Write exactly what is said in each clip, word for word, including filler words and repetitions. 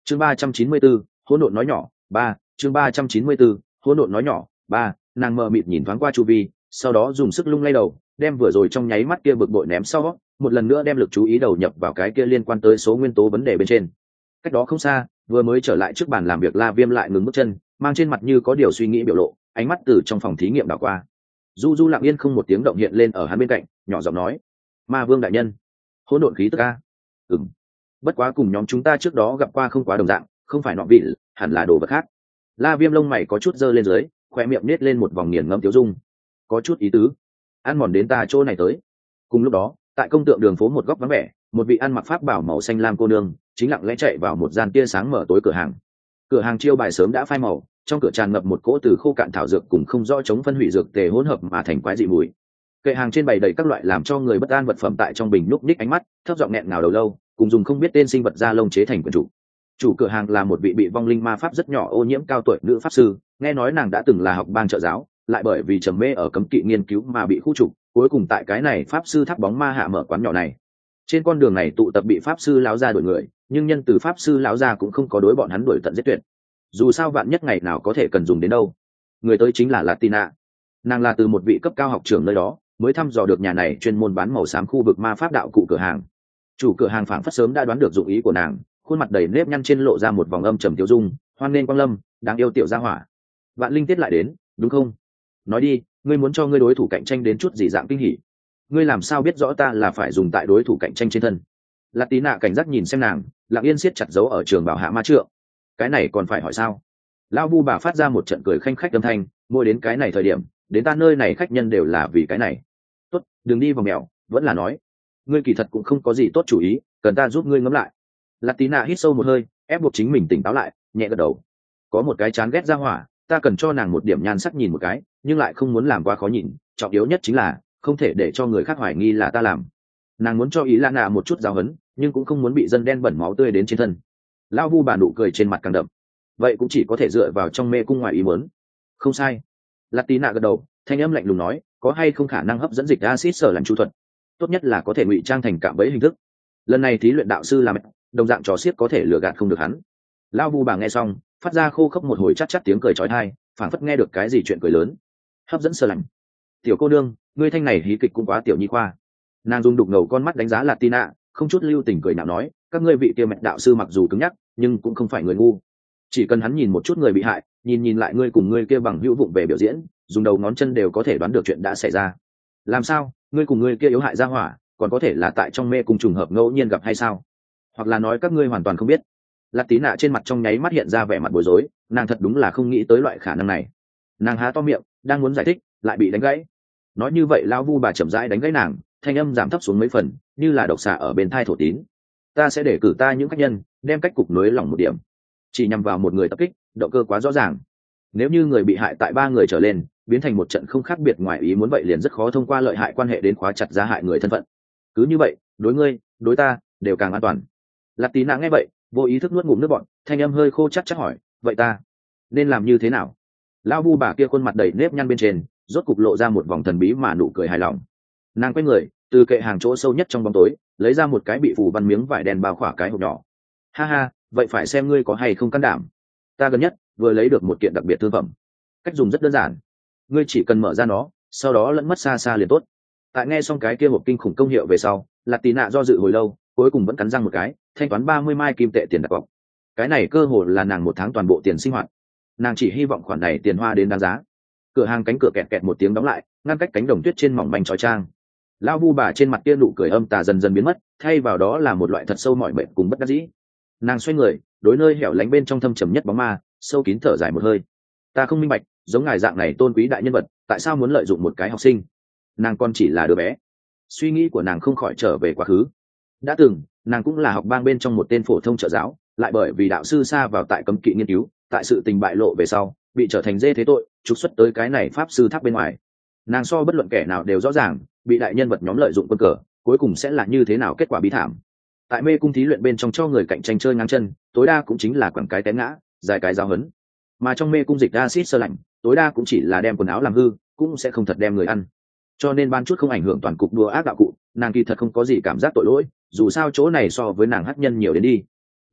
chương ba trăm chín mươi bốn hỗn độn nói nhỏ ba chương ba trăm chín mươi bốn hỗn độn nói nhỏ ba nàng mờ mịt nhìn thoáng qua chu vi, sau đó dùng sức lung lay đầu, đem vừa rồi trong nháy mắt kia bực bội ném sau, một lần nữa đem lực chú ý đầu nhập vào cái kia liên quan tới số nguyên tố vấn đề bên trên. Cách đó không xa, vừa mới trở lại trước bàn làm việc La Viêm lại ngừng bước chân, mang trên mặt như có điều suy nghĩ biểu lộ, ánh mắt từ trong phòng thí nghiệm đảo qua. Du Du lặng yên không một tiếng động hiện lên ở hắn bên cạnh, nhỏ giọng nói: "Ma Vương đại nhân, hỗn độn khí tức a." "Ừm. Bất quá cùng nhóm chúng ta trước đó gặp qua không quá đồng dạng, không phải nọ vị, hẳn là đồ vật khác." La Viêm lông mày có chút giơ lên dưới, khóe miệng nết lên một vòng nghiền ngẫm tiêu dung. "Có chút ý tứ. Ăn mòn đến ta chỗ này tới." Cùng lúc đó, tại công tượng đường phố một góc vắng vẻ, một vị ăn mặc pháp bảo màu xanh lam cô nương chính lặng lẽ chạy vào một gian tia sáng mở tối cửa hàng. Cửa hàng chiêu bài sớm đã phai màu, trong cửa tràn ngập một cỗ từ khô cạn thảo dược cùng không rõ chống phân hủy dược tề hỗn hợp mà thành quái dị mùi. Kệ hàng trên bày đầy các loại làm cho người bất an vật phẩm tại trong bình nhúc nhích ánh mắt, thấp giọng nghẹn ngào đầu lâu, cùng dùng không biết tên sinh vật da lông chế thành quyển chủ. Chủ cửa hàng là một vị bị vong linh ma pháp rất nhỏ ô nhiễm cao tuổi nữ pháp sư, nghe nói nàng đã từng là học bang trợ giáo, lại bởi vì trầm mê ở cấm kỵ nghiên cứu mà bị khu trục, cuối cùng tại cái này pháp sư tháp bóng ma hạ mở quán nhỏ này. Trên con đường này tụ tập bị pháp sư lão gia đuổi người, nhưng nhân từ pháp sư lão gia cũng không có đối bọn hắn đuổi tận giết tuyệt. Dù sao vạn nhất ngày nào có thể cần dùng đến đâu. Người tới chính là Latina. Nàng là từ một vị cấp cao học trưởng nơi đó mới thăm dò được nhà này chuyên môn bán màu xám khu vực ma pháp đạo cụ cửa hàng. Chủ cửa hàng phảng phất sớm đã đoán được dụng ý của nàng, khuôn mặt đầy nếp nhăn trên lộ ra một vòng âm trầm tiêu dung, hoan nên quang lâm, đáng yêu tiểu gia hỏa. Vạn linh tiết lại đến, đúng không? Nói đi, ngươi muốn cho ngươi đối thủ cạnh tranh đến chút gì dạng kinh hỉ? Ngươi làm sao biết rõ ta là phải dùng tại đối thủ cạnh tranh trên thân? Latina cảnh giác nhìn xem nàng, lặng yên siết chặt dấu ở trường bảo hạ ma trượng. Cái này còn phải hỏi sao? Lão Vu bà phát ra một trận cười khanh khách âm thanh, mỗi đến cái này thời điểm, đến ta nơi này khách nhân đều là vì cái này. Tốt, đừng đi vào mèo, vẫn là nói, ngươi kỳ thật cũng không có gì tốt chủ ý, cần ta giúp ngươi ngẫm lại. Latina hít sâu một hơi, ép buộc chính mình tỉnh táo lại, nhẹ gật đầu. Có một cái chán ghét ra hỏa, ta cần cho nàng một điểm nhan sắc nhìn một cái, nhưng lại không muốn làm quá khó nhìn, trọng yếu nhất chính là không thể để cho người khác hoài nghi là ta làm. Nàng muốn cho ý Lana một chút giáo huấn, nhưng cũng không muốn bị dân đen bẩn máu tươi đến trên thân. Lão Vu bà nụ cười trên mặt càng đậm. Vậy cũng chỉ có thể dựa vào trong mê cung ngoài ý muốn. Không sai. Latina gật đầu, thanh âm lạnh lùng nói, có hay không khả năng hấp dẫn dịch acid sở làm chu thuật? Tốt nhất là có thể ngụy trang thành cạm bẫy hình thức. Lần này thí luyện đạo sư làm đồng dạng trò xiết có thể lừa gạt không được hắn. Lão Vu bà nghe xong, phát ra khô khốc một hồi chát chát tiếng cười chói tai, phảng phất nghe được cái gì chuyện cười lớn. Hấp dẫn sở lạnh. Tiểu cô nương, ngươi thanh này hí kịch cũng quá tiểu nhi khoa. Nàng dùng đục ngầu con mắt đánh giá Latina, không chút lưu tình cười nhạo nói, các ngươi vị kia mẹ đạo sư mặc dù cứng nhắc, nhưng cũng không phải người ngu. Chỉ cần hắn nhìn một chút người bị hại, nhìn nhìn lại ngươi cùng ngươi kia bằng hữu vụng về biểu diễn, dùng đầu ngón chân đều có thể đoán được chuyện đã xảy ra. Làm sao, ngươi cùng ngươi kia yếu hại ra hỏa, còn có thể là tại trong mê cung trùng hợp ngẫu nhiên gặp hay sao? Hoặc là nói các ngươi hoàn toàn không biết? Latina trên mặt trong nháy mắt hiện ra vẻ mặt bối rối, nàng thật đúng là không nghĩ tới loại khả năng này. Nàng há to miệng, đang muốn giải thích, lại bị đánh gãy. Nói như vậy lão Vu bà chậm rãi đánh gãy nàng, thanh âm giảm thấp xuống mấy phần, như là độc xà ở bên thai thổ tín. Ta sẽ để cử ta những khách nhân, đem cách cục nối lỏng một điểm, chỉ nhằm vào một người tập kích, động cơ quá rõ ràng. Nếu như người bị hại tại ba người trở lên, biến thành một trận không khác biệt ngoài ý muốn, vậy liền rất khó thông qua lợi hại quan hệ đến khóa chặt giá hại người thân phận. Cứ như vậy, đối ngươi, đối ta, đều càng an toàn. Latina nghe vậy, vô ý thức nuốt ngụm nước bọt, thanh âm hơi khô chắc chắc hỏi, vậy ta nên làm như thế nào? Lão Vu bà kia khuôn mặt đầy nếp nhăn bên trên, rốt cục lộ ra một vòng thần bí mà nụ cười hài lòng. Nàng quay người, từ kệ hàng chỗ sâu nhất trong bóng tối, lấy ra một cái bị phủ văn miếng vải đen bao khỏa cái hộp nhỏ. Ha ha, vậy phải xem ngươi có hay không can đảm. Ta gần nhất vừa lấy được một kiện đặc biệt thương phẩm. Cách dùng rất đơn giản, ngươi chỉ cần mở ra nó, sau đó lẫn mất xa xa liền tốt. Tại nghe xong cái kia hộp kinh khủng công hiệu về sau, Latina do dự hồi lâu, cuối cùng vẫn cắn răng một cái, thanh toán ba mươi mai kim tệ tiền đặt cọc. Cái này cơ hồ là nàng một tháng toàn bộ tiền sinh hoạt. Nàng chỉ hy vọng khoản này tiền hoa đến đáng giá. Cửa hàng cánh cửa kẹt kẹt một tiếng đóng lại, ngăn cách cánh đồng tuyết trên mỏng manh trói trang. Lão Vu bà trên mặt kia nụ cười âm tà dần dần biến mất, thay vào đó là một loại thật sâu mỏi mệt cùng bất đắc dĩ. Nàng xoay người, đối nơi hẻo lánh bên trong thâm trầm nhất bóng ma, sâu kín thở dài một hơi. Ta không minh bạch, giống ngài dạng này tôn quý đại nhân vật, tại sao muốn lợi dụng một cái học sinh? Nàng còn chỉ là đứa bé. Suy nghĩ của nàng không khỏi trở về quá khứ. Đã từng, nàng cũng là học bang bên trong một tên phổ thông trợ giáo, lại bởi vì đạo sư sa vào tại cấm kỵ nghiên cứu, tại sự tình bại lộ về sau, bị trở thành dê thế tội, trục xuất tới cái này pháp sư tháp bên ngoài. Nàng so bất luận kẻ nào đều rõ ràng, bị đại nhân vật nhóm lợi dụng quân cờ, cuối cùng sẽ là như thế nào kết quả bi thảm. Tại mê cung thí luyện bên trong cho người cạnh tranh chơi ngang chân, tối đa cũng chính là quẳng cái té ngã, dài cái giáo hấn. Mà trong mê cung dịch acid sơ lạnh, tối đa cũng chỉ là đem quần áo làm hư, cũng sẽ không thật đem người ăn. Cho nên ban chút không ảnh hưởng toàn cục đùa ác đạo cụ, nàng kỳ thật không có gì cảm giác tội lỗi, dù sao chỗ này so với nàng hắc nhân nhiều đến đi.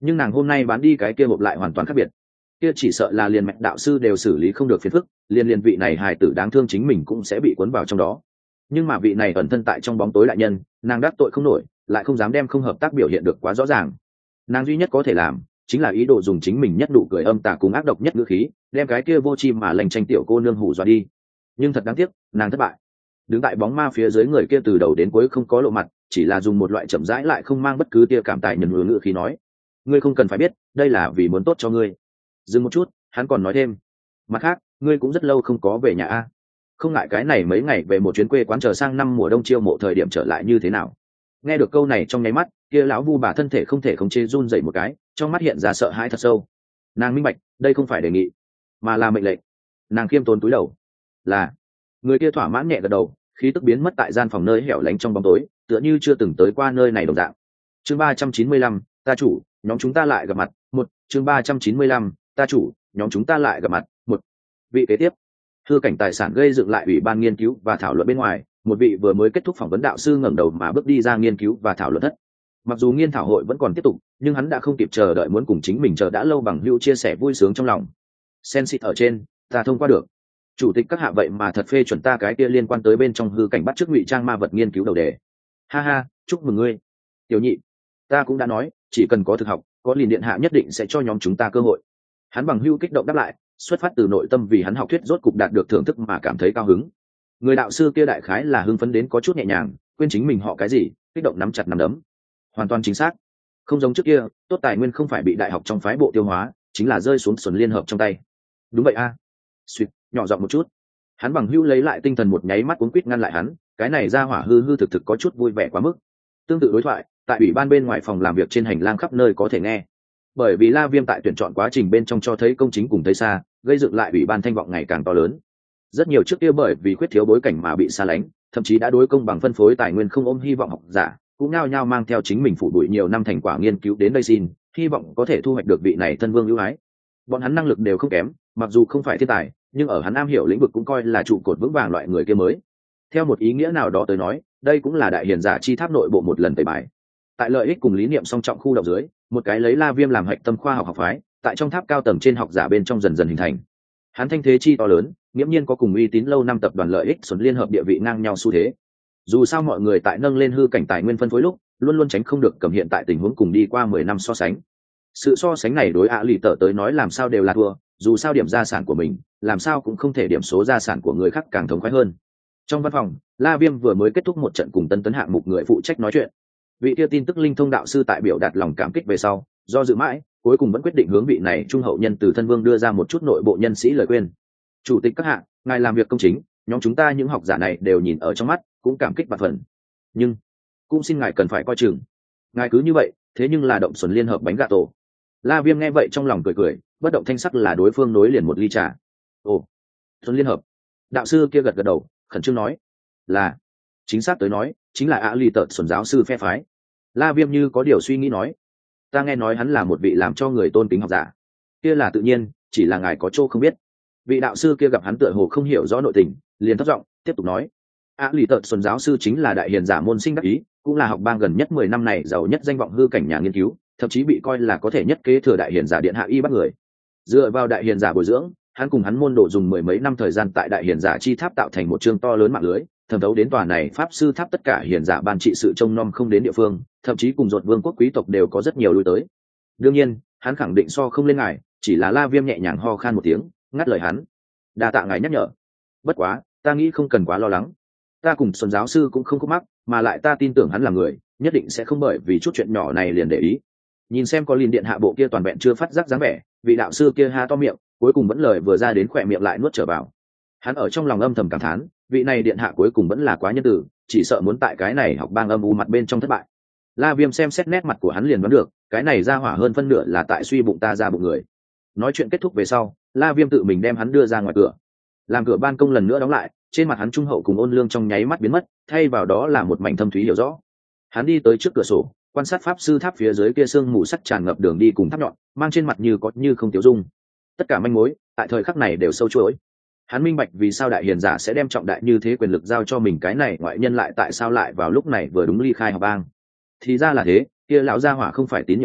nhưng nàng hôm nay bán đi cái kia hộp lại hoàn toàn khác biệt. Kia chỉ sợ là liền mẹ đạo sư đều xử lý không được phiền phức, liền liền vị này hài tử đáng thương chính mình cũng sẽ bị cuốn vào trong đó. Nhưng mà vị này ẩn thân tại trong bóng tối đại nhân, nàng đắc tội không nổi, lại không dám đem không hợp tác biểu hiện được quá rõ ràng. Nàng duy nhất có thể làm chính là ý đồ dùng chính mình nhất đủ cười âm tà cùng ác độc nhất ngữ khí, đem cái kia vô chi mà lành tranh tiểu cô nương hù dọa đi. Nhưng thật đáng tiếc, nàng thất bại. Đứng tại bóng ma phía dưới người kia từ đầu đến cuối không có lộ mặt, chỉ là dùng một loại chậm rãi lại không mang bất cứ tia cảm tài nhân ngữ ngữ khí nói: ngươi không cần phải biết, đây là vì muốn tốt cho ngươi. Dừng một chút, hắn còn nói thêm: mặt khác, ngươi cũng rất lâu không có về nhà a, không ngại cái này mấy ngày về một chuyến quê quán, chờ sang năm mùa đông chiêu mộ thời điểm trở lại như thế nào? Nghe được câu này trong nháy mắt, kia lão vu bà thân thể không thể khống chế run dậy một cái, trong mắt hiện ra sợ hãi thật sâu. Nàng minh bạch, đây không phải đề nghị, mà là mệnh lệnh. Nàng khiêm tốn cúi đầu. Là. Người kia thỏa mãn nhẹ gật đầu, khí tức biến mất tại gian phòng nơi hẻo lánh trong bóng tối, tựa như chưa từng tới qua nơi này đồng dạng. Chương ba trăm chín mươi lăm, ta chủ, nhóm chúng ta lại gặp mặt. Một. Chương ba trăm chín mươi lăm, ta chủ, nhóm chúng ta lại gặp mặt. Một. Vị kế tiếp. Hư cảnh tài sản gây dựng lại ủy ban nghiên cứu và thảo luận bên ngoài, một vị vừa mới kết thúc phỏng vấn đạo sư ngẩng đầu mà bước đi ra nghiên cứu và thảo luận thất. Mặc dù nghiên thảo hội vẫn còn tiếp tục, nhưng hắn đã không kịp chờ đợi muốn cùng chính mình chờ đã lâu bằng hữu chia sẻ vui sướng trong lòng. Sen xịt ở trên, ta thông qua được. Chủ tịch các hạ vậy mà thật phê chuẩn ta cái kia liên quan tới bên trong hư cảnh bắt chước ngụy trang ma vật nghiên cứu đầu đề. Ha ha, chúc mừng ngươi. Tiểu nhị, ta cũng đã nói, chỉ cần có thực học, có liền điện hạ nhất định sẽ cho nhóm chúng ta cơ hội. Hắn bằng hữu kích động đáp lại, xuất phát từ nội tâm vì hắn học thuyết rốt cục đạt được thưởng thức mà cảm thấy cao hứng. Người đạo sư kia đại khái là hưng phấn đến có chút nhẹ nhàng, quên chính mình họ cái gì, kích động nắm chặt nắm đấm. Hoàn toàn chính xác, không giống trước kia, tốt tài nguyên không phải bị đại học trong phái bộ tiêu hóa, chính là rơi xuống xuẩn liên hợp trong tay. Đúng vậy a. À. Suýt, nhỏ giọng một chút. Hắn bằng hữu lấy lại tinh thần một nháy mắt cuống quýt ngăn lại hắn, cái này ra hỏa hư hư thực thực có chút vui vẻ quá mức. Tương tự đối thoại, tại ủy ban bên ngoài phòng làm việc trên hành lang khắp nơi có thể nghe. Bởi vì La Viêm tại tuyển chọn quá trình bên trong cho thấy công chính cùng thấy xa, gây dựng lại ủy ban thanh vọng ngày càng to lớn. Rất nhiều trước kia bởi vì khuyết thiếu bối cảnh mà bị xa lánh, thậm chí đã đối công bằng phân phối tài nguyên không ôm hy vọng học giả, cũng nao nhao mang theo chính mình phụ đuổi nhiều năm thành quả nghiên cứu đến đây xin, hy vọng có thể thu hoạch được vị này thân vương ưu ái. Bọn hắn năng lực đều không kém, mặc dù không phải thiên tài, nhưng ở hắn am hiểu lĩnh vực cũng coi là trụ cột vững vàng loại người kia mới. Theo một ý nghĩa nào đó tới nói, đây cũng là đại hiền giả chi tháp nội bộ một lần tẩy bài. Tại lợi ích cùng lý niệm song trọng khu đầu dưới, một cái lấy La Viêm làm hạch tâm khoa học học phái, tại trong tháp cao tầng trên học giả bên trong dần dần hình thành. Hắn thanh thế chi to lớn, nghiễm nhiên có cùng uy tín lâu năm tập đoàn lợi ích xuẩn liên hợp địa vị ngang nhau xu thế. Dù sao mọi người tại nâng lên hư cảnh tài nguyên phân phối lúc, luôn luôn tránh không được cầm hiện tại tình huống cùng đi qua mười năm so sánh. Sự so sánh này đối ạ lì tở tới nói làm sao đều là thua, dù sao điểm gia sản của mình, làm sao cũng không thể điểm số gia sản của người khác càng thống khoái hơn. Trong văn phòng, La Viêm vừa mới kết thúc một trận cùng Tân Tấn hạng mục người phụ trách nói chuyện. Vị kia tin tức linh thông đạo sư tại biểu đạt lòng cảm kích về sau, do dự mãi, cuối cùng vẫn quyết định hướng vị này trung hậu nhân từ thân vương đưa ra một chút nội bộ nhân sĩ lời khuyên. Chủ tịch các hạ, ngài làm việc công chính, nhóm chúng ta những học giả này đều nhìn ở trong mắt, cũng cảm kích và phần. Nhưng cũng xin ngài cần phải coi chừng. Ngài cứ như vậy, thế nhưng là động xuẩn liên hợp bánh gà tổ. La Viêm nghe vậy trong lòng cười cười, bất động thanh sắc là đối phương nối liền một ly trà. Ồ, xuẩn liên hợp. Đạo sư kia gật gật đầu, khẩn trương nói, là, chính xác tới nói, chính là ạ lì tợt xuẩn giáo sư phe phái. La Viêm như có điều suy nghĩ nói, ta nghe nói hắn là một vị làm cho người tôn kính học giả. Kia là tự nhiên, chỉ là ngài có chỗ không biết. Vị đạo sư kia gặp hắn tựa hồ không hiểu rõ nội tình, liền thấp giọng tiếp tục nói, ạ lì tợt xuẩn giáo sư chính là đại hiền giả môn sinh đắc ý, cũng là học bang gần nhất mười năm này giàu nhất danh vọng hư cảnh nhà nghiên cứu, thậm chí bị coi là có thể nhất kế thừa đại hiền giả điện hạ y bắt người. Dựa vào đại hiền giả bồi dưỡng, hắn cùng hắn môn đồ dùng mười mấy năm thời gian tại đại hiền giả chi tháp tạo thành một chương to lớn mạng lưới, thẩm thấu đến tòa này pháp sư tháp tất cả hiền giả ban trị sự trông nom không đến địa phương, thậm chí cùng ruột vương quốc quý tộc đều có rất nhiều lui tới. Đương nhiên, hắn khẳng định so không lên ngài, chỉ là La Viêm nhẹ nhàng ho khan một tiếng, ngắt lời hắn. Đa tạ ngài nhắc nhở. Bất quá, ta nghĩ không cần quá lo lắng. Ta cùng Xuân giáo sư cũng không khúc mắc, mà lại ta tin tưởng hắn là người, nhất định sẽ không bởi vì chút chuyện nhỏ này liền để ý. Nhìn xem có liền điện hạ bộ kia toàn vẹn chưa phát giác dáng vẻ, vị đạo sư kia ha to miệng, cuối cùng vẫn lời vừa ra đến khỏe miệng lại nuốt trở vào. Hắn ở trong lòng âm thầm cảm thán, vị này điện hạ cuối cùng vẫn là quá nhân từ, chỉ sợ muốn tại cái này học bang âm u mặt bên trong thất bại. La Viêm xem xét nét mặt của hắn liền đoán được, cái này ra hỏa hơn phân nửa là tại suy bụng ta ra bụng người. Nói chuyện kết thúc về sau, La Viêm tự mình đem hắn đưa ra ngoài cửa. Làm cửa ban công lần nữa đóng lại, trên mặt hắn trung hậu cùng ôn lương trong nháy mắt biến mất, thay vào đó là một mảnh thâm thúy hiểu rõ. Hắn đi tới trước cửa sổ, quan sát pháp sư tháp phía dưới kia sương mù sắc tràn ngập đường đi cùng tháp nhọn, mang trên mặt như có như không tiêu dung. Tất cả manh mối tại thời khắc này đều sâu chuỗi. Hắn minh bạch vì sao đại hiền giả sẽ đem trọng đại như thế quyền lực giao cho mình, cái này ngoại nhân lại tại sao lại vào lúc này vừa đúng ly khai học bang. Thì ra là thế, kia lão gia hỏa không phải tín nhiệm ta,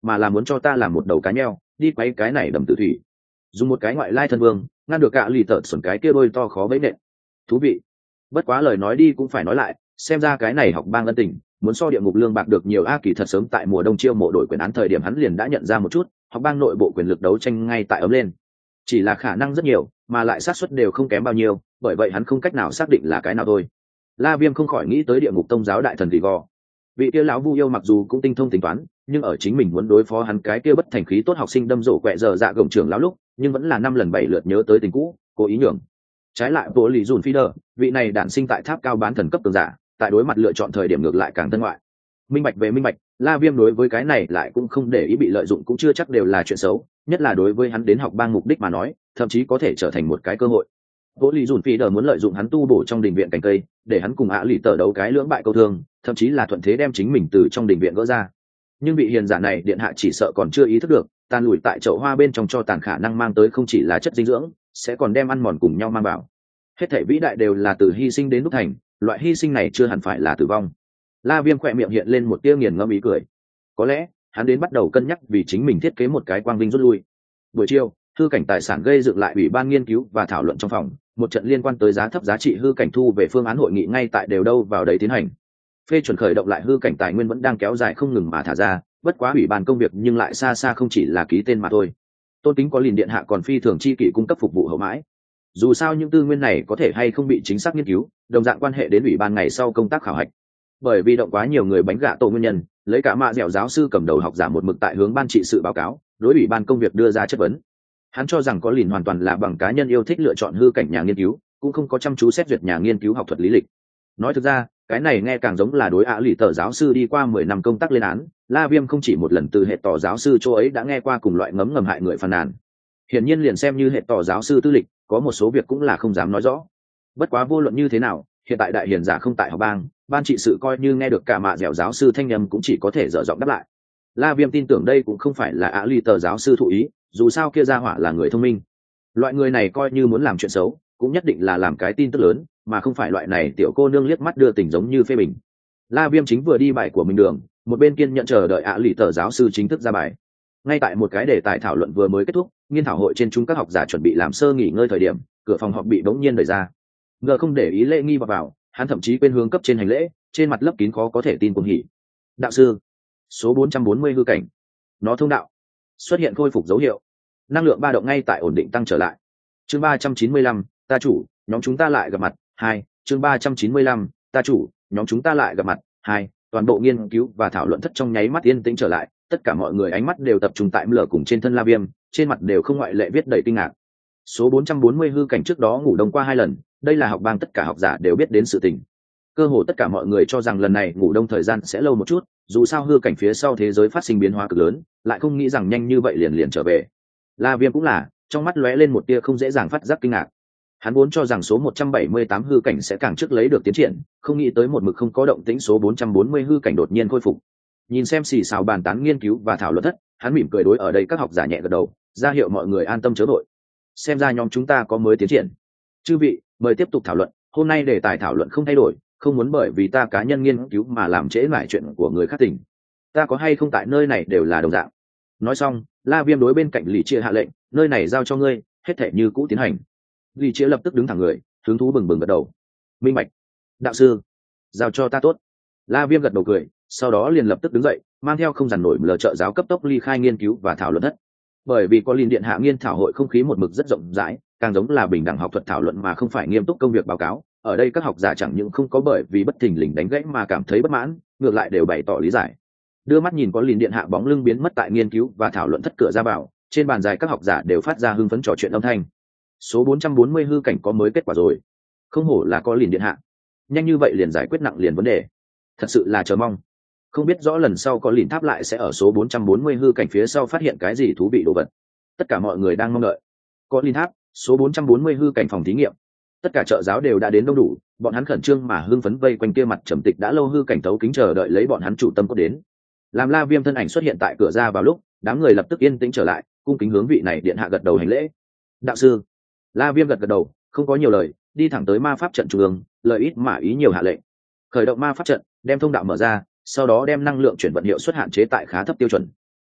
mà là muốn cho ta làm một đầu cá nheo đi quấy cái này đầm tử thủy, dùng một cái ngoại lai thân vương ngăn được cả lì tợt xuẩn cái kia đôi to khó vẫy nện. Thú vị. Bất quá lời nói đi cũng phải nói lại, xem ra cái này học bang ân tình muốn so địa ngục lương bạc được nhiều. A Kỳ thật sớm tại mùa đông chiêu mộ đội quyền án thời điểm hắn liền đã nhận ra một chút học bang nội bộ quyền lực đấu tranh ngay tại ấm lên, chỉ là khả năng rất nhiều mà lại xác suất đều không kém bao nhiêu, bởi vậy hắn không cách nào xác định là cái nào thôi. La Viêm không khỏi nghĩ tới địa ngục tông giáo đại thần Gò. Vị kia lão vu yêu mặc dù cũng tinh thông tính toán, nhưng ở chính mình muốn đối phó hắn cái kia bất thành khí tốt học sinh đâm rổ quẹ giờ dạ gồng trưởng lão lúc, nhưng vẫn là năm lần bảy lượt nhớ tới tình cũ, cố ý nhường. Trái lại Bố Lì Dùn Phi Đờ, vị này đản sinh tại tháp cao bán thần cấp cường giả, tại đối mặt lựa chọn thời điểm ngược lại càng thân ngoại. Minh bạch về minh bạch, La Viêm đối với cái này lại cũng không để ý bị lợi dụng cũng chưa chắc đều là chuyện xấu, nhất là đối với hắn đến học bang mục đích mà nói, thậm chí có thể trở thành một cái cơ hội. Bố Lì Dùn Phi Đờ muốn lợi dụng hắn tu bổ trong đình viện cành cây, để hắn cùng ạ lì tờ đấu cái lưỡng bại câu thương, thậm chí là thuận thế đem chính mình từ trong đình viện gỡ ra. Nhưng vị hiền giả này điện hạ chỉ sợ còn chưa ý thức được, tàn lùi tại chậu hoa bên trong cho tàn khả năng mang tới không chỉ là chất dinh dưỡng, sẽ còn đem ăn mòn cùng nhau mang vào. Hết thảy vĩ đại đều là từ hy sinh đến đúc thành, loại hy sinh này chưa hẳn phải là tử vong. La Viêm khỏe miệng hiện lên một tia nghiền ngẫm ý cười. Có lẽ hắn đến bắt đầu cân nhắc vì chính mình thiết kế một cái quang vinh rút lui. Buổi chiều, hư cảnh tài sản gây dựng lại ủy ban nghiên cứu và thảo luận trong phòng, một trận liên quan tới giá thấp giá trị hư cảnh thu về phương án hội nghị ngay tại đều đâu vào đấy tiến hành. Phê chuẩn khởi động lại hư cảnh tài nguyên vẫn đang kéo dài không ngừng mà thả ra, bất quá ủy ban công việc nhưng lại xa xa không chỉ là ký tên mà thôi. Tôn Kính có liền điện hạ còn phi thường chi kỷ cung cấp phục vụ hậu mãi. Dù sao những tư nguyên này có thể hay không bị chính xác nghiên cứu, đồng dạng quan hệ đến ủy ban ngày sau công tác khảo hạch. Bởi vì động quá nhiều người bánh gạ tổ nguyên nhân, lấy cả mạ dẻo giáo sư cầm đầu học giả một mực tại hướng ban trị sự báo cáo, đối ủy ban công việc đưa ra chất vấn. Hắn cho rằng có liền hoàn toàn là bằng cá nhân yêu thích lựa chọn hư cảnh nhà nghiên cứu, cũng không có chăm chú xét duyệt nhà nghiên cứu học thuật lý lịch. Nói thực ra, cái này nghe càng giống là đối ạ lì tờ giáo sư đi qua mười năm công tác lên án. La Viêm không chỉ một lần từ hệ tỏ giáo sư chỗ ấy đã nghe qua cùng loại ngấm ngầm hại người phàn nàn. Hiển nhiên liền xem như hệ tỏ giáo sư tư lịch, có một số việc cũng là không dám nói rõ. Bất quá vô luận như thế nào, hiện tại đại hiền giả không tại học bang, ban trị sự coi như nghe được cả mạ dẻo giáo sư thanh nhầm cũng chỉ có thể dở giọng đáp lại. La Viêm tin tưởng đây cũng không phải là ạ lì tờ giáo sư thụ ý, dù sao kia ra hỏa là người thông minh. Loại người này coi như muốn làm chuyện xấu, cũng nhất định là làm cái tin tức lớn, mà không phải loại này tiểu cô nương liếc mắt đưa tình giống như phê bình. La Viêm chính vừa đi bài của mình đường, một bên kiên nhận chờ đợi ạ lì tờ giáo sư chính thức ra bài. Ngay tại một cái đề tài thảo luận vừa mới kết thúc, nghiên thảo hội trên chúng các học giả chuẩn bị làm sơ nghỉ ngơi thời điểm, cửa phòng họp bị bỗng nhiên đẩy ra. Ngờ không để ý lễ nghi vào, vào hắn thậm chí quên hướng cấp trên hành lễ, trên mặt lấp kín khó có thể tin cuồng hỉ. Đạo sư, số bốn trăm bốn mươi hư cảnh, nó thông đạo xuất hiện khôi phục dấu hiệu, năng lượng ba động ngay tại ổn định tăng trở lại. Chương ba trăm chín mươi lăm, ta chủ, nhóm chúng ta lại gặp mặt. Hai, chương ba trăm chín mươi lăm, ta chủ, nhóm chúng ta lại gặp mặt. Hai, toàn bộ nghiên cứu và thảo luận thất trong nháy mắt yên tĩnh trở lại, tất cả mọi người ánh mắt đều tập trung tại lở cùng trên thân La Viêm, trên mặt đều không ngoại lệ viết đầy kinh ngạc. Số bốn trăm bốn mươi hư cảnh trước đó ngủ đông qua hai lần, đây là học bang tất cả học giả đều biết đến sự tình. Cơ hồ tất cả mọi người cho rằng lần này ngủ đông thời gian sẽ lâu một chút, dù sao hư cảnh phía sau thế giới phát sinh biến hóa cực lớn, lại không nghĩ rằng nhanh như vậy liền liền trở về. La Viêm cũng là, trong mắt lóe lên một tia không dễ dàng phát giác kinh ngạc. Hắn vốn cho rằng số một trăm bảy mươi tám hư cảnh sẽ càng trước lấy được tiến triển, không nghĩ tới một mực không có động tĩnh số bốn trăm bốn mươi hư cảnh đột nhiên khôi phục. Nhìn xem xì xào bàn tán nghiên cứu và thảo luận thất, hắn mỉm cười đối ở đây các học giả nhẹ gật đầu, ra hiệu mọi người an tâm chớ vội. Xem ra nhóm chúng ta có mới tiến triển. Chư vị, mời tiếp tục thảo luận, hôm nay đề tài thảo luận không thay đổi, không muốn bởi vì ta cá nhân nghiên cứu mà làm trễ lại chuyện của người khác tỉnh. Ta có hay không tại nơi này đều là đồng dạng. Nói xong, La Viêm đối bên cạnh Lý Chia hạ lệnh, nơi này giao cho ngươi, hết thể như cũ tiến hành. Lý Chia lập tức đứng thẳng người, hứng thú bừng bừng gật đầu. Minh bạch. Đạo sư, giao cho ta tốt. La Viêm gật đầu cười, sau đó liền lập tức đứng dậy, mang theo không dằn nổi lờ trợ giáo cấp tốc ly khai nghiên cứu và thảo luận thất. Bởi vì có liên điện hạ nghiên thảo hội không khí một mực rất rộng rãi, càng giống là bình đẳng học thuật thảo luận mà không phải nghiêm túc công việc báo cáo. Ở đây các học giả chẳng những không có bởi vì bất thình lình đánh gãy mà cảm thấy bất mãn, ngược lại đều bày tỏ lý giải. Đưa mắt nhìn có liền điện hạ bóng lưng biến mất tại nghiên cứu và thảo luận thất cửa ra vào, trên bàn dài các học giả đều phát ra hưng phấn trò chuyện âm thanh. Số bốn trăm bốn mươi hư cảnh có mới kết quả rồi. Không hổ là có liền điện hạ. Nhanh như vậy liền giải quyết nặng liền vấn đề. Thật sự là chờ mong. Không biết rõ lần sau có liền tháp lại sẽ ở số bốn trăm bốn mươi hư cảnh phía sau phát hiện cái gì thú vị đồ vật. Tất cả mọi người đang mong đợi. Có liền tháp, số bốn trăm bốn mươi hư cảnh phòng thí nghiệm. Tất cả trợ giáo đều đã đến đông đủ, bọn hắn khẩn trương mà hưng phấn vây quanh kia mặt trầm tịch đã lâu hư cảnh tấu kính chờ đợi lấy bọn hắn chủ tâm có đến. Làm La Viêm thân ảnh xuất hiện tại cửa ra vào lúc, đám người lập tức yên tĩnh trở lại, cung kính hướng vị này điện hạ gật đầu hành lễ. Đạo sư. La Viêm gật gật đầu, không có nhiều lời, đi thẳng tới ma pháp trận trung ương, lời ít mà ý nhiều hạ lệnh. Khởi động ma pháp trận, đem thông đạo mở ra, sau đó đem năng lượng chuyển vận hiệu suất hạn chế tại khá thấp tiêu chuẩn.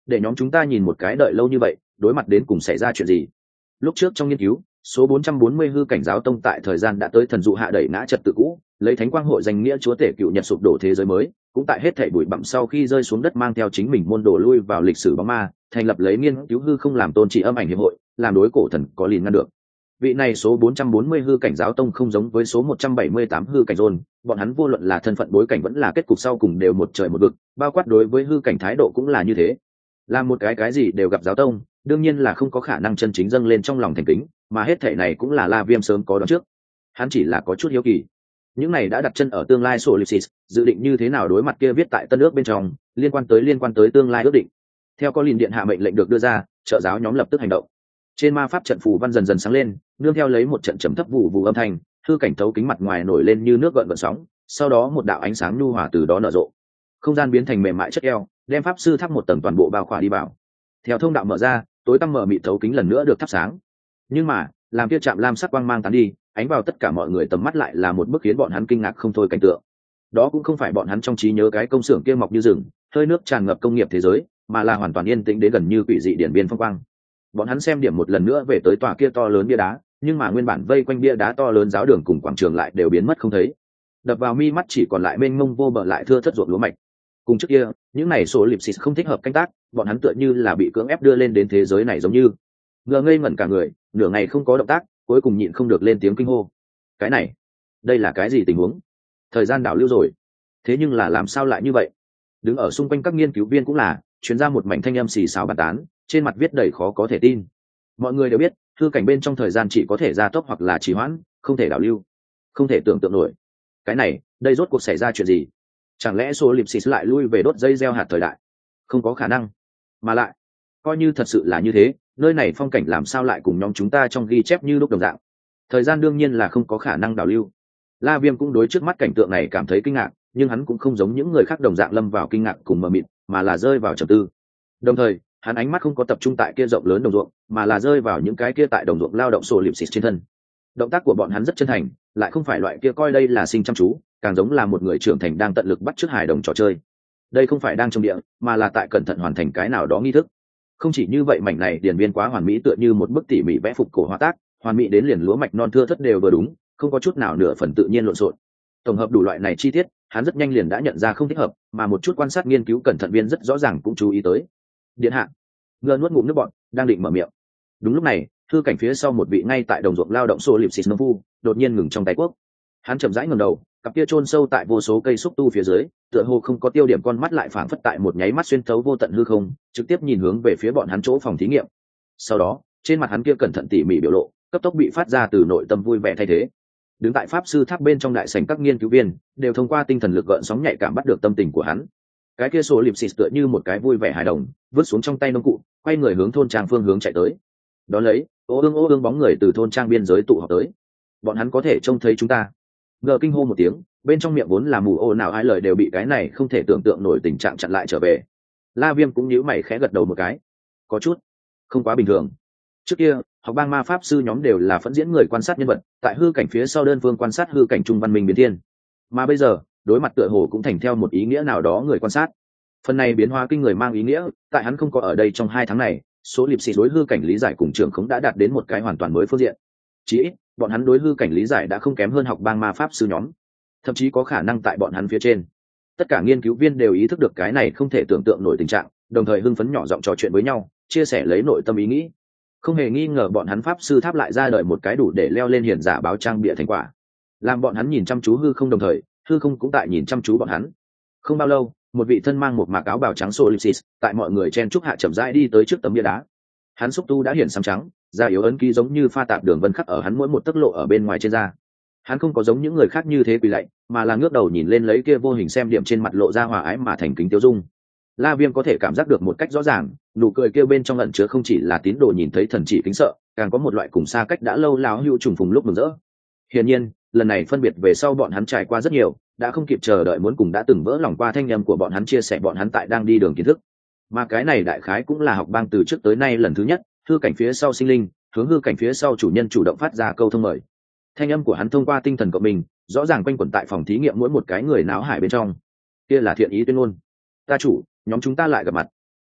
để nhóm chúng ta nhìn một cái đợi lâu như vậy đối mặt đến cùng xảy ra chuyện gì. Lúc trước trong nghiên cứu, số bốn trăm bốn mươi hư cảnh giáo tông tại thời gian đã tới thần dụ hạ đẩy ngã trật tự cũ, lấy thánh quang hội danh nghĩa chúa tể cựu nhật sụp đổ thế giới mới, cũng tại hết thảy bụi bặm sau khi rơi xuống đất mang theo chính mình môn đồ lui vào lịch sử bóng ma, thành lập lấy nghiên cứu hư không làm tôn trị âm ảnh hiệp hội, làm đối cổ thần có lìn ngăn được. Vị này số bốn trăm bốn mươi hư cảnh giáo tông không giống với số một trăm bảy mươi tám hư cảnh rôn, bọn hắn vô luận là thân phận bối cảnh vẫn là kết cục sau cùng đều một trời một vực, bao quát đối với hư cảnh thái độ cũng là như thế. Làm một cái cái gì đều gặp giáo tông, đương nhiên là không có khả năng chân chính dâng lên trong lòng thành kính, mà hết thảy này cũng là La Viêm sớm có đoán trước. Hắn chỉ là có chút hiếu kỳ. Những này đã đặt chân ở tương lai Solipsis, dự định như thế nào đối mặt kia viết tại tân ước bên trong, liên quan tới liên quan tới tương lai ước định. Theo có liền điện hạ mệnh lệnh được đưa ra, trợ giáo nhóm lập tức hành động. Trên ma pháp trận phù văn dần dần sáng lên, nương theo lấy một trận trầm thấp vụ vụ âm thanh, hư cảnh thấu kính mặt ngoài nổi lên như nước gợn gợn sóng, sau đó một đạo ánh sáng nhu hòa từ đó nở rộ. Không gian biến thành mềm mại chất eo, đem pháp sư thắp một tầng toàn bộ bao khỏa đi vào. Theo thông đạo mở ra, tối tăm mở mịt thấu kính lần nữa được thắp sáng. Nhưng mà, làm kia chạm lam sắc quang mang tán đi, ánh vào tất cả mọi người tầm mắt lại là một bức khiến bọn hắn kinh ngạc không thôi cảnh tượng. Đó cũng không phải bọn hắn trong trí nhớ cái công xưởng kia mọc như rừng, hơi nước tràn ngập công nghiệp thế giới, mà là hoàn toàn yên tĩnh đến gần như quỷ dị điển biên phong quang. Bọn hắn xem điểm một lần nữa về tới tòa kia to lớn bia đá, nhưng mà nguyên bản vây quanh bia đá to lớn giáo đường cùng quảng trường lại đều biến mất không thấy. Đập vào mi mắt chỉ còn lại mênh mông vô bờ lại thưa thất ruộng lúa mạch. Cùng trước kia, những này số lịp xịt không thích hợp canh tác, bọn hắn tựa như là bị cưỡng ép đưa lên đến thế giới này giống như ngờ ngây ngẩn cả người, nửa ngày không có động tác, cuối cùng nhịn không được lên tiếng kinh hô. Cái này, đây là cái gì tình huống? Thời gian đảo lưu rồi. Thế nhưng là làm sao lại như vậy? Đứng ở xung quanh các nghiên cứu viên cũng là truyền ra một mảnh thanh âm xì xào bàn tán, trên mặt viết đầy khó có thể tin. Mọi người đều biết, hư cảnh bên trong thời gian chỉ có thể gia tốc hoặc là trì hoãn, không thể đảo lưu, không thể tưởng tượng nổi. Cái này, đây rốt cuộc xảy ra chuyện gì? Chẳng lẽ Solipsis lại lui về đốt dây gieo hạt thời đại? Không có khả năng. Mà lại, coi như thật sự là như thế, nơi này phong cảnh làm sao lại cùng nhóm chúng ta trong ghi chép như lúc đồng dạng? Thời gian đương nhiên là không có khả năng đảo lưu. La Viêm cũng đối trước mắt cảnh tượng này cảm thấy kinh ngạc, nhưng hắn cũng không giống những người khác đồng dạng lâm vào kinh ngạc cùng mờ mịt, mà là rơi vào trầm tư. Đồng thời, hắn ánh mắt không có tập trung tại kia rộng lớn đồng ruộng, mà là rơi vào những cái kia tại đồng ruộng lao động Solipsis trên thân. Động tác của bọn hắn rất chân thành, lại không phải loại kia coi đây là sinh chăm chú, càng giống là một người trưởng thành đang tận lực bắt chước hài đồng trò chơi. Đây không phải đang trong địa, mà là tại cẩn thận hoàn thành cái nào đó nghi thức. Không chỉ như vậy, mảnh này điển biên quá hoàn mỹ, tựa như một bức tỉ mỉ vẽ phục cổ hóa tác, hoàn mỹ đến liền lúa mạch non thưa thất đều vừa đúng, không có chút nào nửa phần tự nhiên lộn xộn. Tổng hợp đủ loại này chi tiết, hắn rất nhanh liền đã nhận ra không thích hợp, mà một chút quan sát nghiên cứu cẩn thận viên rất rõ ràng cũng chú ý tới. Điện hạ, ngơ nuốt ngụm nước bọt, đang định mở miệng. Đúng lúc này, thư cảnh phía sau một vị ngay tại đồng ruộng lao động Solipsis nông phu đột nhiên ngừng trong tay quốc. Hắn chậm rãi ngẩng đầu, cặp kia chôn sâu tại vô số cây xúc tu phía dưới, tựa hồ không có tiêu điểm con mắt lại phảng phất tại một nháy mắt xuyên thấu vô tận hư không, trực tiếp nhìn hướng về phía bọn hắn chỗ phòng thí nghiệm. Sau đó, trên mặt hắn kia cẩn thận tỉ mỉ biểu lộ, cấp tốc bị phát ra từ nội tâm vui vẻ thay thế. Đứng tại pháp sư tháp bên trong đại sảnh các nghiên cứu viên đều thông qua tinh thần lực gợn sóng nhạy cảm bắt được tâm tình của hắn. Cái kia Solipsis tựa như một cái vui vẻ hài đồng, vứt xuống trong tay nông cụ, quay người hướng thôn trang phương hướng chạy tới. Đó lấy, ô ương ô ương bóng người từ thôn trang biên giới tụ họp tới. Bọn hắn có thể trông thấy chúng ta. Ngờ kinh hô một tiếng, bên trong miệng vốn là mù ô nào ai lời đều bị cái này không thể tưởng tượng nổi tình trạng chặn lại trở về. La Viêm cũng nhíu mày khẽ gật đầu một cái. Có chút không quá bình thường. Trước kia, học bang ma pháp sư nhóm đều là phẫn diễn người quan sát nhân vật, tại hư cảnh phía sau đơn phương quan sát hư cảnh trung văn minh biến thiên. Mà bây giờ, đối mặt tựa hồ cũng thành theo một ý nghĩa nào đó người quan sát. Phần này biến hóa kinh người mang ý nghĩa, tại hắn không có ở đây trong hai tháng này, số lịp xịt đối hư cảnh lý giải cùng trưởng khống đã đạt đến một cái hoàn toàn mới phương diện. Chỉ ít, bọn hắn đối hư cảnh lý giải đã không kém hơn học bang ma pháp sư nhóm, thậm chí có khả năng tại bọn hắn phía trên. Tất cả nghiên cứu viên đều ý thức được cái này không thể tưởng tượng nổi tình trạng, đồng thời hưng phấn nhỏ giọng trò chuyện với nhau, chia sẻ lấy nội tâm ý nghĩ. Không hề nghi ngờ bọn hắn pháp sư tháp lại ra đời một cái đủ để leo lên hiển giả báo trang bịa thành quả, làm bọn hắn nhìn chăm chú hư không, đồng thời hư không cũng tại nhìn chăm chú bọn hắn. Không bao lâu, một vị thân mang một mạc áo bào trắng Solipsis tại mọi người chen chúc hạ chậm rãi đi tới trước tấm bia đá. Hắn xúc tu đã hiển xám trắng, da yếu ấn ký giống như pha tạp đường vân khắc ở hắn mỗi một tấc lộ ở bên ngoài trên da. Hắn không có giống những người khác như thế quỳ lạy, mà là ngước đầu nhìn lên lấy kia vô hình xem điểm trên mặt lộ ra hòa ái mà thành kính tiêu dung. La Viêm có thể cảm giác được một cách rõ ràng, nụ cười kia bên trong ẩn chứa không chỉ là tín đồ nhìn thấy thần chỉ kính sợ, càng có một loại cùng xa cách đã lâu láo hữu trùng phùng lúc mừng rỡ. Hiển nhiên, lần này phân biệt về sau bọn hắn trải qua rất nhiều, đã không kịp chờ đợi muốn cùng đã từng vỡ lòng qua thanh âm của bọn hắn chia sẻ bọn hắn tại đang đi đường kiến thức. Mà cái này đại khái cũng là học bang từ trước tới nay lần thứ nhất, hư cảnh phía sau sinh linh, hướng hư cảnh phía sau chủ nhân chủ động phát ra câu thông mời. Thanh âm của hắn thông qua tinh thần của mình, rõ ràng quanh quẩn tại phòng thí nghiệm mỗi một cái người náo hải bên trong. Kia là thiện ý tuyên ngôn. Ta chủ, nhóm chúng ta lại gặp mặt.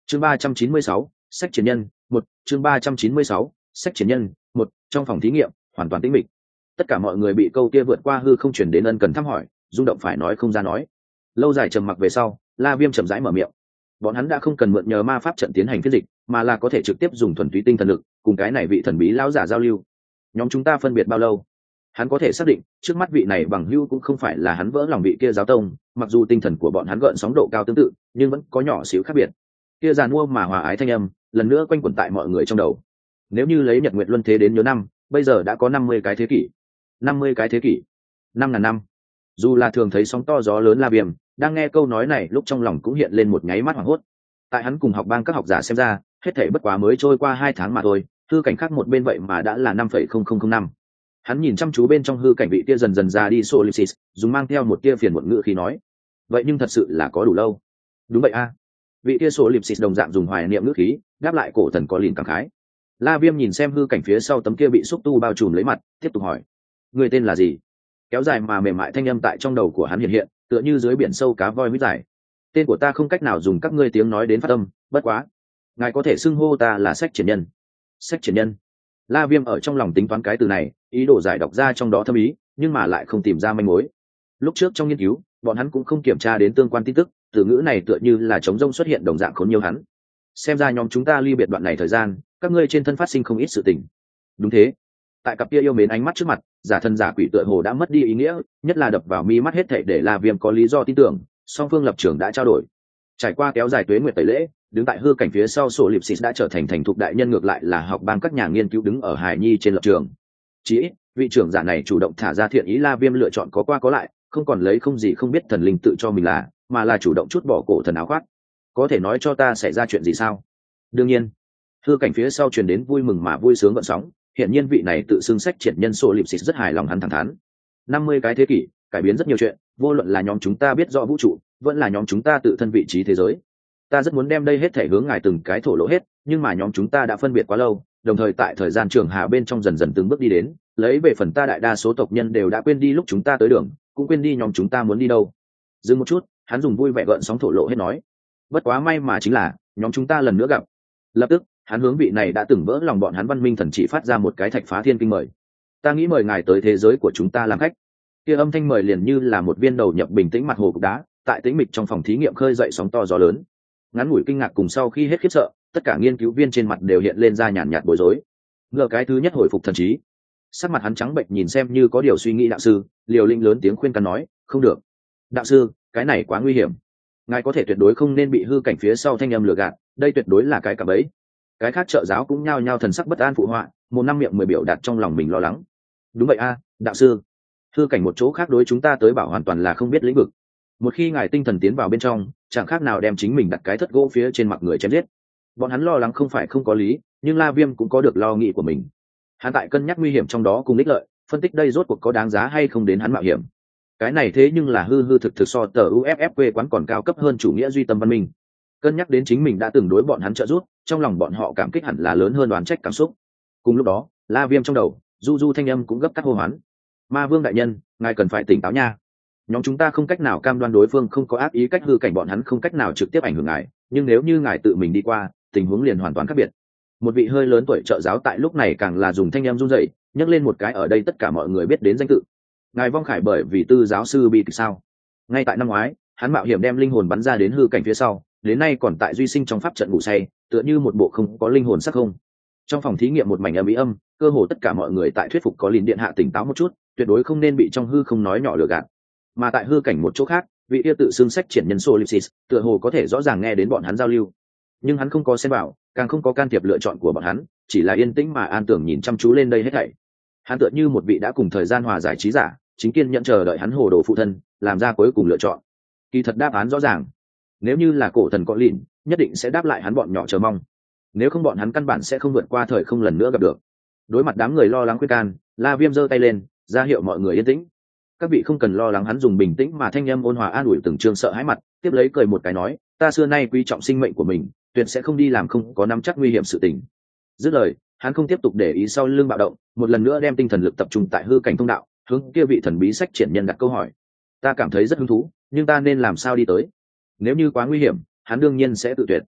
chương ba trăm chín mươi sáu, sách triển nhân một chương ba trăm chín mươi sáu, sách triển nhân một trong phòng thí nghiệm hoàn toàn tĩnh mịch. Tất cả mọi người bị câu kia vượt qua hư không chuyển đến ân cần thăm hỏi, rung động phải nói không ra nói. Lâu dài trầm mặc về sau, La Viêm chậm rãi mở miệng. Bọn hắn đã không cần mượn nhờ ma pháp trận tiến hành phiên dịch, mà là có thể trực tiếp dùng thuần túy tinh thần lực cùng cái này vị thần bí lão giả giao lưu. Nhóm chúng ta phân biệt bao lâu? Hắn có thể xác định trước mắt vị này bằng hữu cũng không phải là hắn vỡ lòng vị kia giáo tông, mặc dù tinh thần của bọn hắn gợn sóng độ cao tương tự, nhưng vẫn có nhỏ xíu khác biệt. Kia giàn mua mà hòa ái thanh âm lần nữa quanh quẩn tại mọi người trong đầu. Nếu như lấy nhật nguyệt luân thế đến nhớ năm, bây giờ đã có năm mươi cái thế kỷ. năm mươi cái thế kỷ, năm ngàn năm. Dù là thường thấy sóng to gió lớn La Viêm, đang nghe câu nói này lúc trong lòng cũng hiện lên một nháy mắt hoảng hốt. Tại hắn cùng học bang các học giả xem ra, hết thảy bất quá mới trôi qua hai tháng mà thôi, hư cảnh khác một bên vậy mà đã là năm phẩy không không không năm. Hắn nhìn chăm chú bên trong hư cảnh vị kia dần dần ra đi Solipsis, dùng mang theo một tia phiền muộn ngữ khi nói: "Vậy nhưng thật sự là có đủ lâu." "Đúng vậy a." Vị kia Solipsis đồng dạng dùng hoài niệm ngữ khí, đáp lại cổ thần có lìn cảm khái. La Viêm nhìn xem hư cảnh phía sau tấm kia bị xúc tu bao trùm lấy mặt, tiếp tục hỏi: "Người tên là gì?" Kéo dài mà mềm mại thanh âm tại trong đầu của hắn hiện hiện, tựa như dưới biển sâu cá voi mít dài. "Tên của ta không cách nào dùng các ngươi tiếng nói đến phát âm, bất quá, ngài có thể xưng hô ta là sách triển nhân." Sách triển nhân. La Viêm ở trong lòng tính toán cái từ này, ý đồ giải đọc ra trong đó thâm ý, nhưng mà lại không tìm ra manh mối. Lúc trước trong nghiên cứu, bọn hắn cũng không kiểm tra đến tương quan tin tức, từ ngữ này tựa như là trống rông xuất hiện đồng dạng khốn nhiều hắn. Xem ra nhóm chúng ta ly biệt đoạn này thời gian, các ngươi trên thân phát sinh không ít sự tình. Đúng thế. Tại cặp kia yêu mến ánh mắt trước mặt, giả thân giả quỷ tựa hồ đã mất đi ý nghĩa, nhất là đập vào mi mắt hết thảy để La Viêm có lý do tin tưởng, song phương lập trường đã trao đổi. Trải qua kéo dài tuế nguyệt tẩy lễ, đứng tại hư cảnh phía sau sổ lịp xịt đã trở thành thành thục đại nhân, ngược lại là học bang các nhà nghiên cứu đứng ở hài nhi trên lập trường. Chỉ ít, vị trưởng giả này chủ động thả ra thiện ý, La Viêm lựa chọn có qua có lại, không còn lấy không gì không biết thần linh tự cho mình là, mà là chủ động chút bỏ cổ thần áo khoác. Có thể nói cho ta xảy ra chuyện gì sao? Đương nhiên. Hư cảnh phía sau truyền đến vui mừng mà vui sướng gợn sóng, hiện nhiên vị này tự xưng sách triển nhân sổ lịp xịt rất hài lòng, hắn thẳng thắn. năm mươi cái thế kỷ, cải biến rất nhiều chuyện, vô luận là nhóm chúng ta biết rõ vũ trụ, vẫn là nhóm chúng ta tự thân vị trí thế giới. Ta rất muốn đem đây hết thể hướng ngài từng cái thổ lộ hết, nhưng mà nhóm chúng ta đã phân biệt quá lâu, đồng thời tại thời gian trường hà bên trong dần dần từng bước đi đến, lấy về phần ta đại đa số tộc nhân đều đã quên đi lúc chúng ta tới đường, cũng quên đi nhóm chúng ta muốn đi đâu. Dừng một chút, hắn dùng vui vẻ gợn sóng thổ lộ hết nói: bất quá may mà chính là nhóm chúng ta lần nữa gặp. Lập tức, hắn hướng vị này đã từng vỡ lòng bọn hắn văn minh thần chỉ phát ra một cái thạch phá thiên kinh mời: ta nghĩ mời ngài tới thế giới của chúng ta làm khách. Kia âm thanh mời liền như là một viên đầu nhập bình tĩnh mặt hồ cục đá, tại tĩnh mịch trong phòng thí nghiệm khơi dậy sóng to gió lớn. Ngắn ngủi kinh ngạc cùng sau khi hết khiếp sợ, tất cả nghiên cứu viên trên mặt đều hiện lên ra nhàn nhạt bối rối. Ngờ cái thứ nhất hồi phục thần trí, sắc mặt hắn trắng bệch nhìn xem như có điều suy nghĩ đạo sư, liều lĩnh lớn tiếng khuyên can nói: không được, đạo sư, cái này quá nguy hiểm, ngài có thể tuyệt đối không nên bị hư cảnh phía sau thanh âm lừa gạt, đây tuyệt đối là cái cạm bẫy. Cái khác trợ giáo cũng nhao nhao thần sắc bất an phụ họa, một năm miệng mười biểu đạt trong lòng mình lo lắng. Đúng vậy a, đạo sư, hư cảnh một chỗ khác đối chúng ta tới bảo hoàn toàn là không biết lĩnh vực, một khi ngài tinh thần tiến vào bên trong, chẳng khác nào đem chính mình đặt cái thất gỗ phía trên mặt người chém giết. Bọn hắn lo lắng không phải không có lý, nhưng La Viêm cũng có được lo nghĩ của mình. Hắn tại cân nhắc nguy hiểm trong đó cùng ích lợi, phân tích đây rốt cuộc có đáng giá hay không đến hắn mạo hiểm. Cái này thế nhưng là hư hư thực thực so tờ u ép ép quê quán còn cao cấp hơn chủ nghĩa duy tâm văn minh. Cân nhắc đến chính mình đã từng đối bọn hắn trợ giúp, trong lòng bọn họ cảm kích hẳn là lớn hơn oán trách cảm xúc. Cùng lúc đó, La Viêm trong đầu, du du thanh âm cũng gấp cắt hô hoán: ma vương đại nhân, ngài cần phải tỉnh táo nha. Nhóm chúng ta không cách nào cam đoan đối phương không có ác ý, cách hư cảnh bọn hắn không cách nào trực tiếp ảnh hưởng ngài, nhưng nếu như ngài tự mình đi qua, tình huống liền hoàn toàn khác biệt. Một vị hơi lớn tuổi trợ giáo tại lúc này càng là dùng thanh em run rẩy, nhắc lên một cái ở đây tất cả mọi người biết đến danh tự: ngài Vong Khải. Bởi vì tư giáo sư bị kịch sao? Ngay tại năm ngoái, hắn mạo hiểm đem linh hồn bắn ra đến hư cảnh phía sau, đến nay còn tại duy sinh trong pháp trận ngủ say, tựa như một bộ không có linh hồn sắc không. Trong phòng thí nghiệm một mảnh âm ý âm, cơ hồ tất cả mọi người tại thuyết phục có Lìn điện hạ tỉnh táo một chút, tuyệt đối không nên bị trong hư không nói nhỏ lừa gạt. Mà tại hư cảnh một chỗ khác, vị yêu tự xưng sách triển nhân Solipsis, tựa hồ có thể rõ ràng nghe đến bọn hắn giao lưu, nhưng hắn không có xen vào, càng không có can thiệp lựa chọn của bọn hắn, chỉ là yên tĩnh mà an tưởng nhìn chăm chú lên đây hết thảy. Hắn tựa như một vị đã cùng thời gian hòa giải trí giả, chính kiên nhẫn chờ đợi hắn hồ đồ phụ thân làm ra cuối cùng lựa chọn. Kỳ thật đáp án rõ ràng, nếu như là cổ thần có Lìn, nhất định sẽ đáp lại hắn bọn nhỏ chờ mong, nếu không bọn hắn căn bản sẽ không vượt qua thời không lần nữa gặp được. Đối mặt đám người lo lắng khuyên can, La Viêm giơ tay lên ra hiệu mọi người yên tĩnh. Các vị không cần lo lắng, hắn dùng bình tĩnh mà thanh âm ôn hòa an ủi từng trường sợ hãi mặt, tiếp lấy cười một cái nói: ta xưa nay quý trọng sinh mệnh của mình, tuyệt sẽ không đi làm không có nắm chắc nguy hiểm sự tình. Dứt lời, hắn không tiếp tục để ý sau lưng bạo động, một lần nữa đem tinh thần lực tập trung tại hư cảnh thông đạo, hướng kia vị thần bí sách triển nhân đặt câu hỏi: ta cảm thấy rất hứng thú, nhưng ta nên làm sao đi tới? Nếu như quá nguy hiểm, hắn đương nhiên sẽ tự tuyệt.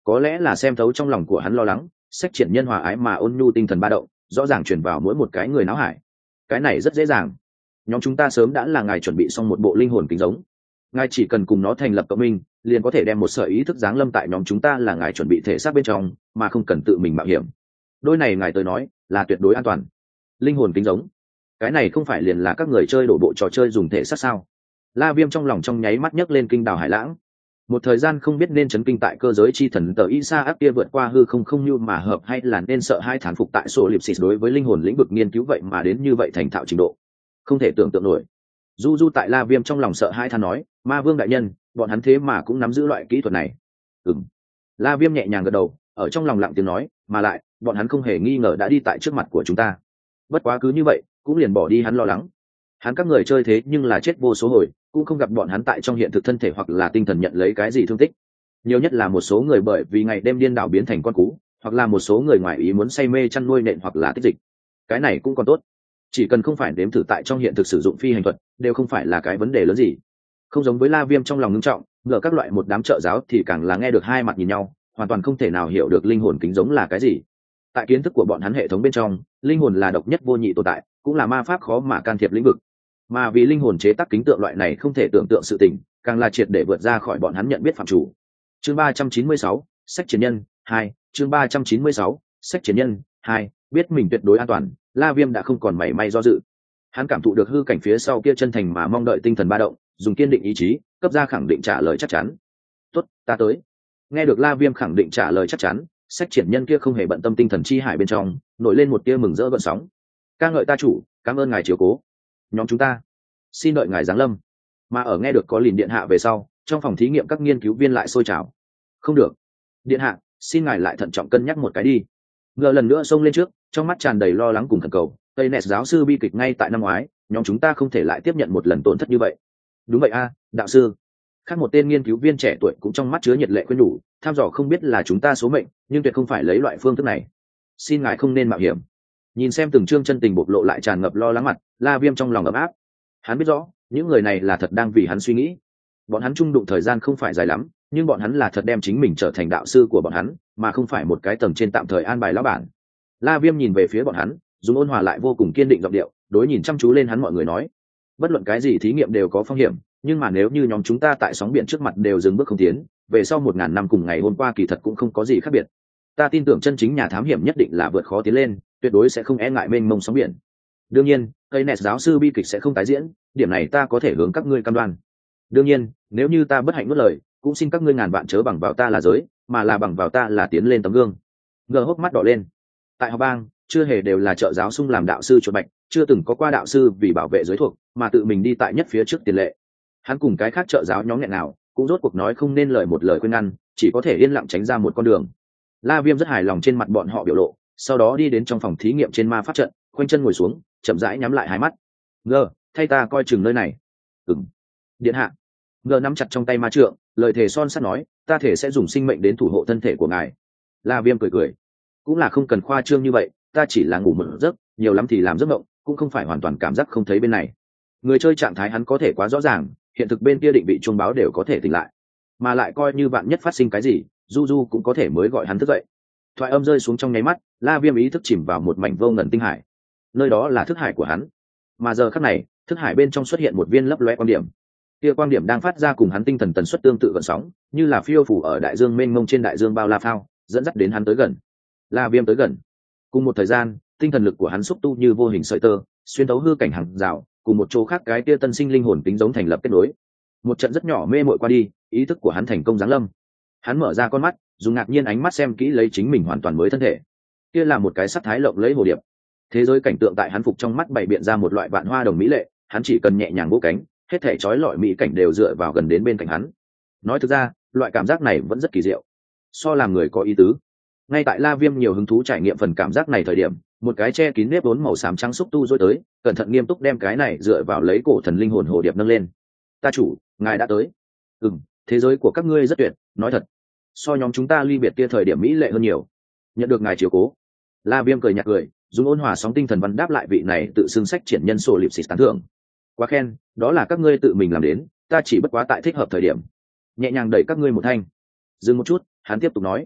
có lẽ là xem thấu trong lòng của hắn lo lắng, sách triển nhân hòa ái mà ôn nhu tinh thần ba động rõ ràng truyền vào mỗi một cái người náo hải. Cái này rất dễ dàng, nhóm chúng ta sớm đã là ngài chuẩn bị xong một bộ linh hồn kính giống, ngài chỉ cần cùng nó thành lập cộng minh liền có thể đem một sợi ý thức giáng lâm tại nhóm chúng ta là ngài chuẩn bị thể xác bên trong, mà không cần tự mình mạo hiểm. Đôi này ngài tới nói là tuyệt đối an toàn. Linh hồn kính giống, cái này không phải liền là các người chơi đổ bộ trò chơi dùng thể xác sao? La Viêm trong lòng trong nháy mắt nhấc lên kinh đào hải lãng. Một thời gian không biết nên chấn kinh tại cơ giới chi thần tờ Isa áp kia vượt qua hư không không như mà hợp, hay là nên sợ hai thán phục tại sổ liệp xịt đối với linh hồn lĩnh vực nghiên cứu vậy mà đến như vậy thành thạo trình độ, không thể tưởng tượng nổi. Du Du tại La Viêm trong lòng sợ hai than nói, Ma Vương đại nhân, bọn hắn thế mà cũng nắm giữ loại kỹ thuật này. Ừm. La Viêm nhẹ nhàng gật đầu, ở trong lòng lặng tiếng nói, mà lại, bọn hắn không hề nghi ngờ đã đi tại trước mặt của chúng ta. Bất quá cứ như vậy, cũng liền bỏ đi hắn lo lắng. Hắn các người chơi thế nhưng là chết vô số hồi, cũng không gặp bọn hắn tại trong hiện thực thân thể hoặc là tinh thần nhận lấy cái gì thương tích. Nhiều nhất là một số người bởi vì ngày đêm điên đảo biến thành con cú, hoặc là một số người ngoài ý muốn say mê chăn nuôi nện hoặc là tích dịch. Cái này cũng còn tốt, chỉ cần không phải đếm thử tại trong hiện thực sử dụng phi hành thuật, đều không phải là cái vấn đề lớn gì. Không giống với La Viêm trong lòng ngưng trọng, ngờ các loại một đám trợ giáo thì càng là nghe được hai mặt nhìn nhau, hoàn toàn không thể nào hiểu được linh hồn kính giống là cái gì. Tại kiến thức của bọn hắn hệ thống bên trong, linh hồn là độc nhất vô nhị tồn tại, cũng là ma pháp khó mà can thiệp lĩnh vực. Mà vì linh hồn chế tác kính tượng loại này không thể tưởng tượng sự tình, càng là triệt để vượt ra khỏi bọn hắn nhận biết phạm chủ. Chương ba trăm chín mươi sáu, sách chiến nhân hai, chương ba trăm chín mươi sáu, sách chiến nhân hai, biết mình tuyệt đối an toàn, La Viêm đã không còn mảy may do dự. Hắn cảm thụ được hư cảnh phía sau kia chân thành mà mong đợi tinh thần ba động, dùng kiên định ý chí, cấp ra khẳng định trả lời chắc chắn. "Tốt, ta tới." Nghe được La Viêm khẳng định trả lời chắc chắn, sách triển nhân kia không hề bận tâm tinh thần chi hải bên trong, nổi lên một tia mừng rỡ gợn sóng. "Ca ngợi ta chủ, cảm ơn ngài chiếu cố. Nhóm chúng ta xin đợi ngài giáng lâm." Mà ở nghe được có lìn điện hạ về sau, trong phòng thí nghiệm các nghiên cứu viên lại sôi trào. "Không được, điện hạ, xin ngài lại thận trọng cân nhắc một cái đi." Ngờ lần nữa xông lên trước, trong mắt tràn đầy lo lắng cùng khẩn cầu. "Tây Nẹt giáo sư bi kịch ngay tại năm ngoái, nhóm chúng ta không thể lại tiếp nhận một lần tổn thất như vậy." "Đúng vậy a, đạo sư." Khác một tên nghiên cứu viên trẻ tuổi cũng trong mắt chứa nhiệt lệ khuyên nhủ, "Tham dò không biết là chúng ta số mệnh, nhưng tuyệt không phải lấy loại phương thức này. Xin ngài không nên mạo hiểm." Nhìn xem từng trương chân tình bộc lộ lại tràn ngập lo lắng mặt, La Viêm trong lòng ấm áp. Hắn biết rõ, những người này là thật đang vì hắn suy nghĩ. Bọn hắn chung đụng thời gian không phải dài lắm, nhưng bọn hắn là thật đem chính mình trở thành đạo sư của bọn hắn, mà không phải một cái tầng trên tạm thời an bài lão bản. La Viêm nhìn về phía bọn hắn, dùng ôn hòa lại vô cùng kiên định giọng điệu, đối nhìn chăm chú lên hắn mọi người nói: "Bất luận cái gì thí nghiệm đều có phong hiểm, nhưng mà nếu như nhóm chúng ta tại sóng biển trước mặt đều dừng bước không tiến, về sau một ngàn năm cùng ngày hôm qua kỳ thật cũng không có gì khác biệt. Ta tin tưởng chân chính nhà thám hiểm nhất định là vượt khó tiến lên, tuyệt đối sẽ không e ngại mênh mông sóng biển. Đương nhiên, cây nẹt giáo sư bi kịch sẽ không tái diễn, điểm này ta có thể hướng các ngươi cam đoan. Đương nhiên, nếu như ta bất hạnh nuốt lời, cũng xin các ngươi ngàn vạn chớ bằng vào ta là giới, mà là bằng vào ta là tiến lên tấm gương." Ngờ hốc mắt đỏ lên. Tại học bang, chưa hề đều là trợ giáo sung làm đạo sư chuột bạch, chưa từng có qua đạo sư vì bảo vệ giới thuộc mà tự mình đi tại nhất phía trước tiền lệ. Hắn cùng cái khác trợ giáo nhóm nghẹn nào cũng rốt cuộc nói không nên lời một lời khuyên ngăn, chỉ có thể yên lặng tránh ra một con đường. La Viêm rất hài lòng trên mặt bọn họ biểu lộ, sau đó đi đến trong phòng thí nghiệm trên ma pháp trận, khoanh chân ngồi xuống, chậm rãi nhắm lại hai mắt. "Ngờ, thay ta coi chừng nơi này." "Ừm, điện hạ." Ngờ nắm chặt trong tay ma trượng, lời thề son sắt nói, "Ta thể sẽ dùng sinh mệnh đến thủ hộ thân thể của ngài." La Viêm cười cười, "Cũng là không cần khoa trương như vậy, ta chỉ là ngủ một giấc, nhiều lắm thì làm giấc mộng, cũng không phải hoàn toàn cảm giác không thấy bên này." Người chơi trạng thái hắn có thể quá rõ ràng, hiện thực bên kia định vị chuông báo đều có thể tỉnh lại, mà lại coi như vạn nhất phát sinh cái gì, Du Du cũng có thể mới gọi hắn thức dậy. Thoại âm rơi xuống trong nháy mắt, La Viêm ý thức chìm vào một mảnh vô ngần tinh hải. Nơi đó là thức hải của hắn, mà giờ khắc này, thức hải bên trong xuất hiện một viên lấp loe quang điểm. Kia quang điểm đang phát ra cùng hắn tinh thần tần suất tương tự gợn sóng, như là phiêu phủ ở đại dương mênh mông trên đại dương bao la phao, dẫn dắt đến hắn tới gần. La Viêm tới gần. Cùng một thời gian, tinh thần lực của hắn xúc tu như vô hình sợi tơ, xuyên thấu hư cảnh hàng rào, cùng một chỗ khác cái kia tân sinh linh hồn tính giống thành lập kết nối. Một trận rất nhỏ mê mội qua đi, ý thức của hắn thành công giáng lâm. Hắn mở ra con mắt, dùng ngạc nhiên ánh mắt xem kỹ lấy chính mình hoàn toàn mới thân thể. Kia là một cái sắc thái lộng lẫy hồ điệp. Thế giới cảnh tượng tại hắn phục trong mắt bày biện ra một loại vạn hoa đồng mỹ lệ, hắn chỉ cần nhẹ nhàng vỗ cánh, hết thảy chói lọi mỹ cảnh đều dựa vào gần đến bên cạnh hắn. Nói thực ra, loại cảm giác này vẫn rất kỳ diệu, so làm người có ý tứ. Ngay tại La Viêm nhiều hứng thú trải nghiệm phần cảm giác này thời điểm, một cái che kín nếp vốn màu xám trắng xúc tu rối tới, cẩn thận nghiêm túc đem cái này dựa vào lấy cổ thần linh hồn hồ điệp nâng lên. "Ta chủ, ngài đã tới." "Ừm, thế giới của các ngươi rất tuyệt, nói thật, so nhóm chúng ta ly biệt kia thời điểm mỹ lệ hơn nhiều. Nhận được ngài chiếu cố." La Viêm cười nhạt cười, dùng ôn hòa sóng tinh thần văn đáp lại vị này tự xưng sách triển nhân sổ liệp xịt tán thưởng. "Quá khen, đó là các ngươi tự mình làm đến, ta chỉ bất quá tại thích hợp thời điểm nhẹ nhàng đẩy các ngươi một thanh." Dừng một chút, hắn tiếp tục nói,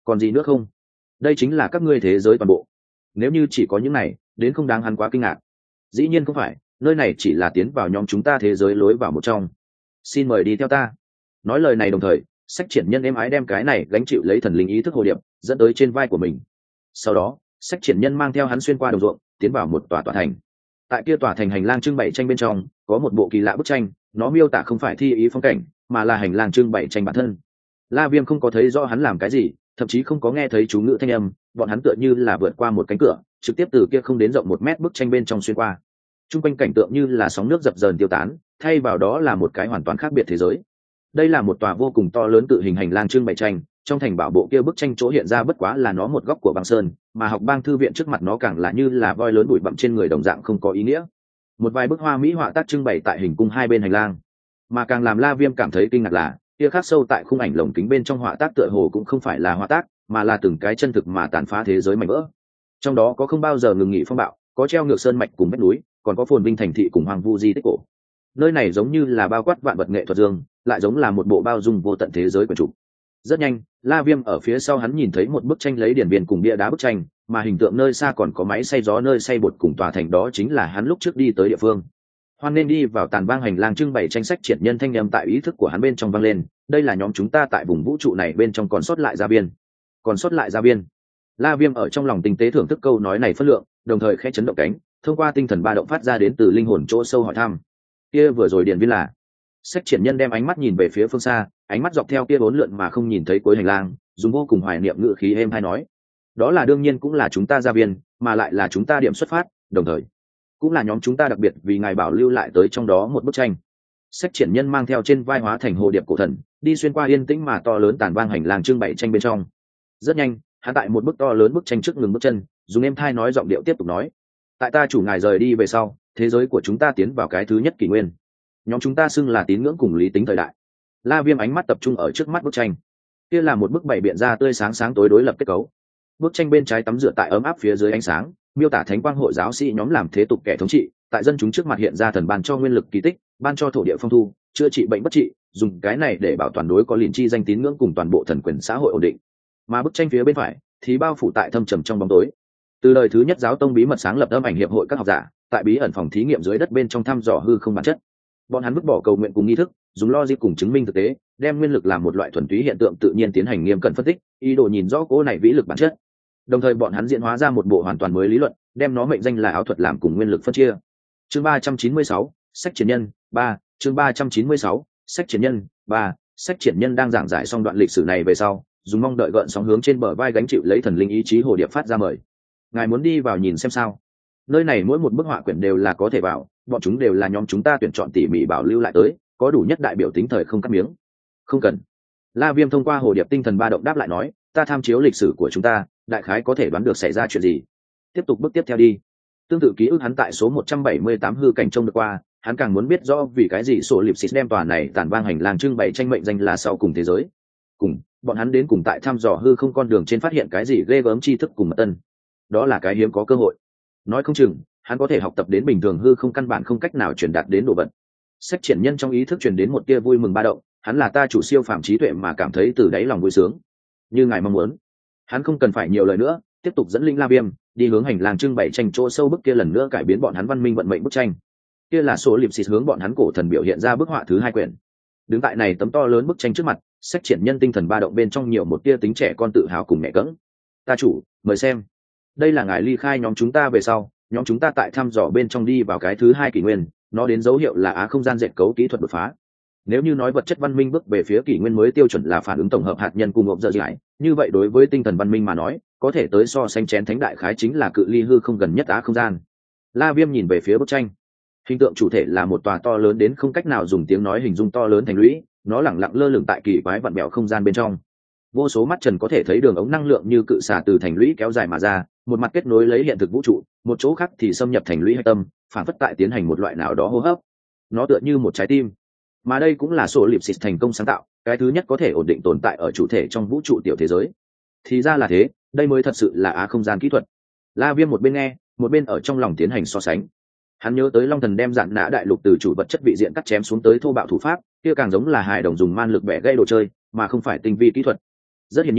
Còn gì nữa không? Đây chính là các ngươi thế giới toàn bộ. Nếu như chỉ có những này, đến không đáng hắn quá kinh ngạc. Dĩ nhiên không phải, nơi này chỉ là tiến vào nhóm chúng ta thế giới lối vào một trong. Xin mời đi theo ta. Nói lời này đồng thời, sách triển nhân êm ái đem cái này gánh chịu lấy thần linh ý thức hồ điệp dẫn tới trên vai của mình. Sau đó, sách triển nhân mang theo hắn xuyên qua đồng ruộng, tiến vào một tòa tòa thành. Tại kia tòa thành hành lang trưng bày tranh bên trong, có một bộ kỳ lạ bức tranh, nó miêu tả không phải thi ý phong cảnh, mà là hành lang trưng bày tranh bản thân. La Viêm không có thấy rõ hắn làm cái gì, thậm chí không có nghe thấy chú ngữ thanh âm, bọn hắn tựa như là vượt qua một cánh cửa, trực tiếp từ kia không đến rộng một mét bức tranh bên trong xuyên qua. Trung quanh cảnh tượng như là sóng nước dập dờn tiêu tán, thay vào đó là một cái hoàn toàn khác biệt thế giới. Đây là một tòa vô cùng to lớn tự hình hành lang trưng bày tranh, trong thành bảo bộ kia bức tranh chỗ hiện ra bất quá là nó một góc của băng sơn, mà học bang thư viện trước mặt nó càng là như là voi lớn bụi bặm trên người đồng dạng không có ý nghĩa. Một vài bức hoa mỹ họa tác trưng bày tại hình cung hai bên hành lang, mà càng làm La Viêm cảm thấy kinh ngạc là kia khắc sâu tại khung ảnh lồng kính bên trong họa tác tựa hồ cũng không phải là họa tác, mà là từng cái chân thực mà tàn phá thế giới mảnh vỡ. Trong đó có không bao giờ ngừng nghỉ phong bạo, có treo ngược sơn mạch cùng vách núi, còn có phồn vinh thành thị cùng hoang vu di tích cổ. Nơi này giống như là bao quát vạn vật nghệ thuật dương, lại giống là một bộ bao dung vô tận thế giới của chủ. Rất nhanh, La Viêm ở phía sau hắn nhìn thấy một bức tranh lấy điển biên cùng bia đá bức tranh, mà hình tượng nơi xa còn có máy xay gió nơi xay bột cùng tòa thành đó chính là hắn lúc trước đi tới địa phương. Hoan nên đi vào tàn bang hành lang trưng bày tranh sách triển nhân thanh âm tại ý thức của hắn bên trong vang lên, đây là nhóm chúng ta tại vùng vũ trụ này bên trong còn sót lại gia biên. Còn sót lại gia biên. La Viêm ở trong lòng tinh tế thưởng thức câu nói này phất lượng, đồng thời khẽ chấn động cánh, thông qua tinh thần ba động phát ra đến từ linh hồn chỗ sâu hỏi thăm. Kia vừa rồi điện viên là? Sách triển nhân đem ánh mắt nhìn về phía phương xa, ánh mắt dọc theo kia bốn lượn mà không nhìn thấy cuối hành lang, dùng vô cùng hoài niệm ngữ khí êm hay nói: đó là đương nhiên cũng là chúng ta gia viên, mà lại là chúng ta điểm xuất phát, đồng thời cũng là nhóm chúng ta đặc biệt vì ngài bảo lưu lại tới trong đó một bức tranh. Sách triển nhân mang theo trên vai hóa thành hồ điệp cổ thần, đi xuyên qua yên tĩnh mà to lớn tàn bang hành lang trưng bày tranh bên trong. Rất nhanh, hắn tại một bức to lớn bức tranh trước ngừng bước chân, dùng êm thai nói giọng điệu tiếp tục nói: tại ta chủ ngài rời đi về sau, thế giới của chúng ta tiến vào cái thứ nhất kỷ nguyên. Nhóm chúng ta xưng là tín ngưỡng cùng lý tính thời đại. La Viêm ánh mắt tập trung ở trước mắt bức tranh. Kia là một bức bày biện ra tươi sáng sáng tối đối lập kết cấu. Bức tranh bên trái tắm rửa tại ấm áp phía dưới ánh sáng, miêu tả thánh quang hội giáo sĩ nhóm làm thế tục kẻ thống trị, tại dân chúng trước mặt hiện ra thần ban cho nguyên lực kỳ tích, ban cho thổ địa phong thu, chữa trị bệnh bất trị, dùng cái này để bảo toàn đối có liền chi danh tín ngưỡng cùng toàn bộ thần quyền xã hội ổn định. Mà bức tranh phía bên phải thì bao phủ tại thâm trầm trong bóng tối. Từ đời thứ nhất giáo tông bí mật sáng lập âm ảnh hiệp hội các học giả, tại bí ẩn phòng thí nghiệm dưới đất bên trong thăm dò hư không bản chất. Bọn hắn vứt bỏ cầu nguyện cùng nghi thức, dùng logic cùng chứng minh thực tế, đem nguyên lực làm một loại thuần túy hiện tượng tự nhiên tiến hành nghiêm cẩn phân tích, ý đồ nhìn rõ cố này vĩ lực bản chất. Đồng thời bọn hắn diễn hóa ra một bộ hoàn toàn mới lý luận, đem nó mệnh danh là áo thuật làm cùng nguyên lực phân chia. Chương ba trăm chín mươi sáu, sách triển nhân ba. Chương ba trăm chín mươi sáu, sách triển nhân ba. Sách triển nhân đang giảng giải xong đoạn lịch sử này về sau, dùng mong đợi gợn sóng hướng trên bờ vai gánh chịu lấy thần linh ý chí hồ điệp phát ra mời: ngài muốn đi vào nhìn xem sao? Nơi này mỗi một bức họa quyển đều là có thể vào, bọn chúng đều là nhóm chúng ta tuyển chọn tỉ mỉ bảo lưu lại tới, có đủ nhất đại biểu tính thời không cắt miếng. Không cần. La Viêm thông qua hồ điệp tinh thần ba động đáp lại nói: ta tham chiếu lịch sử của chúng ta, đại khái có thể đoán được xảy ra chuyện gì. Tiếp tục bước tiếp theo đi. Tương tự ký ức hắn tại số một trăm bảy mươi tám hư cảnh trông được qua, hắn càng muốn biết rõ vì cái gì sổ liệp xịt đem tòa này tàn vang hành lang trưng bày tranh mệnh danh là sau cùng thế giới. Cùng bọn hắn đến cùng tại thăm dò hư không con đường trên phát hiện cái gì ghê gớm tri thức cùng mật tân. Đó là cái hiếm có cơ hội. Nói không chừng hắn có thể học tập đến bình thường hư không căn bản không cách nào truyền đạt đến đồ vật. Sách triển nhân trong ý thức truyền đến một tia vui mừng ba động, hắn là ta chủ siêu phàm trí tuệ mà cảm thấy từ đáy lòng vui sướng. Như ngài mong muốn. Hắn không cần phải nhiều lời nữa, tiếp tục dẫn linh La Viêm đi hướng hành lang trưng bày tranh chỗ sâu bức kia lần nữa cải biến bọn hắn văn minh vận mệnh bức tranh. Kia là số liệp xịt hướng bọn hắn cổ thần biểu hiện ra bức họa thứ hai quyển. Đứng tại này tấm to lớn bức tranh trước mặt, sách triển nhân tinh thần ba động bên trong nhiều một tia tính trẻ con tự hào cùng mẹ cỡng. Ta chủ, mời xem. Đây là ngài ly khai nhóm chúng ta về sau, nhóm chúng ta tại thăm dò bên trong đi vào cái thứ hai kỷ nguyên, nó đến dấu hiệu là á không gian dệt cấu kỹ thuật đột phá. Nếu như nói vật chất văn minh bước về phía kỷ nguyên mới tiêu chuẩn là phản ứng tổng hợp hạt nhân cùng ngộp dở dãi, như vậy đối với tinh thần văn minh mà nói, có thể tới so sánh chén thánh đại khái chính là cự ly hư không gần nhất á không gian. La Viêm nhìn về phía bức tranh. Hình tượng chủ thể là một tòa to lớn đến không cách nào dùng tiếng nói hình dung to lớn thành lũy, nó lẳng lặng lơ lửng tại kỳ quái vặn bẹo không gian bên trong. Vô số mắt trần có thể thấy đường ống năng lượng như cự xà từ thành lũy kéo dài mà ra, một mặt kết nối lấy hiện thực vũ trụ, một chỗ khác thì xâm nhập thành lũy hạch tâm, phản phất tại tiến hành một loại nào đó hô hấp. Nó tựa như một trái tim, mà đây cũng là số liệp xịt thành công sáng tạo, cái thứ nhất có thể ổn định tồn tại ở chủ thể trong vũ trụ tiểu thế giới. Thì ra là thế, đây mới thật sự là á không gian kỹ thuật. La Viêm một bên nghe, một bên ở trong lòng tiến hành so sánh. Hắn nhớ tới Long Thần đem dạn nã đại lục từ chủ vật chất vị diện cắt chém xuống tới thô bạo thủ pháp, kia càng giống là hài đồng dùng man lực bẻ gây đồ chơi, mà không phải tinh vi kỹ thuật. Rất hiển nhiên,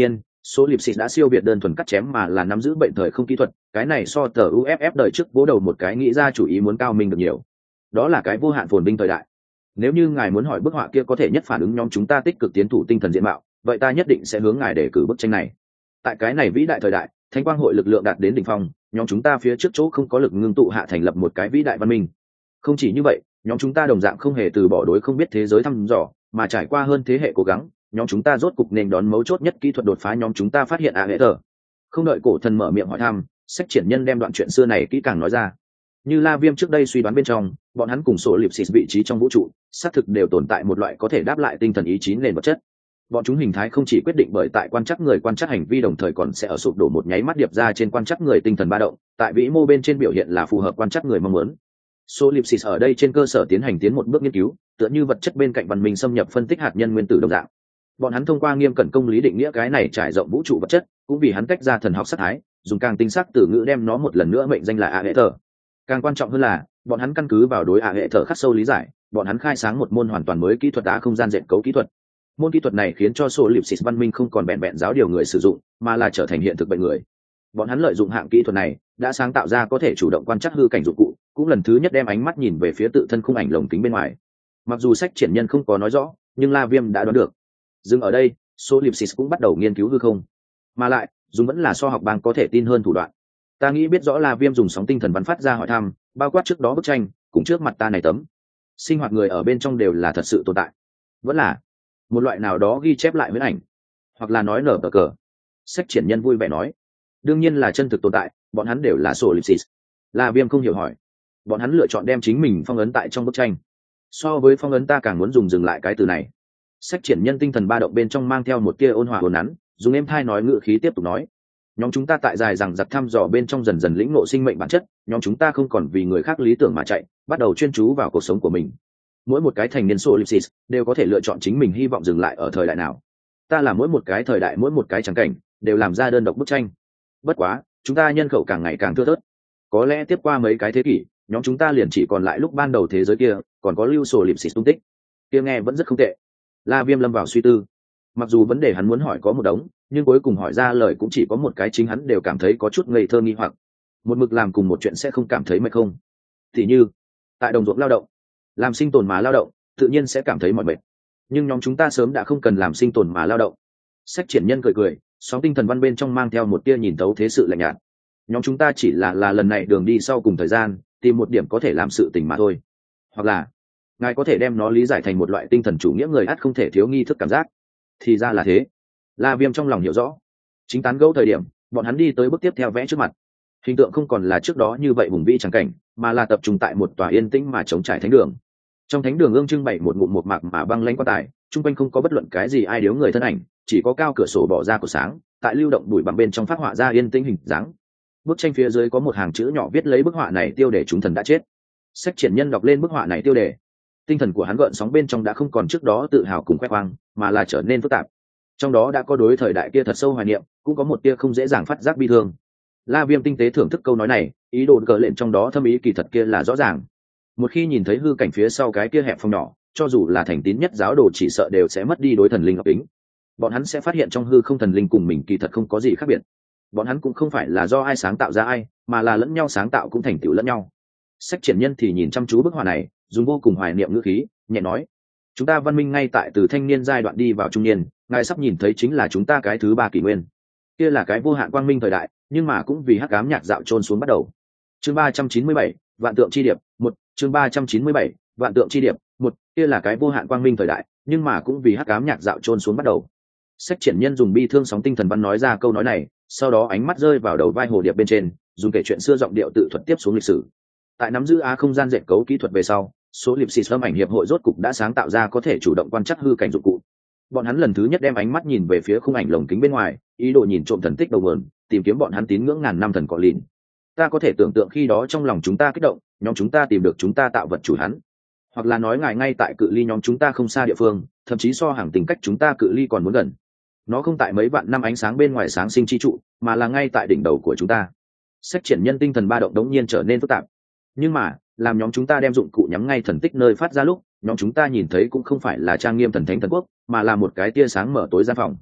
Solipsist đã siêu việt đơn thuần cắt chém mà là nắm giữ bệnh thời không kỹ thuật, cái này so tờ u ép ép đời trước bố đầu một cái nghĩ ra chủ ý muốn cao minh được nhiều. Đó là cái vô hạn phồn vinh thời đại. Nếu như ngài muốn hỏi bức họa kia có thể nhất phản ứng nhóm chúng ta tích cực tiến thủ tinh thần diện mạo, vậy ta nhất định sẽ hướng ngài đề cử bức tranh này. Tại cái này vĩ đại thời đại, Thánh quang hội lực lượng đạt đến đỉnh phong, nhóm chúng ta phía trước chỗ không có lực ngưng tụ hạ thành lập một cái vĩ đại văn minh. Không chỉ như vậy, nhóm chúng ta đồng dạng không hề từ bỏ đối không biết thế giới thăm dò, mà trải qua hơn thế hệ cố gắng, nhóm chúng ta rốt cục nên đón mấu chốt nhất kỹ thuật đột phá. Nhóm chúng ta phát hiện a hệ tờ. Không đợi cổ thần mở miệng hỏi thăm, sách triển nhân đem đoạn chuyện xưa này kỹ càng nói ra. Như La Viêm trước đây suy đoán bên trong, bọn hắn cùng số Lipsis vị trí trong vũ trụ, xác thực đều tồn tại một loại có thể đáp lại tinh thần ý chí nền vật chất. Bọn chúng hình thái không chỉ quyết định bởi tại quan trắc người quan trắc hành vi, đồng thời còn sẽ ở sụp đổ một nháy mắt điệp ra trên quan trắc người tinh thần ba động, tại vĩ mô bên trên biểu hiện là phù hợp quan trắc người mong muốn. Solipsis ở đây trên cơ sở tiến hành tiến một bước nghiên cứu, tựa như vật chất bên cạnh văn minh xâm nhập phân tích hạt nhân nguyên tử đồng dạng. Bọn hắn thông qua nghiêm cẩn công lý định nghĩa cái này trải rộng vũ trụ vật chất, cũng vì hắn tách ra thần học sắc thái, dùng càng tinh xác từ ngữ đem nó một lần nữa mệnh danh là a hệ thờ. Càng quan trọng hơn là, bọn hắn căn cứ vào đối a hệ thờ khắc sâu lý giải, bọn hắn khai sáng một môn hoàn toàn mới kỹ thuật đá không gian dệt cấu kỹ thuật. Môn kỹ thuật này khiến cho Solipsis văn minh không còn vẹn vẹn giáo điều người sử dụng, mà là trở thành hiện thực bệnh người. Bọn hắn lợi dụng hạng kỹ thuật này, đã sáng tạo ra có thể chủ động quan trắc hư cảnh dụng cụ, cũng lần thứ nhất đem ánh mắt nhìn về phía tự thân khung ảnh lồng kính bên ngoài. Mặc dù sách triển nhân không có nói rõ, nhưng La Viêm đã đoán được. Dừng ở đây, Solipsis cũng bắt đầu nghiên cứu hư không, mà lại dùng vẫn là so học bang có thể tin hơn thủ đoạn. Ta nghĩ biết rõ La Viêm dùng sóng tinh thần bắn phát ra hỏi thăm, bao quát trước đó bức tranh, cùng trước mặt ta này tấm sinh hoạt người ở bên trong đều là thật sự tồn tại, vẫn là một loại nào đó ghi chép lại huyễn ảnh, hoặc là nói nở tờ cờ. Sách triển nhân vui vẻ nói, đương nhiên là chân thực tồn tại, bọn hắn đều là Solipsis. La Viêm không hiểu hỏi, bọn hắn lựa chọn đem chính mình phong ấn tại trong bức tranh. So với phong ấn ta càng muốn dùng dừng lại cái từ này. Sách triển nhân tinh thần ba động bên trong mang theo một tia ôn hòa hồn nắn, dùng êm thai nói ngữ khí tiếp tục nói, nhóm chúng ta tại dài rằng giặc thăm dò bên trong dần dần lĩnh ngộ sinh mệnh bản chất, nhóm chúng ta không còn vì người khác lý tưởng mà chạy, bắt đầu chuyên chú vào cuộc sống của mình. Mỗi một cái thành niên Solipsis đều có thể lựa chọn chính mình hy vọng dừng lại ở thời đại nào. Ta là mỗi một cái thời đại, mỗi một cái trắng cảnh đều làm ra đơn độc bức tranh. Bất quá, chúng ta nhân khẩu càng ngày càng thưa thớt. Có lẽ tiếp qua mấy cái thế kỷ, nhóm chúng ta liền chỉ còn lại lúc ban đầu thế giới kia, còn có lưu Solipsis tung tích. Kia nghe vẫn rất không tệ. La Viêm lâm vào suy tư. Mặc dù vấn đề hắn muốn hỏi có một đống, nhưng cuối cùng hỏi ra lời cũng chỉ có một cái, chính hắn đều cảm thấy có chút ngây thơ nghi hoặc. Một mực làm cùng một chuyện sẽ không cảm thấy mệt không? Thì như, tại đồng ruộng lao động, làm sinh tồn mà lao động, tự nhiên sẽ cảm thấy mỏi mệt. Nhưng nhóm chúng ta sớm đã không cần làm sinh tồn mà lao động. Sách triển nhân cười cười, sóng tinh thần văn bên trong mang theo một tia nhìn tấu thế sự lạnh nhạt. Nhóm chúng ta chỉ là là lần này đường đi sau cùng thời gian, tìm một điểm có thể làm sự tình mà thôi. Hoặc là, ngài có thể đem nó lý giải thành một loại tinh thần chủ nghĩa người ắt không thể thiếu nghi thức cảm giác. Thì ra là thế. La Viêm trong lòng hiểu rõ. Chính tán gẫu thời điểm, bọn hắn đi tới bước tiếp theo vẽ trước mặt. Hình tượng không còn là trước đó như vậy hùng vĩ trắng cảnh, mà là tập trung tại một tòa yên tĩnh mà trống trải thánh đường. Trong thánh đường ương trưng bày một ngụm một mạc mà băng lãnh quan tài, chung quanh không có bất luận cái gì ai điếu người thân ảnh, chỉ có cao cửa sổ bỏ ra của sáng, tại lưu động bụi bằng bên trong phát họa ra yên tĩnh hình dáng. Bức tranh phía dưới có một hàng chữ nhỏ viết lấy bức họa này tiêu đề chúng thần đã chết. Sách triển nhân đọc lên bức họa này tiêu đề. Tinh thần của hắn gợn sóng bên trong đã không còn trước đó tự hào cùng khoe khoang, mà là trở nên phức tạp. Trong đó đã có đối thời đại kia thật sâu hoài niệm, cũng có một tia không dễ dàng phát giác bi thương. La Viêm tinh tế thưởng thức câu nói này, ý đồ gợi lên trong đó thâm ý kỳ thật kia là rõ ràng. Một khi nhìn thấy hư cảnh phía sau cái kia hẹp phòng nhỏ, cho dù là thành tín nhất giáo đồ chỉ sợ đều sẽ mất đi đối thần linh hợp tính. Bọn hắn sẽ phát hiện trong hư không thần linh cùng mình kỳ thật không có gì khác biệt. Bọn hắn cũng không phải là do ai sáng tạo ra ai, mà là lẫn nhau sáng tạo cũng thành tựu lẫn nhau. Sách triển nhân thì nhìn chăm chú bức họa này, dùng vô cùng hoài niệm ngữ khí, nhẹ nói: chúng ta văn minh ngay tại từ thanh niên giai đoạn đi vào trung niên, ngài sắp nhìn thấy chính là chúng ta cái thứ ba kỷ nguyên. Kia là cái vô hạn quang minh thời đại, nhưng mà cũng vì hắc ám nhạc dạo trôn xuống bắt đầu. Chương ba trăm chín mươi bảy, vạn tượng chi điệp, một, chương ba trăm chín mươi bảy, vạn tượng chi điệp, một, kia là cái vô hạn quang minh thời đại, nhưng mà cũng vì hắc ám nhạc dạo trôn xuống bắt đầu. Sách triển nhân dùng bi thương sóng tinh thần văn nói ra câu nói này, sau đó ánh mắt rơi vào đầu vai hồ điệp bên trên, dùng kể chuyện xưa giọng điệu tự thuật tiếp xuống lịch sử. Tại nắm giữ á không gian dệt cấu kỹ thuật về sau, số Lipsis âm ảnh hiệp hội rốt cục đã sáng tạo ra có thể chủ động quan trắc hư cảnh dụng cụ. Bọn hắn lần thứ nhất đem ánh mắt nhìn về phía khung ảnh lồng kính bên ngoài, ý đồ nhìn trộm thần tích đầu nguồn, tìm kiếm bọn hắn tín ngưỡng ngàn năm thần cỏ lìn. Ta có thể tưởng tượng khi đó trong lòng chúng ta kích động, nhóm chúng ta tìm được chúng ta tạo vật chủ hắn. Hoặc là nói ngài ngay tại cự ly nhóm chúng ta không xa địa phương, thậm chí so hàng tình cách chúng ta cự ly còn muốn gần. Nó không tại mấy vạn năm ánh sáng bên ngoài sáng sinh chi trụ, mà là ngay tại đỉnh đầu của chúng ta. Sách triển nhân tinh thần ba động đống nhiên trở nên phức tạp. Nhưng mà, làm nhóm chúng ta đem dụng cụ nhắm ngay thần tích nơi phát ra lúc, nhóm chúng ta nhìn thấy cũng không phải là trang nghiêm thần thánh thần quốc, mà là một cái tia sáng mở tối gian phòng.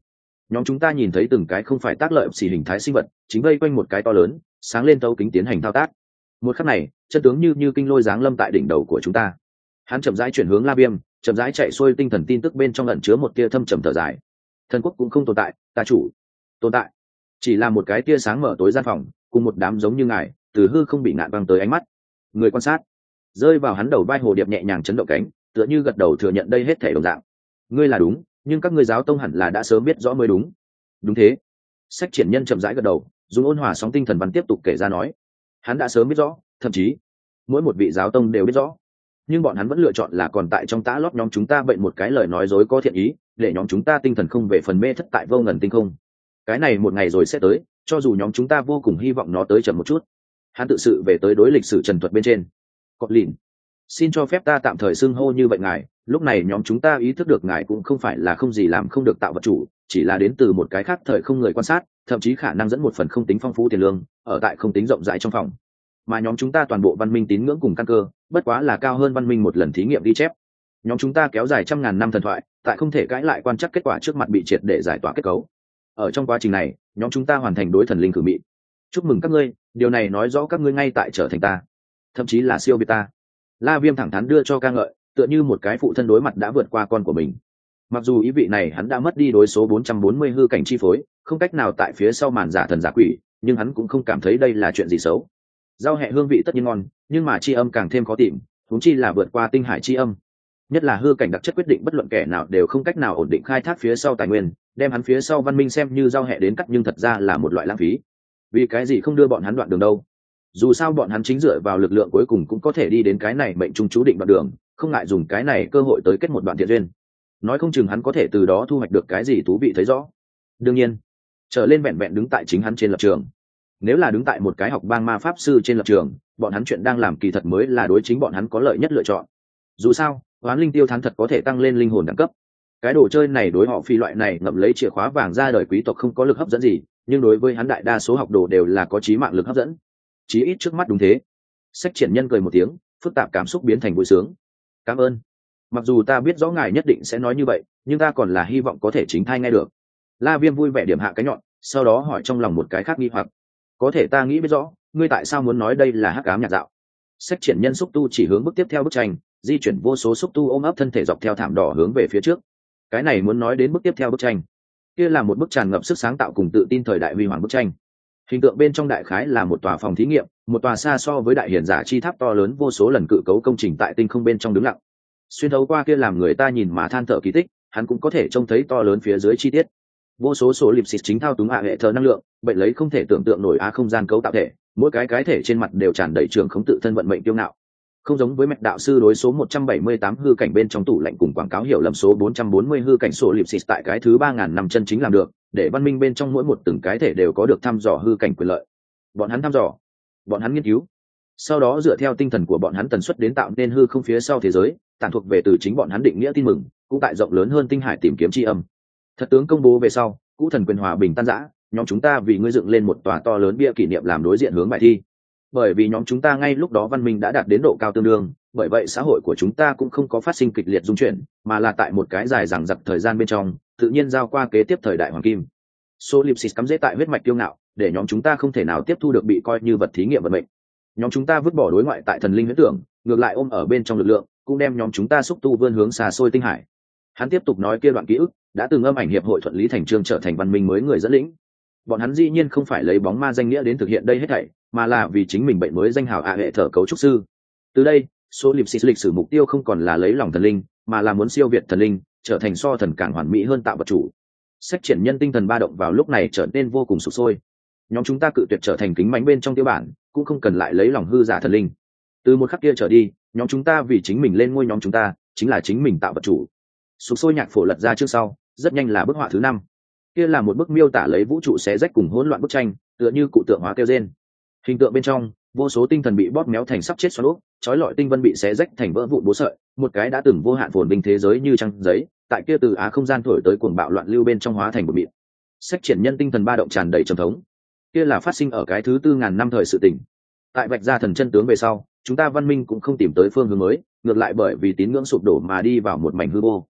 Nhóm chúng ta nhìn thấy từng cái không phải tác lợi xì hình thái sinh vật chính vây quanh một cái to lớn sáng lên thấu kính tiến hành thao tác. Một khắc này chân tướng như như kinh lôi giáng lâm tại đỉnh đầu của chúng ta. Hắn chậm rãi chuyển hướng La Viêm, chậm rãi chạy xuôi tinh thần tin tức bên trong ẩn chứa một tia thâm trầm thở dài. Thần quốc cũng không tồn tại, ta chủ tồn tại, chỉ là một cái tia sáng mở tối gian phòng, cùng một đám giống như ngài từ hư không bị ngạn băng tới ánh mắt. Người quan sát rơi vào hắn đầu vai hồ điệp nhẹ nhàng chấn động cánh, tựa như gật đầu thừa nhận đây hết thể đồng dạng. Ngươi là đúng, nhưng các ngươi giáo tông hẳn là đã sớm biết rõ mới đúng. Đúng thế. Sách triển nhân chậm rãi gật đầu, dùng ôn hòa sóng tinh thần văn tiếp tục kể ra nói. Hắn đã sớm biết rõ, thậm chí mỗi một vị giáo tông đều biết rõ, nhưng bọn hắn vẫn lựa chọn là còn tại trong tã lót nhóm chúng ta bệnh một cái lời nói dối có thiện ý, để nhóm chúng ta tinh thần không về phần mê thất tại vô ngần tinh không. Cái này một ngày rồi sẽ tới, cho dù nhóm chúng ta vô cùng hy vọng nó tới chậm một chút. Hắn tự sự về tới đối lịch sử trần thuật bên trên. Cọt lìn, xin cho phép ta tạm thời xưng hô như vậy ngài. Lúc này nhóm chúng ta ý thức được ngài cũng không phải là không gì làm không được tạo vật chủ, chỉ là đến từ một cái khác thời không người quan sát, thậm chí khả năng dẫn một phần không tính phong phú tiền lương, ở tại không tính rộng rãi trong phòng. Mà nhóm chúng ta toàn bộ văn minh tín ngưỡng cùng căn cơ, bất quá là cao hơn văn minh một lần thí nghiệm ghi chép. Nhóm chúng ta kéo dài trăm ngàn năm thần thoại, tại không thể cãi lại quan chắc kết quả trước mặt bị triệt để giải tỏa kết cấu. Ở trong quá trình này, nhóm chúng ta hoàn thành đối thần linh cử mị. Chúc mừng các ngươi, điều này nói rõ các ngươi ngay tại trở thành ta, thậm chí là siêu việt ta. La Viêm thẳng thắn đưa cho ca ngợi, tựa như một cái phụ thân đối mặt đã vượt qua con của mình. Mặc dù ý vị này hắn đã mất đi đối số bốn trăm bốn mươi hư cảnh chi phối, không cách nào tại phía sau màn giả thần giả quỷ, nhưng hắn cũng không cảm thấy đây là chuyện gì xấu. Rau hẹ hương vị tất nhiên ngon, nhưng mà chi âm càng thêm khó tìm, huống chi là vượt qua tinh hải chi âm. Nhất là hư cảnh đặc chất quyết định bất luận kẻ nào đều không cách nào ổn định khai thác phía sau tài nguyên, đem hắn phía sau văn minh xem như rau hẹ đến cắt nhưng thật ra là một loại lãng phí. Vì cái gì không đưa bọn hắn đoạn đường đâu? Dù sao bọn hắn chính dựa vào lực lượng cuối cùng cũng có thể đi đến cái này mệnh trung chú định đoạn đường, không ngại dùng cái này cơ hội tới kết một đoạn thiện duyên. Nói không chừng hắn có thể từ đó thu hoạch được cái gì thú vị thấy rõ. Đương nhiên, trở lên vẹn vẹn đứng tại chính hắn trên lập trường. Nếu là đứng tại một cái học bang ma pháp sư trên lập trường, bọn hắn chuyện đang làm kỳ thật mới là đối chính bọn hắn có lợi nhất lựa chọn. Dù sao, oán linh tiêu thán thật có thể tăng lên linh hồn đẳng cấp. Cái đồ chơi này đối họ phi loại này ngậm lấy chìa khóa vàng ra đời quý tộc không có lực hấp dẫn gì, nhưng đối với hắn đại đa số học đồ đều là có chí mạng lực hấp dẫn. Chí ít trước mắt đúng thế. Sách triển nhân cười một tiếng, phức tạp cảm xúc biến thành vui sướng. Cảm ơn. Mặc dù ta biết rõ ngài nhất định sẽ nói như vậy, nhưng ta còn là hy vọng có thể chính thai nghe được. La Viêm vui vẻ điểm hạ cái nhọn, sau đó hỏi trong lòng một cái khác nghi hoặc. Có thể ta nghĩ biết rõ, ngươi tại sao muốn nói đây là hắc ám nhạt dạo? Sách triển nhân xúc tu chỉ hướng bước tiếp theo bức tranh, di chuyển vô số xúc tu ôm ấp thân thể dọc theo thảm đỏ hướng về phía trước. Cái này muốn nói đến bước tiếp theo bức tranh. Kia là một bức tràn ngập sức sáng tạo cùng tự tin thời đại huy hoàng bức tranh. Hình tượng bên trong đại khái là một tòa phòng thí nghiệm, một tòa xa so với đại hiển giả chi tháp to lớn vô số lần cự cấu công trình tại tinh không bên trong đứng lặng. Xuyên thấu qua kia làm người ta nhìn mà than thở kỳ tích, hắn cũng có thể trông thấy to lớn phía dưới chi tiết. Vô số số lịp xịt chính thao túng ạ hệ thờ năng lượng, bệnh lấy không thể tưởng tượng nổi á không gian cấu tạo thể, mỗi cái cái thể trên mặt đều tràn đầy trường không tự thân vận mệnh tiêu ngạo. Không giống với mạch đạo sư đối số một trăm bảy mươi tám hư cảnh bên trong tủ lạnh cùng quảng cáo hiểu lầm số bốn trăm bốn mươi hư cảnh số lịp xịt tại cái thứ ba ngàn năm chân chính làm được, để văn minh bên trong mỗi một từng cái thể đều có được thăm dò hư cảnh quyền lợi. Bọn hắn thăm dò, bọn hắn nghiên cứu, sau đó dựa theo tinh thần của bọn hắn tần suất đến tạo nên hư không phía sau thế giới, tản thuộc về từ chính bọn hắn định nghĩa tin mừng, cũng tại rộng lớn hơn tinh hải tìm kiếm tri âm. Thật tướng công bố về sau, cũ thần quyền hòa bình tan rã, nhóm chúng ta vì ngươi dựng lên một tòa to lớn bia kỷ niệm làm đối diện hướng bài thi. Bởi vì nhóm chúng ta ngay lúc đó văn minh đã đạt đến độ cao tương đương, bởi vậy xã hội của chúng ta cũng không có phát sinh kịch liệt dung chuyển, mà là tại một cái dài dằng dặc thời gian bên trong, tự nhiên giao qua kế tiếp thời đại hoàng kim. Solipsis cắm rễ tại huyết mạch kiêu ngạo, để nhóm chúng ta không thể nào tiếp thu được bị coi như vật thí nghiệm vận mệnh. Nhóm chúng ta vứt bỏ đối ngoại tại thần linh huyễn tưởng, ngược lại ôm ở bên trong lực lượng, cũng đem nhóm chúng ta xúc tu vươn hướng xa xôi tinh hải. Hắn tiếp tục nói kia đoạn ký ức đã từng âm ảnh hiệp hội thuận lý thành trương trở thành văn minh mới người dẫn lĩnh. Bọn hắn dĩ nhiên không phải lấy bóng ma danh nghĩa đến thực hiện đây hết thảy, mà là vì chính mình bệnh mới danh hào ạ hệ thở cấu trúc sư. Từ đây, Solipsis lịch sử mục tiêu không còn là lấy lòng thần linh, mà là muốn siêu việt thần linh, trở thành so thần càng hoàn mỹ hơn tạo vật chủ. Sách triển nhân tinh thần ba động vào lúc này trở nên vô cùng sục sôi. Nhóm chúng ta cự tuyệt trở thành kính mánh bên trong tiêu bản, cũng không cần lại lấy lòng hư giả thần linh. Từ một khắc kia trở đi, nhóm chúng ta vì chính mình lên ngôi, nhóm chúng ta chính là chính mình tạo vật chủ. Sục sôi nhạc phổ lật ra trước sau, rất nhanh là bức họa thứ năm. Kia là một bức miêu tả lấy vũ trụ xé rách cùng hỗn loạn bức tranh, tựa như cụ tượng hóa kêu gen. Hình tượng bên trong, vô số tinh thần bị bóp méo thành sắp chết xoắn úp, chói lọi tinh vân bị xé rách thành vỡ vụn bố sợi, một cái đã từng vô hạn phồn vinh thế giới như trăng giấy, tại kia từ á không gian thổi tới cuồng bạo loạn lưu bên trong hóa thành một mịn. Sách triển nhân tinh thần ba động tràn đầy trầm thống. Kia là phát sinh ở cái thứ tư ngàn năm thời sự tình. Tại vạch ra thần chân tướng về sau, chúng ta văn minh cũng không tìm tới phương hướng mới, ngược lại bởi vì tín ngưỡng sụp đổ mà đi vào một mảnh hư vô.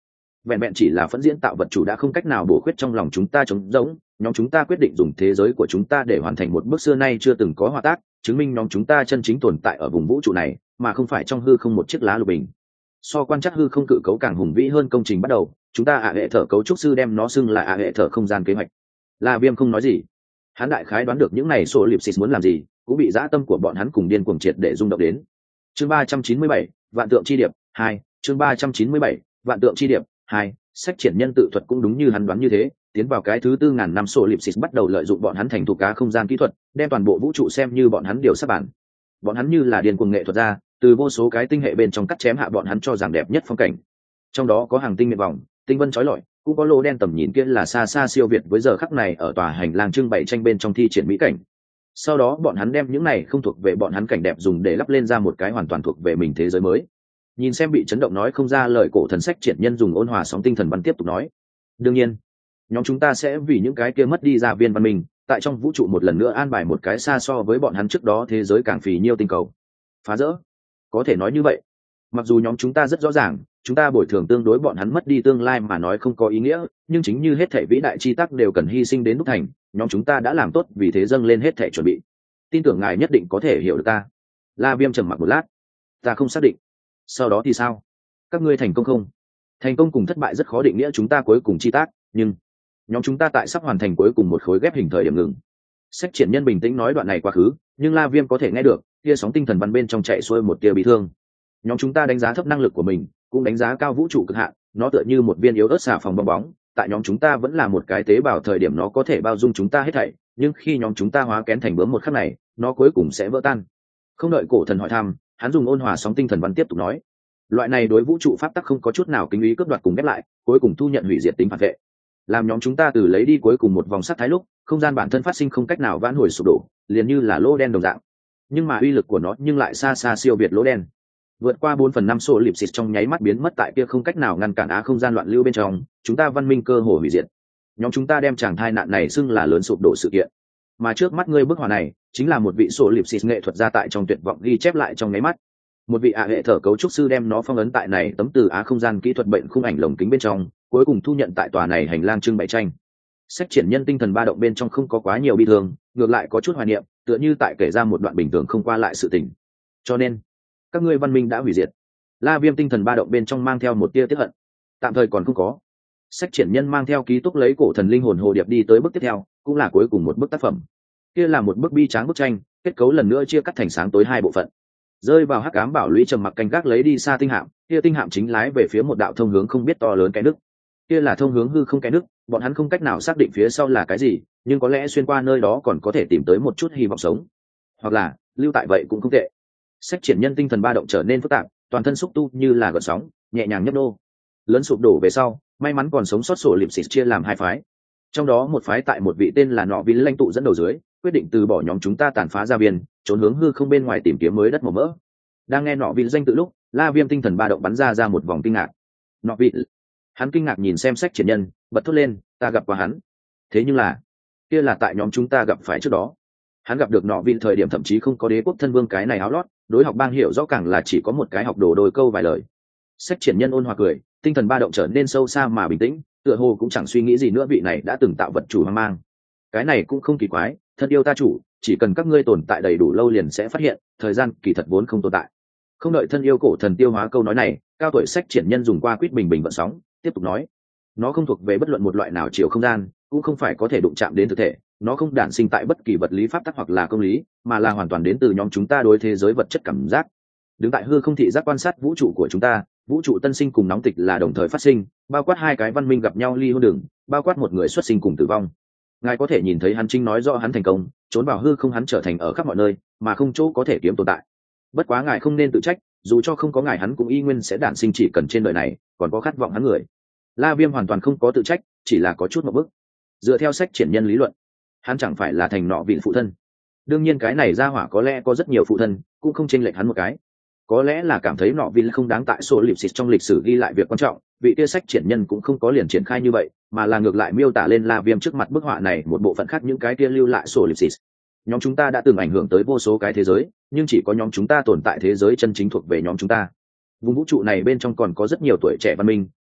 vẹn vẹn chỉ là phẫn diễn tạo vật chủ đã không cách nào bổ khuyết trong lòng chúng ta trống rỗng. Nhóm chúng ta quyết định dùng thế giới của chúng ta để hoàn thành một bước xưa nay chưa từng có hòa tác, chứng minh nhóm chúng ta chân chính tồn tại ở vùng vũ trụ này, mà không phải trong hư không một chiếc lá lục bình. So quan trắc hư không cự cấu càng hùng vĩ hơn công trình bắt đầu, chúng ta ạ hệ thở cấu trúc sư đem nó xưng là ạ hệ thở không gian kế hoạch. La Viêm không nói gì, hắn đại khái đoán được những này sổ lịp xịt muốn làm gì, cũng bị dã tâm của bọn hắn cùng điên cuồng triệt để rung động đến. Chương ba trăm chín mươi bảy, vạn tượng chi điệp hai. Chương ba trăm chín mươi bảy, vạn tượng chi điệp hai. Sách triển nhân tự thuật cũng đúng như hắn đoán như thế, tiến vào cái thứ tư ngàn năm sổ lịp xịt bắt đầu lợi dụng bọn hắn thành thục cá không gian kỹ thuật, đem toàn bộ vũ trụ xem như bọn hắn điều sắp bản. Bọn hắn như là điên cuồng nghệ thuật ra, từ vô số cái tinh hệ bên trong cắt chém hạ bọn hắn cho rằng đẹp nhất phong cảnh. Trong đó có hàng tinh miệt vòng, tinh vân chói lọi, cũng có lô đen tầm nhìn kia là xa xa siêu việt với giờ khắc này ở tòa hành lang trưng bày tranh bên trong thi triển mỹ cảnh. Sau đó bọn hắn đem những này không thuộc về bọn hắn cảnh đẹp dùng để lắp lên ra một cái hoàn toàn thuộc về mình thế giới mới. Nhìn xem bị chấn động nói không ra lời cổ thần sách triển nhân dùng ôn hòa sóng tinh thần văn tiếp tục nói, đương nhiên nhóm chúng ta sẽ vì những cái kia mất đi ra viên văn minh tại trong vũ trụ một lần nữa an bài một cái xa so với bọn hắn trước đó thế giới càng phì nhiêu tinh cầu. Phá rỡ, có thể nói như vậy. Mặc dù nhóm chúng ta rất rõ ràng chúng ta bồi thường tương đối bọn hắn mất đi tương lai mà nói không có ý nghĩa, nhưng chính như hết thể vĩ đại chi tác đều cần hy sinh đến đúc thành, nhóm chúng ta đã làm tốt vì thế dâng lên hết thể chuẩn bị. Tin tưởng ngài nhất định có thể hiểu được ta. La Viêm trầm mặc một lát. Ta không xác định. Sau đó thì sao? Các ngươi thành công không? Thành công cùng thất bại rất khó định nghĩa chúng ta cuối cùng chi tác, nhưng nhóm chúng ta tại sắp hoàn thành cuối cùng một khối ghép hình thời điểm ngừng. Sách triển nhân bình tĩnh nói đoạn này quá khứ, nhưng La Viêm có thể nghe được tia sóng tinh thần văn bên trong chạy xuôi một tia bị thương. Nhóm chúng ta đánh giá thấp năng lực của mình, cũng đánh giá cao vũ trụ cực hạn, nó tựa như một viên yếu ớt xà phòng bong bóng, tại nhóm chúng ta vẫn là một cái tế bào thời điểm nó có thể bao dung chúng ta hết thảy, nhưng khi nhóm chúng ta hóa kén thành bướm một khắc này, nó cuối cùng sẽ vỡ tan. Không đợi cổ thần hỏi thăm, hắn dùng ôn hòa sóng tinh thần văn tiếp tục nói, loại này đối vũ trụ pháp tắc không có chút nào kính ý cướp đoạt cùng ghép lại, cuối cùng thu nhận hủy diệt tính phản vệ, làm nhóm chúng ta từ lấy đi cuối cùng một vòng sát thái lúc, không gian bản thân phát sinh không cách nào vãn hồi sụp đổ, liền như là lỗ đen đồng dạng. Nhưng mà uy lực của nó nhưng lại xa xa siêu việt lỗ đen, vượt qua bốn phần năm số lịp xịt trong nháy mắt biến mất tại kia không cách nào ngăn cản á không gian loạn lưu bên trong, chúng ta văn minh cơ hồ hủy diệt. Nhóm chúng ta đem chàng thai nạn này xưng là lớn sụp đổ sự kiện, mà trước mắt ngươi bức họa này chính là một vị số lịp xịt nghệ thuật gia tại trong tuyệt vọng ghi chép lại trong nháy mắt. Một vị ạ hệ thở cấu trúc sư đem nó phong ấn tại này tấm từ á không gian kỹ thuật bệnh khung ảnh lồng kính bên trong, cuối cùng thu nhận tại tòa này hành lang trưng bày tranh. Sách triển nhân tinh thần ba động bên trong không có quá nhiều bi thương, ngược lại có chút hoài niệm, tựa như tại kể ra một đoạn bình thường không qua lại sự tình. Cho nên các ngươi văn minh đã hủy diệt. La Viêm tinh thần ba động bên trong mang theo một tia tiếc hận. Tạm thời còn không có. Sách triển nhân mang theo ký túc lấy cổ thần linh hồn hồ điệp đi tới bước tiếp theo, cũng là cuối cùng một bức tác phẩm. Kia là một bức bi tráng bức tranh, kết cấu lần nữa chia cắt thành sáng tối hai bộ phận. Rơi vào hắc ám bảo lũy trầm mặc canh gác lấy đi xa tinh hạm, kia tinh hạm chính lái về phía một đạo thông hướng không biết to lớn cái nước. Kia là thông hướng hư không cái nước, bọn hắn không cách nào xác định phía sau là cái gì, nhưng có lẽ xuyên qua nơi đó còn có thể tìm tới một chút hy vọng sống, hoặc là lưu tại vậy cũng không tệ. Sách triển nhân tinh thần ba động trở nên phức tạp, toàn thân xúc tu như là gợn sóng, nhẹ nhàng nhấp nô. Lớn sụp đổ về sau, may mắn còn sống sót sổ lịp xịt chia làm hai phái. Trong đó một phái tại một vị tên là Nọ Vĩ lãnh tụ dẫn đầu dưới, quyết định từ bỏ nhóm chúng ta tàn phá ra viên, trốn hướng hư không bên ngoài tìm kiếm mới đất màu mỡ. Đang nghe Nọ Vĩ danh tự lúc, La Viêm tinh thần ba động bắn ra ra một vòng kinh ngạc. Nọ Vĩ, hắn kinh ngạc nhìn xem sách triển nhân, bật thốt lên, ta gặp qua hắn. Thế nhưng là, kia là tại nhóm chúng ta gặp phải trước đó. Hắn gặp được Nọ Vĩ thời điểm thậm chí không có đế quốc thân vương cái này áo lót, đối học bang hiểu rõ càng là chỉ có một cái học đồ đôi câu vài lời. Sách triển nhân ôn hòa cười, tinh thần ba động trở nên sâu xa mà bình tĩnh, tựa hồ cũng chẳng suy nghĩ gì nữa, vị này đã từng tạo vật chủ hoang mang. Cái này cũng không kỳ quái, thân yêu ta chủ, chỉ cần các ngươi tồn tại đầy đủ lâu liền sẽ phát hiện, thời gian kỳ thật vốn không tồn tại. Không đợi thân yêu cổ thần tiêu hóa câu nói này, cao tuổi sách triển nhân dùng qua quýt bình bình vận sóng, tiếp tục nói, nó không thuộc về bất luận một loại nào chiều không gian, cũng không phải có thể đụng chạm đến thực thể, nó không đản sinh tại bất kỳ vật lý pháp tắc hoặc là công lý, mà là hoàn toàn đến từ nhóm chúng ta đối thế giới vật chất cảm giác. Đứng tại hư không thị giác quan sát vũ trụ của chúng ta, vũ trụ tân sinh cùng nóng tịch là đồng thời phát sinh, bao quát hai cái văn minh gặp nhau ly hôn đường, bao quát một người xuất sinh cùng tử vong. Ngài có thể nhìn thấy hắn chính nói rõ hắn thành công, trốn vào hư không hắn trở thành ở khắp mọi nơi, mà không chỗ có thể kiếm tồn tại. Bất quá ngài không nên tự trách, dù cho không có ngài hắn cũng y nguyên sẽ đản sinh, chỉ cần trên đời này còn có khát vọng hắn người. La Viêm hoàn toàn không có tự trách, chỉ là có chút một bức. Dựa theo sách triển nhân lý luận, hắn chẳng phải là thành Nọ Vĩ phụ thân. Đương nhiên cái này ra hỏa có lẽ có rất nhiều phụ thân, cũng không chênh lệch hắn một cái. Có lẽ là cảm thấy Nọ Vĩ không đáng tại số lịp xịt trong lịch sử ghi lại việc quan trọng, vị kia sách triển nhân cũng không có liền triển khai như vậy, mà là ngược lại miêu tả lên La Viêm trước mặt bức họa này một bộ phận khác những cái kia lưu lại số lịp xịt. Nhóm chúng ta đã từng ảnh hưởng tới vô số cái thế giới, nhưng chỉ có nhóm chúng ta tồn tại thế giới chân chính thuộc về nhóm chúng ta. Vùng vũ trụ này bên trong còn có rất nhiều tuổi trẻ văn minh,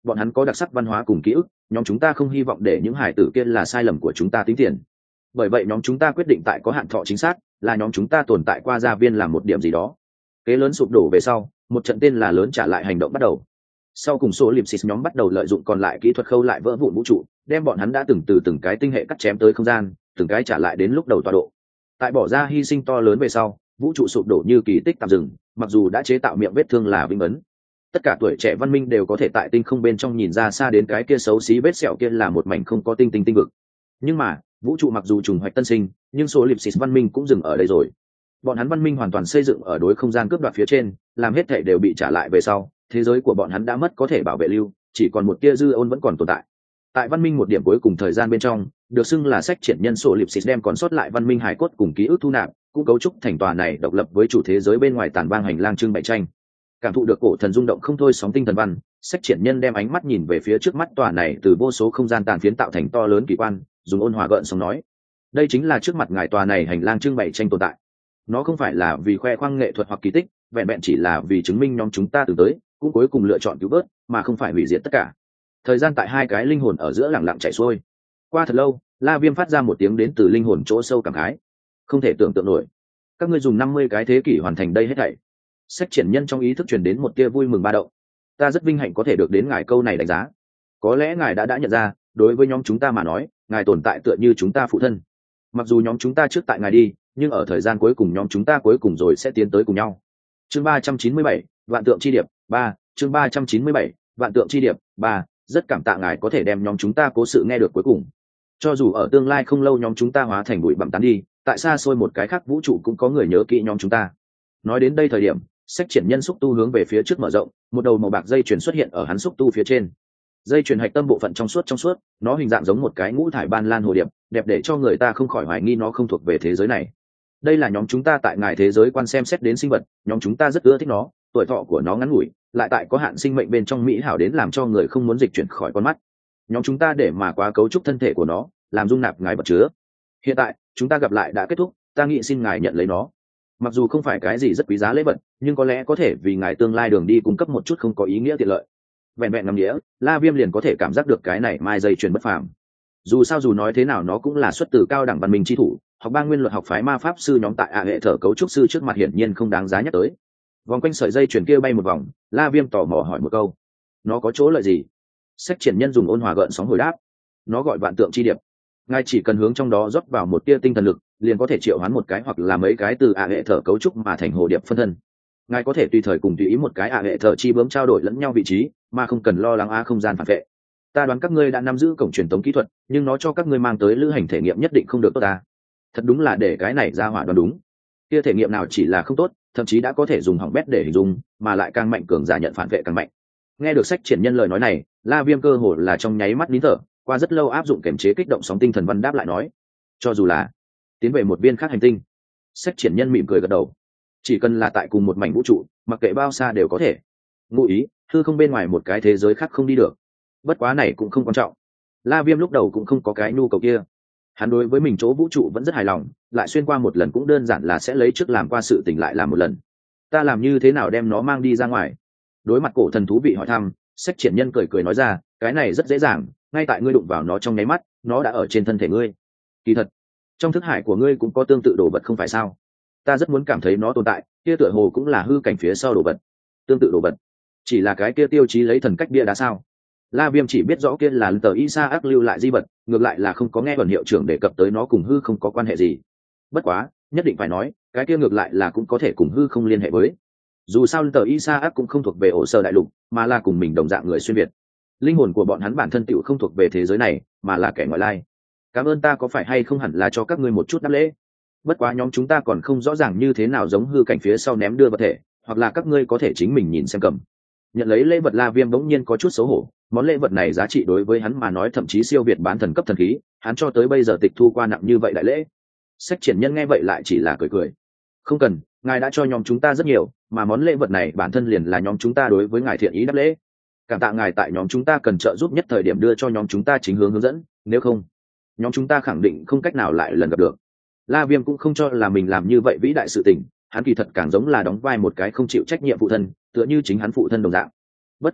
bọn hắn có đặc sắc văn hóa cùng ký ức, nhóm chúng ta không hy vọng để những hải tử kia là sai lầm của chúng ta tính tiền. Bởi vậy nhóm chúng ta quyết định tại có hạn thọ chính xác, là nhóm chúng ta tồn tại qua gia viên làm một điểm gì đó. Kế lớn sụp đổ về sau, một trận tên là lớn trả lại hành động bắt đầu. Sau cùng số liệp xịt nhóm bắt đầu lợi dụng còn lại kỹ thuật khâu lại vỡ vụn vũ trụ, đem bọn hắn đã từng từ từng cái tinh hệ cắt chém tới không gian, từng cái trả lại đến lúc đầu tọa độ. Tại bỏ ra hy sinh to lớn về sau, vũ trụ sụp đổ như kỳ tích tạm dừng, mặc dù đã chế tạo miệng vết thương là vinh ấn. Tất cả tuổi trẻ văn minh đều có thể tại tinh không bên trong nhìn ra xa đến cái kia xấu xí vết sẹo kia là một mảnh không có tinh tinh tinh vực. Nhưng mà vũ trụ mặc dù trùng hoạch tân sinh, nhưng số liệp xịt văn minh cũng dừng ở đây rồi. Bọn hắn văn minh hoàn toàn xây dựng ở đối không gian cướp đoạt phía trên, làm hết thể đều bị trả lại về sau, thế giới của bọn hắn đã mất có thể bảo vệ lưu, chỉ còn một tia dư ôn vẫn còn tồn tại. Tại văn minh một điểm cuối cùng thời gian bên trong, được xưng là sách triển nhân số liệp xịt đem còn sót lại văn minh hải cốt cùng ký ức thu nạp, cũng cấu trúc thành tòa này độc lập với chủ thế giới bên ngoài tàn bang hành lang trưng bày tranh. Cảm thụ được cổ thần rung động không thôi sóng tinh thần văn, sách triển nhân đem ánh mắt nhìn về phía trước mắt tòa này từ vô số không gian tàn phiến tạo thành to lớn kỳ quan, dùng ôn hòa gợn sóng nói: đây chính là trước mặt ngài tòa này hành lang trưng bày tranh tồn tại. Nó không phải là vì khoe khoang nghệ thuật hoặc kỳ tích, vẹn vẹn chỉ là vì chứng minh nhóm chúng ta từng tới, cũng cuối cùng lựa chọn cứu vớt, mà không phải hủy diệt tất cả. Thời gian tại hai cái linh hồn ở giữa lặng lặng chảy xuôi. Qua thật lâu, La Viêm phát ra một tiếng đến từ linh hồn chỗ sâu cảm khái. Không thể tưởng tượng nổi, các ngươi dùng năm mươi cái thế kỷ hoàn thành đây hết thảy. Sách triển nhân trong ý thức truyền đến một tia vui mừng ba động. Ta rất vinh hạnh có thể được đến ngài câu này đánh giá. Có lẽ ngài đã đã nhận ra, đối với nhóm chúng ta mà nói, ngài tồn tại tựa như chúng ta phụ thân. Mặc dù nhóm chúng ta trước tại ngài đi, nhưng ở thời gian cuối cùng nhóm chúng ta cuối cùng rồi sẽ tiến tới cùng nhau. Chương ba trăm chín mươi bảy, vạn tượng chi điệp, ba, chương ba trăm chín mươi bảy, vạn tượng chi điệp, ba, rất cảm tạ ngài có thể đem nhóm chúng ta cố sự nghe được cuối cùng. Cho dù ở tương lai không lâu nhóm chúng ta hóa thành bụi bặm tán đi, tại xa xôi một cái khác vũ trụ cũng có người nhớ kỹ nhóm chúng ta. Nói đến đây thời điểm, sách triển nhân xúc tu hướng về phía trước mở rộng, một đầu màu bạc dây chuyền xuất hiện ở hắn xúc tu phía trên. Dây chuyền hạch tâm bộ phận trong suốt trong suốt, nó hình dạng giống một cái ngũ thải ban lan hồ điệp, đẹp để cho người ta không khỏi hoài nghi nó không thuộc về thế giới này. Đây là nhóm chúng ta tại ngài thế giới quan xem xét đến sinh vật, nhóm chúng ta rất ưa thích nó, tuổi thọ của nó ngắn ngủi, lại tại có hạn sinh mệnh bên trong mỹ hảo đến làm cho người không muốn dịch chuyển khỏi con mắt. Nhóm chúng ta để mà quá cấu trúc thân thể của nó, làm dung nạp ngài vật chứa. Hiện tại chúng ta gặp lại đã kết thúc, ta nghĩ xin ngài nhận lấy nó. Mặc dù không phải cái gì rất quý giá lễ vật, nhưng có lẽ có thể vì ngài tương lai đường đi cung cấp một chút không có ý nghĩa tiện lợi. Vẹn vẹn ngắm nghĩa, La Viêm liền có thể cảm giác được cái này mai dây chuyền bất phàm. Dù sao dù nói thế nào nó cũng là xuất từ cao đẳng văn minh chi thủ, học ba nguyên luật học phái ma pháp sư nhóm tại ạ hệ thở cấu trúc sư trước mặt hiển nhiên không đáng giá nhắc tới. Vòng quanh sợi dây chuyền kia bay một vòng, La Viêm tò mò hỏi một câu: nó có chỗ lợi gì? Sách triển nhân dùng ôn hòa gợn sóng hồi đáp: nó gọi vạn tượng chi điệp. Ngài chỉ cần hướng trong đó rót vào một tia tinh thần lực, liền có thể triệu hoán một cái hoặc là mấy cái từ ạ hệ thở cấu trúc mà thành hồ điệp phân thân. Ngài có thể tùy thời cùng tùy ý một cái ạ hệ thở chi bướm trao đổi lẫn nhau vị trí, mà không cần lo lắng á không gian phản vệ. Ta đoán các ngươi đã nắm giữ cổng truyền tống kỹ thuật, nhưng nó cho các ngươi mang tới lữ hành thể nghiệm nhất định không được tốt ta. Thật đúng là để cái này ra hỏa đoán đúng. Kia thể nghiệm nào chỉ là không tốt, thậm chí đã có thể dùng hỏng bét để hình dung, mà lại càng mạnh cường giả nhận phản vệ càng mạnh. Nghe được sách triển nhân lời nói này, La Viêm cơ hồ là trong nháy mắt nín thở, qua rất lâu áp dụng kiểm chế kích động sóng tinh thần văn đáp lại nói: cho dù là tiến về một viên khác hành tinh. Sách triển nhân mỉm cười gật đầu: chỉ cần là tại cùng một mảnh vũ trụ, mặc kệ bao xa đều có thể. Ngụ ý, hư không bên ngoài một cái thế giới khác không đi được. Bất quá này cũng không quan trọng. La Viêm lúc đầu cũng không có cái nhu cầu kia. Hắn đối với mình chỗ vũ trụ vẫn rất hài lòng, lại xuyên qua một lần cũng đơn giản là sẽ lấy trước làm qua sự tình lại làm một lần. Ta làm như thế nào đem nó mang đi ra ngoài? Đối mặt cổ thần thú vị hỏi thăm, sách triển nhân cười cười nói ra: cái này rất dễ dàng, ngay tại ngươi đụng vào nó trong nháy mắt, nó đã ở trên thân thể ngươi. Kỳ thật, trong thức hải của ngươi cũng có tương tự đồ vật không phải sao? Ta rất muốn cảm thấy nó tồn tại, kia tựa hồ cũng là hư cảnh phía sau đồ vật. Tương tự đồ vật, chỉ là cái kia tiêu chí lấy thần cách bia đá sao? La Viêm chỉ biết rõ kia là tờ Isaac lưu lại di vật, ngược lại là không có nghe bẩn hiệu trưởng đề cập tới nó cùng hư không có quan hệ gì. Bất quá, nhất định phải nói, cái kia ngược lại là cũng có thể cùng hư không liên hệ với. Dù sao tờ Isaac cũng không thuộc về ổ sở đại lục, mà là cùng mình đồng dạng người xuyên việt. Linh hồn của bọn hắn bản thân tựu không thuộc về thế giới này, mà là kẻ ngoại lai. Cảm ơn ta có phải hay không hẳn là cho các ngươi một chút đáp lễ. Bất quá nhóm chúng ta còn không rõ ràng như thế nào giống hư cảnh phía sau ném đưa vật thể, hoặc là các ngươi có thể chính mình nhìn xem cầm. Nhận lấy lễ vật La Viêm bỗng nhiên có chút xấu hổ, món lễ vật này giá trị đối với hắn mà nói thậm chí siêu việt bán thần cấp thần khí, hắn cho tới bây giờ tịch thu qua nặng như vậy đại lễ. Sách triển nhân nghe vậy lại chỉ là cười cười: không cần, ngài đã cho nhóm chúng ta rất nhiều, mà món lễ vật này bản thân liền là nhóm chúng ta đối với ngài thiện ý đáp lễ. Cảm tạ ngài tại nhóm chúng ta cần trợ giúp nhất thời điểm đưa cho nhóm chúng ta chính hướng hướng dẫn, nếu không, nhóm chúng ta khẳng định không cách nào lại lần gặp được. La Viêm cũng không cho là mình làm như vậy vĩ đại sự tình, hắn kỳ thật càng giống là đóng vai một cái không chịu trách nhiệm phụ thân, tựa như chính hắn phụ thân đồng dạng. Bất quá,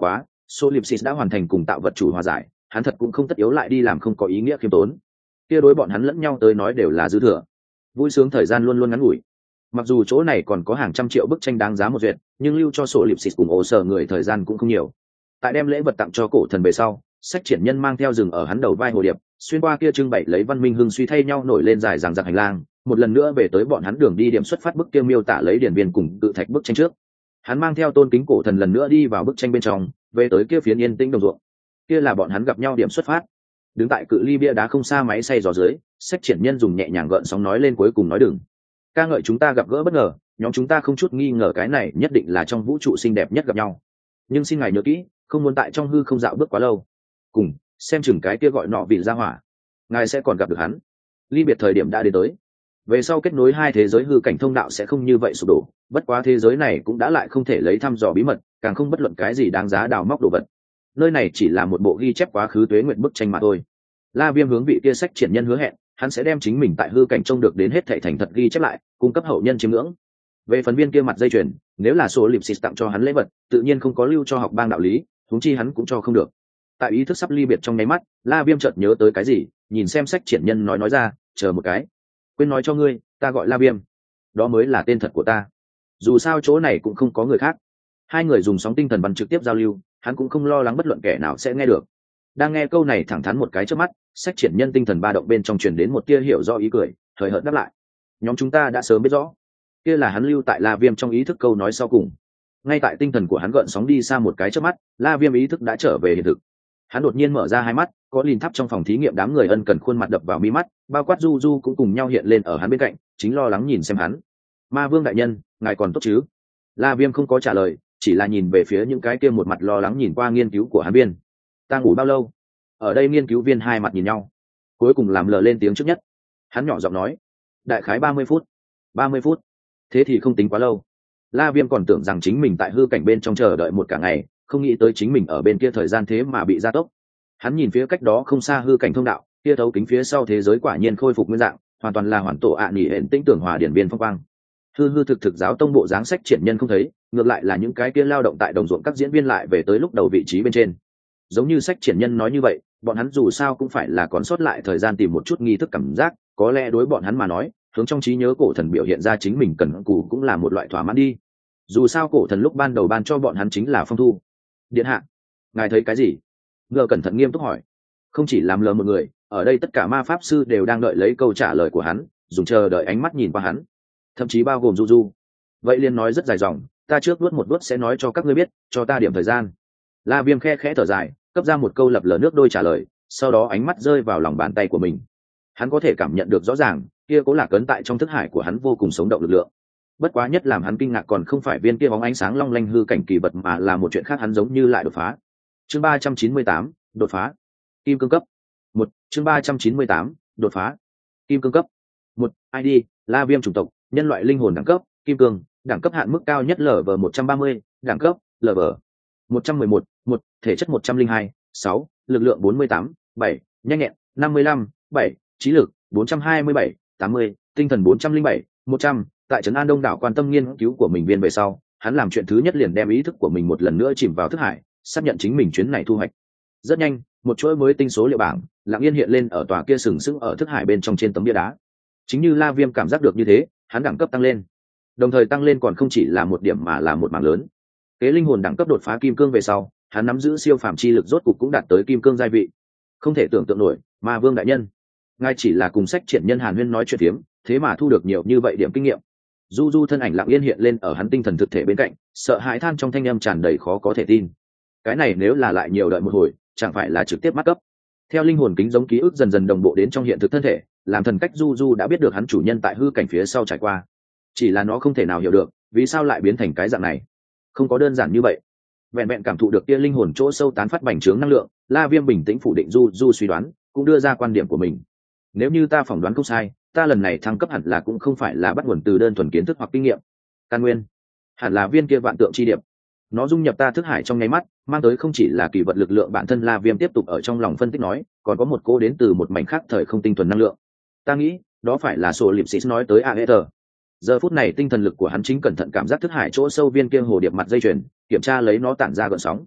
Solipsis đã hoàn thành cùng tạo vật chủ hòa giải, hắn thật cũng không tất yếu lại đi làm không có ý nghĩa khiêm tốn. Kia đối bọn hắn lẫn nhau tới nói đều là dư thừa. Vui sướng thời gian luôn luôn ngắn ngủi. Mặc dù chỗ này còn có hàng trăm triệu bức tranh đáng giá một duyệt, nhưng lưu cho Solipsis cùng ổ sở người thời gian cũng không nhiều. Tại đem lễ vật tặng cho cổ thần về sau, sách triển nhân mang theo rừng ở hắn đầu vai hồ điệp, xuyên qua kia trưng bày lấy văn minh hưng suy thay nhau nổi lên dài dằng dặc hành lang, một lần nữa về tới bọn hắn đường đi điểm xuất phát bức kia miêu tả lấy điển viên cùng tự thạch bức tranh trước. Hắn mang theo tôn kính cổ thần lần nữa đi vào bức tranh bên trong, về tới kia phiến yên tĩnh đồng ruộng. Kia là bọn hắn gặp nhau điểm xuất phát. Đứng tại cự ly bia đá không xa máy xay gió dưới, sách triển nhân dùng nhẹ nhàng gợn sóng nói lên cuối cùng nói đừng ca ngợi chúng ta gặp gỡ bất ngờ, nhóm chúng ta không chút nghi ngờ cái này nhất định là trong vũ trụ xinh đẹp nhất gặp nhau. Nhưng xin ngài nhớ kỹ, không muốn tại trong hư không dạo bước quá lâu. Cùng xem chừng cái kia gọi nọ vị ra hỏa, ngài sẽ còn gặp được hắn. Ly biệt thời điểm đã đến tới. Về sau kết nối hai thế giới hư cảnh thông đạo sẽ không như vậy sụp đổ, bất quá thế giới này cũng đã lại không thể lấy thăm dò bí mật, càng không bất luận cái gì đáng giá đào móc đồ vật. Nơi này chỉ là một bộ ghi chép quá khứ tuế nguyện bức tranh mà thôi. La Viêm hướng vị kia sách triển nhân hứa hẹn, hắn sẽ đem chính mình tại hư cảnh trông được đến hết thảy thành thật ghi chép lại, cung cấp hậu nhân chiêm ngưỡng. Về phần viên kia mặt dây chuyền, nếu là số Solipsis tặng cho hắn lễ vật, tự nhiên không có lưu cho học bang đạo lý, huống chi hắn cũng cho không được. Tại ý thức sắp ly biệt trong nháy mắt, La Viêm chợt nhớ tới cái gì, nhìn xem sách triển nhân nói nói ra, chờ một cái, quên nói cho ngươi, ta gọi La Viêm, đó mới là tên thật của ta. Dù sao chỗ này cũng không có người khác. Hai người dùng sóng tinh thần bắn trực tiếp giao lưu, hắn cũng không lo lắng bất luận kẻ nào sẽ nghe được. Đang nghe câu này thẳng thắn một cái trước mắt, sách triển nhân tinh thần ba động bên trong truyền đến một tia hiểu rõ ý cười, thời hợt đáp lại. Nhóm chúng ta đã sớm biết rõ. Kia là hắn lưu tại La Viêm trong ý thức câu nói sau cùng. Ngay tại tinh thần của hắn gợn sóng đi xa một cái trước mắt, La Viêm ý thức đã trở về hiện thực. Hắn đột nhiên mở ra hai mắt, có lìn thắp trong phòng thí nghiệm đám người ân cần khuôn mặt đập vào mi mắt, bao quát Du Du cũng cùng nhau hiện lên ở hắn bên cạnh, chính lo lắng nhìn xem hắn. Ma Vương đại nhân, ngài còn tốt chứ? La Viêm không có trả lời, chỉ là nhìn về phía những cái kia một mặt lo lắng nhìn qua nghiên cứu của hắn viên. Ta ngủ bao lâu? Ở đây nghiên cứu viên hai mặt nhìn nhau, cuối cùng làm lờ lên tiếng trước nhất. Hắn nhỏ giọng nói, đại khái ba mươi phút. Ba mươi phút? Thế thì không tính quá lâu. La Viêm còn tưởng rằng chính mình tại hư cảnh bên trong chờ đợi một cả ngày, không nghĩ tới chính mình ở bên kia thời gian thế mà bị gia tốc. Hắn nhìn phía cách đó không xa hư cảnh thông đạo, kia thấu kính phía sau thế giới quả nhiên khôi phục nguyên dạng, hoàn toàn là hoàn tổ ạ à nghỉ hẹn tĩnh tưởng hòa điển viên phong quang. Hư hư thực thực giáo tông bộ dáng sách triển nhân không thấy, ngược lại là những cái kia lao động tại đồng ruộng các diễn viên lại về tới lúc đầu vị trí bên trên. Giống như sách triển nhân nói như vậy, bọn hắn dù sao cũng phải là còn sót lại thời gian tìm một chút nghi thức cảm giác, có lẽ đối bọn hắn mà nói, hướng trong trí nhớ cổ thần biểu hiện ra chính mình cần cù cũng là một loại thỏa mãn đi. Dù sao cổ thần lúc ban đầu ban cho bọn hắn chính là phong thu. Điện hạ, ngài thấy cái gì? Ngờ cẩn thận nghiêm túc hỏi. Không chỉ làm lờ một người, ở đây tất cả ma pháp sư đều đang đợi lấy câu trả lời của hắn, dùng chờ đợi ánh mắt nhìn qua hắn, thậm chí bao gồm Du Du. Vậy liền nói rất dài dòng, ta trước đuốt một đuốt sẽ nói cho các ngươi biết, cho ta điểm thời gian. La Viêm khe khẽ thở dài, cấp ra một câu lập lờ nước đôi trả lời, sau đó ánh mắt rơi vào lòng bàn tay của mình. Hắn có thể cảm nhận được rõ ràng, kia cố lạc ấn tại trong thức hải của hắn vô cùng sống động lực lượng. Bất quá nhất làm hắn kinh ngạc còn không phải viên kia bóng ánh sáng long lanh hư cảnh kỳ vật, mà là một chuyện khác, hắn giống như lại đột phá. Chương ba trăm chín mươi tám, đột phá. Kim cương cấp. Một, chương ba trăm chín mươi tám, đột phá. Kim cương cấp. Một, i đê, La Viêm chủng tộc, nhân loại linh hồn đẳng cấp, kim cương, đẳng cấp hạn mức cao nhất lv một trăm ba mươi, đẳng cấp lv một trăm mười một, một, thể chất một trăm linh hai, sáu, lực lượng bốn mươi tám, bảy, nhanh nhẹn năm mươi lăm, bảy, trí lực bốn trăm hai mươi bảy, tám mươi, tinh thần bốn trăm linh bảy, một trăm. Tại trấn An Đông đảo quan tâm nghiên cứu của mình viên về sau, hắn làm chuyện thứ nhất liền đem ý thức của mình một lần nữa chìm vào thức hải, xác nhận chính mình chuyến này thu hoạch. Rất nhanh, một chuỗi mới tinh số liệu bảng lặng yên hiện lên ở tòa kia sừng sững ở thức hải bên trong trên tấm bia đá. Chính như La Viêm cảm giác được như thế, hắn đẳng cấp tăng lên, đồng thời tăng lên còn không chỉ là một điểm mà là một mảng lớn. Kế linh hồn đẳng cấp đột phá kim cương về sau, hắn nắm giữ siêu phàm chi lực rốt cục cũng đạt tới kim cương giai vị. Không thể tưởng tượng nổi, Ma Vương đại nhân, ngài chỉ là cùng sách triển nhân Hàn Huyên nói chuyện tiếm, thế mà thu được nhiều như vậy điểm kinh nghiệm. Du Du thân ảnh lặng yên hiện lên ở hắn tinh thần thực thể bên cạnh, sợ hãi than trong thanh âm tràn đầy khó có thể tin. Cái này nếu là lại nhiều đợi một hồi, chẳng phải là trực tiếp mắc cấp. Theo linh hồn kính giống ký ức dần dần đồng bộ đến trong hiện thực thân thể, làm thần cách Du Du đã biết được hắn chủ nhân tại hư cảnh phía sau trải qua. Chỉ là nó không thể nào hiểu được, vì sao lại biến thành cái dạng này. Không có đơn giản như vậy. Vẹn vẹn cảm thụ được kia linh hồn chỗ sâu tán phát bành trướng năng lượng, La Viêm bình tĩnh phủ định Du Du suy đoán, cũng đưa ra quan điểm của mình. Nếu như ta phỏng đoán không sai, ta lần này thăng cấp hẳn là cũng không phải là bắt nguồn từ đơn thuần kiến thức hoặc kinh nghiệm. Căn nguyên hẳn là viên kia vạn tượng chi điệp. Nó dung nhập ta thức hải trong nháy mắt, mang tới không chỉ là kỳ vật lực lượng bản thân. La Viêm tiếp tục ở trong lòng phân tích nói, còn có một cô đến từ một mảnh khác thời không tinh thuần năng lượng. Ta nghĩ, đó phải là Solipsis nói tới a e tê. Giờ phút này tinh thần lực của hắn chính cẩn thận cảm giác thức hải chỗ sâu viên kia hồ điệp mặt dây chuyền, kiểm tra lấy nó tản ra gợn sóng.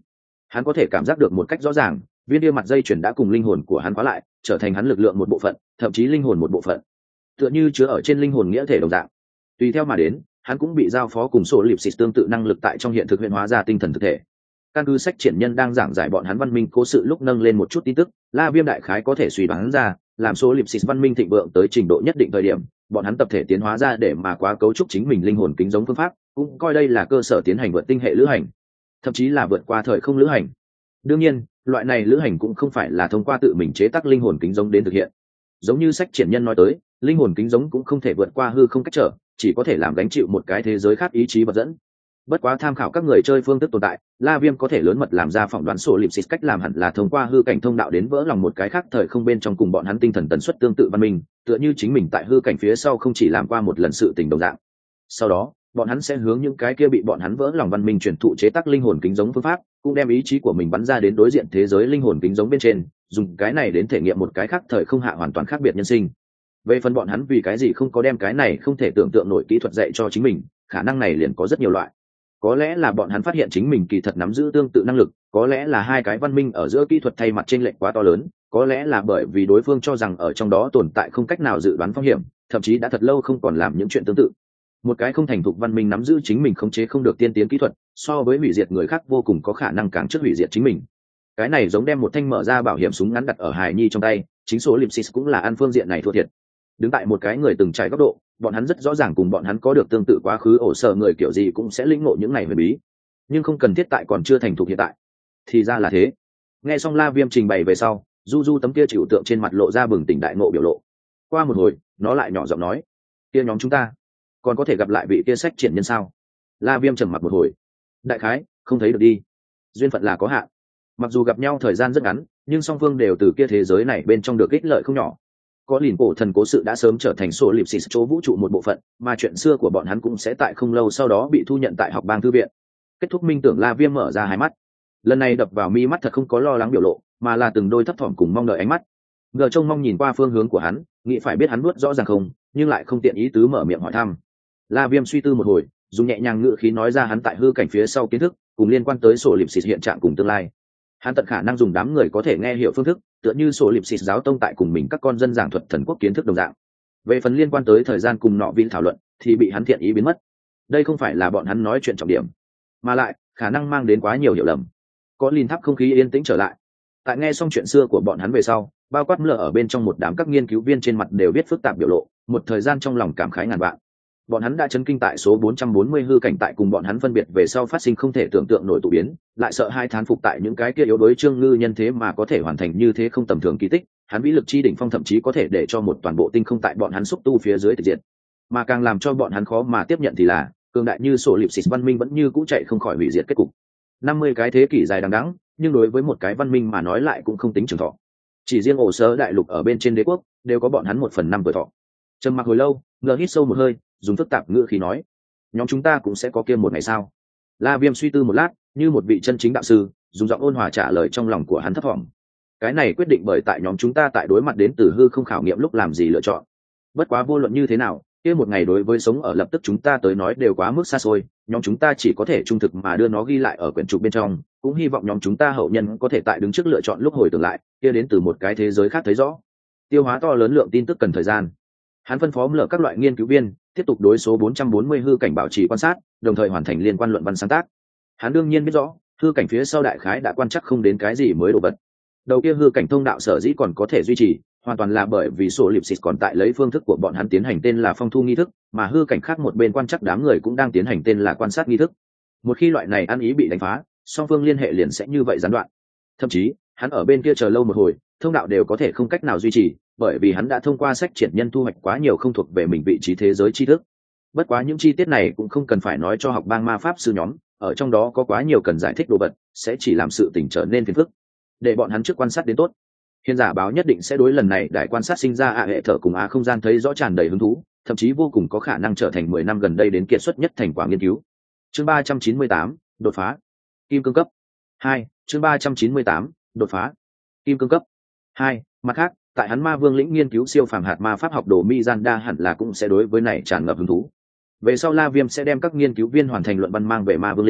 Hắn có thể cảm giác được một cách rõ ràng, viên kia mặt dây chuyền đã cùng linh hồn của hắn khóa lại, trở thành hắn lực lượng một bộ phận, thậm chí linh hồn một bộ phận, tựa như chứa ở trên linh hồn nghĩa thể đồng dạng. Tùy theo mà đến, hắn cũng bị giao phó cùng số lịp xịt tương tự năng lực tại trong hiện thực hiện hóa ra tinh thần thực thể. Căn cứ sách triển nhân đang giảng giải bọn hắn văn minh cố sự lúc nâng lên một chút tin tức, La Viêm đại khái có thể suy đoán ra, làm số lịp xịt văn minh thịnh vượng tới trình độ nhất định thời điểm, bọn hắn tập thể tiến hóa ra để mà quá cấu trúc chính mình linh hồn kính giống phương pháp, cũng coi đây là cơ sở tiến hành vượt tinh hệ lữ hành, thậm chí là vượt qua thời không lữ hành. Đương nhiên, loại này lữ hành cũng không phải là thông qua tự mình chế tác linh hồn kính giống đến thực hiện. Giống như sách triển nhân nói tới, linh hồn kính giống cũng không thể vượt qua hư không cách trở, chỉ có thể làm gánh chịu một cái thế giới khác ý chí vật dẫn. Bất quá tham khảo các người chơi phương thức tồn tại, La Viêm có thể lớn mật làm ra phỏng đoán sổ lịp xịt cách làm hẳn là thông qua hư cảnh thông đạo đến vỡ lòng một cái khác thời không bên trong cùng bọn hắn tinh thần tần suất tương tự văn minh, tựa như chính mình tại hư cảnh phía sau không chỉ làm qua một lần sự tình đồng dạng. Sau đó, bọn hắn sẽ hướng những cái kia bị bọn hắn vỡ lòng văn minh truyền thụ chế tác linh hồn kính giống phương pháp, cũng đem ý chí của mình bắn ra đến đối diện thế giới linh hồn kính giống bên trên, dùng cái này đến thể nghiệm một cái khác thời không hạ hoàn toàn khác biệt nhân sinh. Về phần bọn hắn vì cái gì không có đem cái này không thể tưởng tượng nổi kỹ thuật dạy cho chính mình, khả năng này liền có rất nhiều loại. Có lẽ là bọn hắn phát hiện chính mình kỳ thật nắm giữ tương tự năng lực, có lẽ là hai cái văn minh ở giữa kỹ thuật thay mặt chênh lệch quá to lớn, có lẽ là bởi vì đối phương cho rằng ở trong đó tồn tại không cách nào dự đoán phong hiểm, thậm chí đã thật lâu không còn làm những chuyện tương tự. Một cái không thành thục văn minh nắm giữ chính mình khống chế không được tiên tiến kỹ thuật, so với hủy diệt người khác vô cùng có khả năng càng trước hủy diệt chính mình. Cái này giống đem một thanh mở ra bảo hiểm súng ngắn đặt ở hài nhi trong tay, chính số Lipsis cũng là ăn phương diện này thua thiệt. Đứng tại một cái người từng trải góc độ, bọn hắn rất rõ ràng cùng bọn hắn có được tương tự quá khứ ổ sở người kiểu gì cũng sẽ lĩnh ngộ những này huyền bí, nhưng không cần thiết tại còn chưa thành thục hiện tại. Thì ra là thế. Nghe xong La Viêm trình bày về sau, Du Du tấm kia chịu tượng trên mặt lộ ra bừng tỉnh đại ngộ biểu lộ. Qua một hồi, nó lại nhỏ giọng nói: "Kia nhóm chúng ta còn có thể gặp lại vị kia sách triển nhân sao?" La Viêm trầm mặc một hồi. Đại khái, không thấy được đi. Duyên phận là có hạn. Mặc dù gặp nhau thời gian rất ngắn, nhưng song phương đều từ kia thế giới này bên trong được ích lợi không nhỏ. Có lìn cổ thần cố sự đã sớm trở thành số lịp xịt chỗ vũ trụ một bộ phận, mà chuyện xưa của bọn hắn cũng sẽ tại không lâu sau đó bị thu nhận tại học bang thư viện. Kết thúc minh tưởng, La Viêm mở ra hai mắt. Lần này đập vào mi mắt thật không có lo lắng biểu lộ, mà là từng đôi thấp thỏm cùng mong đợi ánh mắt. Ngờ trông mong nhìn qua phương hướng của hắn, nghĩ phải biết hắn nuốt rõ ràng không, nhưng lại không tiện ý tứ mở miệng hỏi thăm. La Viêm suy tư một hồi, dùng nhẹ nhàng ngữ khí nói ra hắn tại hư cảnh phía sau kiến thức, cùng liên quan tới sổ lịp xịt hiện trạng cùng tương lai. Hắn tận khả năng dùng đám người có thể nghe hiểu phương thức, tựa như sổ lịp xịt giáo tông tại cùng mình các con dân giảng thuật thần quốc kiến thức đồng dạng. Về phần liên quan tới thời gian cùng nọ viên thảo luận, thì bị hắn thiện ý biến mất. Đây không phải là bọn hắn nói chuyện trọng điểm, mà lại khả năng mang đến quá nhiều hiểu lầm. Có Lìn tháp không khí yên tĩnh trở lại. Tại nghe xong chuyện xưa của bọn hắn về sau, bao quát lờ ở bên trong một đám các nghiên cứu viên trên mặt đều viết phức tạp biểu lộ, một thời gian trong lòng cảm khái ngàn vạn. Bọn hắn đã chấn kinh tại số bốn trăm bốn mươi hư cảnh tại cùng bọn hắn phân biệt về sau phát sinh không thể tưởng tượng nổi tụ biến, lại sợ hai thán phục tại những cái kia yếu đuối Trương Ngư nhân thế mà có thể hoàn thành như thế không tầm thường kỳ tích, hắn vĩ lực chi đỉnh phong thậm chí có thể để cho một toàn bộ tinh không tại bọn hắn xúc tu phía dưới tịch diệt. Mà càng làm cho bọn hắn khó mà tiếp nhận thì là, cường đại như sổ lịp xịt văn minh vẫn như cũ chạy không khỏi hủy diệt kết cục. năm mươi cái thế kỷ dài đằng đẵng, nhưng đối với một cái văn minh mà nói lại cũng không tính trường thọ. Chỉ riêng ổ sơ đại lục ở bên trên đế quốc, đều có bọn hắn một phần năm tuổi thọ. Trầm mặc hồi lâu, ngờ hít sâu một hơi, dùng phức tạp ngữ khí nói: "Nhóm chúng ta cũng sẽ có kia một ngày sao?" La Viêm suy tư một lát, như một vị chân chính đạo sư, dùng giọng ôn hòa trả lời trong lòng của hắn thấp thỏm. Cái này quyết định bởi tại nhóm chúng ta tại đối mặt đến từ hư không khảo nghiệm lúc làm gì lựa chọn. Bất quá vô luận như thế nào, kia một ngày đối với sống ở lập tức chúng ta tới nói đều quá mức xa xôi, nhóm chúng ta chỉ có thể trung thực mà đưa nó ghi lại ở quyển trục bên trong, cũng hy vọng nhóm chúng ta hậu nhân có thể tại đứng trước lựa chọn lúc hồi tưởng lại, kia đến từ một cái thế giới khác thấy rõ. Tiêu hóa to lớn lượng tin tức cần thời gian. Hắn phân phó mở các loại nghiên cứu viên tiếp tục đối số bốn trăm bốn mươi hư cảnh bảo trì quan sát, đồng thời hoàn thành liên quan luận văn sáng tác. Hắn đương nhiên biết rõ, hư cảnh phía sau đại khái đã quan chắc không đến cái gì mới đồ vật. Đầu kia hư cảnh thông đạo sở dĩ còn có thể duy trì, hoàn toàn là bởi vì sổ lịp xịt còn tại lấy phương thức của bọn hắn tiến hành tên là phong thu nghi thức, mà hư cảnh khác một bên quan chắc đám người cũng đang tiến hành tên là quan sát nghi thức. Một khi loại này ăn ý bị đánh phá, song phương liên hệ liền sẽ như vậy gián đoạn. Thậm chí, hắn ở bên kia chờ lâu một hồi, thông đạo đều có thể không cách nào duy trì, bởi vì hắn đã thông qua sách triển nhân thu hoạch quá nhiều không thuộc về mình vị trí thế giới tri thức. Bất quá những chi tiết này cũng không cần phải nói cho học bang ma pháp sư nhóm, ở trong đó có quá nhiều cần giải thích đồ vật, sẽ chỉ làm sự tình trở nên phiền phức. Để bọn hắn trước quan sát đến tốt. Hiền giả báo nhất định sẽ đối lần này đại quan sát sinh ra ạ hệ thở cùng á không gian thấy rõ tràn đầy hứng thú, thậm chí vô cùng có khả năng trở thành mười năm gần đây đến kiệt xuất nhất thành quả nghiên cứu. Chương ba trăm chín mươi tám, đột phá. Kim cương cấp. hai, chương ba trăm chín mươi tám, đột phá. Kim cương cấp. hai, mặt khác, tại hắn ma vương lĩnh nghiên cứu siêu phàm hạt ma pháp học đồ Mizanda hẳn là cũng sẽ đối với này tràn ngập hứng thú. Về sau La Viêm sẽ đem các nghiên cứu viên hoàn thành luận văn mang về ma vương lĩnh,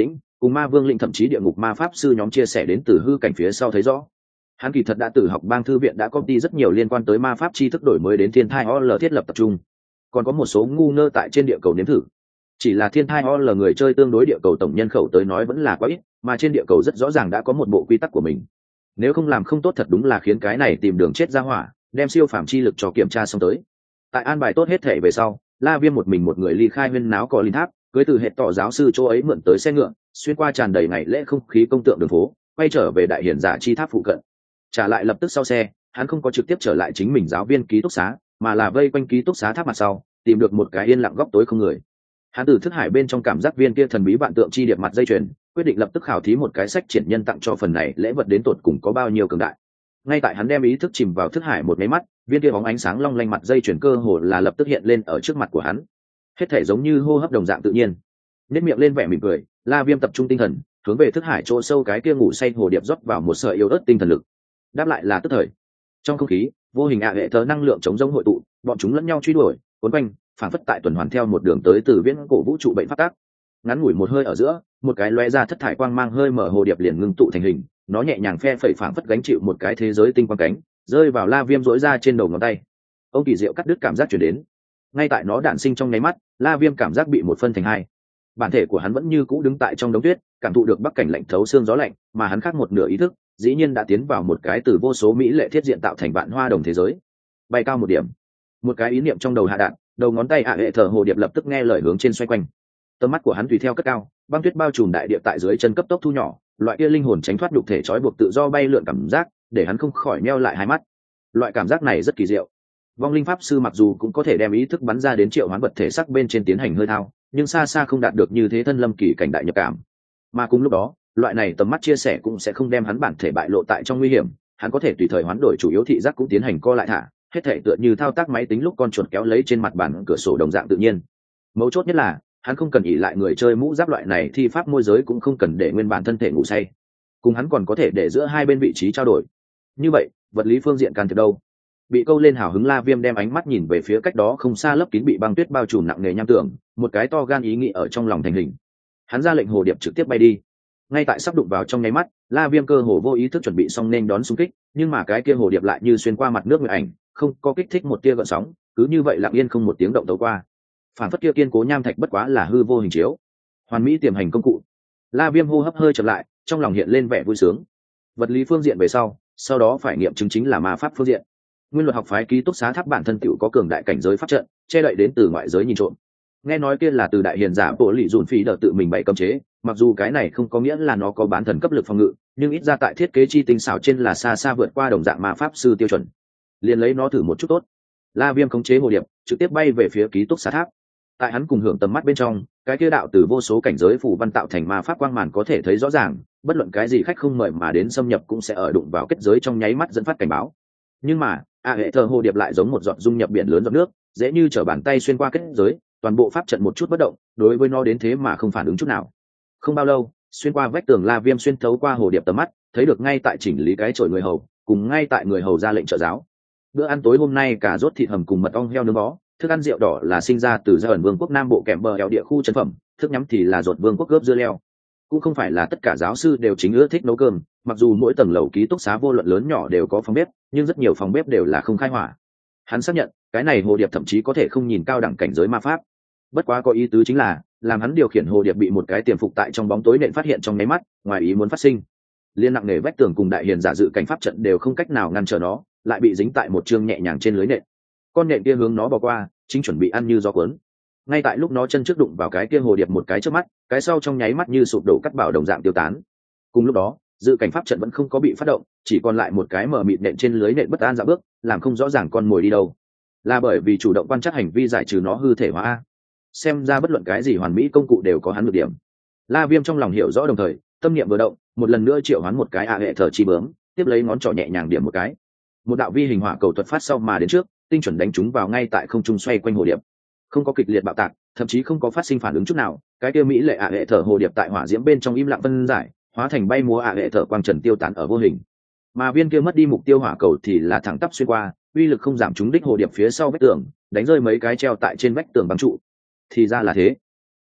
cùng ma vương lĩnh thậm chí địa ngục ma pháp sư nhóm chia sẻ đến từ hư cảnh phía sau thấy rõ hắn kỳ thật đã từ học bang thư viện đã copy rất nhiều liên quan tới ma pháp tri thức đổi mới đến thiên thai o l thiết lập tập trung, còn có một số ngu ngơ tại trên địa cầu nếm thử. Chỉ là thiên thai o l người chơi tương đối địa cầu tổng nhân khẩu tới nói vẫn là quá ít, mà trên địa cầu rất rõ ràng đã có một bộ quy tắc của mình, nếu không làm không tốt thật đúng là khiến cái này tìm đường chết ra hỏa, đem siêu phàm chi lực cho kiểm tra xong tới. Tại an bài tốt hết thể về sau, La Viêm một mình một người ly khai huyên náo có linh tháp, cưới từ hệ tỏ giáo sư chỗ ấy mượn tới xe ngựa, xuyên qua tràn đầy ngày lễ không khí công tượng đường phố, quay trở về đại hiển giả chi tháp phụ cận. Trả lại lập tức sau xe, hắn không có trực tiếp trở lại chính mình giáo viên ký túc xá, mà là vây quanh ký túc xá tháp mặt sau, tìm được một cái yên lặng góc tối không người. Hắn từ thức hải bên trong cảm giác viên kia thần bí vạn tượng chi điệp mặt dây chuyền, quyết định lập tức khảo thí một cái sách triển nhân tặng cho phần này lễ vật đến tột cùng có bao nhiêu cường đại. Ngay tại hắn đem ý thức chìm vào thức hải một cái mắt, viên kia bóng ánh sáng long lanh mặt dây chuyền cơ hồ là lập tức hiện lên ở trước mặt của hắn, hết thể giống như hô hấp đồng dạng tự nhiên. Nét miệng lên vẻ mỉm cười, La Viêm tập trung tinh thần, hướng về thức hải chỗ sâu cái kia ngủ say hồ điệp rót vào một sợi yếu ớt tinh thần lực. Đáp lại là tức thời. Trong không khí, vô hình ạ hệ thờ năng lượng chống rông hội tụ, bọn chúng lẫn nhau truy đuổi, cuốn quanh, phản phất tại tuần hoàn theo một đường tới từ viễn cổ vũ trụ bệnh phát tác. Ngắn ngủi một hơi ở giữa, một cái lóe ra thất thải quang mang hơi mở hồ điệp liền ngưng tụ thành hình, nó nhẹ nhàng phe phẩy phản phất gánh chịu một cái thế giới tinh quang cánh, rơi vào La Viêm rỗi ra trên đầu ngón tay. Ông kỳ diệu cắt đứt cảm giác truyền đến. Ngay tại nó đản sinh trong nháy mắt, La Viêm cảm giác bị một phân thành hai. Bản thể của hắn vẫn như cũ đứng tại trong đống tuyết, cảm thụ được bắc cảnh lạnh thấu xương gió lạnh, mà hắn khác một nửa ý thức, dĩ nhiên đã tiến vào một cái từ vô số mỹ lệ thiết diện tạo thành vạn hoa đồng thế giới. Bay cao một điểm, một cái ý niệm trong đầu hạ đạn, đầu ngón tay ạ hệ thờ hồ điệp lập tức nghe lời hướng trên xoay quanh. Tầm mắt của hắn tùy theo cất cao, băng tuyết bao trùm đại địa tại dưới chân cấp tốc thu nhỏ, loại kia linh hồn tránh thoát đục thể trói buộc tự do bay lượn cảm giác, để hắn không khỏi nheo lại hai mắt. Loại cảm giác này rất kỳ diệu. Vong linh pháp sư mặc dù cũng có thể đem ý thức bắn ra đến triệu hoán vật thể sắc bên trên tiến hành hơi thao, nhưng xa xa không đạt được như thế thân lâm kỳ cảnh đại nhập cảm. Mà cùng lúc đó, loại này tầm mắt chia sẻ cũng sẽ không đem hắn bản thể bại lộ tại trong nguy hiểm, hắn có thể tùy thời hoán đổi chủ yếu thị giác cũng tiến hành co lại thả, hết thể tựa như thao tác máy tính lúc con chuột kéo lấy trên mặt bàn cửa sổ đồng dạng tự nhiên. Mấu chốt nhất là, hắn không cần ỷ lại người chơi mũ giáp loại này thi pháp môi giới, cũng không cần để nguyên bản thân thể ngủ say. Cùng hắn còn có thể để giữa hai bên vị trí trao đổi. Như vậy, vật lý phương diện can thiệp đâu? Bị câu lên hào hứng La Viêm đem ánh mắt nhìn về phía cách đó không xa lấp kín bị băng tuyết bao trùm nặng nề nham tường, một cái to gan ý nghĩ ở trong lòng thành hình. Hắn ra lệnh hồ điệp trực tiếp bay đi. Ngay tại sắp đụng vào trong nháy mắt, La Viêm cơ hồ vô ý thức chuẩn bị xong nên đón xung kích, nhưng mà cái kia hồ điệp lại như xuyên qua mặt nước người ảnh, không có kích thích một tia gợn sóng, cứ như vậy lặng yên không một tiếng động tấu qua. Phản phất kia kiên cố nham thạch bất quá là hư vô hình chiếu, hoàn mỹ tiềm hành công cụ. La Viêm hô hấp hơi chậm lại, trong lòng hiện lên vẻ vui sướng. Vật lý phương diện về sau, sau đó phải nghiệm chứng chính là ma pháp phương diện. Nguyên luật học phái ký túc xá tháp bản thân tựu có cường đại cảnh giới pháp trận, che đậy đến từ ngoại giới nhìn trộm. Nghe nói kia là từ đại hiền giả bộ lì dùn phí đợt tự mình bày cấm chế, mặc dù cái này không có nghĩa là nó có bán thần cấp lực phòng ngự, nhưng ít ra tại thiết kế chi tinh xảo trên là xa xa vượt qua đồng dạng ma pháp sư tiêu chuẩn. Liền lấy nó thử một chút tốt. La Viêm khống chế hồ điệp, trực tiếp bay về phía ký túc xá tháp. Tại hắn cùng hưởng tầm mắt bên trong, cái kia đạo từ vô số cảnh giới phủ văn tạo thành ma pháp quang màn có thể thấy rõ ràng, bất luận cái gì khách không mời mà đến xâm nhập cũng sẽ ở đụng vào kết giới trong nháy mắt dẫn phát cảnh báo. Nhưng mà, a hệ thờ hồ điệp lại giống một giọt dung nhập biển lớn giọt nước, dễ như trở bàn tay xuyên qua kết giới, toàn bộ pháp trận một chút bất động, đối với nó đến thế mà không phản ứng chút nào. Không bao lâu, xuyên qua vách tường La Viêm xuyên thấu qua hồ điệp tầm mắt, thấy được ngay tại chỉnh lý cái chổi người hầu, cùng ngay tại người hầu ra lệnh trợ giáo. Bữa ăn tối hôm nay cả rốt thịt hầm cùng mật ong heo nướng bó, thức ăn rượu đỏ là sinh ra từ gia ẩn vương quốc nam bộ kèm bờ eo địa khu chân phẩm, thức nhắm thì là ruột vương quốc gớp dưa leo. Cũng không phải là tất cả giáo sư đều chính ưa thích nấu cơm, mặc dù mỗi tầng lầu ký túc xá vô luận lớn nhỏ đều có phòng bếp, nhưng rất nhiều phòng bếp đều là không khai hỏa. Hắn xác nhận, cái này hồ điệp thậm chí có thể không nhìn cao đẳng cảnh giới ma pháp. Bất quá có ý tứ chính là, làm hắn điều khiển hồ điệp bị một cái tiềm phục tại trong bóng tối nện phát hiện trong nháy mắt, ngoài ý muốn phát sinh. Liên nặng nề vách tường cùng đại hiền giả dự cảnh pháp trận đều không cách nào ngăn trở nó, lại bị dính tại một chương nhẹ nhàng trên lưới nện. Con nện kia hướng nó bò qua, chính chuẩn bị ăn như gió cuốn. Ngay tại lúc nó chân trước đụng vào cái kia hồ điệp một cái trước mắt, cái sau trong nháy mắt như sụp đổ cắt bảo đồng dạng tiêu tán. Cùng lúc đó, dự cảnh pháp trận vẫn không có bị phát động, chỉ còn lại một cái mờ mịt nện trên lưới nện bất an dạo bước, làm không rõ ràng con mồi đi đâu. Là bởi vì chủ động quan trắc hành vi giải trừ nó hư thể hóa. Xem ra bất luận cái gì hoàn mỹ công cụ đều có hắn nhược điểm. La Viêm trong lòng hiểu rõ, đồng thời tâm niệm vừa động, một lần nữa triệu hoán một cái a hệ thờ chi bướm, tiếp lấy ngón trỏ nhẹ nhàng điểm một cái, một đạo vi hình hỏa cầu thuật phát sau mà đến trước, tinh chuẩn đánh trúng vào ngay tại không trung xoay quanh hồ điệp. Không có kịch liệt bạo tạc, thậm chí không có phát sinh phản ứng chút nào, cái kia mỹ lệ a hệ thờ hồ điệp tại hỏa diễm bên trong im lặng phân giải, hóa thành bay múa a hệ thờ quang trần tiêu tán ở vô hình. Mà viên kia mất đi mục tiêu hỏa cầu thì là thẳng tắp xuyên qua, uy lực không giảm trúng đích hồ điệp phía sau vách tường, đánh rơi mấy cái treo tại trên vách tường băng trụ. Thì ra là thế.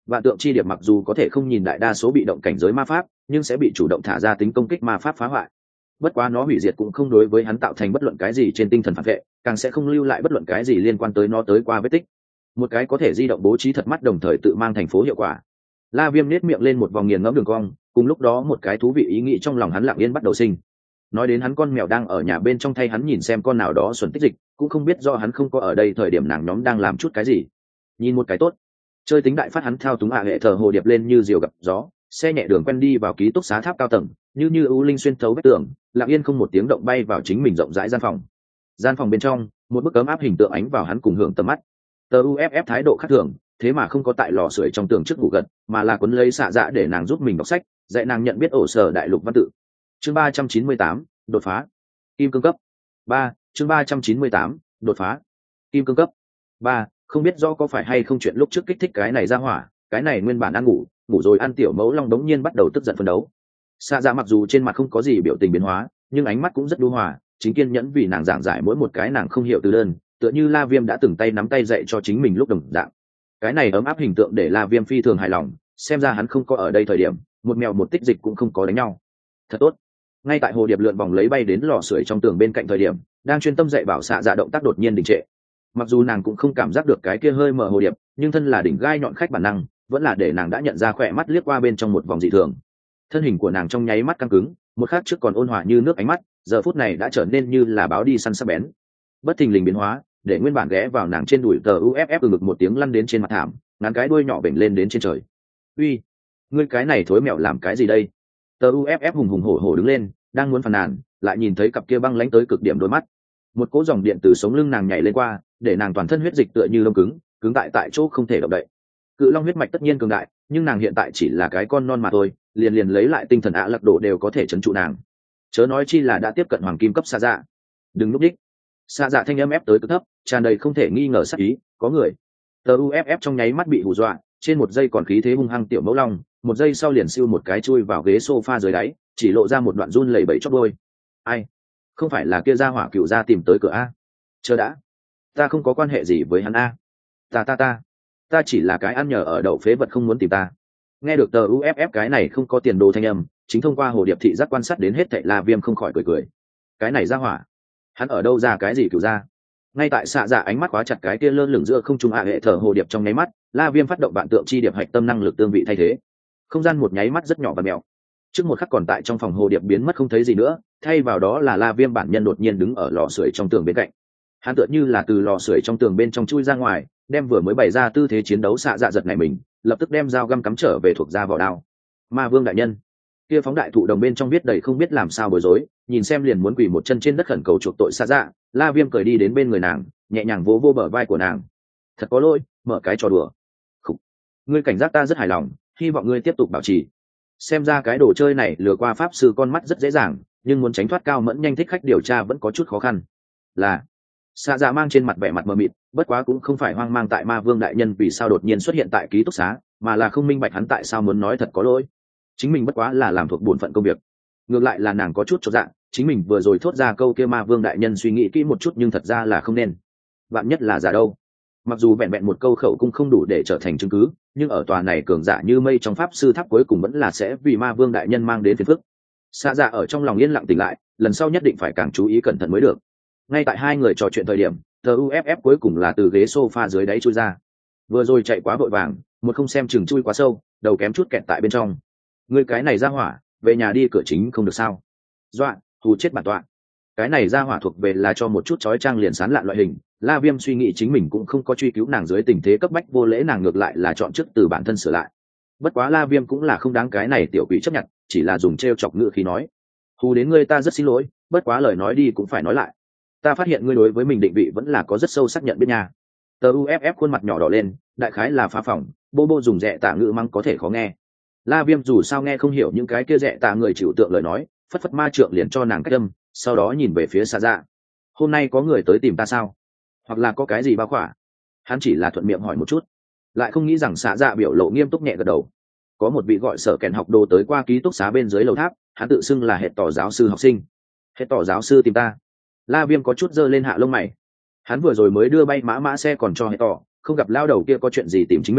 Vạn tượng chi điệp mặc dù có thể không nhìn đại đa số bị động cảnh giới ma pháp, nhưng sẽ bị chủ động thả ra tính công kích ma pháp phá hoại. Bất quá nó hủy diệt cũng không đối với hắn tạo thành bất luận cái gì trên tinh thần phản vệ, càng sẽ không lưu lại bất luận cái gì liên quan tới nó tới qua vết tích. Một cái có thể di động bố trí thật mắt đồng thời tự mang thành phố hiệu quả. La Viêm nét miệng lên một vòng nghiền ngẫm đường cong, cùng lúc đó một cái thú vị ý nghĩ trong lòng hắn lặng yên bắt đầu sinh. Nói đến hắn con mèo đang ở nhà bên trong thay hắn nhìn xem con nào đó xuẩn tích dịch, cũng không biết do hắn không có ở đây thời điểm nàng nhóm đang làm chút cái gì. Nhìn một cái tốt, chơi tính đại phát hắn thao túng hạ hệ thờ hồ điệp lên như diều gặp gió, xe nhẹ đường quen đi vào ký túc xá tháp cao tầng, như như ưu linh xuyên thấu vách tường, lặng yên không một tiếng động bay vào chính mình rộng rãi gian phòng. Gian phòng bên trong, một bức ấm áp hình tượng ánh vào hắn cùng hưởng tầm mắt. Tờ u ép ép thái độ khác thường, thế mà không có tại lò sưởi trong tường trước ngủ gật, mà là cuốn lấy xạ dạ để nàng giúp mình đọc sách, dạy nàng nhận biết ổ sở đại lục văn tự. Chương ba trăm chín mươi tám, đột phá. Kim cương cấp. ba, chương ba trăm chín mươi tám, đột phá. Kim cương cấp. ba, không biết do có phải hay không chuyện lúc trước kích thích cái này ra hỏa, cái này nguyên bản ăn ngủ, ngủ rồi ăn tiểu mẫu long đống nhiên bắt đầu tức giận phân đấu. Xạ dạ mặc dù trên mặt không có gì biểu tình biến hóa, nhưng ánh mắt cũng rất đu hòa, chính kiên nhẫn vì nàng giảng giải mỗi một cái nàng không hiểu từ đơn, tựa như La Viêm đã từng tay nắm tay dạy cho chính mình lúc đồng dạng. Cái này ấm áp hình tượng để La Viêm phi thường hài lòng, xem ra hắn không có ở đây thời điểm, một mèo một tích dịch cũng không có đánh nhau. Thật tốt. Ngay tại hồ điệp lượn vòng lấy bay đến lò sưởi trong tường bên cạnh thời điểm, đang chuyên tâm dạy bảo xạ dạ động tác đột nhiên đình trệ. Mặc dù nàng cũng không cảm giác được cái kia hơi mở hồ điệp, nhưng thân là đỉnh gai nhọn khách bản năng, vẫn là để nàng đã nhận ra khỏe mắt liếc qua bên trong một vòng dị thường. Thân hình của nàng trong nháy mắt căng cứng, một khắc trước còn ôn hòa như nước ánh mắt, giờ phút này đã trở nên như là báo đi săn sắc bén. Bất thình lình biến hóa, để nguyên bản ghé vào nàng trên đùi tờ uff từ ngực một tiếng lăn đến trên mặt thảm, ngắn cái đuôi nhỏ bệnh lên đến trên trời. Uy, ngươi cái này thối mèo làm cái gì đây? Tờ uff hùng hùng hổ hổ đứng lên, đang muốn phàn nàn, lại nhìn thấy cặp kia băng lánh tới cực điểm đôi mắt. Một cỗ dòng điện từ sống lưng nàng nhảy lên qua, để nàng toàn thân huyết dịch tựa như lông cứng, cứng tại tại chỗ không thể động đậy. Cự long huyết mạch tất nhiên cường đại, nhưng nàng hiện tại chỉ là cái con non mà thôi, liền liền lấy lại tinh thần ạ lặc độ đều có thể trấn trụ nàng. Chớ nói chi là đã tiếp cận hoàng kim cấp xa dạ. Đừng lúc đích. Xa dạ thanh âm ép tới cực thấp, tràn đầy không thể nghi ngờ sắc ý, có người. Tờ uff trong nháy mắt bị hù dọa, trên một giây còn khí thế hung hăng tiểu mẫu long, một giây sau liền siêu một cái chui vào ghế sofa dưới đáy, chỉ lộ ra một đoạn run lẩy bẩy chóp đôi. Ai? Không phải là kia gia hỏa cựu gia tìm tới cửa a? Chờ đã, ta không có quan hệ gì với hắn a. Ta ta ta, ta chỉ là cái ăn nhờ ở đậu phế vật không muốn tìm ta. Nghe được tờ uff cái này không có tiền đồ thanh âm, chính thông qua hồ điệp thị giác quan sát đến hết thảy La Viêm không khỏi cười cười. Cái này gia hỏa, hắn ở đâu ra cái gì cựu gia? Ngay tại xạ dạ ánh mắt khóa chặt cái kia lơ lửng giữa không trung hạ hệ thở hồ điệp trong nháy mắt, La Viêm phát động vạn tượng chi điệp hạch tâm năng lực tương vị thay thế. Không gian một nháy mắt rất nhỏ và mèo. Trước một khắc còn tại trong phòng hồ điệp biến mất không thấy gì nữa, thay vào đó là La Viêm bản nhân đột nhiên đứng ở lò sưởi trong tường bên cạnh. Hắn tựa như là từ lò sưởi trong tường bên trong chui ra ngoài, đem vừa mới bày ra tư thế chiến đấu xạ dạ giật này mình, lập tức đem dao găm cắm trở về thuộc ra vỏ đao. Ma Vương đại nhân, kia phóng đại thụ đồng bên trong viết đầy không biết làm sao bối rối, nhìn xem liền muốn quỳ một chân trên đất khẩn cầu chuộc tội xạ dạ. La Viêm cười đi đến bên người nàng, nhẹ nhàng vỗ vô bờ vai của nàng. Thật có lỗi, mở cái trò đùa. Khủ. Ngươi cảnh giác ta rất hài lòng, hy vọng ngươi tiếp tục bảo trì. Xem ra cái đồ chơi này lừa qua pháp sư con mắt rất dễ dàng, nhưng muốn tránh thoát cao mẫn nhanh thích khách điều tra vẫn có chút khó khăn. Là xạ dạ mang trên mặt vẻ mặt mờ mịt, bất quá cũng không phải hoang mang tại Ma Vương đại nhân vì sao đột nhiên xuất hiện tại ký túc xá, mà là không minh bạch hắn tại sao muốn nói thật có lỗi. Chính mình bất quá là làm thuộc bổn phận công việc. Ngược lại là nàng có chút chột dạ, chính mình vừa rồi thốt ra câu kia Ma Vương đại nhân suy nghĩ kỹ một chút nhưng thật ra là không nên. Vạn nhất là giả đâu. Mặc dù vẹn vẹn một câu khẩu cung không đủ để trở thành chứng cứ, nhưng ở tòa này cường giả như mây trong pháp sư tháp cuối cùng vẫn là sẽ vì Ma Vương đại nhân mang đến phiền phức. Xạ dạ ở trong lòng yên lặng tỉnh lại, lần sau nhất định phải càng chú ý cẩn thận mới được. Ngay tại hai người trò chuyện thời điểm, tờ uff cuối cùng là từ ghế sofa dưới đáy chui ra. Vừa rồi chạy quá vội vàng, một không xem chừng chui quá sâu, đầu kém chút kẹt tại bên trong. Ngươi cái này ra hỏa, về nhà đi cửa chính không được sao? Dọa, hù chết bản tọa. Cái này ra hỏa thuộc về là cho một chút chói trang liền sán lạn loại hình. La Viêm suy nghĩ chính mình cũng không có truy cứu nàng dưới tình thế cấp bách vô lễ, nàng ngược lại là chọn trước từ bản thân sửa lại. Bất quá La Viêm cũng là không đáng cái này tiểu quỷ chấp nhận, chỉ là dùng trêu chọc ngữ khí nói: hù đến ngươi ta rất xin lỗi, bất quá lời nói đi cũng phải nói lại. Ta phát hiện ngươi đối với mình định vị vẫn là có rất sâu xác nhận biết nha. Tờ uff khuôn mặt nhỏ đỏ lên, đại khái là phá phỏng, bô bô dùng rẻ tả ngữ măng có thể khó nghe. La Viêm dù sao nghe không hiểu những cái kia rẻ tả người chịu tượng lời nói, phất phất ma trượng liền cho nàng cách âm, sau đó nhìn về phía xa dạ. Hôm nay có người tới tìm ta sao? Hoặc là có cái gì bao khỏa? Hắn chỉ là thuận miệng hỏi một chút, lại không nghĩ rằng xạ dạ biểu lộ nghiêm túc nhẹ gật đầu. Có một vị gọi sở kèn học đồ tới qua ký túc xá bên dưới lầu tháp, hắn tự xưng là hệ tỏ giáo sư học sinh. Hệ tỏ giáo sư tìm ta? La Viêm có chút giơ lên hạ lông mày. Hắn vừa rồi mới đưa bay mã mã xe còn cho hệ tỏ, không gặp lao đầu kia có chuyện gì tìm chính mình,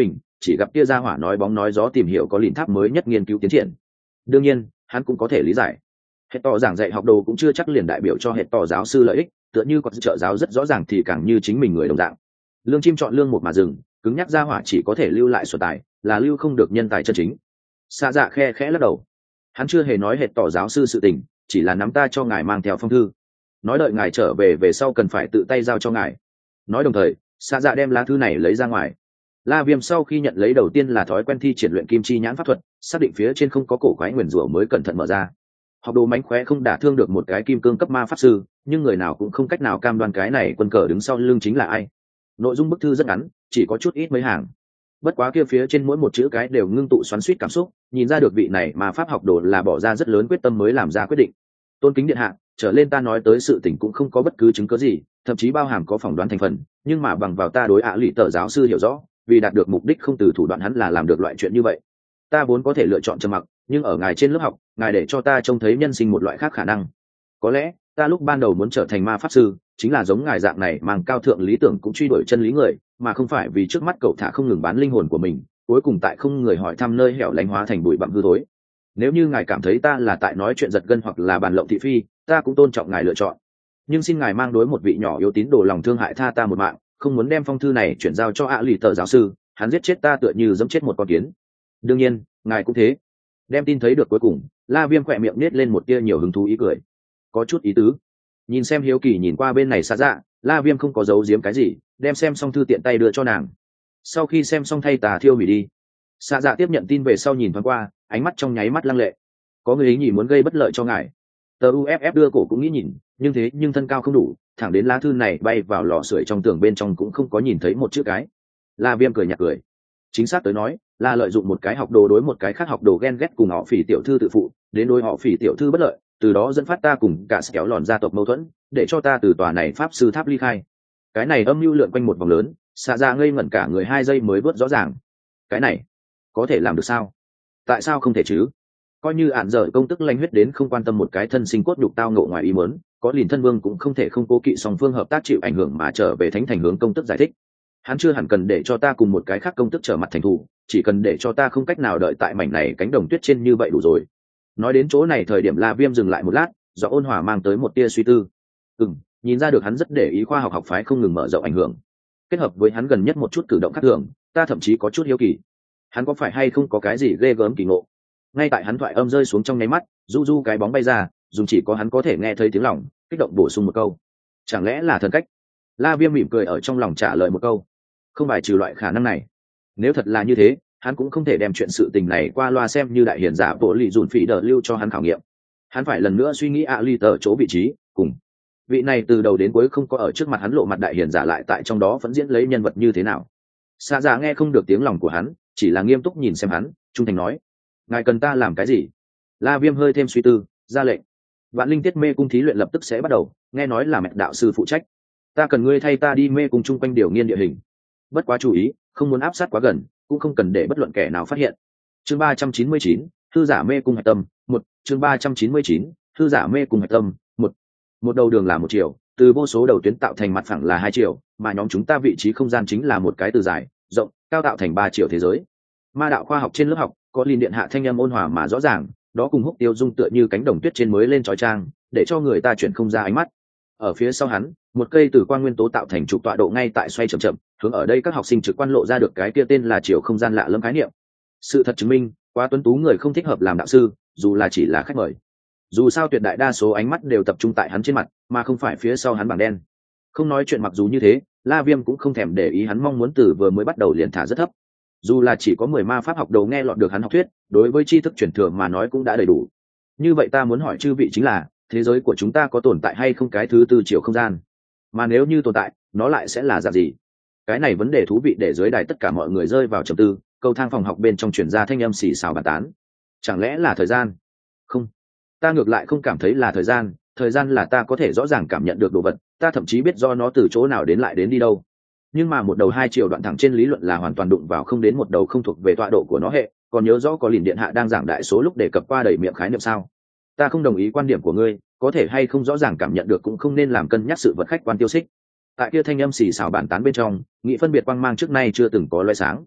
chỉ gặp kia ra hỏa nói bóng nói gió tìm hiểu có lìn tháp mới nhất nghiên cứu tiến triển. Đương nhiên hắn cũng có thể lý giải, hệ tỏ giảng dạy học đồ cũng chưa chắc liền đại biểu cho hệ tỏ giáo sư lợi ích, tựa như có trợ giáo rất rõ ràng thì càng như chính mình người đồng dạng. Lương chim chọn lương một mà dừng, cứng nhắc ra hỏa chỉ có thể lưu lại sổ tài, là lưu không được nhân tài chân chính. Xa dạ khe khẽ lắc đầu, hắn chưa hề nói hệ tỏ giáo sư sự tình, chỉ là nắm ta cho ngài mang theo phong thư, nói đợi ngài trở về về sau cần phải tự tay giao cho ngài. Nói đồng thời xa dạ đem lá thư này lấy ra ngoài. La Viêm sau khi nhận lấy đầu tiên là thói quen thi triển luyện kim chi nhãn pháp thuật, xác định phía trên không có cổ quái nguyền rủa mới cẩn thận mở ra. Học đồ mánh khóe không đả thương được một cái kim cương cấp ma pháp sư, nhưng người nào cũng không cách nào cam đoan cái này quân cờ đứng sau lưng chính là ai. Nội dung bức thư rất ngắn, chỉ có chút ít mấy hàng, bất quá kia phía trên mỗi một chữ cái đều ngưng tụ xoắn xuýt cảm xúc, nhìn ra được vị này mà pháp học đồ là bỏ ra rất lớn quyết tâm mới làm ra quyết định. Tôn kính điện hạ, trở lên ta nói tới sự tình cũng không có bất cứ chứng cứ gì, thậm chí bao hàm có phỏng đoán thành phần, nhưng mà bằng vào ta đối ạ lụy tờ giáo sư hiểu rõ, vì đạt được mục đích không từ thủ đoạn hắn là làm được loại chuyện như vậy. Ta vốn có thể lựa chọn trầm mặc, nhưng ở ngài trên lớp học, ngài để cho ta trông thấy nhân sinh một loại khác khả năng. Có lẽ ta lúc ban đầu muốn trở thành ma pháp sư chính là giống ngài dạng này mang cao thượng lý tưởng cũng truy đuổi chân lý người, mà không phải vì trước mắt cậu thả không ngừng bán linh hồn của mình, cuối cùng tại không người hỏi thăm nơi hẻo lánh hóa thành bụi bặm hư thối. Nếu như ngài cảm thấy ta là tại nói chuyện giật gân hoặc là bàn lộng thị phi, ta cũng tôn trọng ngài lựa chọn, nhưng xin ngài mang đối một vị nhỏ yếu tín đồ lòng thương hại tha ta một mạng, không muốn đem phong thư này chuyển giao cho ạ lì tờ giáo sư, hắn giết chết ta tựa như giẫm chết một con kiến. Đương nhiên ngài cũng thế. Đem tin thấy được cuối cùng, La Viêm khỏe miệng nết lên một tia nhiều hứng thú ý cười, có chút ý tứ. Nhìn xem hiếu kỳ nhìn qua bên này xa dạ, La Viêm không có giấu giếm cái gì, đem xem xong thư tiện tay đưa cho nàng. Sau khi xem xong thay tà thiêu hủy đi. Xa dạ tiếp nhận tin về sau nhìn thoáng qua, ánh mắt trong nháy mắt lăng lệ. Có người ý nhỉ muốn gây bất lợi cho ngài. Tờ u ép ép đưa cổ cũng nghĩ nhìn, nhưng thế nhưng thân cao không đủ, thẳng đến lá thư này bay vào lò sưởi trong tường bên trong cũng không có nhìn thấy một chữ cái. La Viêm cười nhạt cười. Chính xác tới nói, là lợi dụng một cái học đồ đối một cái khác học đồ ghen ghét cùng họ Phỉ tiểu thư tự phụ, đến đối họ Phỉ tiểu thư bất lợi, từ đó dẫn phát ta cùng cả kéo lòn gia tộc mâu thuẫn, để cho ta từ tòa này pháp sư tháp ly khai. Cái này âm mưu lượn quanh một vòng lớn, xạ ra ngây ngẩn cả người hai giây mới vớt rõ ràng. Cái này có thể làm được sao? Tại sao không thể chứ? Coi như ạn dở công tức lanh huyết đến không quan tâm một cái thân sinh cốt nhục tao ngộ ngoài ý muốn, có liền thân vương cũng không thể không cố kỵ song phương hợp tác chịu ảnh hưởng mà trở về thánh thành hướng công tức giải thích. Hắn chưa hẳn cần để cho ta cùng một cái khác công tức trở mặt thành thù, chỉ cần để cho ta không cách nào đợi tại mảnh này cánh đồng tuyết trên như vậy đủ rồi. Nói đến chỗ này thời điểm La Viêm dừng lại một lát, do ôn hòa mang tới một tia suy tư. Ừm, nhìn ra được hắn rất để ý khoa học học phái không ngừng mở rộng ảnh hưởng, kết hợp với hắn gần nhất một chút cử động khác thường, ta thậm chí có chút hiếu kỳ, hắn có phải hay không có cái gì ghê gớm kỳ ngộ. Ngay tại hắn thoại âm rơi xuống trong nháy mắt, du du cái bóng bay ra, dùng chỉ có hắn có thể nghe thấy tiếng lòng, kích động bổ sung một câu, chẳng lẽ là thần cách? La Viêm mỉm cười ở trong lòng trả lời một câu, không bài trừ loại khả năng này. Nếu thật là như thế, hắn cũng không thể đem chuyện sự tình này qua loa xem như đại hiển giả bộ lì dùn phỉ đờ lưu cho hắn khảo nghiệm. Hắn phải lần nữa suy nghĩ ạ ly tờ chỗ vị trí cùng vị này từ đầu đến cuối không có ở trước mặt hắn lộ mặt đại hiển giả lại tại trong đó vẫn diễn lấy nhân vật như thế nào. Xa giả nghe không được tiếng lòng của hắn, chỉ là nghiêm túc nhìn xem hắn, trung thành nói, ngài cần ta làm cái gì? La Viêm hơi thêm suy tư, ra lệnh. Vạn linh tiết mê cung thí luyện lập tức sẽ bắt đầu, nghe nói là mẹ đạo sư phụ trách, ta cần ngươi thay ta đi mê cung chung quanh điều nghiên địa hình, bất quá chú ý không muốn áp sát quá gần, cũng không cần để bất luận kẻ nào phát hiện. Chương ba trăm chín mươi chín, thư giả mê cung hạch tâm một. Chương ba trăm chín mươi chín, thư giả mê cung hạch tâm một. Một đầu đường là một chiều, từ vô số đầu tuyến tạo thành mặt phẳng là hai chiều, mà nhóm chúng ta vị trí không gian chính là một cái từ dài rộng cao tạo thành ba chiều thế giới. Ma đạo khoa học trên lớp học có liên điện hạ thanh âm ôn hòa mà rõ ràng, đó cùng húc tiêu dung tựa như cánh đồng tuyết trên mới lên trói trang, để cho người ta chuyển không ra ánh mắt. Ở phía sau hắn, một cây từ quang nguyên tố tạo thành trục tọa độ ngay tại xoay chậm chậm, hướng ở đây các học sinh trực quan lộ ra được cái kia tên là chiều không gian lạ lẫm khái niệm. Sự thật chứng minh, quá tuấn tú người không thích hợp làm đạo sư, dù là chỉ là khách mời. Dù sao tuyệt đại đa số ánh mắt đều tập trung tại hắn trên mặt, mà không phải phía sau hắn bảng đen. Không nói chuyện mặc dù như thế, La Viêm cũng không thèm để ý hắn mong muốn từ vừa mới bắt đầu liền thả rất thấp. Dù là chỉ có mười ma pháp học đầu nghe lọt được hắn học thuyết, đối với tri thức truyền thừa mà nói cũng đã đầy đủ. Như vậy ta muốn hỏi chư vị chính là, thế giới của chúng ta có tồn tại hay không cái thứ tư chiều không gian? Mà nếu như tồn tại, nó lại sẽ là dạng gì? Cái này vấn đề thú vị để dưới đài tất cả mọi người rơi vào trầm tư, cầu thang phòng học bên trong truyền ra thanh âm xì xào bàn tán. Chẳng lẽ là thời gian? Không, ta ngược lại không cảm thấy là thời gian, thời gian là ta có thể rõ ràng cảm nhận được đồ vật, ta thậm chí biết do nó từ chỗ nào đến lại đến đi đâu. Nhưng mà một đầu hai chiều đoạn thẳng trên lý luận là hoàn toàn đụng vào không đến một đầu không thuộc về tọa độ của nó hệ, còn nhớ rõ có liền điện hạ đang giảng đại số lúc đề cập qua đầy miệng khái niệm sao? Ta không đồng ý quan điểm của ngươi, có thể hay không rõ ràng cảm nhận được cũng không nên làm cân nhắc sự vật khách quan tiêu xích. Tại kia thanh âm xì xào bàn tán bên trong, nghị phân biệt quang mang trước nay chưa từng có loé sáng.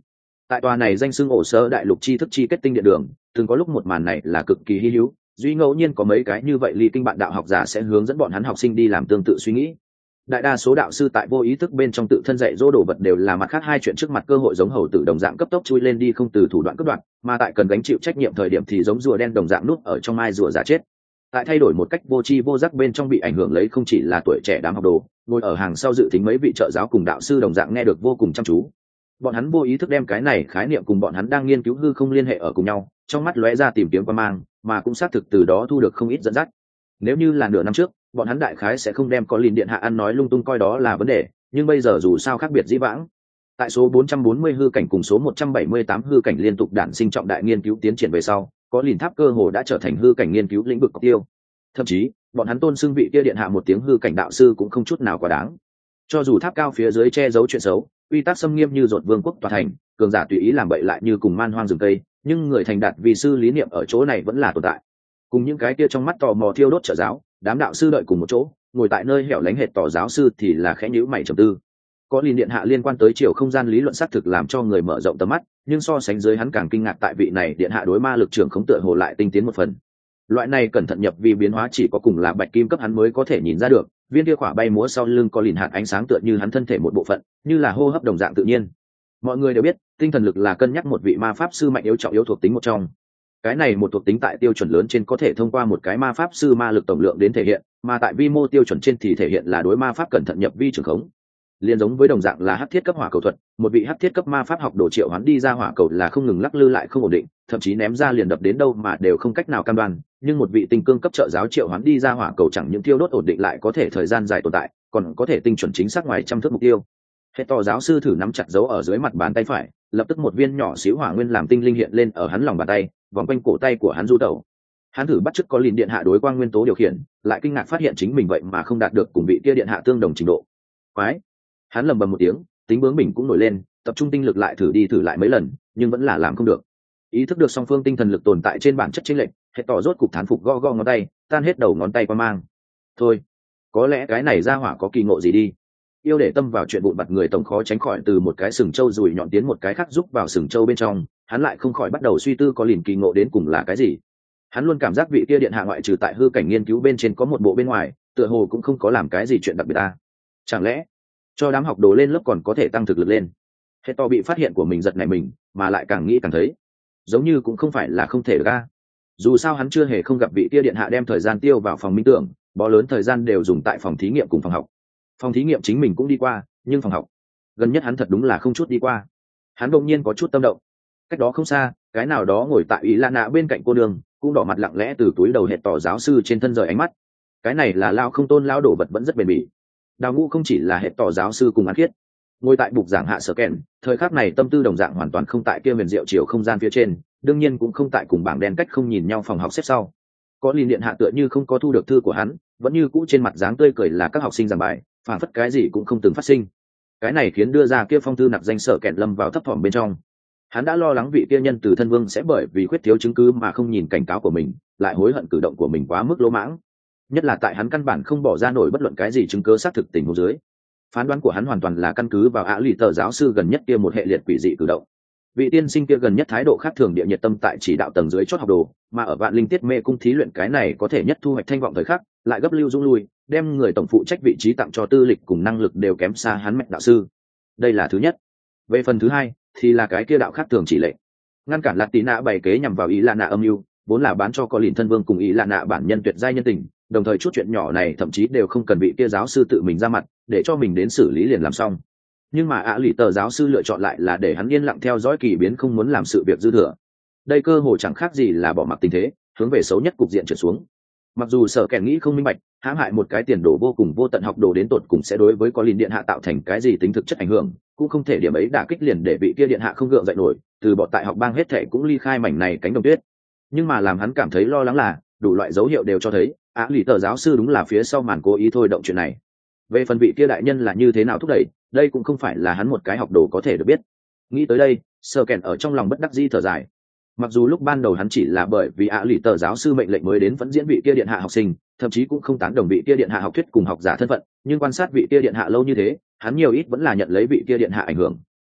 Tại tòa này danh xưng ổ sơ đại lục tri thức chi kết tinh điện đường, từng có lúc một màn này là cực kỳ hy hữu, duy ngẫu nhiên có mấy cái như vậy ly kinh bạn đạo học giả sẽ hướng dẫn bọn hắn học sinh đi làm tương tự suy nghĩ. Đại đa số đạo sư tại vô ý thức bên trong tự thân dạy dỗ đồ vật đều là mặt khác hai chuyện trước mặt cơ hội giống hầu tử đồng dạng cấp tốc chui lên đi không từ thủ đoạn cướp đoạt, mà tại cần gánh chịu trách nhiệm thời điểm thì giống rùa đen đồng dạng núp ở trong mai rùa giả chết. Tại thay đổi một cách vô tri vô giác bên trong bị ảnh hưởng lấy không chỉ là tuổi trẻ đám học đồ, ngồi ở hàng sau dự tính mấy vị trợ giáo cùng đạo sư đồng dạng nghe được vô cùng chăm chú. Bọn hắn vô ý thức đem cái này khái niệm cùng bọn hắn đang nghiên cứu hư không liên hệ ở cùng nhau, trong mắt lóe ra tìm kiếm qua mang, mà cũng xác thực từ đó thu được không ít dẫn dắt. Nếu như là nửa năm trước, bọn hắn đại khái sẽ không đem có lìn điện hạ ăn nói lung tung coi đó là vấn đề, nhưng bây giờ dù sao khác biệt dĩ vãng. Tại số bốn trăm bốn mươi hư cảnh cùng số một trăm bảy mươi tám hư cảnh liên tục đản sinh trọng đại nghiên cứu tiến triển về sau, có lìn tháp cơ hồ đã trở thành hư cảnh nghiên cứu lĩnh vực mục tiêu. Thậm chí, bọn hắn tôn xưng vị kia điện hạ một tiếng hư cảnh đạo sư cũng không chút nào quá đáng. Cho dù tháp cao phía dưới che giấu chuyện xấu, quy tắc xâm nghiêm như dột vương quốc tòa thành, cường giả tùy ý làm bậy lại như cùng man hoang rừng cây, nhưng người thành đạt vì sư lý niệm ở chỗ này vẫn là tồn tại. Cùng những cái kia trong mắt tò mò thiêu đốt trợ giáo, đám đạo sư đợi cùng một chỗ, ngồi tại nơi hẻo lánh hệt tỏ giáo sư thì là khẽ nhíu mày trầm tư. Có lìn điện hạ liên quan tới chiều không gian lý luận xác thực làm cho người mở rộng tầm mắt, nhưng so sánh dưới hắn càng kinh ngạc tại vị này điện hạ đối ma lực trưởng khống tựa hồ lại tinh tiến một phần. Loại này cẩn thận nhập vi biến hóa chỉ có cùng là bạch kim cấp hắn mới có thể nhìn ra được, viên kia khỏa bay múa sau lưng có lìn hạt ánh sáng tựa như hắn thân thể một bộ phận, như là hô hấp đồng dạng tự nhiên. Mọi người đều biết, tinh thần lực là cân nhắc một vị ma pháp sư mạnh yếu trọng yếu thuộc tính một trong. Cái này một thuộc tính tại tiêu chuẩn lớn trên có thể thông qua một cái ma pháp sư ma lực tổng lượng đến thể hiện, mà tại vi mô tiêu chuẩn trên thì thể hiện là đối ma pháp cẩn thận nhập vi trưởng khống. Liên giống với đồng dạng là hắc thiết cấp hỏa cầu thuật, một vị hắc thiết cấp ma pháp học đồ triệu hắn đi ra hỏa cầu là không ngừng lắc lư lại không ổn định, thậm chí ném ra liền đập đến đâu mà đều không cách nào cam đoan, nhưng một vị tinh cương cấp trợ giáo triệu hắn đi ra hỏa cầu chẳng những tiêu đốt ổn định lại có thể thời gian dài tồn tại, còn có thể tinh chuẩn chính xác ngoài trăm thước mục tiêu. Hệ tỏ giáo sư thử nắm chặt dấu ở dưới mặt bàn tay phải, lập tức một viên nhỏ xíu hỏa nguyên làm tinh linh hiện lên ở hắn lòng bàn tay, vòng quanh cổ tay của hắn du tẩu. Hắn thử bắt chước có lìn điện hạ đối quang nguyên tố điều khiển, lại kinh ngạc phát hiện chính mình vậy mà không đạt được cùng vị kia điện hạ tương đồng trình độ. Quái! Hắn lầm bầm một tiếng, tính bướng mình cũng nổi lên, tập trung tinh lực lại thử đi thử lại mấy lần, nhưng vẫn là làm không được. Ý thức được song phương tinh thần lực tồn tại trên bản chất chênh lệch, hệ tỏ rốt cục thán phục gõ gõ ngón tay, tan hết đầu ngón tay qua mang. Thôi, có lẽ cái này ra hỏa có kỳ ngộ gì đi. Yêu để tâm vào chuyện vụn vặt người tổng khó tránh khỏi từ một cái sừng trâu rùi nhọn tiến một cái khác giúp vào sừng trâu bên trong, hắn lại không khỏi bắt đầu suy tư có lìn kỳ ngộ đến cùng là cái gì. Hắn luôn cảm giác vị kia điện hạ ngoại trừ tại hư cảnh nghiên cứu bên trên có một bộ bên ngoài, tựa hồ cũng không có làm cái gì chuyện đặc biệt ta. Chẳng lẽ cho đám học đồ lên lớp còn có thể tăng thực lực lên? Hệ to bị phát hiện của mình giật nảy mình, mà lại càng nghĩ càng thấy giống như cũng không phải là không thể ra. Dù sao hắn chưa hề không gặp vị kia điện hạ đem thời gian tiêu vào phòng minh tưởng, bó lớn thời gian đều dùng tại phòng thí nghiệm cùng phòng học. Phòng thí nghiệm chính mình cũng đi qua, nhưng phòng học gần nhất hắn thật đúng là không chút đi qua. Hắn đột nhiên có chút tâm động. Cách đó không xa, cái nào đó ngồi tại ý lạ nạ bên cạnh cô đường cũng đỏ mặt lặng lẽ từ túi đầu hệ tỏ giáo sư trên thân rời ánh mắt. Cái này là lao không tôn lao đổ vật vẫn rất bền bỉ. Đào ngũ không chỉ là hệ tỏ giáo sư cùng ăn khiết, ngồi tại bục giảng hạ sở kèn, thời khắc này tâm tư đồng dạng hoàn toàn không tại kia huyền diệu chiều không gian phía trên, đương nhiên cũng không tại cùng bảng đen cách không nhìn nhau phòng học xếp sau. Có lìn điện hạ tựa như không có thu được thư của hắn, vẫn như cũ trên mặt dáng tươi cười là các học sinh giảng bài, phản phất cái gì cũng không từng phát sinh. Cái này khiến đưa ra kia phong thư nặc danh sở kèn lâm vào thấp thỏm bên trong. Hắn đã lo lắng vị kia nhân từ thân vương sẽ bởi vì khuyết thiếu chứng cứ mà không nhìn cảnh cáo của mình, lại hối hận cử động của mình quá mức lỗ mãng. Nhất là tại hắn căn bản không bỏ ra nổi bất luận cái gì chứng cứ xác thực tình huống dưới. Phán đoán của hắn hoàn toàn là căn cứ vào ạ lì tờ giáo sư gần nhất kia một hệ liệt quỷ dị cử động. Vị tiên sinh kia gần nhất thái độ khác thường địa nhiệt tâm tại chỉ đạo tầng dưới chót học đồ, mà ở vạn linh tiết mê cung thí luyện cái này có thể nhất thu hoạch thanh vọng thời khắc, lại gấp lưu dung lui, đem người tổng phụ trách vị trí tặng cho tư lịch cùng năng lực đều kém xa hắn mẹ đạo sư. Đây là thứ nhất. Về phần thứ hai, thì là cái kia đạo khác thường chỉ lệ. Ngăn cản Lạt Tí Nạ bày kế nhằm vào ý là nạ âm mưu, vốn là bán cho có lìn thân vương cùng ý là nạ bản nhân tuyệt giai nhân tình, đồng thời chút chuyện nhỏ này thậm chí đều không cần vị kia giáo sư tự mình ra mặt, để cho mình đến xử lý liền làm xong. Nhưng mà ạ lì tờ giáo sư lựa chọn lại là để hắn yên lặng theo dõi kỳ biến, không muốn làm sự việc dư thừa. Đây cơ hồ chẳng khác gì là bỏ mặc tình thế, hướng về xấu nhất cục diện trượt xuống. Mặc dù sở kèn nghĩ không minh bạch, hãm hại một cái tiền đồ vô cùng vô tận học đồ đến tột cùng sẽ đối với có lìn điện hạ tạo thành cái gì tính thực chất ảnh hưởng, cũng không thể điểm ấy đả kích liền để vị kia điện hạ không gượng dậy nổi, từ bỏ tại học bang hết thệ cũng ly khai mảnh này cánh đồng tuyết. Nhưng mà làm hắn cảm thấy lo lắng là đủ loại dấu hiệu đều cho thấy ạ lì tờ giáo sư đúng là phía sau màn cố ý thôi động chuyện này. Về phần vị kia đại nhân là như thế nào thúc đẩy, đây cũng không phải là hắn một cái học đồ có thể được biết. Nghĩ tới đây, sơ kèn ở trong lòng bất đắc dĩ thở dài. Mặc dù lúc ban đầu hắn chỉ là bởi vì ạ lì tờ giáo sư mệnh lệnh mới đến vẫn diễn vị kia điện hạ học sinh, thậm chí cũng không tán đồng vị kia điện hạ học thuyết cùng học giả thân phận, nhưng quan sát vị kia điện hạ lâu như thế, hắn nhiều ít vẫn là nhận lấy vị kia điện hạ ảnh hưởng.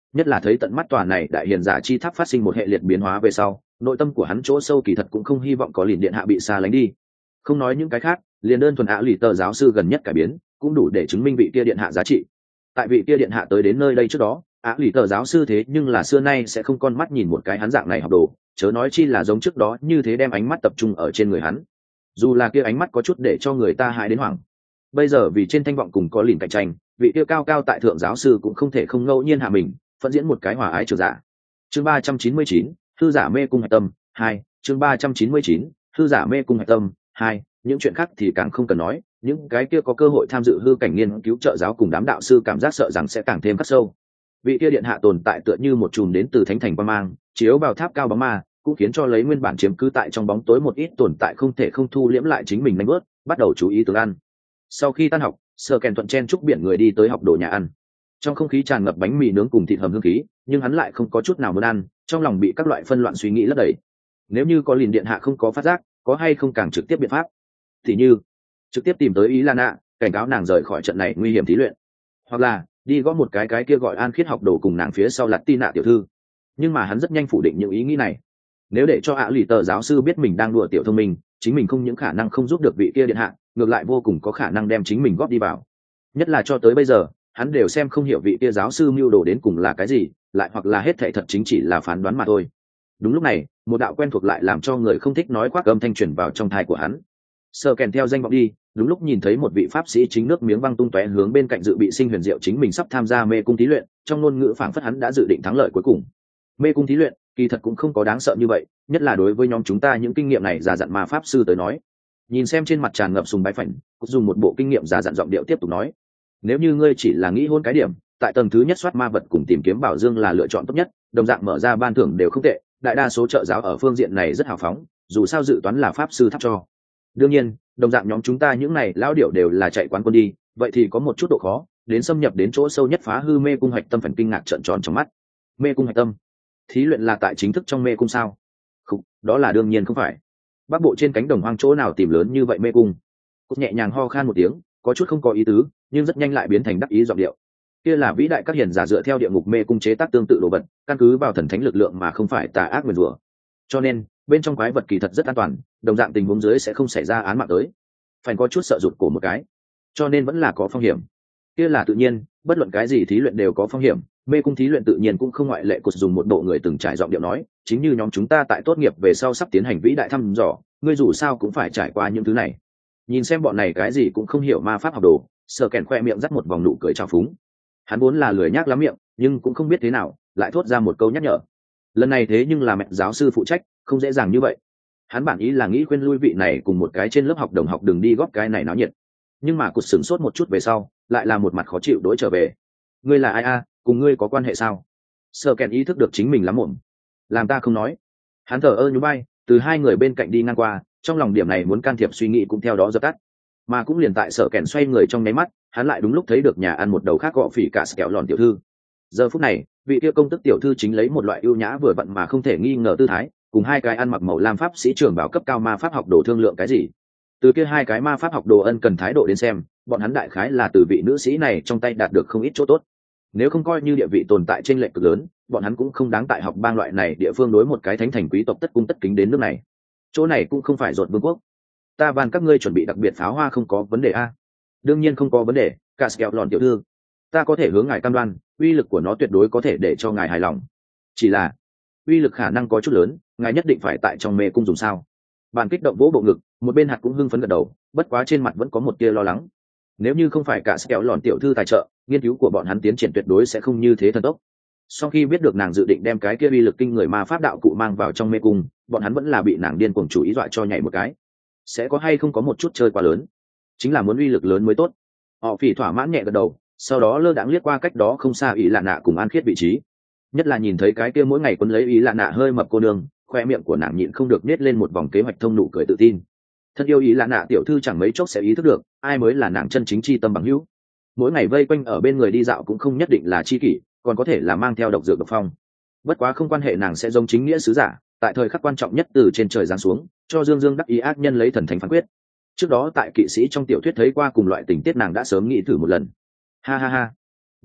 nhất là thấy tận mắt tòa này đại hiền giả chi tháp phát sinh một hệ liệt biến hóa về sau, nội tâm của hắn chỗ sâu kỳ thật cũng không hy vọng có liền điện hạ bị xa lánh đi. Không nói những cái khác, liền đơn thuần ạ lì tờ giáo sư gần nhất cải biến cũng đủ để chứng minh vị kia điện hạ giá trị. Tại vị kia điện hạ tới đến nơi đây trước đó, ạ lì tờ giáo sư thế nhưng là xưa nay sẽ không con mắt nhìn một cái hắn dạng này học đồ, chớ nói chi là giống trước đó như thế đem ánh mắt tập trung ở trên người hắn. Dù là kia ánh mắt có chút để cho người ta hại đến hoảng. Bây giờ vì trên thanh vọng cùng có liền cạnh tranh, vị kia cao cao tại thượng giáo sư cũng không thể không ngẫu nhiên hạ mình phân diễn một cái hòa ái trường giả. Chương ba trăm chín mươi chín, thư giả mê cung hạch tâm hai. Chương ba trăm chín mươi chín, thư giả mê cung hạch tâm hai. Những chuyện khác thì càng không cần nói, những cái kia có cơ hội tham dự hư cảnh nghiên cứu trợ giáo cùng đám đạo sư cảm giác sợ rằng sẽ càng thêm khắc sâu. Vị kia điện hạ tồn tại tựa như một chùm đến từ thánh thành quang mang, chiếu vào tháp cao bóng ma, cũng khiến cho lấy nguyên bản chiếm cứ tại trong bóng tối một ít tồn tại không thể không thu liễm lại chính mình nhanh bước, bắt đầu chú ý tướng ăn. Sau khi tan học, Sở Kèn thuận chen chúc biển người đi tới học đồ nhà ăn. Trong không khí tràn ngập bánh mì nướng cùng thịt hầm hương khí, nhưng hắn lại không có chút nào muốn ăn, trong lòng bị các loại phân loạn suy nghĩ lấp đầy. Nếu như có liền điện hạ không có phát giác, có hay không càng trực tiếp biện pháp? Thì như trực tiếp tìm tới Ý Lan ạ, cảnh cáo nàng rời khỏi trận này nguy hiểm thí luyện, hoặc là đi gõ một cái cái kia gọi An Khiết học đồ cùng nàng phía sau lật tin nạ tiểu thư. Nhưng mà hắn rất nhanh phủ định những ý nghĩ này. Nếu để cho ạ lì tờ giáo sư biết mình đang đùa tiểu thông minh, chính mình không những khả năng không giúp được vị kia điện hạ, ngược lại vô cùng có khả năng đem chính mình góp đi vào. Nhất là cho tới bây giờ, hắn đều xem không hiểu vị kia giáo sư mưu đồ đến cùng là cái gì, lại hoặc là hết thảy thật chính chỉ là phán đoán mà thôi. Đúng lúc này, một đạo quen thuộc lại làm cho người không thích nói khoác âm thanh truyền vào trong tai của hắn. Sơ kèn theo danh vọng đi, đúng lúc nhìn thấy một vị pháp sĩ chính nước miếng văng tung tóe hướng bên cạnh dự bị sinh huyền diệu chính mình sắp tham gia mê cung thí luyện, trong ngôn ngữ phảng phất hắn đã dự định thắng lợi cuối cùng. Mê cung thí luyện, kỳ thật cũng không có đáng sợ như vậy, nhất là đối với nhóm chúng ta những kinh nghiệm này già dặn ma pháp sư tới nói. Nhìn xem trên mặt tràn ngập sùng bái phảnh, cũng dùng một bộ kinh nghiệm già dặn giọng điệu tiếp tục nói: nếu như ngươi chỉ là nghĩ hôn cái điểm, tại tầng thứ nhất soát ma vật cùng tìm kiếm bảo dương là lựa chọn tốt nhất, đồng dạng mở ra ban thưởng đều không tệ, đại đa số trợ giáo ở phương diện này rất hào phóng, dù sao dự toán là pháp sư thắp cho. Đương nhiên, đồng dạng nhóm chúng ta những này lão điệu đều là chạy quán quân đi, vậy thì có một chút độ khó, đến xâm nhập đến chỗ sâu nhất phá hư mê cung hạch tâm phần kinh ngạc trợn tròn trong mắt. Mê cung hạch tâm? Thí luyện là tại chính thức trong mê cung sao? Không, đó là đương nhiên không phải. Bắc bộ trên cánh đồng hoang chỗ nào tìm lớn như vậy mê cung? Cốt nhẹ nhàng ho khan một tiếng, có chút không có ý tứ, nhưng rất nhanh lại biến thành đắc ý giọng điệu. Kia là vĩ đại các hiền giả dựa theo địa ngục mê cung chế tác tương tự đồ vật, căn cứ vào thần thánh lực lượng mà không phải tà ác nguyền rủa. Cho nên, bên trong quái vật kỳ thật rất an toàn, đồng dạng tình huống dưới sẽ không xảy ra án mạng tới. Phải có chút sợ rụt cổ một cái, cho nên vẫn là có phong hiểm. Kia là tự nhiên, bất luận cái gì thí luyện đều có phong hiểm, mê cung thí luyện tự nhiên cũng không ngoại lệ. Cột dùng một bộ người từng trải giọng điệu nói, chính như nhóm chúng ta tại tốt nghiệp về sau sắp tiến hành vĩ đại thăm dò, ngươi dù sao cũng phải trải qua những thứ này. Nhìn xem bọn này cái gì cũng không hiểu ma pháp học đồ, Sở Kèn khoe miệng dắt một vòng nụ cười trào phúng. Hắn vốn là lười nhác lắm miệng, nhưng cũng không biết thế nào lại thốt ra một câu nhắc nhở. Lần này thế nhưng là mẹ giáo sư phụ trách, không dễ dàng như vậy. Hắn bản ý là nghĩ khuyên lui vị này cùng một cái trên lớp học đồng học đừng đi góp cái này náo nhiệt, nhưng mà cụt sửng sốt một chút về sau lại là một mặt khó chịu đối trở về. Ngươi là ai a? Cùng ngươi có quan hệ sao? Sở Kèn ý thức được chính mình lắm mồm, làm ta không nói. Hắn thở ơ nhún vai, từ hai người bên cạnh đi ngang qua, trong lòng điểm này muốn can thiệp suy nghĩ cũng theo đó dập tắt. Mà cũng liền tại Sở Kèn xoay người trong nháy mắt, hắn lại đúng lúc thấy được nhà ăn một đầu khác gọ phỉ cả kẹo lòn tiểu thư. Giờ phút này, vị kia công tức tiểu thư chính lấy một loại ưu nhã vừa vặn mà không thể nghi ngờ tư thái, cùng hai cái ăn mặc màu lam pháp sĩ trưởng bảo cấp cao ma pháp học đồ thương lượng cái gì. Từ kia hai cái ma pháp học đồ ân cần thái độ đến xem, bọn hắn đại khái là từ vị nữ sĩ này trong tay đạt được không ít chỗ tốt. Nếu không coi như địa vị tồn tại trên lệch cực lớn, bọn hắn cũng không đáng tại học bang loại này địa phương đối một cái thánh thành quý tộc tất cung tất kính đến nước này. Chỗ này cũng không phải ruột vương quốc. Ta van các ngươi chuẩn bị đặc biệt pháo hoa không có vấn đề a? Đương nhiên không có vấn đề, cả kẹo lòn tiểu thư. Ta có thể hướng ngài cam đoan, uy lực của nó tuyệt đối có thể để cho ngài hài lòng. Chỉ là, uy lực khả năng có chút lớn, ngài nhất định phải tại trong mê cung dùng sao? Bàn kích động vỗ bộ ngực, một bên hạt cũng hưng phấn gật đầu, bất quá trên mặt vẫn có một tia lo lắng. Nếu như không phải cả kẹo lòn tiểu thư tài trợ, nghiên cứu của bọn hắn tiến triển tuyệt đối sẽ không như thế thần tốc. Sau khi biết được nàng dự định đem cái kia uy lực kinh người ma pháp đạo cụ mang vào trong mê cung, bọn hắn vẫn là bị nàng điên cuồng chủ ý dọa cho nhảy một cái. Sẽ có hay không có một chút chơi quá lớn, chính là muốn uy lực lớn mới tốt. Họ phỉ thỏa mãn nhẹ gật đầu, sau đó lơ đãng liếc qua cách đó không xa Ý Lạ Nạ cùng An Khiết vị trí. Nhất là nhìn thấy cái kia mỗi ngày quấn lấy Ý Lạ Nạ hơi mập cô nương, khoe miệng của nàng nhịn không được nết lên một vòng kế hoạch thông nụ cười tự tin. Thân yêu Ý Lạ Nạ tiểu thư chẳng mấy chốc sẽ ý thức được, ai mới là nàng chân chính chi tâm bằng hữu. Mỗi ngày vây quanh ở bên người đi dạo cũng không nhất định là chi kỷ, còn có thể là mang theo độc dược độc phong. Bất quá không quan hệ, nàng sẽ giống chính nghĩa sứ giả, tại thời khắc quan trọng nhất từ trên trời giáng xuống, cho Dương Dương đắc ý ác nhân lấy thần thánh phán quyết. Trước đó tại kỵ sĩ trong tiểu thuyết thấy qua cùng loại tình tiết, nàng đã sớm nghĩ thử một lần. Ha ha ha.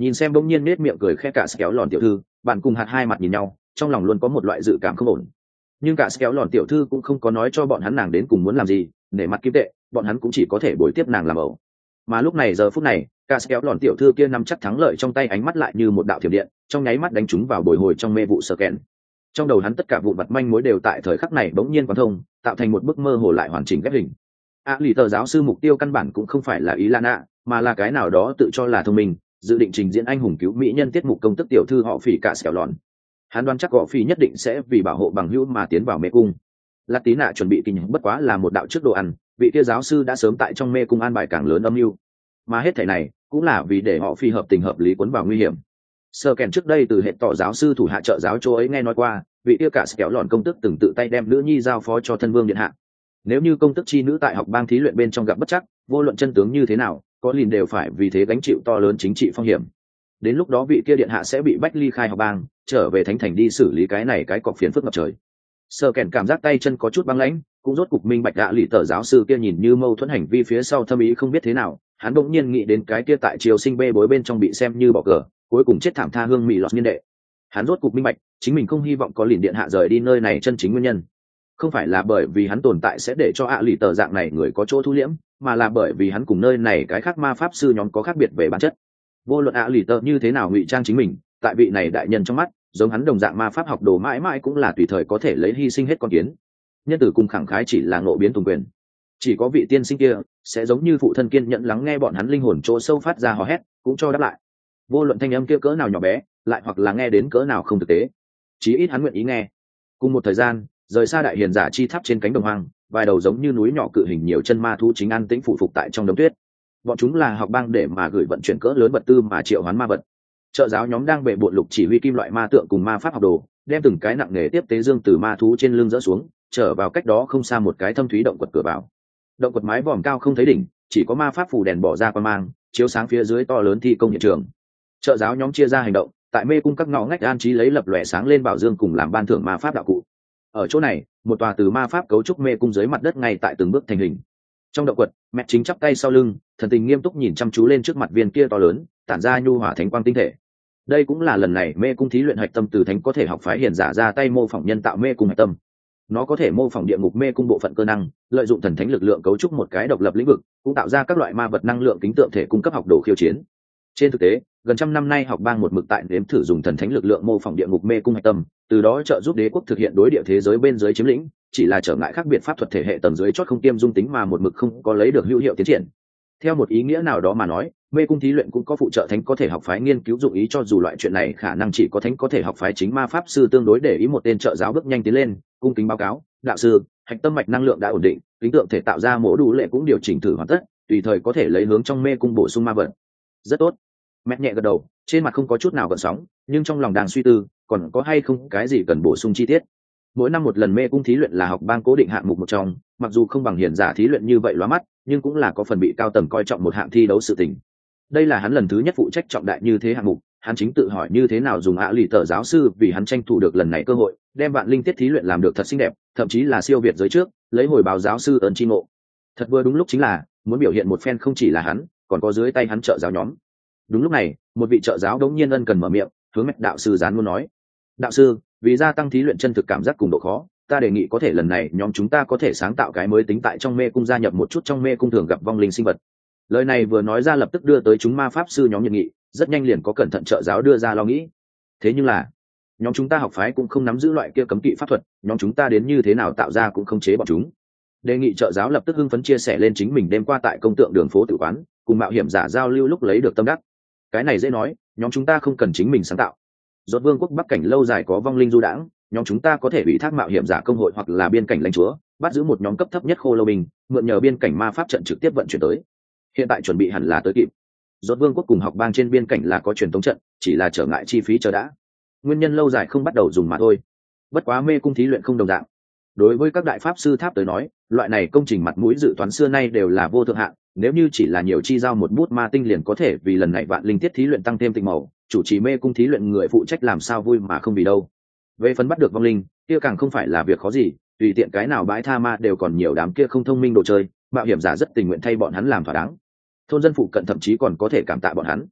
Nhìn xem bỗng nhiên nết miệng cười khẽ cả kéo lòn tiểu thư, bạn cùng hạt hai mặt nhìn nhau, trong lòng luôn có một loại dự cảm không ổn. Nhưng cả kéo lòn tiểu thư cũng không có nói cho bọn hắn nàng đến cùng muốn làm gì, để mặt kim tệ bọn hắn cũng chỉ có thể bồi tiếp nàng làm ẩu. Mà lúc này giờ phút này cả kéo lòn tiểu thư kia nắm chắc thắng lợi trong tay, ánh mắt lại như một đạo thiểm điện trong nháy mắt đánh trúng vào bồi hồi trong mê vụ sờ kèn. Trong đầu hắn tất cả vụ mặt manh mối đều tại thời khắc này bỗng nhiên quán thông, tạo thành một bức mơ hồ lại hoàn chỉnh ghép hình. A lì tờ giáo sư mục tiêu căn bản cũng không phải là ý lan ạ, mà là cái nào đó tự cho là thông minh, dự định trình diễn anh hùng cứu mỹ nhân tiết mục công tức tiểu thư họ Phỉ cả xẻo lòn. Hắn đoán chắc gõ Phỉ nhất định sẽ vì bảo hộ bằng hữu mà tiến vào mê cung. Lạt tí nạ chuẩn bị kinh bất quá là một đạo trước đồ ăn, vị kia giáo sư đã sớm tại trong mê cung an bài càng lớn âm mưu, mà hết thảy này cũng là vì để họ Phỉ hợp tình hợp lý cuốn vào nguy hiểm. Sơ kèn trước đây từ hệ tỏ giáo sư thủ hạ trợ giáo chỗ ấy nghe nói qua, vị kia cả xẻo lòn công tức từng tự tay đem nữ nhi giao phó cho thân vương điện hạ. Nếu như công tức chi nữ tại học bang thí luyện bên trong gặp bất chắc, vô luận chân tướng như thế nào, có lìn đều phải vì thế gánh chịu to lớn chính trị phong hiểm. Đến lúc đó vị kia điện hạ sẽ bị bách ly khai học bang, trở về thánh thành đi xử lý cái này cái cọc phiền phức ngập trời. Sơ kèn cảm giác tay chân có chút băng lãnh, cũng rốt cục minh bạch gã lì tờ giáo sư kia nhìn như mâu thuẫn hành vi phía sau thâm ý không biết thế nào. Hắn bỗng nhiên nghĩ đến cái kia tại triều sinh bê bối bên trong bị xem như bỏ cờ, cuối cùng chết thảm tha hương mỹ lọt niên đệ. Hắn rốt cục minh bạch chính mình không hy vọng có lìn điện hạ rời đi nơi này chân chính nguyên nhân không phải là bởi vì hắn tồn tại sẽ để cho ạ lì tờ dạng này người có chỗ thu liễm, mà là bởi vì hắn cùng nơi này cái khác ma pháp sư nhóm có khác biệt về bản chất. Vô luận ạ lì tờ như thế nào ngụy trang chính mình, tại vị này đại nhân trong mắt, giống hắn đồng dạng ma pháp học đồ mãi mãi cũng là tùy thời có thể lấy hy sinh hết con kiến. Nhân tử cùng khẳng khái chỉ là ngộ biến tùng quyền. Chỉ có vị tiên sinh kia sẽ giống như phụ thân kiên nhẫn lắng nghe bọn hắn linh hồn chỗ sâu phát ra hò hét, cũng cho đáp lại. Vô luận thanh âm kia cỡ nào nhỏ bé, lại hoặc là nghe đến cỡ nào không thực tế, chí ít hắn nguyện ý nghe. Cùng một thời gian, rời xa đại hiền giả chi tháp trên cánh đồng hoang, vài đầu giống như núi nhỏ cự hình nhiều chân ma thú chính an tĩnh phụ phục tại trong đống tuyết. Bọn chúng là học bang để mà gửi vận chuyển cỡ lớn vật tư mà triệu hoán ma vật. Trợ giáo nhóm đang bệ bội lục chỉ huy kim loại ma tượng cùng ma pháp học đồ, đem từng cái nặng nề tiếp tế dương từ ma thú trên lưng dỡ xuống, trở vào cách đó không xa một cái thâm thúy động quật cửa vào. Động quật mái vòm cao không thấy đỉnh, chỉ có ma pháp phủ đèn bỏ ra qua mang, chiếu sáng phía dưới to lớn thi công hiện trường. Trợ giáo nhóm chia ra hành động, tại mê cung các ngõ ngách an trí lấy lập lòe sáng lên bảo dương cùng làm ban thưởng ma pháp đạo cụ. Ở chỗ này, một tòa từ ma pháp cấu trúc mê cung dưới mặt đất ngay tại từng bước thành hình. Trong động quật, mẹ chính chắp tay sau lưng, thần tình nghiêm túc nhìn chăm chú lên trước mặt viên kia to lớn, tản ra nhu hỏa thánh quang tinh thể. Đây cũng là lần này mê cung thí luyện hạch tâm từ thánh có thể học phái hiền giả ra tay mô phỏng nhân tạo mê cung hạch tâm. Nó có thể mô phỏng địa ngục mê cung bộ phận cơ năng, lợi dụng thần thánh lực lượng cấu trúc một cái độc lập lĩnh vực, cũng tạo ra các loại ma vật năng lượng kính tượng thể cung cấp học đồ khiêu chiến. Trên thực tế, gần trăm năm nay học bang một mực tại nếm thử dùng thần thánh lực lượng mô phỏng địa ngục mê cung hạch tâm, từ đó trợ giúp đế quốc thực hiện đối địa thế giới bên dưới chiếm lĩnh, chỉ là trở ngại khác biệt pháp thuật thể hệ tầng dưới chót không tiêm dung tính mà một mực không có lấy được hữu hiệu tiến triển. Theo một ý nghĩa nào đó mà nói, mê cung thí luyện cũng có phụ trợ thánh có thể học phái nghiên cứu dụng ý, cho dù loại chuyện này khả năng chỉ có thánh có thể học phái chính ma pháp sư tương đối để ý. Một tên trợ giáo bước nhanh tiến lên, cung kính báo cáo, đạo sư, hạch tâm mạch năng lượng đã ổn định, kính tượng thể tạo ra mổ đủ lệ cũng điều chỉnh thử hoàn tất, tùy thời có thể lấy hướng trong mê cung bổ sung ma vật. Rất tốt. Mẹ nhẹ gật đầu, trên mặt không có chút nào gợn sóng, nhưng trong lòng đang suy tư, còn có hay không cái gì cần bổ sung chi tiết. Mỗi năm một lần mê cung thí luyện là học bang cố định hạng mục một trong, mặc dù không bằng hiển giả thí luyện như vậy lóa mắt, nhưng cũng là có phần bị cao tầng coi trọng một hạng thi đấu sự tình. Đây là hắn lần thứ nhất phụ trách trọng đại như thế hạng mục, hắn chính tự hỏi như thế nào dùng ạ lì tờ giáo sư vì hắn tranh thủ được lần này cơ hội, đem vạn linh tiết thí luyện làm được thật xinh đẹp, thậm chí là siêu việt giới trước, lấy hồi báo giáo sư ơn chi ngộ. Thật vừa đúng lúc chính là muốn biểu hiện một phen không chỉ là hắn, còn có dưới tay hắn trợ giáo nhóm. Đúng lúc này, một vị trợ giáo đống nhiên ân cần mở miệng, hướng mạch đạo sư gián muốn nói: đạo sư, vì gia tăng thí luyện chân thực cảm giác cùng độ khó, ta đề nghị có thể lần này nhóm chúng ta có thể sáng tạo cái mới tính tại trong mê cung, gia nhập một chút trong mê cung thường gặp vong linh sinh vật. Lời này vừa nói ra lập tức đưa tới chúng ma pháp sư nhóm nhiệt nghị, rất nhanh liền có cẩn thận trợ giáo đưa ra lo nghĩ. Thế nhưng là nhóm chúng ta học phái cũng không nắm giữ loại kia cấm kỵ pháp thuật, nhóm chúng ta đến như thế nào tạo ra cũng không chế bọn chúng. Đề nghị trợ giáo lập tức hưng phấn chia sẻ lên chính mình đêm qua tại công tượng đường phố tử quán cùng mạo hiểm giả giao lưu lúc lấy được tâm đắc. Cái này dễ nói, nhóm chúng ta không cần chính mình sáng tạo. Rốt vương quốc bắc cảnh lâu dài có vong linh du đãng, nhóm chúng ta có thể ủy thác mạo hiểm giả công hội hoặc là biên cảnh lãnh chúa bắt giữ một nhóm cấp thấp nhất khô lâu binh, mượn nhờ biên cảnh ma pháp trận trực tiếp vận chuyển tới. Hiện tại chuẩn bị hẳn là tới kịp. Rốt vương quốc cùng học bang trên biên cảnh là có truyền thống trận, chỉ là trở ngại chi phí chờ đã. Nguyên nhân lâu dài không bắt đầu dùng mà thôi. Bất quá mê cung thí luyện không đồng dạng. Đối với các đại pháp sư tháp tới nói, loại này công trình mặt mũi dự toán xưa nay đều là vô thượng hạn, nếu như chỉ là nhiều chi giao một bút ma tinh liền có thể vì lần này vạn linh tiết thí luyện tăng thêm tinh màu, chủ trì mê cung thí luyện người phụ trách làm sao vui mà không vì đâu. Về phần bắt được vong linh, kia càng không phải là việc khó gì, tùy tiện cái nào bãi tha ma đều còn nhiều đám kia không thông minh đồ chơi, mạo hiểm giả rất tình nguyện thay bọn hắn làm thỏa đáng. Thôn dân phụ cận thậm chí còn có thể cảm tạ bọn hắn.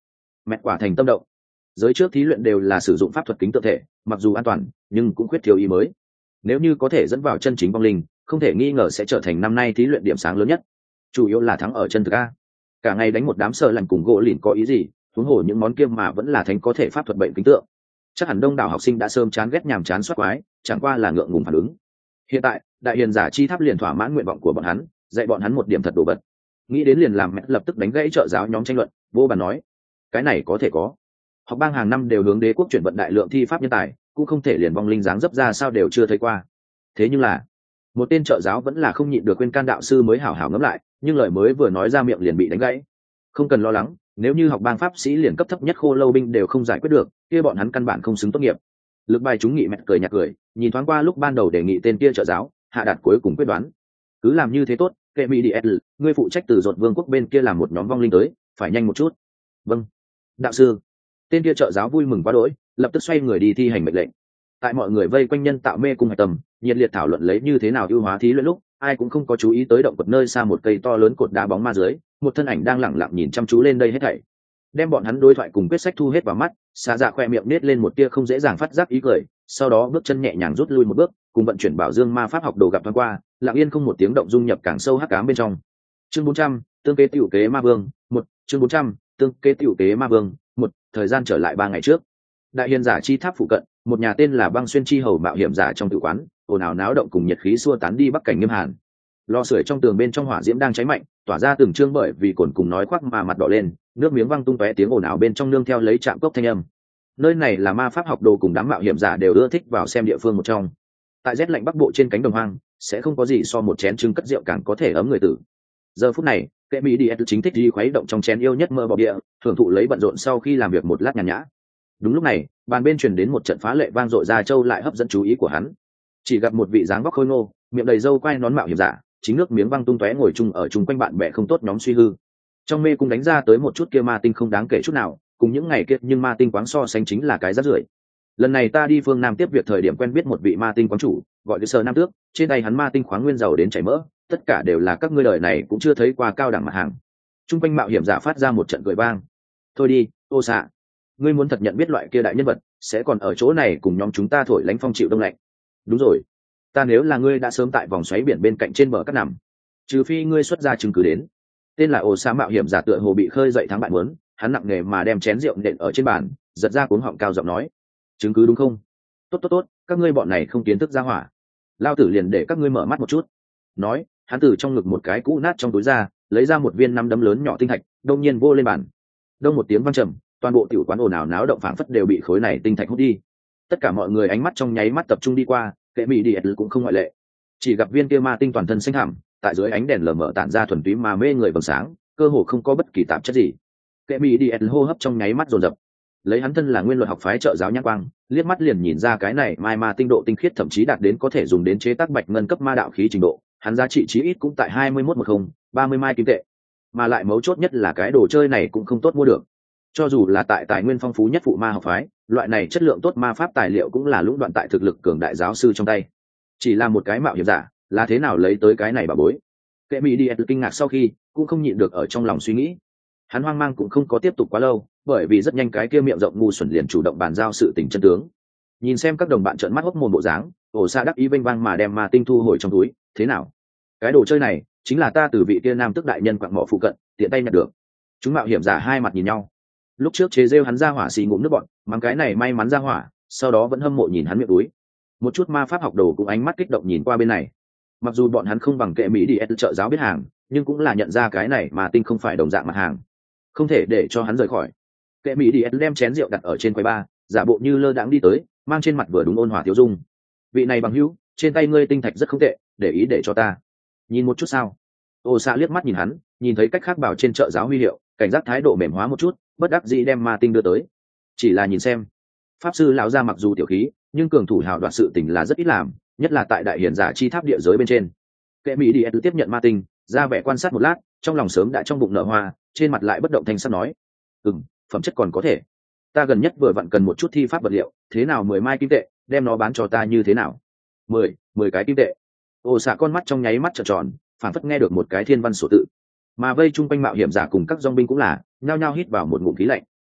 Mẹ quả thành tâm động. Giới trước thí luyện đều là sử dụng pháp thuật kính tượng thể, mặc dù an toàn nhưng cũng khuyết thiếu ý mới. Nếu như có thể dẫn vào chân chính vong linh, không thể nghi ngờ sẽ trở thành năm nay thí luyện điểm sáng lớn nhất. Chủ yếu là thắng ở chân thực a. Cả ngày đánh một đám sờ lạnh cùng gỗ lìn có ý gì, huống hồ những món kia mà vẫn là thánh có thể pháp thuật bệnh kính tượng. Chắc hẳn đông đảo học sinh đã sớm chán ghét nhàm chán soát quái, chẳng qua là ngượng ngùng phản ứng. Hiện tại đại hiền giả chi tháp liền thỏa mãn nguyện vọng của bọn hắn, dạy bọn hắn một điểm thật đồ vật. Nghĩ đến liền làm mẹ lập tức đánh gãy trợ giáo nhóm tranh luận, vô bàn nói cái này có thể có. Học bang hàng năm đều hướng đế quốc chuyển vận đại lượng thi pháp nhân tài, cũng không thể liền vong linh dáng dấp ra sao đều chưa thấy qua. Thế nhưng là một tên trợ giáo vẫn là không nhịn được quên can đạo sư mới hảo hảo ngẫm lại, nhưng lời mới vừa nói ra miệng liền bị đánh gãy. Không cần lo lắng, nếu như học bang pháp sĩ liền cấp thấp nhất khô lâu binh đều không giải quyết được, kia bọn hắn căn bản không xứng tốt nghiệp. Lực bài chúng nghị mẹ cười nhạt cười, nhìn thoáng qua lúc ban đầu đề nghị tên kia trợ giáo, hạ đạt cuối cùng quyết đoán. Cứ làm như thế tốt, kệ mỹ đi l, ngươi phụ trách từ dột vương quốc bên kia làm một nhóm vong linh tới, phải nhanh một chút. Vâng, đạo sư. Tên kia trợ giáo vui mừng quá đỗi, lập tức xoay người đi thi hành mệnh lệnh. Tại mọi người vây quanh nhân tạo mê cung hạch tầm, nhiệt liệt thảo luận lấy như thế nào ưu hóa thí luyện lúc, ai cũng không có chú ý tới động vật nơi xa một cây to lớn cột đá bóng ma dưới, một thân ảnh đang lẳng lặng nhìn chăm chú lên đây hết thảy. Đem bọn hắn đối thoại cùng quyết sách thu hết vào mắt, xà dạ khoe miệng nết lên một tia không dễ dàng phát giác ý cười, sau đó bước chân nhẹ nhàng rút lui một bước, cùng vận chuyển bảo dương ma pháp học đồ gặp thoáng qua, lặng yên không một tiếng động dung nhập càng sâu hắc ám bên trong. Chương bốn trăm, tương kế tiểu kế ma vương, một, chương bốn trăm, tương kế tiểu kế ma vương, một, thời gian trở lại ba ngày trước. Đại hiền giả chi tháp phụ cận, một nhà tên là Băng Xuyên chi hầu mạo hiểm giả trong tử quán, ồn ào náo động cùng nhiệt khí xua tán đi bắc cảnh nghiêm hàn. Lò sưởi trong tường bên trong hỏa diễm đang cháy mạnh, tỏa ra từng trương bởi vì cồn cùng nói khoác mà mặt đỏ lên, nước miếng văng tung tóe, tiếng ồn ào bên trong nương theo lấy chạm cốc thanh âm. Nơi này là ma pháp học đồ cùng đám mạo hiểm giả đều ưa thích vào xem địa phương một trong. Tại rét lạnh bắc bộ trên cánh đồng hoang, sẽ không có gì so một chén trứng cất rượu càng có thể ấm người tử. Giờ phút này, kệ mỹ đi chính thích đi khuấy động trong chén yêu nhất mơ bọc địa, thưởng thụ lấy bận rộn sau khi làm việc một lát nhàn nhã. Đúng lúc này, bàn bên truyền đến một trận phá lệ vang dội ra châu lại hấp dẫn chú ý của hắn. Chỉ gặp một vị dáng vóc khôi ngô, miệng đầy râu quai nón mạo hiểm giả, chính nước miếng văng tung tóe ngồi chung ở chung quanh bạn bè không tốt nhóm suy hư. Trong mê cung đánh ra tới một chút kia ma tinh không đáng kể chút nào, cùng những ngày kia nhưng ma tinh quáng so sánh chính là cái rác rưởi. Lần này ta đi phương Nam tiếp việc thời điểm quen biết một vị ma tinh quáng chủ, gọi là Sơ Nam Tước, trên tay hắn ma tinh khoáng nguyên giàu đến chảy mỡ, tất cả đều là các ngươi đời này cũng chưa thấy qua cao đẳng mặt hàng. Trung quanh mạo hiểm giả phát ra một trận cười vang. Thôi đi, ô xạ, ngươi muốn thật nhận biết loại kia đại nhân vật, sẽ còn ở chỗ này cùng nhóm chúng ta thổi lánh phong chịu đông lạnh. Đúng rồi, ta nếu là ngươi đã sớm tại vòng xoáy biển bên cạnh trên bờ cát nằm, trừ phi ngươi xuất ra chứng cứ đến. Tên là ô xạ mạo hiểm giả tựa hồ bị khơi dậy thắng bại muốn, hắn nặng nề mà đem chén rượu nện ở trên bàn, giật ra cuống họng cao giọng nói, chứng cứ đúng không? Tốt tốt tốt, các ngươi bọn này không kiến thức ra hỏa, lao tử liền để các ngươi mở mắt một chút. Nói, hắn từ trong ngực một cái cũ nát trong túi ra, lấy ra một viên năm đấm lớn nhỏ tinh thạch, đông nhiên vô lên bàn. Đông một tiếng vang trầm, toàn bộ tiểu quán ồn ào náo động phảng phất đều bị khối này tinh thạch hút đi. Tất cả mọi người ánh mắt trong nháy mắt tập trung đi qua, kệ mỹ đi cũng không ngoại lệ. Chỉ gặp viên kia ma tinh toàn thân xanh hẳm, tại dưới ánh đèn lờ mờ tản ra thuần túy mà mê người vầng sáng, cơ hồ không có bất kỳ tạp chất gì. Kệ mỹ đi hô hấp trong nháy mắt dồn dập. Lấy hắn thân là nguyên luật học phái trợ giáo nhãn quang, liếc mắt liền nhìn ra cái này mai ma tinh độ tinh khiết thậm chí đạt đến có thể dùng đến chế tác bạch ngân cấp ma đạo khí trình độ, hắn giá trị chí ít cũng tại hai mươi mốt một không, ba mươi mai kim tệ. Mà lại mấu chốt nhất là cái đồ chơi này cũng không tốt mua được. Cho dù là tại tài nguyên phong phú nhất phụ ma học phái, loại này chất lượng tốt ma pháp tài liệu cũng là lũng đoạn tại thực lực cường đại giáo sư trong tay. Chỉ là một cái mạo hiểm giả, là thế nào lấy tới cái này bà bối? Kệ mỹ đi kinh ngạc sau khi, cũng không nhịn được ở trong lòng suy nghĩ. Hắn hoang mang cũng không có tiếp tục quá lâu, bởi vì rất nhanh cái kia miệng rộng ngu xuẩn liền chủ động bàn giao sự tình chân tướng. Nhìn xem các đồng bạn trợn mắt hốc mồm bộ dáng, ổ xa đắc ý vênh vang mà đem ma tinh thu hồi trong túi. Thế nào? Cái đồ chơi này chính là ta từ vị kia nam tức đại nhân quặng mỏ phụ cận tiện tay nhặt được. Chúng mạo hiểm giả hai mặt nhìn nhau. Lúc trước chế rêu hắn ra hỏa xì ngụm nước bọn, mắng cái này may mắn ra hỏa, sau đó vẫn hâm mộ nhìn hắn miệng túi. Một chút ma pháp học đồ cũng ánh mắt kích động nhìn qua bên này. Mặc dù bọn hắn không bằng kệ mỹ đi trợ giáo biết hàng, nhưng cũng là nhận ra cái này mà tinh không phải đồng dạng mặt hàng, không thể để cho hắn rời khỏi. Kệ mỹ đi đem chén rượu đặt ở trên quầy bar, giả bộ như lơ đãng đi tới, mang trên mặt vừa đúng ôn hòa thiếu dung. Vị này bằng hữu, trên tay ngươi tinh thạch rất không tệ, để ý để cho ta nhìn một chút sao? Ô xạ liếc mắt nhìn hắn, nhìn thấy cách khác bảo trên trợ giáo huy hiệu, cảnh giác thái độ mềm hóa một chút, bất đắc dĩ đem ma tinh đưa tới. Chỉ là nhìn xem, pháp sư lão gia mặc dù tiểu khí, nhưng cường thủ hào đoạt sự tình là rất ít làm, nhất là tại đại hiển giả chi tháp địa giới bên trên. Kệ mỹ đi tiếp nhận ma tinh, ra vẻ quan sát một lát, trong lòng sớm đã trong bụng nở hoa, trên mặt lại bất động thanh sắc nói, ừm, phẩm chất còn có thể. Ta gần nhất vừa vặn cần một chút thi pháp vật liệu, thế nào mười mai kim tệ, đem nó bán cho ta như thế nào? Mười, mười cái kim tệ. Ô xạ con mắt trong nháy mắt trợn tròn, phản phất nghe được một cái thiên văn sổ tự. Mà vây chung quanh mạo hiểm giả cùng các dòng binh cũng là nhao nhao hít vào một ngụm khí lạnh.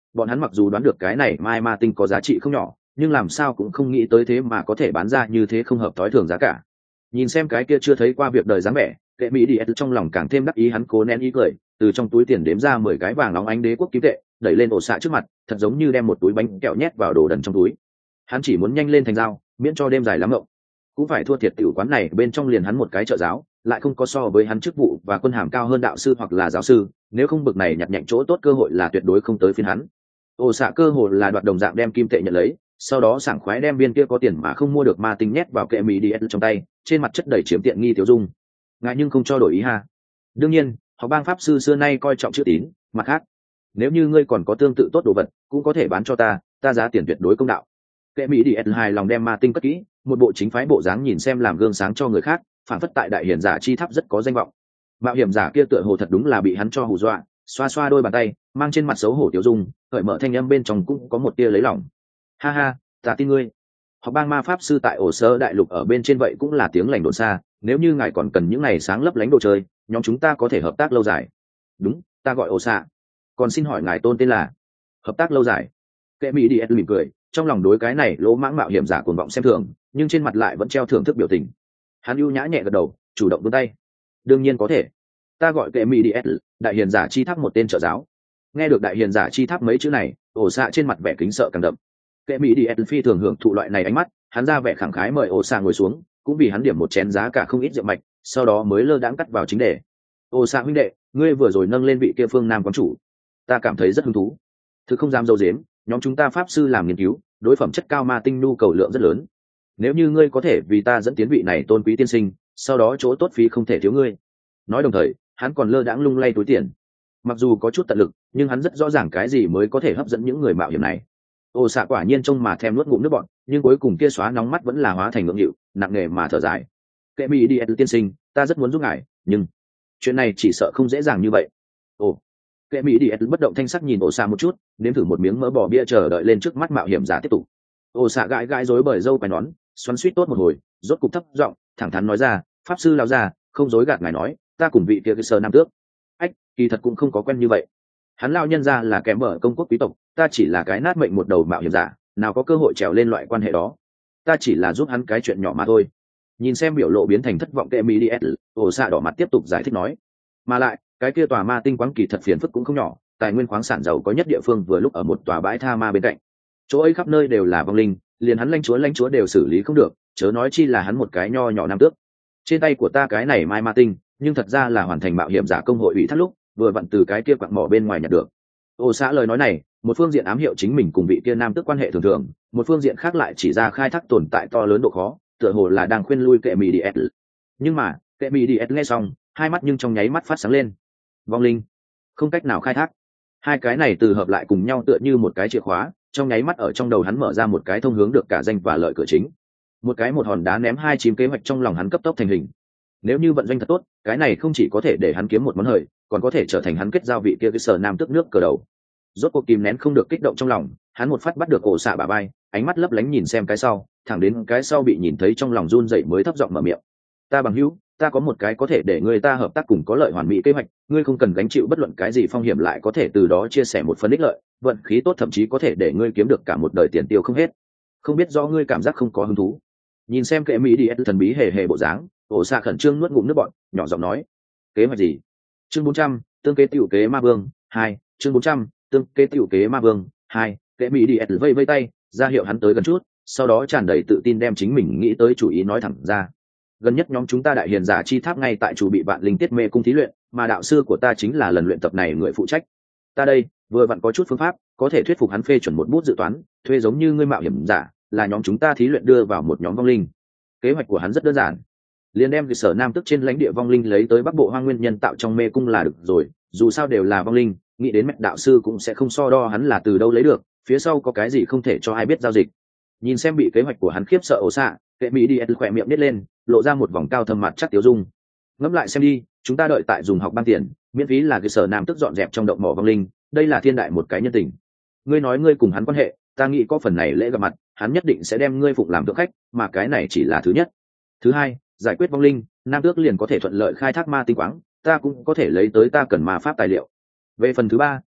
bọn hắn mặc dù đoán được cái này mai ma tinh có giá trị không nhỏ, nhưng làm sao cũng không nghĩ tới thế mà có thể bán ra như thế không hợp thói thường giá cả. Nhìn xem cái kia chưa thấy qua việc đời dáng vẻ, kệ mỹ đi trong lòng càng thêm đắc ý, hắn cố nén ý cười, từ trong túi tiền đếm ra mười cái vàng óng ánh đế quốc kim tệ, đẩy lên ổ xạ trước mặt, thật giống như đem một túi bánh kẹo nhét vào đồ đần trong túi. Hắn chỉ muốn nhanh lên thành dao, miễn cho đêm dài lắm ngộng. Cũng phải thua thiệt tiểu quán này bên trong liền hắn một cái trợ giáo, lại không có so với hắn chức vụ và quân hàm cao hơn đạo sư hoặc là giáo sư, nếu không bực này nhặt nhạnh chỗ tốt cơ hội là tuyệt đối không tới phiên hắn. Ổ xạ cơ hội là đoạt đồng dạng đem kim tệ nhận lấy, sau đó sảng khoái đem viên kia có tiền mà không mua được ma tinh nhét vào kệ mỹ đi trong tay, trên mặt chất đầy chiếm tiện nghi tiểu dung. Ngại nhưng không cho đổi ý ha. Đương nhiên, học bang pháp sư xưa nay coi trọng chữ tín, mặt khác, nếu như ngươi còn có tương tự tốt đồ vật, cũng có thể bán cho ta, ta giá tiền tuyệt đối công đạo. Kệ mỹ đi hài lòng đem ma tinh cất kỹ, một bộ chính phái bộ dáng nhìn xem làm gương sáng cho người khác, phản phất tại đại hiển giả chi tháp rất có danh vọng. Mạo hiểm giả kia tựa hồ thật đúng là bị hắn cho hù dọa, xoa xoa đôi bàn tay, mang trên mặt xấu hổ tiểu dung, cởi mở thanh âm bên trong cũng có một tia lấy lòng. Ha ha, ta tin ngươi. Học bang ma pháp sư tại ổ sơ đại lục ở bên trên vậy cũng là tiếng lành đồn xa, nếu như ngài còn cần những ngày sáng lấp lánh đồ chơi, nhóm chúng ta có thể hợp tác lâu dài. Đúng, ta gọi ổ xạ. Còn xin hỏi ngài tôn tên là? Hợp tác lâu dài. Kệ mỹ đi ed mỉm cười, trong lòng đối cái này lỗ mãng mạo hiểm giả cuồng vọng xem thường, nhưng trên mặt lại vẫn treo thưởng thức biểu tình. Hắn ưu nhã nhẹ gật đầu, chủ động vươn tay. Đương nhiên có thể. Ta gọi kệ mỹ đi ed, đại hiền giả chi tháp một tên trợ giáo. Nghe được đại hiền giả chi tháp mấy chữ này, ổ xạ trên mặt vẻ kính sợ càng đậm. Kệ mỹ đi ed phi thường hưởng thụ loại này ánh mắt, hắn ra vẻ khẳng khái mời ổ xạ ngồi xuống, cũng vì hắn điểm một chén giá cả không ít rượu mạch, sau đó mới lơ đãng cắt vào chính đề. Ổ xạ huynh đệ, ngươi vừa rồi nâng lên vị kia phương nam quán chủ, ta cảm thấy rất hứng thú. Thực không dám dâu dếm, nhóm chúng ta pháp sư làm nghiên cứu, đối phẩm chất cao ma tinh nhu cầu lượng rất lớn. Nếu như ngươi có thể vì ta dẫn tiến vị này tôn quý tiên sinh, sau đó chỗ tốt phí không thể thiếu ngươi. Nói đồng thời, hắn còn lơ đãng lung lay túi tiền. Mặc dù có chút tận lực, nhưng hắn rất rõ ràng cái gì mới có thể hấp dẫn những người mạo hiểm này. Ồ xạ quả nhiên trông mà thèm nuốt ngụm nước bọn, nhưng cuối cùng kia xóa nóng mắt vẫn là hóa thành ngưỡng hiệu, nặng nề mà thở dài. Kệ mỹ đi tiên sinh, ta rất muốn giúp ngài, nhưng chuyện này chỉ sợ không dễ dàng như vậy. Ồ, kệ mỹ đi bất động thanh sắc nhìn ổ xạ một chút, nếm thử một miếng mỡ bò bia chờ đợi lên trước mắt mạo hiểm giả tiếp tục. Ổ xạ gãi gãi rối bời râu quai nón, xoắn suýt tốt một hồi, rốt cục thấp giọng thẳng thắn nói ra, pháp sư lao ra, không dối gạt ngài nói, ta cùng vị kia cái sơ nam tước, ách, kỳ thật cũng không có quen như vậy. Hắn lao nhân ra là kẻ mở công quốc quý tộc, ta chỉ là cái nát mệnh một đầu mạo hiểm giả, nào có cơ hội trèo lên loại quan hệ đó. Ta chỉ là giúp hắn cái chuyện nhỏ mà thôi. Nhìn xem biểu lộ biến thành thất vọng kệ mỹ đi ổ xạ đỏ mặt tiếp tục giải thích nói, mà lại cái kia tòa ma tinh quán kỳ thật phiền phức cũng không nhỏ, tài nguyên khoáng sản giàu có nhất địa phương vừa lúc ở một tòa bãi tha ma bên cạnh, chỗ ấy khắp nơi đều là vong linh, liền hắn lãnh chúa lãnh chúa đều xử lý không được, chớ nói chi là hắn một cái nho nhỏ nam tước. Trên tay của ta cái này mai ma tinh, nhưng thật ra là hoàn thành mạo hiểm giả công hội ủy thác lúc vừa vặn từ cái kia quặng mỏ bên ngoài nhặt được. Ô xã lời nói này, một phương diện ám hiệu chính mình cùng vị kia nam tước quan hệ thường thường, một phương diện khác lại chỉ ra khai thác tồn tại to lớn độ khó, tựa hồ là đang khuyên lui kệ mỹ đi s. Nhưng mà kệ mỹ đi s nghe xong, hai mắt nhưng trong nháy mắt phát sáng lên. Vong linh không cách nào khai thác, hai cái này từ hợp lại cùng nhau tựa như một cái chìa khóa, trong nháy mắt ở trong đầu hắn mở ra một cái thông hướng được cả danh và lợi cửa chính. Một cái một hòn đá ném hai chim kế hoạch trong lòng hắn cấp tốc thành hình. Nếu như vận doanh thật tốt, cái này không chỉ có thể để hắn kiếm một món hời, còn có thể trở thành hắn kết giao vị kia cái sở nam tước nước cờ đầu. Rốt cuộc kìm nén không được kích động trong lòng, hắn một phát bắt được cổ xạ bả vai, ánh mắt lấp lánh nhìn xem cái sau, thẳng đến cái sau bị nhìn thấy trong lòng run rẩy mới thấp giọng mở miệng. Ta bằng hữu, ta có một cái có thể để người ta hợp tác cùng có lợi hoàn mỹ kế hoạch, ngươi không cần gánh chịu bất luận cái gì phong hiểm, lại có thể từ đó chia sẻ một phần ích lợi, vận khí tốt thậm chí có thể để ngươi kiếm được cả một đời tiền tiêu không hết. Không biết do ngươi cảm giác không có hứng thú. Nhìn xem kệ mỹ đi thần bí hề hề bộ dáng, ổ xạ khẩn trương nuốt ngụm nước bọt, nhỏ giọng nói, kế hoạch gì? Chương bốn trăm, tương kế tiểu kế ma vương hai. Chương bốn trăm, tương kế tiểu kế ma vương hai. Kệ mỹ đi vây vây tay, ra hiệu hắn tới gần chút, sau đó tràn đầy tự tin đem chính mình nghĩ tới chủ ý nói thẳng ra. Gần nhất nhóm chúng ta đại hiền giả chi tháp ngay tại chủ bị vạn linh tiết mê cung thí luyện, mà đạo sư của ta chính là lần luyện tập này người phụ trách. Ta đây vừa vặn có chút phương pháp có thể thuyết phục hắn phê chuẩn một bút dự toán thuê giống như ngươi mạo hiểm giả, là nhóm chúng ta thí luyện đưa vào một nhóm vong linh. Kế hoạch của hắn rất đơn giản, liền đem cơ sở nam tức trên lãnh địa vong linh lấy tới bắc bộ hoang nguyên nhân tạo trong mê cung là được rồi, dù sao đều là vong linh, nghĩ đến mẹ đạo sư cũng sẽ không so đo hắn là từ đâu lấy được, phía sau có cái gì không thể cho ai biết giao dịch. Nhìn xem bị kế hoạch của hắn khiếp sợ ổ xạ, kệ mỹ đi khỏe miệng nít lên, lộ ra một vòng cao thâm mặt chắc tiêu dung. Ngẫm lại xem đi, chúng ta đợi tại dùng học ban tiền, miễn phí là cơ sở nam tức dọn dẹp trong động mỏ vong linh, đây là thiên đại một cái nhân tình. Ngươi nói ngươi cùng hắn quan hệ, ta nghĩ có phần này lễ gặp mặt, hắn nhất định sẽ đem ngươi phụng làm thượng khách, mà cái này chỉ là thứ nhất. Thứ hai, giải quyết vong linh, nam tước liền có thể thuận lợi khai thác ma tinh quáng, ta cũng có thể lấy tới ta cần ma pháp tài liệu. Về phần thứ ba,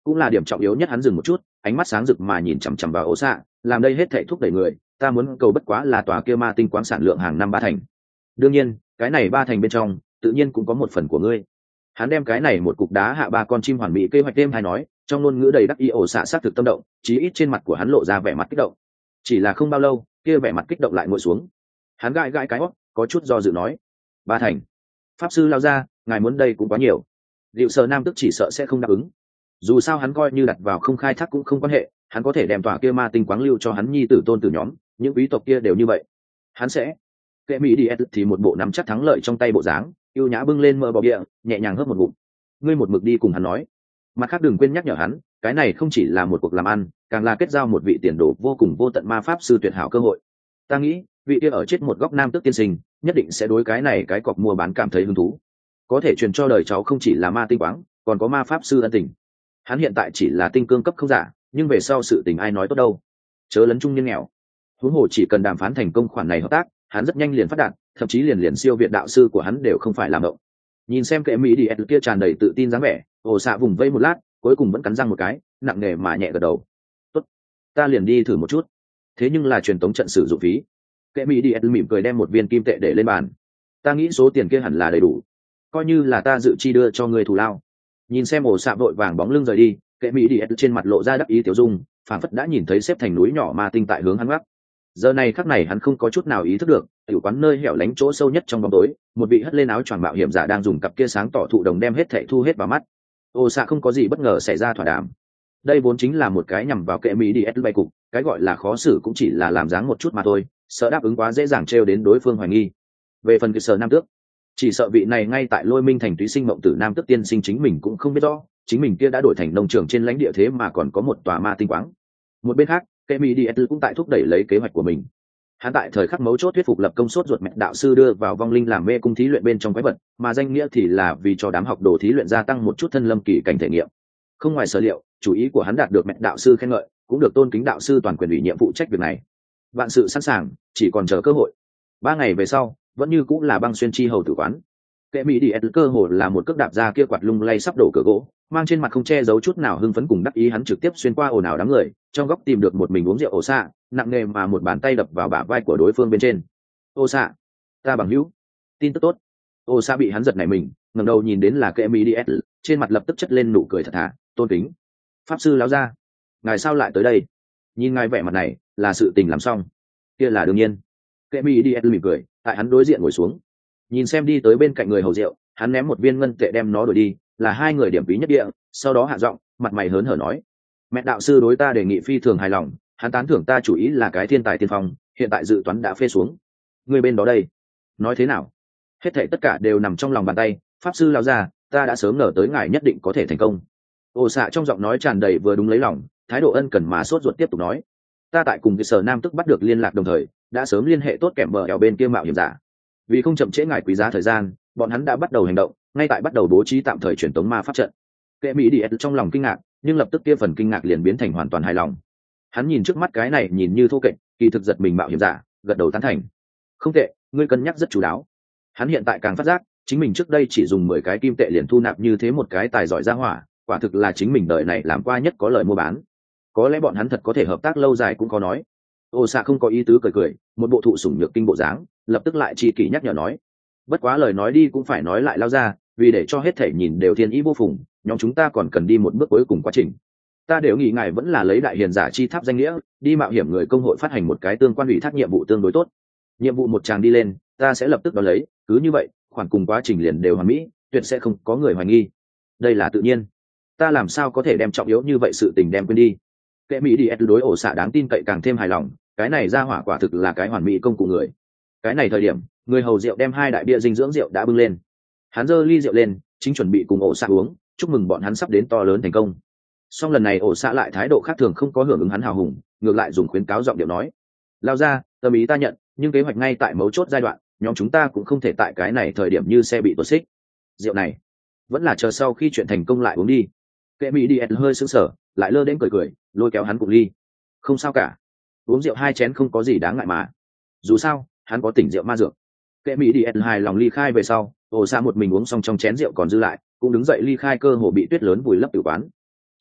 cũng là điểm trọng yếu nhất. Hắn dừng một chút, ánh mắt sáng rực mà nhìn chằm chằm vào ổ xạ, làm đây hết thảy thúc đẩy người, ta muốn cầu bất quá là tòa kia ma tinh quáng sản lượng hàng năm ba thành. Đương nhiên cái này ba thành bên trong tự nhiên cũng có một phần của ngươi. Hắn đem cái này một cục đá hạ ba con chim hoàn mỹ kế hoạch đêm hay nói, trong ngôn ngữ đầy đắc ý. Ổ xạ sát thực tâm động, chí ít trên mặt của hắn lộ ra vẻ mặt kích động. Chỉ là không bao lâu, kia vẻ mặt kích động lại ngồi xuống. Hắn gãi gãi cái hót, có chút do dự nói, ba thành. Pháp sư lao ra, ngài muốn đây cũng quá nhiều. Diệu Sở Nam tức chỉ sợ sẽ không đáp ứng. Dù sao hắn coi như đặt vào không khai thác cũng không quan hệ, hắn có thể đem tòa kia ma tinh quáng lưu cho hắn nhi tử tôn tử nhóm, những quý tộc kia đều như vậy. Hắn sẽ kệ mỹ đi thì một bộ nắm chắc thắng lợi trong tay bộ dáng, yêu nhã bưng lên mỡ bò bia, nhẹ nhàng hớp một ngụm. Ngươi một mực đi cùng hắn nói, mặt khác đừng quên nhắc nhở hắn, cái này không chỉ là một cuộc làm ăn, càng là kết giao một vị tiền đồ vô cùng vô tận ma pháp sư tuyệt hảo cơ hội. Ta nghĩ vị kia ở chết một góc nam tước tiên sinh nhất định sẽ đối cái này cái cọc mua bán cảm thấy hứng thú, có thể truyền cho đời cháu không chỉ là ma tinh quáng, còn có ma pháp sư ân tình. Hắn hiện tại chỉ là tinh cương cấp không giả, nhưng về sau sự tình ai nói tốt đâu. Chớ lấn trung nhân nghèo, huống hồ chỉ cần đàm phán thành công khoản này hợp tác, hắn rất nhanh liền phát đạt, thậm chí liền liền siêu việt đạo sư của hắn đều không phải làm động. Nhìn xem kệ mỹ đi ed kia tràn đầy tự tin dáng vẻ, ổ xạ vùng vây một lát, cuối cùng vẫn cắn răng một cái, nặng nề mà nhẹ gật đầu. Tốt, ta liền đi thử một chút. Thế nhưng là truyền tống trận sử dụng phí. Kệ mỹ đi ed mỉm cười đem một viên kim tệ để lên bàn. Ta nghĩ số tiền kia hẳn là đầy đủ, coi như là ta dự chi đưa cho người thù lao. Nhìn xem ổ xạ vội vàng bóng lưng rời đi, kệ mỹ đi ed trên mặt lộ ra đắc ý tiểu dung, phảng phất đã nhìn thấy xếp thành núi nhỏ ma tinh tại hướng hắn gác. Giờ này khắc này hắn không có chút nào ý thức được, tiểu quán nơi hẻo lánh chỗ sâu nhất trong bóng tối, một vị hất lên áo choàng mạo hiểm giả đang dùng cặp kia sáng tỏ thụ đồng đem hết thảy thu hết vào mắt. Ô xạ không có gì bất ngờ xảy ra thỏa đàm. Đây vốn chính là một cái nhằm vào kệ mỹ đi ed bay cục, cái gọi là khó xử cũng chỉ là làm dáng một chút mà thôi, sợ đáp ứng quá dễ dàng trêu đến đối phương hoài nghi. Về phần cái sở nam tước, chỉ sợ vị này ngay tại Lôi Minh thành túy sinh mộng tử nam tước tiên sinh chính mình cũng không biết rõ, chính mình kia đã đổi thành nông trường trên lãnh địa thế mà còn có một tòa ma tinh quáng. Một bên khác, kệ mỹ đi ed cũng tại thúc đẩy lấy kế hoạch của mình. Hắn tại thời khắc mấu chốt thuyết phục lập công sốt ruột mẹ đạo sư đưa vào vong linh làm mê cung thí luyện bên trong quái vật, mà danh nghĩa thì là vì cho đám học đồ thí luyện gia tăng một chút thân lâm kỳ cảnh thể nghiệm. Không ngoài sở liệu, chủ ý của hắn đạt được mẹ đạo sư khen ngợi, cũng được tôn kính đạo sư toàn quyền ủy nhiệm phụ trách việc này. Vạn sự sẵn sàng, chỉ còn chờ cơ hội. Ba ngày về sau, vẫn như cũng là băng xuyên chi hầu tử quán. Kệ mỹ đi ed cơ hồ là một cước đạp ra kia quạt lung lay sắp đổ cửa gỗ, mang trên mặt không che giấu chút nào hưng phấn cùng đắc ý. Hắn trực tiếp xuyên qua ồn ào đám người, trong góc tìm được một mình uống rượu ổ xạ, nặng nề mà một bàn tay đập vào bả vai của đối phương bên trên. Ổ xạ, ta bằng hữu, tin tức tốt. Ổ xạ bị hắn giật nảy mình, ngẩng đầu nhìn đến là kệ mỹ đi ed, trên mặt lập tức chất lên nụ cười thật thà, tôn kính. Pháp sư lão gia, ngài sao lại tới đây? Nhìn ngài vẻ mặt này, là sự tình làm xong. Kia là đương nhiên. Kệ mỹ đi ed mỉm cười, tại hắn đối diện ngồi xuống, nhìn xem đi tới bên cạnh người hầu rượu, hắn ném một viên ngân tệ đem nó đổi đi, là hai người điểm phí nhất địa, sau đó hạ giọng, mặt mày hớn hở nói, mẹ đạo sư đối ta đề nghị phi thường hài lòng, hắn tán thưởng ta chủ ý là cái thiên tài tiên phong, hiện tại dự toán đã phê xuống. Người bên đó đây, nói thế nào? Hết thảy tất cả đều nằm trong lòng bàn tay, pháp sư lão gia, ta đã sớm ngờ tới ngài nhất định có thể thành công. Ồ xạ trong giọng nói tràn đầy vừa đúng lấy lòng, thái độ ân cần mà sốt ruột tiếp tục nói, ta tại cùng cái sở nam tức bắt được liên lạc đồng thời, đã sớm liên hệ tốt kèm bờ eo bên kia mạo hiểm giả. Vì không chậm trễ ngài quý giá thời gian, bọn hắn đã bắt đầu hành động, ngay tại bắt đầu bố trí tạm thời truyền tống ma pháp trận. Kệ mỹ đi ed trong lòng kinh ngạc, nhưng lập tức kia phần kinh ngạc liền biến thành hoàn toàn hài lòng. Hắn nhìn trước mắt cái này nhìn như thô kệch, kỳ thực giật mình mạo hiểm giả, gật đầu tán thành. Không tệ, ngươi cân nhắc rất chú đáo. Hắn hiện tại càng phát giác, chính mình trước đây chỉ dùng mười cái kim tệ liền thu nạp như thế một cái tài giỏi ra hỏa, quả thực là chính mình đời này làm qua nhất có lời mua bán. Có lẽ bọn hắn thật có thể hợp tác lâu dài cũng có nói. Ô xạ không có ý tứ cười cười, một bộ thụ sủng nhược kinh bộ dáng, lập tức lại chi kỷ nhắc nhở nói, bất quá lời nói đi cũng phải nói lại lao ra, vì để cho hết thể nhìn đều thiên ý vô phùng, nhóm chúng ta còn cần đi một bước cuối cùng quá trình. Ta đều nghĩ ngài vẫn là lấy đại hiền giả chi tháp danh nghĩa đi mạo hiểm người công hội phát hành một cái tương quan ủy thác nhiệm vụ tương đối tốt. Nhiệm vụ một tràng đi lên, ta sẽ lập tức đón lấy, cứ như vậy khoản cùng quá trình liền đều hoàn mỹ, tuyệt sẽ không có người hoài nghi. Đây là tự nhiên, ta làm sao có thể đem trọng yếu như vậy sự tình đem quên đi. Kệ mỹ đi ed đối ổ xạ đáng tin cậy càng thêm hài lòng, cái này ra hỏa quả thực là cái hoàn mỹ công cụ người. Cái này thời điểm, người hầu rượu đem hai đại bia dinh dưỡng rượu đã bưng lên, hắn giơ ly rượu lên, chính chuẩn bị cùng ổ xạ uống, chúc mừng bọn hắn sắp đến to lớn thành công. Song lần này ổ xạ lại thái độ khác thường, không có hưởng ứng hắn hào hùng, ngược lại dùng khuyến cáo giọng điệu nói, lao ra, tâm ý ta nhận, nhưng kế hoạch ngay tại mấu chốt giai đoạn, nhóm chúng ta cũng không thể tại cái này thời điểm như xe bị tuột xích. Rượu này vẫn là chờ sau khi chuyện thành công lại uống đi. Kệ mỹ đi hơi sững sờ, lại lơ đến cười cười, lôi kéo hắn cùng ly. Không sao cả, uống rượu hai chén không có gì đáng ngại mà, dù sao hắn có tỉnh rượu ma dược. Kệ mỹ đi hài lòng ly khai về sau, ổ xạ một mình uống xong trong chén rượu còn dư lại, cũng đứng dậy ly khai, cơ hồ bị tuyết lớn vùi lấp tử quán.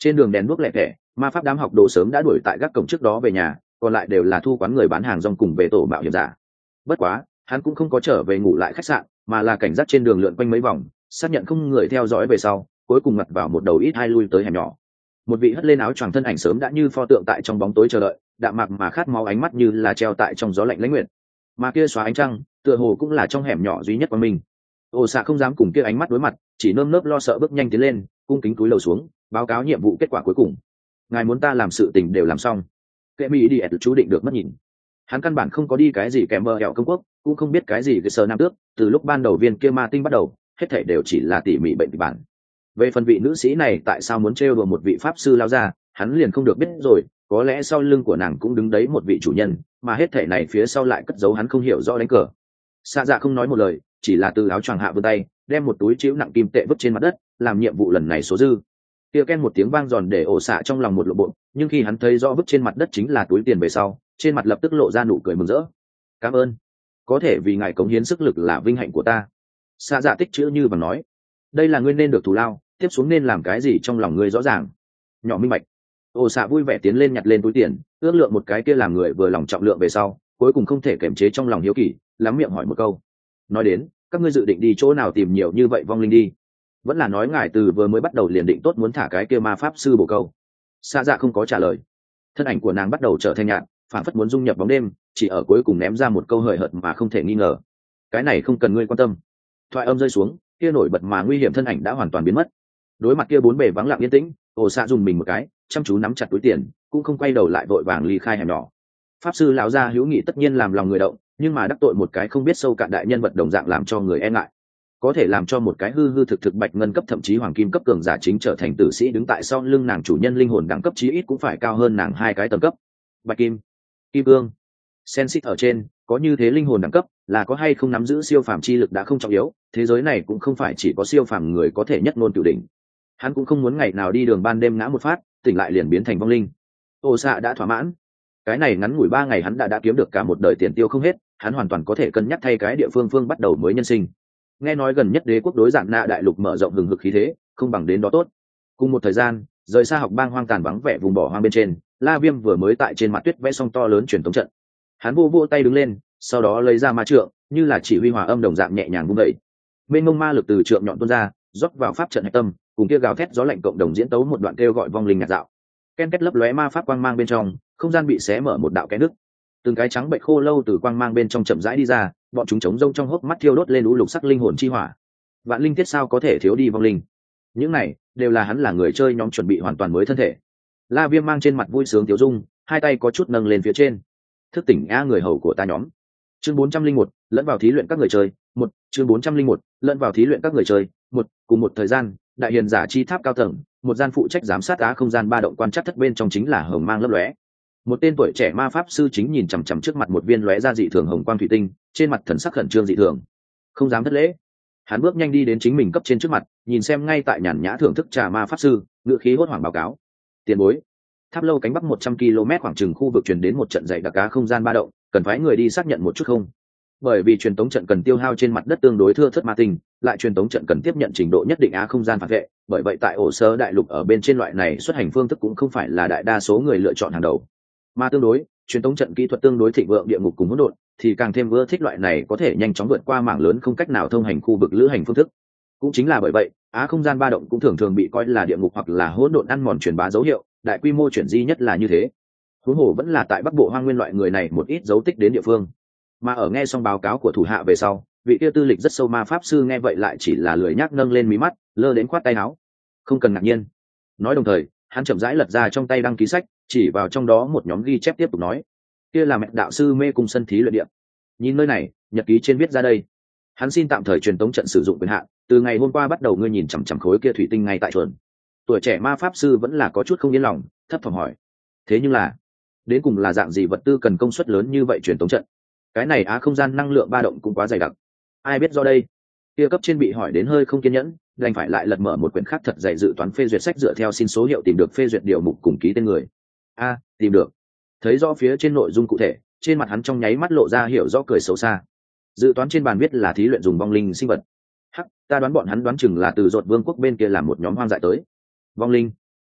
Trên đường đèn đuốc lẹ tẻ, ma pháp đám học đồ sớm đã đuổi tại gác cổng trước đó về nhà, còn lại đều là thu quán người bán hàng rong cùng về tổ mạo hiểm giả. Bất quá hắn cũng không có trở về ngủ lại khách sạn, mà là cảnh giác trên đường lượn quanh mấy vòng, xác nhận không người theo dõi về sau, cuối cùng ngặt vào một đầu ít hai lui tới hẻm nhỏ. Một vị hất lên áo choàng thân ảnh sớm đã như pho tượng tại trong bóng tối chờ đợi, đạm mạc mà khát máu ánh mắt như là treo tại trong gió lạnh lãnh nguyệt. Mà kia xóa ánh trăng, tựa hồ cũng là trong hẻm nhỏ duy nhất của mình. Ổ xạ không dám cùng kia ánh mắt đối mặt, chỉ nơm nớp lo sợ bước nhanh tiến lên, cung kính cúi đầu xuống, báo cáo nhiệm vụ kết quả cuối cùng. Ngài muốn ta làm sự tình đều làm xong. Kệ mỹ đi ẹt chú định được mất nhìn. Hắn căn bản không có đi cái gì kèm bờ hẹo công quốc, cũng không biết cái gì cái sờ nam tước, từ lúc ban đầu viên kia ma tinh bắt đầu, hết thảy đều chỉ là tỉ mỉ bệnh kịch bản. Về phần vị nữ sĩ này tại sao muốn trêu đùa một vị pháp sư lao ra, hắn liền không được biết rồi, có lẽ sau lưng của nàng cũng đứng đấy một vị chủ nhân, mà hết thảy này phía sau lại cất giấu hắn không hiểu rõ đánh cờ. Xạ Dạ không nói một lời, chỉ là từ áo choàng hạ vươn tay, đem một túi chiếu nặng kim tệ vứt trên mặt đất, làm nhiệm vụ lần này số dư. Kia ken một tiếng vang giòn để ổ xạ trong lòng một lộ bộ, nhưng khi hắn thấy rõ vứt trên mặt đất chính là túi tiền về sau, trên mặt lập tức lộ ra nụ cười mừng rỡ. Cảm ơn, có thể vì ngài cống hiến sức lực là vinh hạnh của ta. Xạ Dạ tích chữ như bằng nói, đây là ngươi nên được thù lao, tiếp xuống nên làm cái gì trong lòng ngươi rõ ràng. Nhỏ minh bạch. Ổ xạ vui vẻ tiến lên nhặt lên túi tiền, ước lượng một cái kia làm người vừa lòng trọng lượng về sau, cuối cùng không thể kiềm chế trong lòng hiếu kỳ, lắm miệng hỏi một câu. Nói đến, các ngươi dự định đi chỗ nào tìm nhiều như vậy vong linh đi? Vẫn là nói ngài từ vừa mới bắt đầu liền định tốt muốn thả cái kia ma pháp sư bổ câu? Xạ Dạ không có trả lời. Thân ảnh của nàng bắt đầu trở thành nhạt, phản phất muốn dung nhập bóng đêm, chỉ ở cuối cùng ném ra một câu hời hợt mà không thể nghi ngờ. Cái này không cần ngươi quan tâm. Thoại âm rơi xuống, kia nổi bật mà nguy hiểm thân ảnh đã hoàn toàn biến mất. Đối mặt kia bốn bề vắng lặng yên tĩnh, ổ xạ dùng mình một cái, chăm chú nắm chặt túi tiền, cũng không quay đầu lại vội vàng ly khai hẻm nhỏ. Pháp sư lão gia hữu nghị tất nhiên làm lòng người động, nhưng mà đắc tội một cái không biết sâu cạn đại nhân vật đồng dạng làm cho người e ngại. Có thể làm cho một cái hư hư thực thực bạch ngân cấp thậm chí hoàng kim cấp cường giả chính trở thành tử sĩ đứng tại sau lưng nàng chủ nhân linh hồn đẳng cấp chí ít cũng phải cao hơn nàng hai cái tầng cấp. Bạch kim, kim cương, sen xít ở trên, có như thế linh hồn đẳng cấp, là có hay không nắm giữ siêu phàm chi lực đã không trọng yếu, thế giới này cũng không phải chỉ có siêu phàm người có thể nhất ngôn cửu đỉnh. Hắn cũng không muốn ngày nào đi đường ban đêm ngã một phát, tỉnh lại liền biến thành vong linh. Ô xạ đã thỏa mãn. Cái này ngắn ngủi ba ngày hắn đã đã kiếm được cả một đời tiền tiêu không hết, hắn hoàn toàn có thể cân nhắc thay cái địa phương phương bắt đầu mới nhân sinh. Nghe nói gần nhất đế quốc đối dạng nạ đại lục mở rộng hừng hực khí thế, không bằng đến đó tốt. Cùng một thời gian, rời xa học bang hoang tàn vắng vẻ vùng bỏ hoang bên trên, La Viêm vừa mới tại trên mặt tuyết vẽ xong to lớn truyền tống trận. Hắn vô vô tay đứng lên, sau đó lấy ra ma trượng, như là chỉ huy hòa âm đồng dạng nhẹ nhàng vung đẩy. Mênh mông ma lực từ trượng nhọn tuôn ra, rót vào pháp trận hạch tâm, cùng kia gào thét gió lạnh cộng đồng diễn tấu một đoạn kêu gọi vong linh nhạt dạo. Ken két lấp lóe ma pháp quang mang bên trong, không gian bị xé mở một đạo kẽ nứt. Từng cái trắng bệnh khô lâu từ quang mang bên trong chậm rãi đi ra, bọn chúng trống rông trong hốc mắt thiêu đốt lên lũ lục sắc linh hồn chi hỏa. Vạn linh tiết sao có thể thiếu đi vong linh? Những này đều là hắn là người chơi nhóm chuẩn bị hoàn toàn mới thân thể. La Viêm mang trên mặt vui sướng tiểu dung, hai tay có chút nâng lên phía trên. Thức tỉnh a người hầu của ta nhóm. Chương bốn trăm linh một, lẫn vào thí luyện các người chơi, một, chương bốn trăm linh một, lẫn vào thí luyện các người chơi, một, cùng một thời gian, đại hiền giả chi tháp cao tầng, một gian phụ trách giám sát á không gian ba động quan trắc thất bên trong chính là hồng mang lấp lóe. Một tên tuổi trẻ ma pháp sư chính nhìn chằm chằm trước mặt một viên lóe ra dị thường hồng quang thủy tinh, trên mặt thần sắc khẩn trương dị thường. Không dám thất lễ. Hắn bước nhanh đi đến chính mình cấp trên trước mặt, nhìn xem ngay tại nhàn nhã thưởng thức trà ma pháp sư, ngựa khí hốt hoảng báo cáo. Tiền bối, tháp lâu cánh bắc một trăm ki lô mét khoảng chừng khu vực truyền đến một trận dày đặc cá không gian ba động, cần phái người đi xác nhận một chút không? Bởi vì truyền tống trận cần tiêu hao trên mặt đất tương đối thưa thớt ma tinh, lại truyền tống trận cần tiếp nhận trình độ nhất định á không gian phản vệ, bởi vậy tại ổ sơ đại lục ở bên trên loại này xuất hành phương thức cũng không phải là đại đa số người lựa chọn hàng đầu. Mà tương đối, truyền tống trận kỹ thuật tương đối thịnh vượng địa ngục cùng hỗn độn, thì càng thêm ưa thích loại này có thể nhanh chóng vượt qua mảng lớn không cách nào thông hành khu vực lữ hành phương thức. Cũng chính là bởi vậy, á không gian ba động cũng thường thường bị coi là địa ngục hoặc là hỗn độn ăn mòn truyền bá dấu hiệu, đại quy mô chuyển di nhất là như thế. Huống hồ vẫn là tại Bắc Bộ hoang nguyên loại người này một ít dấu tích đến địa phương. Mà ở nghe xong báo cáo của thủ hạ về sau, vị kia tư lịch rất sâu ma pháp sư nghe vậy lại chỉ là lười nhác nâng lên mí mắt, lơ đến khoát tay áo. Không cần ngạc nhiên. Nói đồng thời, hắn chậm rãi lật ra trong tay đăng ký sách, chỉ vào trong đó một nhóm ghi chép tiếp tục nói: kia là mẹ đạo sư mê cung sân thí luyện địa. Nhìn nơi này, nhật ký trên viết ra đây. Hắn xin tạm thời truyền tống trận sử dụng quyền hạn, từ ngày hôm qua bắt đầu ngươi nhìn chằm chằm khối kia thủy tinh ngay tại chuồn. Tuổi trẻ ma pháp sư vẫn là có chút không yên lòng, thấp thỏm hỏi: thế nhưng là, đến cùng là dạng gì vật tư cần công suất lớn như vậy truyền tống trận? Cái này á không gian năng lượng ba động cũng quá dày đặc. Ai biết do đây? Kia cấp trên bị hỏi đến hơi không kiên nhẫn, đành phải lại lật mở một quyển khác thật dày dự toán phê duyệt sách dựa theo xin số hiệu tìm được phê duyệt điều mục cùng ký tên người. A, tìm được. Thấy rõ phía trên nội dung cụ thể, trên mặt hắn trong nháy mắt lộ ra hiểu rõ cười xấu xa. Dự toán trên bàn viết là thí luyện dùng vong linh sinh vật. Hắc, ta đoán bọn hắn đoán chừng là từ Rột Vương quốc bên kia làm một nhóm hoang dại tới. Vong linh?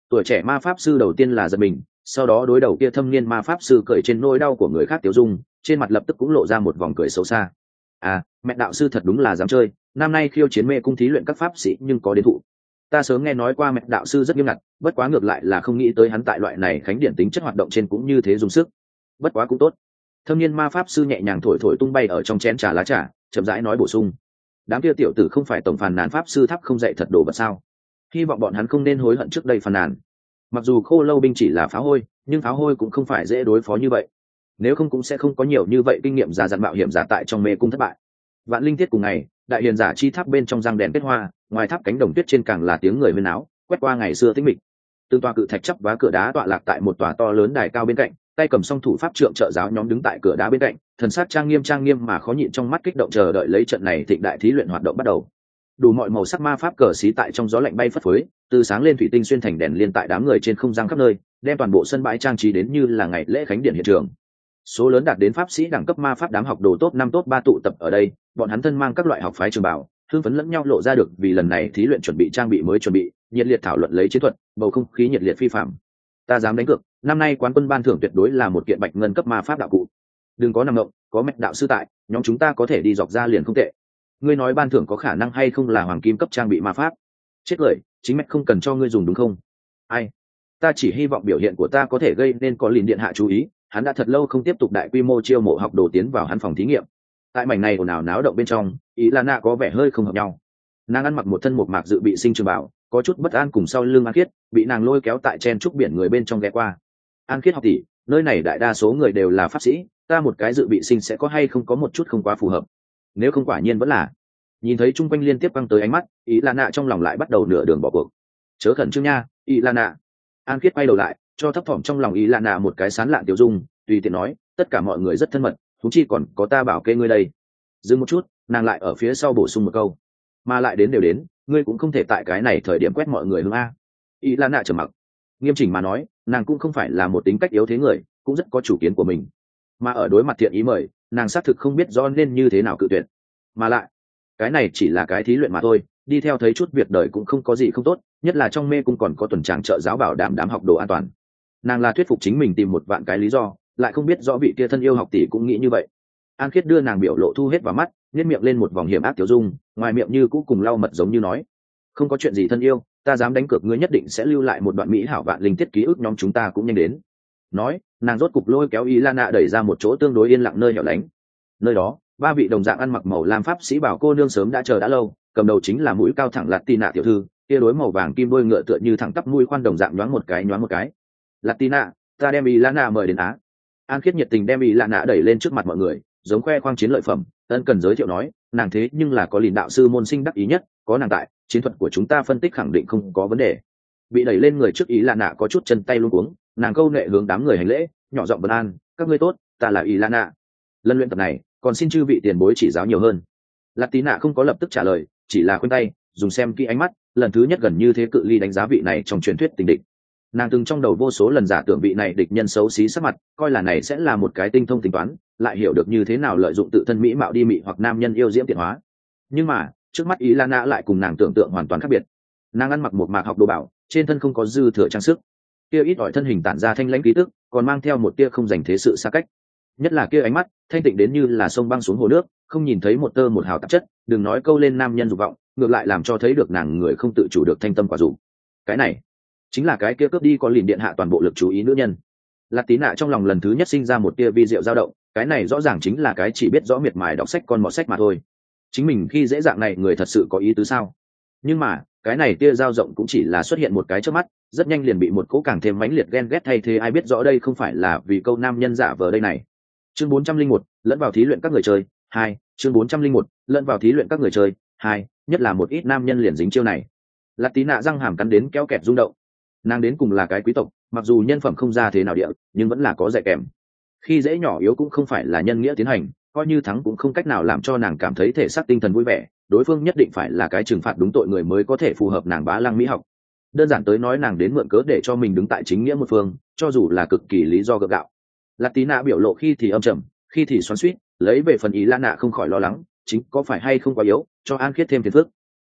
Tuổi trẻ ma pháp sư đầu tiên là giật mình, sau đó đối đầu kia thâm niên ma pháp sư cười trên nỗi đau của người khác tiêu dung, trên mặt lập tức cũng lộ ra một vòng cười xấu xa. À, mẹ đạo sư thật đúng là dám chơi, năm nay khiêu chiến mê cung thí luyện các pháp sĩ nhưng có đến thụ. Ta sớm nghe nói qua mẹ đạo sư rất nghiêm ngặt, bất quá ngược lại là không nghĩ tới hắn tại loại này khánh điển tính chất hoạt động trên cũng như thế dùng sức. Bất quá cũng tốt. Thâm niên ma pháp sư nhẹ nhàng thổi thổi tung bay ở trong chén trà lá trà, chậm rãi nói bổ sung. Đám kia tiểu tử không phải tổng phàn nàn pháp sư tháp không dạy thật đồ vật sao? Hy vọng bọn hắn không nên hối hận trước đây phàn nàn. Mặc dù khô lâu binh chỉ là pháo hôi, nhưng pháo hôi cũng không phải dễ đối phó như vậy. Nếu không cũng sẽ không có nhiều như vậy kinh nghiệm già dặn mạo hiểm giả tại trong mê cung thất bại. Vạn linh tiết cùng ngày, đại hiền giả chi tháp bên trong răng đèn kết hoa, ngoài tháp cánh đồng tuyết trên càng là tiếng người huyên náo, quét qua ngày xưa tĩnh mịch. Từng tòa cự thạch chắp vá cửa đá tọa lạc tại một tòa to lớn đài cao bên cạnh, tay cầm song thủ pháp trượng trợ giáo nhóm đứng tại cửa đá bên cạnh, thần sắc trang nghiêm trang nghiêm mà khó nhịn trong mắt kích động chờ đợi lấy trận này thịnh đại thí luyện hoạt động bắt đầu. Đủ mọi màu sắc ma pháp cờ xí tại trong gió lạnh bay phất phới, từ sáng lên thủy tinh xuyên thành đèn liên tại đám người trên không gian khắp nơi, đem toàn bộ sân bãi trang trí đến như là ngày lễ khánh điện hiện trường. Số lớn đạt đến pháp sĩ đẳng cấp ma pháp đám học đồ top năm top ba tụ tập ở đây, bọn hắn thân mang các loại học phái trường bảo, thương phấn lẫn nhau lộ ra được vì lần này thí luyện chuẩn bị trang bị mới chuẩn bị, nhiệt liệt thảo luận lấy chiến thuật, bầu không khí nhiệt liệt phi phàm. Ta dám đánh cược, năm nay quán quân ban thưởng tuyệt đối là một kiện bạch ngân cấp ma pháp đạo cụ. Đừng có nằm ngộng, có mẹ đạo sư tại, nhóm chúng ta có thể đi dọc ra liền không tệ. Ngươi nói ban thưởng có khả năng hay không là hoàng kim cấp trang bị ma pháp? Chết lời, chính mẹ không cần cho ngươi dùng đúng không? Ai? Ta chỉ hy vọng biểu hiện của ta có thể gây nên có lìn điện hạ chú ý, hắn đã thật lâu không tiếp tục đại quy mô chiêu mộ học đồ tiến vào hắn phòng thí nghiệm. Tại mảnh này ồn ào náo động bên trong, ý là nạ có vẻ hơi không hợp nhau. Nàng ăn mặc một thân một mạc dự bị sinh trường bảo, có chút bất an cùng sau lưng An Khiết, bị nàng lôi kéo tại chen trúc biển người bên trong ghé qua. An Khiết học tỷ, nơi này đại đa số người đều là pháp sĩ, ta một cái dự bị sinh sẽ có hay không có một chút không quá phù hợp. Nếu không quả nhiên vẫn là. Nhìn thấy chung quanh liên tiếp căng tới ánh mắt, ý là nạ trong lòng lại bắt đầu nửa đường bỏ cuộc. Chớ khẩn trương nha, ý là nạ. An Khiết quay đầu lại, cho thấp thỏm trong lòng ý là nạ một cái sán lạn tiểu dung, tùy tiện nói, tất cả mọi người rất thân mật, thúng chi còn có ta bảo kê ngươi đây. Dừng một chút, nàng lại ở phía sau bổ sung một câu, mà lại đến đều đến, ngươi cũng không thể tại cái này thời điểm quét mọi người hướng a. Ý là nạ trầm mặc. Nghiêm chỉnh mà nói, nàng cũng không phải là một tính cách yếu thế người, cũng rất có chủ kiến của mình. Mà ở đối mặt thiện ý mời, nàng xác thực không biết do nên như thế nào cự tuyệt. Mà lại, cái này chỉ là cái thí luyện mà thôi, đi theo thấy chút việc đời cũng không có gì không tốt, nhất là trong mê cung còn có tuần tràng trợ giáo bảo đảm đám học đồ an toàn. Nàng là thuyết phục chính mình tìm một vạn cái lý do, lại không biết rõ vị kia thân yêu học tỷ cũng nghĩ như vậy. An Khiết đưa nàng biểu lộ thu hết vào mắt, nhếch miệng lên một vòng hiểm ác tiểu dung, ngoài miệng như cũ cùng lau mật giống như nói, không có chuyện gì thân yêu, ta dám đánh cược ngươi nhất định sẽ lưu lại một đoạn mỹ hảo vạn linh tiết ký ức, nhóm chúng ta cũng nhanh đến. Nói, nàng rốt cục lôi kéo Ilana đẩy ra một chỗ tương đối yên lặng nơi hẻo lánh. Nơi đó, ba vị đồng dạng ăn mặc màu lam pháp sĩ bảo cô nương sớm đã chờ đã lâu, cầm đầu chính là mũi cao thẳng Latina tiểu thư, kia đối màu vàng kim đôi ngựa tựa như thẳng tắp mũi khoan đồng dạng nhoáng một cái nhoáng một cái. Latina, ta đem Ilana mời đến á. An Khiết nhiệt tình đem Ilana đẩy lên trước mặt mọi người, giống khoe khoang chiến lợi phẩm, ân cần giới thiệu nói, nàng thế nhưng là có lìn đạo sư môn sinh đắc ý nhất, có nàng tại, chiến thuật của chúng ta phân tích khẳng định không có vấn đề. Bị đẩy lên người trước Ilana có chút chân tay luống cuống, nàng câu nệ hướng đám người hành lễ, nhỏ giọng vân an, các ngươi tốt, ta là Ilana. Lần luyện tập này, còn xin chư vị tiền bối chỉ giáo nhiều hơn. Latina không có lập tức trả lời, chỉ là khuyên tay, dùng xem kỹ ánh mắt, lần thứ nhất gần như thế cự ly đánh giá vị này trong truyền thuyết tình địch. Nàng từng trong đầu vô số lần giả tưởng vị này địch nhân xấu xí sắc mặt, coi là này sẽ là một cái tinh thông tính toán, lại hiểu được như thế nào lợi dụng tự thân mỹ mạo đi mị hoặc nam nhân yêu diễm tiện hóa. Nhưng mà trước mắt Ilana lại cùng nàng tưởng tượng hoàn toàn khác biệt. Nàng ăn mặc một mạc học đồ bảo, trên thân không có dư thừa trang sức, kia ít ỏi thân hình tản ra thanh lãnh khí tức, còn mang theo một tia không dành thế sự xa cách. Nhất là kia ánh mắt thanh tịnh đến như là sông băng xuống hồ nước, không nhìn thấy một tơ một hào tạp chất, đừng nói câu lên nam nhân dục vọng, ngược lại làm cho thấy được nàng người không tự chủ được thanh tâm quả dục. Cái này chính là cái kia cướp đi có lìn điện hạ toàn bộ lực chú ý nữ nhân. Lạc Tí Nạ trong lòng lần thứ nhất sinh ra một tia vi diệu dao động, cái này rõ ràng chính là cái chỉ biết rõ miệt mài đọc sách con mọt sách mà thôi. Chính mình khi dễ dạng này người thật sự có ý tứ sao? Nhưng mà cái này tia dao rộng cũng chỉ là xuất hiện một cái trước mắt, rất nhanh liền bị một cỗ càng thêm mãnh liệt ghen ghét thay thế. Ai biết rõ đây không phải là vì câu nam nhân giả vờ đây này. Chương bốn trăm linh một, lẫn vào thí luyện các người chơi hai. Chương bốn trăm linh một, lẫn vào thí luyện các người chơi hai. Nhất là một ít nam nhân liền dính chiêu này. Lạc Tí Nạ răng hàm cắn đến kéo kẹt rung động. Nàng đến cùng là cái quý tộc, mặc dù nhân phẩm không ra thế nào địa, nhưng vẫn là có dạy kèm. Khi dễ nhỏ yếu cũng không phải là nhân nghĩa tiến hành, coi như thắng cũng không cách nào làm cho nàng cảm thấy thể xác tinh thần vui vẻ. Đối phương nhất định phải là cái trừng phạt đúng tội người mới có thể phù hợp nàng bá lăng mỹ học. Đơn giản tới nói, nàng đến mượn cớ để cho mình đứng tại chính nghĩa một phương, cho dù là cực kỳ lý do gượng gạo. Lạc Tí Nạ biểu lộ khi thì âm trầm, khi thì xoắn xuýt, lấy về phần ý Lan Nạ không khỏi lo lắng, chính có phải hay không quá yếu, cho An Khiết thêm phiền phức.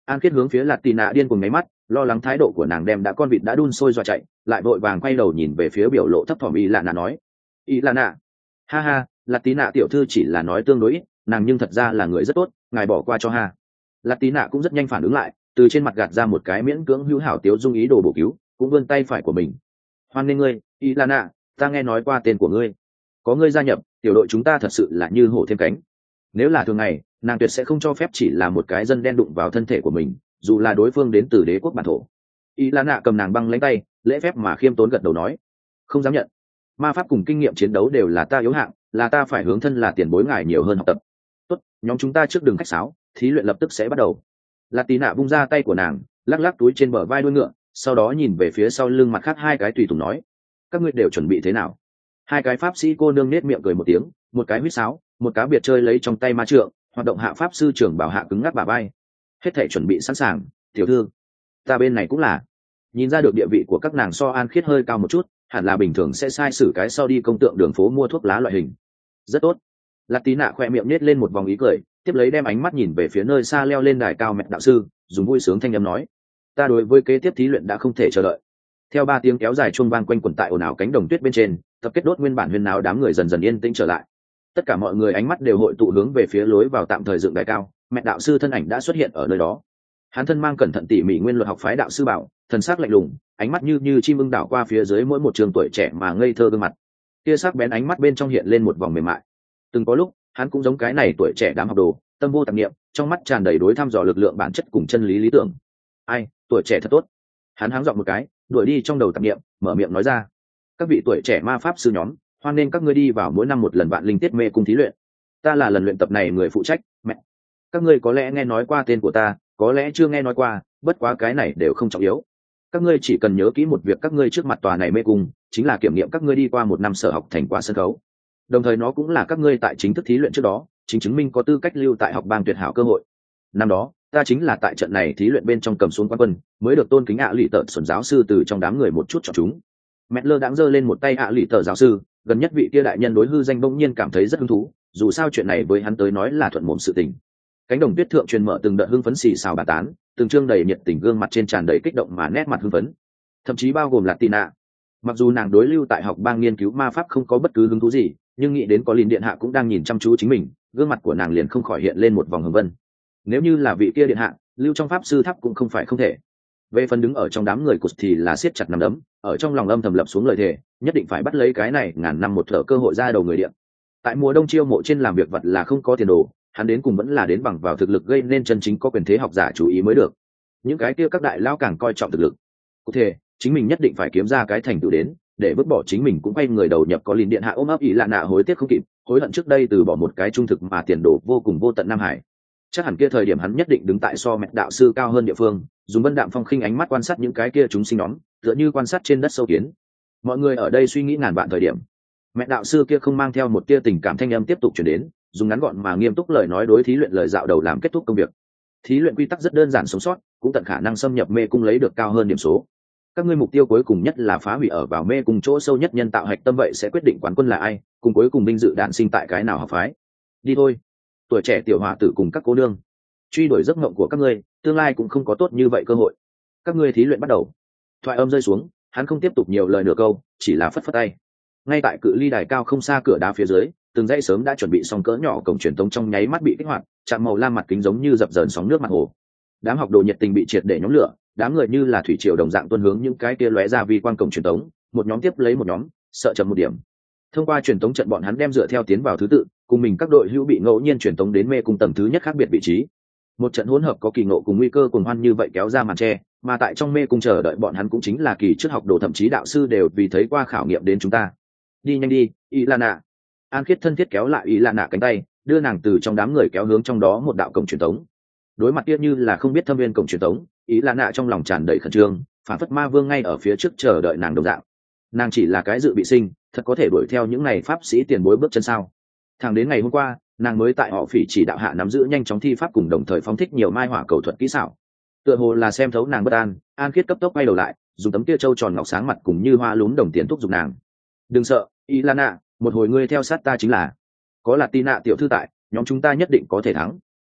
An Khiết hướng phía Lạt Tì Nạ điên cùng nháy mắt, lo lắng thái độ của nàng đem đã con vịt đã đun sôi dọa chạy, lại vội vàng quay đầu nhìn về phía biểu lộ thấp thỏm Y Lạ Nạ nói: Y Lạ Nạ, ha ha, Lạt Tì Nạ tiểu thư chỉ là nói tương đối ít, nàng nhưng thật ra là người rất tốt, ngài bỏ qua cho ha. Lạt Tì Nạ cũng rất nhanh phản ứng lại, từ trên mặt gạt ra một cái miễn cưỡng hữu hảo tiếu dung ý đồ bổ cứu, cũng vươn tay phải của mình. Hoan nghênh ngươi, Y Lạ Nạ, ta nghe nói qua tên của ngươi, có ngươi gia nhập, tiểu đội chúng ta thật sự là như hổ thêm cánh. Nếu là thường ngày, nàng tuyệt sẽ không cho phép chỉ là một cái dân đen đụng vào thân thể của mình, dù là đối phương đến từ đế quốc bản thổ. Y Lạ Nạ cầm nàng băng lãnh tay, lễ phép mà khiêm tốn gật đầu nói: không dám nhận, ma pháp cùng kinh nghiệm chiến đấu đều là ta yếu hạng, là ta phải hướng thân là tiền bối ngài nhiều hơn học tập. Tốt, nhóm chúng ta trước đường khách sáo, thí luyện lập tức sẽ bắt đầu. Lạt Tì Nạ vung ra tay của nàng, lắc lắc túi trên bờ vai đuôi ngựa, sau đó nhìn về phía sau lưng mặt khác hai cái tùy tùng nói: các ngươi đều chuẩn bị thế nào? Hai cái pháp sĩ cô nương nết miệng cười một tiếng, một cái huýt sáo, một cá biệt chơi lấy trong tay ma trượng, hoạt động hạ pháp sư trưởng bảo hạ cứng ngắc bả vai. Hết thảy chuẩn bị sẵn sàng, tiểu thư. Ta bên này cũng là. Nhìn ra được địa vị của các nàng so An Khiết hơi cao một chút, hẳn là bình thường sẽ sai sử cái sau đi công tượng đường phố mua thuốc lá loại hình. Rất tốt. Lạt Tì Nạ khoe miệng nết lên một vòng ý cười, tiếp lấy đem ánh mắt nhìn về phía nơi xa leo lên đài cao mẹ đạo sư, dùng vui sướng thanh âm nói: ta đối với kế tiếp thí luyện đã không thể chờ đợi. Theo ba tiếng kéo dài chuông vang quanh quẩn tại ồn ào cánh đồng tuyết bên trên, tập kết đốt nguyên bản huyên náo đám người dần dần yên tĩnh trở lại. Tất cả mọi người ánh mắt đều hội tụ hướng về phía lối vào tạm thời dựng đài cao, mẹ đạo sư thân ảnh đã xuất hiện ở nơi đó. Hắn thân mang cẩn thận tỉ mỉ nguyên luật học phái đạo sư bảo, thần sắc lạnh lùng, ánh mắt như như chim ưng đảo qua phía dưới mỗi một trường tuổi trẻ mà ngây thơ gương mặt. Kia sắc bén ánh mắt bên trong hiện lên một vòng mềm mại. Từng có lúc, hắn cũng giống cái này tuổi trẻ đám học đồ, tâm vô tạp niệm, trong mắt tràn đầy đối thăm dò lực lượng bản chất cùng chân lý lý tưởng. Ai, tuổi trẻ thật tốt. Hắn háng giọng một cái, đuổi đi trong đầu tạp niệm, mở miệng nói ra: các vị tuổi trẻ ma pháp sư nhóm, hoan nên các ngươi đi vào mỗi năm một lần vạn linh tiết mê cung thí luyện. Ta là lần luyện tập này người phụ trách, mẹ. Các ngươi có lẽ nghe nói qua tên của ta, có lẽ chưa nghe nói qua, bất quá cái này đều không trọng yếu. Các ngươi chỉ cần nhớ kỹ một việc, các ngươi trước mặt tòa này mê cung chính là kiểm nghiệm các ngươi đi qua một năm sở học thành quả sân khấu, đồng thời nó cũng là các ngươi tại chính thức thí luyện trước đó chính chứng minh có tư cách lưu tại học bang tuyệt hảo cơ hội. Năm đó ta chính là tại trận này thí luyện bên trong cầm xuống quán quân, mới được tôn kính ạ lụy tợ xuẩn giáo sư từ trong đám người một chút chọn chúng. Mẹ lơ đãng giơ lên một tay ạ lụy tợ giáo sư, gần nhất vị kia đại nhân đối hư danh bỗng nhiên cảm thấy rất hứng thú, dù sao chuyện này với hắn tới nói là thuận mồm sự tình. Cánh đồng tuyết thượng truyền mở từng đợt hưng phấn xì xào bàn tán, từng trương đầy nhiệt tình gương mặt trên tràn đầy kích động mà nét mặt hưng phấn, thậm chí bao gồm Lạt Tì Nạ. Mặc dù nàng đối lưu tại học bang nghiên cứu ma pháp không có bất cứ hứng thú gì, nhưng nghĩ đến có Lìn điện hạ cũng đang nhìn chăm chú chính mình, gương mặt của nàng liền không khỏi hiện lên một vòng hưng vân. Nếu như là vị kia điện hạ, lưu trong pháp sư tháp cũng không phải không thể. Về phần đứng ở trong đám người cụt thì là siết chặt nắm đấm, ở trong lòng âm thầm lập xuống lời thề, nhất định phải bắt lấy cái này ngàn năm một thở cơ hội ra đầu người điện. Tại mùa đông chiêu mộ trên làm việc vật là không có tiền đồ, hắn đến cùng vẫn là đến bằng vào thực lực gây nên chân chính có quyền thế học giả chú ý mới được. Những cái kia các đại lao càng coi trọng thực lực. Cụ thể, chính mình nhất định phải kiếm ra cái thành tựu đến, để vứt bỏ chính mình cũng quay người đầu nhập có Lìn điện hạ ôm ấp ý lạ nạ hối tiếc không kịp, hối hận trước đây từ bỏ một cái trung thực mà tiền đồ vô cùng vô tận Nam Hải. Chắc hẳn kia thời điểm hắn nhất định đứng tại so mẹ đạo sư cao hơn địa phương, dùng vân đạm phong khinh ánh mắt quan sát những cái kia chúng sinh nhóm, tựa như quan sát trên đất sâu kiến. Mọi người ở đây suy nghĩ ngàn vạn thời điểm, mẹ đạo sư kia không mang theo một tia tình cảm thanh âm tiếp tục chuyển đến, dùng ngắn gọn mà nghiêm túc lời nói đối thí luyện lời dạo đầu làm kết thúc công việc. Thí luyện quy tắc rất đơn giản, sống sót, cũng tận khả năng xâm nhập mê cung lấy được cao hơn điểm số. Các ngươi mục tiêu cuối cùng nhất là phá hủy ở vào mê cung chỗ sâu nhất nhân tạo hạch tâm, vậy sẽ quyết định quán quân là ai, cùng cuối cùng binh dự đạn sinh tại cái nào học phái. Đi thôi, tuổi trẻ tiểu hòa tử cùng các cô nương, truy đuổi giấc mộng của các ngươi, tương lai cũng không có tốt như vậy cơ hội. Các ngươi thí luyện bắt đầu. Thoại âm rơi xuống, hắn không tiếp tục nhiều lời nửa câu, chỉ là phất phất tay. Ngay tại cự ly đài cao không xa cửa đá phía dưới, từng dãy sớm đã chuẩn bị xong cỡ nhỏ cổng truyền tống trong nháy mắt bị kích hoạt, chạm màu lam mặt kính giống như dập dờn sóng nước mặt hồ. Đám học đồ nhiệt tình bị triệt để nhóm lửa, đám người như là thủy triều đồng dạng tuôn hướng những cái kia lóe ra vi quan cổng truyền tống, một nhóm tiếp lấy một nhóm, sợ chậm một điểm. Thông qua truyền tống trận, bọn hắn đem dựa theo tiến vào thứ tự, cùng mình các đội hữu bị ngẫu nhiên truyền tống đến mê cung tầng thứ nhất khác biệt vị trí. Một trận hỗn hợp có kỳ ngộ cùng nguy cơ cùng hoan như vậy kéo ra màn che, mà tại trong mê cung chờ đợi bọn hắn cũng chính là kỳ trước học đồ, thậm chí đạo sư đều vì thấy qua khảo nghiệm đến chúng ta. Đi nhanh đi, Ilana. An Khiết thân thiết kéo lại Ilana cánh tay, đưa nàng từ trong đám người kéo hướng trong đó một đạo cổng truyền tống. Đối mặt kia như là không biết thâm viên cổng truyền tống, Ilana trong lòng tràn đầy khẩn trương, phản phất ma vương ngay ở phía trước chờ đợi nàng đồng dạng. Nàng chỉ là cái dự bị sinh, thật có thể đuổi theo những này pháp sĩ tiền bối bước chân sao? Thẳng đến ngày hôm qua, nàng mới tại họ phỉ chỉ đạo hạ nắm giữ nhanh chóng thi pháp cùng đồng thời phóng thích nhiều mai hỏa cầu thuật kỹ xảo. Tựa hồ là xem thấu nàng bất an, An Khiết cấp tốc quay đầu lại, dùng tấm kia trâu tròn ngọc sáng mặt cùng như hoa lúm đồng tiền thúc giục nàng. Đừng sợ, Ilana, một hồi ngươi theo sát ta chính là. Có Latina tiểu thư tại, nhóm chúng ta nhất định có thể thắng.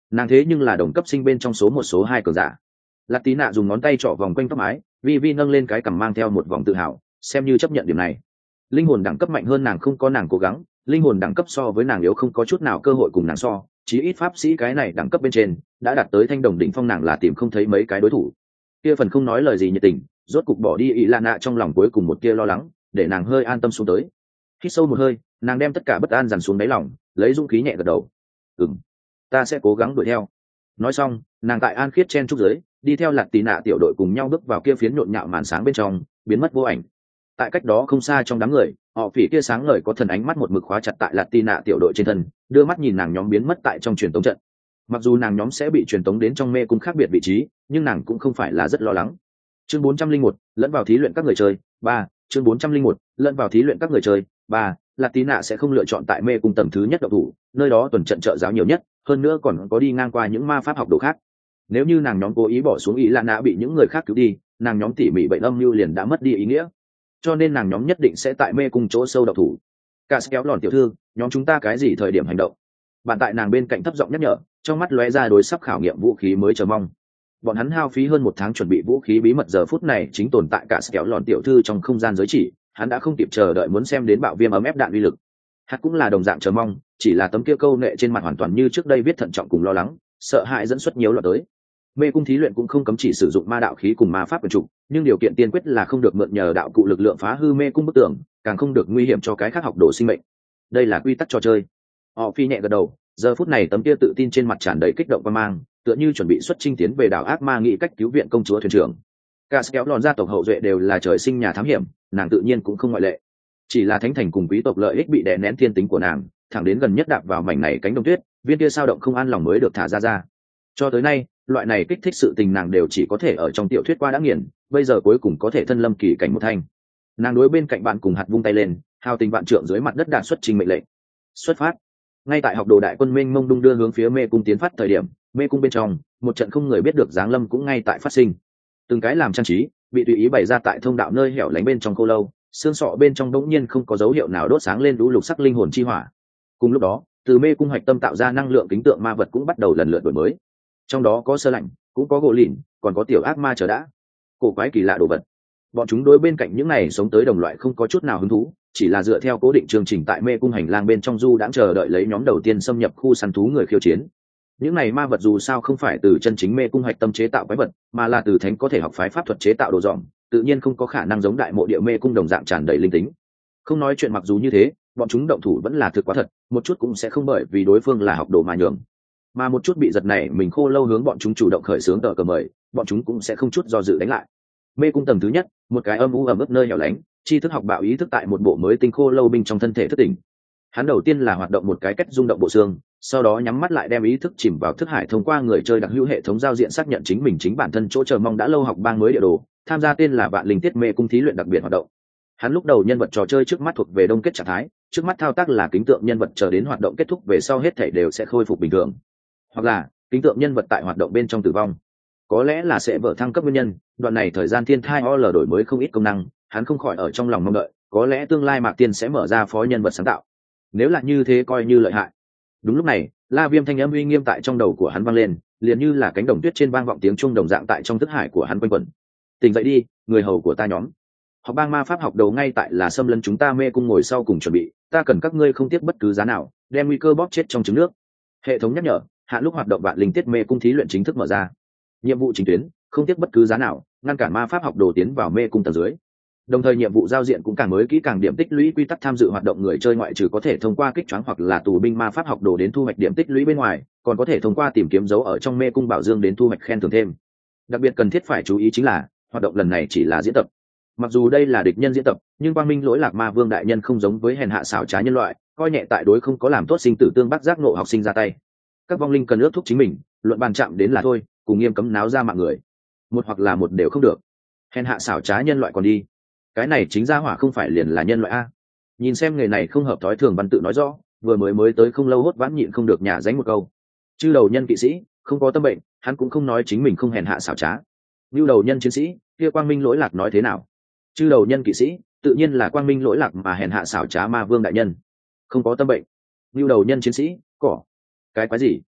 nàng thế nhưng là đồng cấp sinh bên trong số một số hai cường giả. Lạt tí nạ dùng ngón tay trỏ vòng quanh tóc mái, vi vi nâng lên cái cằm mang theo một vòng tự hào, xem như chấp nhận điểm này. Linh hồn đẳng cấp mạnh hơn nàng không có nàng cố gắng, linh hồn đẳng cấp so với nàng yếu không có chút nào cơ hội cùng nàng so, chí ít pháp sĩ cái này đẳng cấp bên trên đã đạt tới thanh đồng đỉnh phong, nàng là tìm không thấy mấy cái đối thủ. Kia phần không nói lời gì nhiệt tình, rốt cục bỏ đi ý lạ nạ trong lòng cuối cùng một kia lo lắng, để nàng hơi an tâm xuống tới. Hít sâu một hơi, nàng đem tất cả bất an dằn xuống đáy lòng, lấy dũng khí nhẹ gật đầu. Ừm, ta sẽ cố gắng đuổi theo. Nói xong, nàng tại an khiết chen trúc dưới, đi theo Lạt Tí Nạ tiểu đội cùng nhau bước vào kia phiến nhộn nhạo màn sáng bên trong, biến mất vô ảnh. Tại cách đó không xa trong đám người, họ phỉ kia sáng ngời có thần ánh mắt một mực khóa chặt tại Lạt Tí Nạ tiểu đội trên thân, đưa mắt nhìn nàng nhóm biến mất tại trong truyền tống trận. Mặc dù nàng nhóm sẽ bị truyền tống đến trong mê cung khác biệt vị trí, nhưng nàng cũng không phải là rất lo lắng. Chương bốn trăm linh một, lẫn vào thí luyện các người chơi, ba, chương bốn trăm linh một, lẫn vào thí luyện các người chơi, ba, Lạt Tí Nạ sẽ không lựa chọn tại mê cung tầng thứ nhất độc thủ, nơi đó tuần trận trợ giáo nhiều nhất, hơn nữa còn có đi ngang qua những ma pháp học đồ khác. Nếu như nàng nhóm cố ý bỏ xuống ý lạ nạ bị những người khác cứu đi, nàng nhóm tỉ mỉ bệnh âm mưu liền đã mất đi ý nghĩa, cho nên nàng nhóm nhất định sẽ tại mê cung chỗ sâu độc thủ. Cả kéo lòn tiểu thư, nhóm chúng ta cái gì thời điểm hành động? Bạn tại nàng bên cạnh thấp giọng nhắc nhở, trong mắt lóe ra đối sắp khảo nghiệm vũ khí mới chờ mong. Bọn hắn hao phí hơn một tháng chuẩn bị vũ khí bí mật, giờ phút này chính tồn tại cả kéo lòn tiểu thư trong không gian giới chỉ, hắn đã không kịp chờ đợi muốn xem đến bạo viêm ấm ép đạn uy lực. Hắn cũng là đồng dạng chờ mong, chỉ là tấm kia câu nệ trên mặt hoàn toàn như trước đây viết thận trọng cùng lo lắng, sợ hãi dẫn xuất nhiều loạt tới. Mê cung thí luyện cũng không cấm chỉ sử dụng ma đạo khí cùng ma pháp quyền trục, nhưng điều kiện tiên quyết là không được mượn nhờ đạo cụ lực lượng phá hư mê cung bức tường, càng không được nguy hiểm cho cái khác học đồ sinh mệnh. Đây là quy tắc trò chơi. Họ phi nhẹ gật đầu, giờ phút này tấm kia tự tin trên mặt tràn đầy kích động và mang, tựa như chuẩn bị xuất chinh tiến về đảo ác ma, nghĩ cách cứu viện công chúa thuyền trưởng. Cả kéo lòn gia tộc hậu duệ đều là trời sinh nhà thám hiểm, nàng tự nhiên cũng không ngoại lệ. Chỉ là thánh thành cùng quý tộc lợi ích bị đè nén thiên tính của nàng, thẳng đến gần nhất đạp vào mảnh này cánh đồng tuyết, viên kia sao động không an lòng mới được thả ra ra. Cho tới nay, loại này kích thích sự tình nàng đều chỉ có thể ở trong tiểu thuyết qua đã nghiền, bây giờ cuối cùng có thể thân lâm kỳ cảnh một thanh. Nàng đối bên cạnh bạn cùng hạt vung tay lên, hào tình vạn trượng dưới mặt đất đạt xuất trình mệnh lệnh. Xuất phát. Ngay tại học đồ đại quân mênh mông đung đưa hướng phía mê cung tiến phát thời điểm, mê cung bên trong, một trận không người biết được giáng lâm cũng ngay tại phát sinh. Từng cái làm trang trí, bị tùy ý bày ra tại thông đạo nơi hẻo lánh bên trong khô lâu, xương sọ bên trong đống nhiên không có dấu hiệu nào đốt sáng lên lũ lục sắc linh hồn chi hỏa. Cùng lúc đó, từ mê cung hạch tâm tạo ra năng lượng kính tượng ma vật cũng bắt đầu lần lượt đổi mới. Trong đó có sơ lạnh, cũng có gỗ lìn, còn có tiểu ác ma chờ đã. Cổ quái kỳ lạ đồ vật. Bọn chúng đối bên cạnh những này sống tới đồng loại không có chút nào hứng thú, chỉ là dựa theo cố định chương trình tại mê cung hành lang bên trong du đãng chờ đợi lấy nhóm đầu tiên xâm nhập khu săn thú người khiêu chiến. Những này ma vật dù sao không phải từ chân chính mê cung hạch tâm chế tạo quái vật, mà là từ thánh có thể học phái pháp thuật chế tạo đồ dòm, tự nhiên không có khả năng giống đại mộ địa mê cung đồng dạng tràn đầy linh tính. Không nói chuyện, mặc dù như thế, bọn chúng động thủ vẫn là thực quá thật, một chút cũng sẽ không bởi vì đối phương là học đồ mà nhường, mà một chút bị giật này mình khô lâu hướng bọn chúng chủ động khởi xướng tờ cờ mời, bọn chúng cũng sẽ không chút do dự đánh lại. Mê cung tầng thứ nhất, một cái âm u ẩm ướt nơi hẻo lánh, tri thức học bạo ý thức tại một bộ mới tinh khô lâu binh trong thân thể thức tỉnh. Hắn đầu tiên là hoạt động một cái cách rung động bộ xương, sau đó nhắm mắt lại đem ý thức chìm vào thức hải, thông qua người chơi đặc hữu hệ thống giao diện xác nhận chính mình chính bản thân chỗ chờ mong đã lâu học bang mới địa đồ, tham gia tên là vạn linh tiết mê cung thí luyện đặc biệt hoạt động. Hắn lúc đầu nhân vật trò chơi trước mắt thuộc về đông kết trạng thái, trước mắt thao tác là kính tượng nhân vật, chờ đến hoạt động kết thúc về sau hết thể đều sẽ khôi phục bình thường, hoặc là kính tượng nhân vật tại hoạt động bên trong tử vong. Có lẽ là sẽ vỡ thăng cấp nguyên nhân, đoạn này thời gian thiên thai o l đổi mới không ít công năng, hắn không khỏi ở trong lòng mong đợi, có lẽ tương lai Mạc Tiên sẽ mở ra phó nhân vật sáng tạo. Nếu là như thế coi như lợi hại. Đúng lúc này, La Viêm thanh âm uy nghiêm tại trong đầu của hắn vang lên, liền như là cánh đồng tuyết trên vang vọng tiếng chuông đồng dạng tại trong thức hải của hắn quanh quẩn. Tỉnh dậy đi, người hầu của ta nhóm. Học bang ma pháp học đầu ngay tại là xâm lấn chúng ta mê cung, ngồi sau cùng chuẩn bị, ta cần các ngươi không tiếc bất cứ giá nào, đem nguy cơ bóp chết trong trứng nước. Hệ thống nhắc nhở, hạn lúc hoạt động vạn linh tiết mê cung thí luyện chính thức mở ra. Nhiệm vụ chính tuyến, không tiếc bất cứ giá nào, ngăn cản ma pháp học đồ tiến vào mê cung tầng dưới. Đồng thời nhiệm vụ giao diện cũng càng mới kỹ càng điểm tích lũy quy tắc tham dự hoạt động người chơi ngoại trừ có thể thông qua kích choáng hoặc là tù binh ma pháp học đồ đến thu hoạch điểm tích lũy bên ngoài, còn có thể thông qua tìm kiếm dấu ở trong mê cung bảo dương đến thu hoạch khen thưởng thêm. Đặc biệt cần thiết phải chú ý chính là hoạt động lần này chỉ là diễn tập. Mặc dù đây là địch nhân diễn tập, nhưng quang minh lỗi lạc ma vương đại nhân không giống với hèn hạ xảo trá nhân loại, coi nhẹ tại đối không có làm tốt sinh tử tương bắc giác ngộ học sinh ra tay. Các vong linh cần ước thúc chính mình, luận bàn chạm đến là thôi, cùng nghiêm cấm náo ra mạng người. Một hoặc là một đều không được. Hèn hạ xảo trá nhân loại còn đi, cái này chính ra hỏa không phải liền là nhân loại a? Nhìn xem người này không hợp thói thường, văn tự nói rõ, vừa mới mới tới không lâu hốt vãn nhịn không được nhả dánh một câu. Chư đầu nhân kỵ sĩ không có tâm bệnh, hắn cũng không nói chính mình không hèn hạ xảo trá. Như đầu nhân chiến sĩ, kia quang minh lỗi lạc nói thế nào? Chư đầu nhân kỵ sĩ tự nhiên là quang minh lỗi lạc mà hèn hạ xảo trá ma vương đại nhân không có tâm bệnh. Như đầu nhân chiến sĩ cỏ cái quái gì?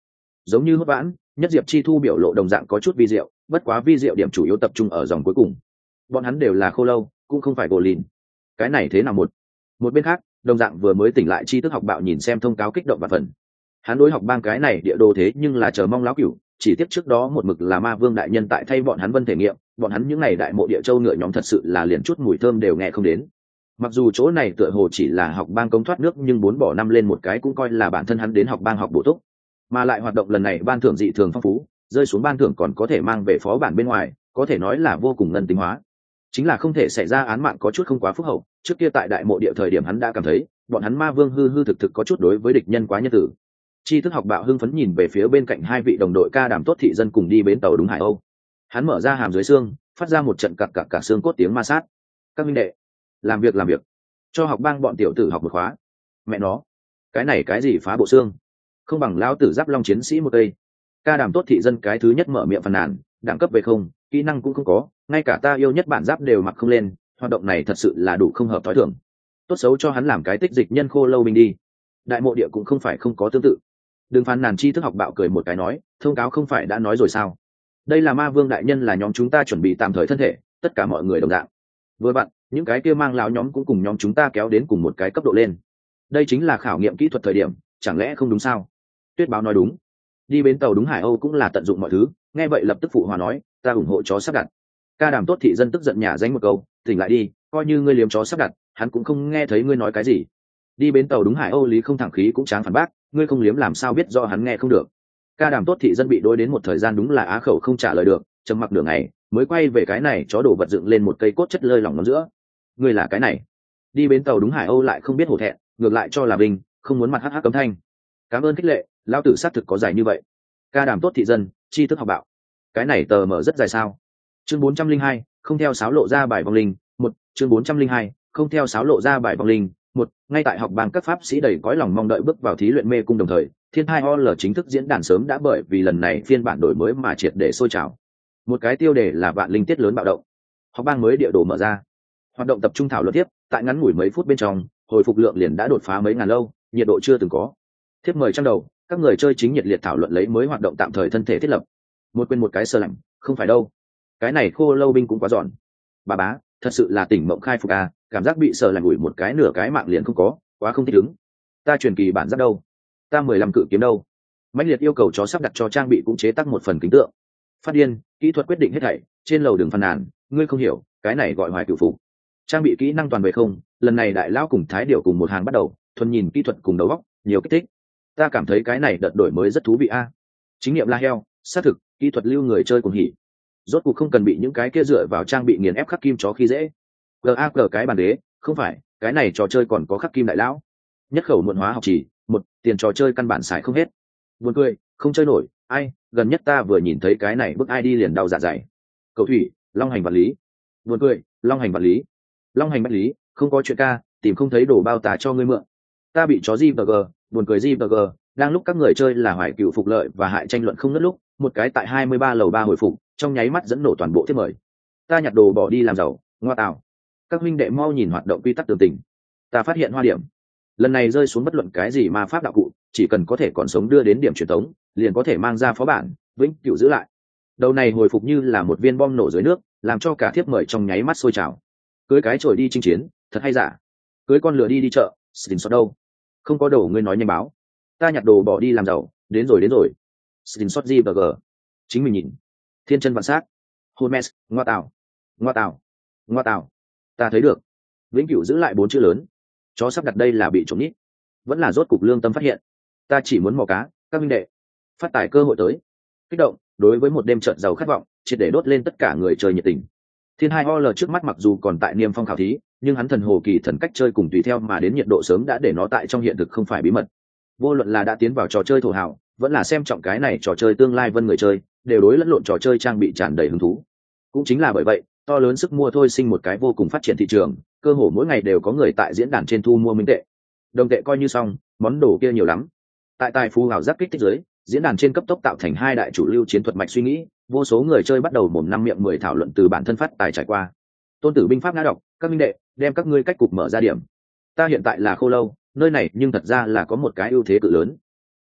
giống như hốt vãn, nhất diệp chi thu biểu lộ đồng dạng có chút vi diệu, bất quá vi diệu điểm chủ yếu tập trung ở dòng cuối cùng. Bọn hắn đều là khô lâu, cũng không phải gỗ lìn. Cái này thế nào một một bên khác, đồng dạng vừa mới tỉnh lại tri thức học bạo nhìn xem thông cáo kích động và phần. Hắn đối học bang cái này địa đồ thế nhưng là chờ mong láo cửu, chỉ tiếp trước đó một mực là ma vương đại nhân tại thay bọn hắn vân thể nghiệm, bọn hắn những ngày đại mộ địa châu ngựa nhóm thật sự là liền chút mùi thơm đều nghe không đến. Mặc dù chỗ này tựa hồ chỉ là học bang công thoát nước, nhưng bốn bỏ năm lên một cái cũng coi là bản thân hắn đến học bang học bổ túc. Mà lại hoạt động lần này ban thưởng dị thường phong phú, rơi xuống ban thưởng còn có thể mang về phó bản bên ngoài, có thể nói là vô cùng ngân tính hóa. Chính là không thể xảy ra án mạng có chút không quá phúc hậu, trước kia tại đại mộ địa thời điểm hắn đã cảm thấy bọn hắn ma vương hư hư thực thực có chút đối với địch nhân quá nhân tử. Tri thức học bạo hưng phấn nhìn về phía bên cạnh hai vị đồng đội ca đàm tốt thị dân cùng đi bến tàu đúng Hải Âu. Hắn mở ra hàm dưới xương, phát ra một trận cặc cặc cả xương cốt tiếng ma sát. Các minh đệ, làm việc làm việc, cho học bang bọn tiểu tử học một khóa. Mẹ nó, cái này cái gì phá bộ xương, không bằng lao tử giáp long chiến sĩ một cây. Ca đàm tốt thị dân cái thứ nhất mở miệng phàn nàn, đẳng cấp về không, kỹ năng cũng không có, ngay cả ta yêu nhất bản giáp đều mặc không lên, hoạt động này thật sự là đủ không hợp thói thường. Tốt xấu cho hắn làm cái tích dịch nhân khô lâu binh đi. Đại mộ địa cũng không phải không có tương tự. Đừng phàn nàn, tri thức học bạo cười một cái nói, thông cáo không phải đã nói rồi sao? Đây là ma vương đại nhân, là nhóm chúng ta chuẩn bị tạm thời thân thể, tất cả mọi người đồng dạng. Vừa vặn, những cái kia mang láo nhóm cũng cùng nhóm chúng ta kéo đến cùng một cái cấp độ lên. Đây chính là khảo nghiệm kỹ thuật thời điểm, chẳng lẽ không đúng sao? Tuyết báo nói đúng. Đi bến tàu đúng Hải Âu cũng là tận dụng mọi thứ, nghe vậy lập tức phụ hòa nói, ta ủng hộ chó sắp đặt. Ca đàm tốt thị dân tức giận nhả danh một câu, tỉnh lại đi, coi như ngươi liếm chó sắp đặt, hắn cũng không nghe thấy ngươi nói cái gì. Đi bến tàu đúng Hải Âu lý không thẳng khí cũng tráng phản bác, ngươi không liếm làm sao biết do hắn nghe không được. Ca đàm tốt thị dân bị đối đến một thời gian đúng là á khẩu không trả lời được, trầm mặc nửa ngày mới quay về cái này chó đổ vật dựng lên một cây cốt chất lơi lỏng nó giữa. Ngươi là cái này. Đi bến tàu đúng Hải Âu lại không biết hổ thẹn, ngược lại cho là bình, không muốn mặt hắc hắc cấm thanh. Cảm ơn khích lệ, lão tử xác thực có dài như vậy. Ca đàm tốt thị dân, tri thức học bạo. Cái này tờ mở rất dài sao? Chương bốn trăm linh hai, không theo sáo lộ ra bài vong linh, một, chương bốn trăm linh hai, không theo sáo lộ ra bài vong linh, một, ngay tại học bang các pháp sĩ đầy cõi lòng mong đợi bước vào thí luyện mê cung đồng thời, Thiên Hai O L chính thức diễn đàn sớm đã bởi vì lần này phiên bản đổi mới mà triệt để sôi trào. Một cái tiêu đề là vạn linh tiết lớn bạo động. Học bang mới địa đồ mở ra. Hoạt động tập trung thảo luận tiếp, tại ngắn ngủi mấy phút bên trong, hồi phục lượng liền đã đột phá mấy ngàn lâu, nhiệt độ chưa từng có. Thiếp mời trăm đầu, các người chơi chính nhiệt liệt thảo luận lấy mới hoạt động tạm thời thân thể thiết lập. Một quên một cái sơ lạnh, không phải đâu. Cái này khô lâu binh cũng quá giòn. Bà bá, thật sự là tỉnh mộng khai phục à, cảm giác bị sờ lạnh ủi một cái nửa cái mạng liền không có, quá không thích ứng. Ta truyền kỳ bản giáp đâu? Ta mười lăm cự kiếm đâu? Mãnh liệt yêu cầu chó sắp đặt cho trang bị cũng chế tác một phần kính tượng. Phát điên, kỹ thuật quyết định hết thảy, trên lầu đường phàn nàn, ngươi không hiểu, cái này gọi hoài cửu phục. Trang bị kỹ năng toàn về không, lần này đại lão cùng thái điểu cùng một hàng bắt đầu, thuần nhìn kỹ thuật cùng đầu óc, nhiều kích thích. Ta cảm thấy cái này đợt đổi mới rất thú vị a. Chính nghiệm la heo, xác thực, kỹ thuật lưu người chơi cùng hỉ. Rốt cuộc không cần bị những cái kia dựa vào trang bị nghiền ép khắc kim chó khi dễ. Gag cái bàn đế, không phải, cái này trò chơi còn có khắc kim đại lão. Nhất khẩu muộn hóa học chỉ, một, tiền trò chơi căn bản xài không hết. Buồn cười, không chơi nổi, ai, gần nhất ta vừa nhìn thấy cái này bức i đê liền đau dạ dày. Cầu thủy, long hành vật lý. Buồn cười, long hành vật lý. Long hành bách lý, không có chuyện ca, tìm không thấy đồ bao tà cho ngươi mượn. Ta bị chó gi vê giê, buồn cười gi vê giê, đang lúc các người chơi là hoài cựu phục lợi và hại tranh luận không ngớt lúc, một cái tại hai mươi ba lầu ba hồi phục, trong nháy mắt dẫn nổ toàn bộ thiết mời. Ta nhặt đồ bỏ đi làm giàu, ngoa tạo. Các huynh đệ mau nhìn hoạt động quy tắc tường tình. Ta phát hiện hoa điểm. Lần này rơi xuống bất luận cái gì mà pháp đạo cụ, chỉ cần có thể còn sống đưa đến điểm truyền tống, liền có thể mang ra phó bản, vĩnh cửu giữ lại. Đầu này hồi phục như là một viên bom nổ dưới nước, làm cho cả thiếp mời trong nháy mắt sôi trào. Cưới cái trổi đi chinh chiến, thật hay giả? Cưới con lửa đi đi chợ, screenshot đâu? Không có đồ ngươi nói nhanh báo. Ta nhặt đồ bỏ đi làm giàu, đến rồi đến rồi. Screenshot gi và g. Chính mình nhìn. Thiên chân vạn sát. Hermes, ngoa tào, ngoa tào, ngoa tào. Ta thấy được. Vĩnh cửu giữ lại bốn chữ lớn. Chó sắp đặt đây là bị trộm nít. Vẫn là rốt cục lương tâm phát hiện. Ta chỉ muốn mò cá, các minh đệ. Phát tài cơ hội tới. Kích động, đối với một đêm trợn giàu khát vọng, triệt để đốt lên tất cả người chơi nhiệt tình. Thiên Hai O L trước mắt mặc dù còn tại niêm phong khảo thí, nhưng hắn thần hồ kỳ thần cách chơi cùng tùy theo mà đến nhiệt độ sớm đã để nó tại trong hiện thực không phải bí mật. Vô luận là đã tiến vào trò chơi thổ hào, vẫn là xem trọng cái này trò chơi tương lai vân người chơi, đều đối lẫn lộn trò chơi trang bị tràn đầy hứng thú. Cũng chính là bởi vậy, to lớn sức mua thôi sinh một cái vô cùng phát triển thị trường, cơ hồ mỗi ngày đều có người tại diễn đàn trên thu mua minh tệ. Đồng tệ coi như xong, món đồ kia nhiều lắm. Tại tài phú hào giác kích thích giới, diễn đàn trên cấp tốc tạo thành hai đại chủ lưu chiến thuật mạch suy nghĩ, vô số người chơi bắt đầu mồm năm miệng mười thảo luận từ bản thân phát tài trải qua. Tôn tử binh pháp ngã đọc, các minh đệ, đem các ngươi cách cục mở ra điểm. Ta hiện tại là khô lâu, nơi này nhưng thật ra là có một cái ưu thế cự lớn.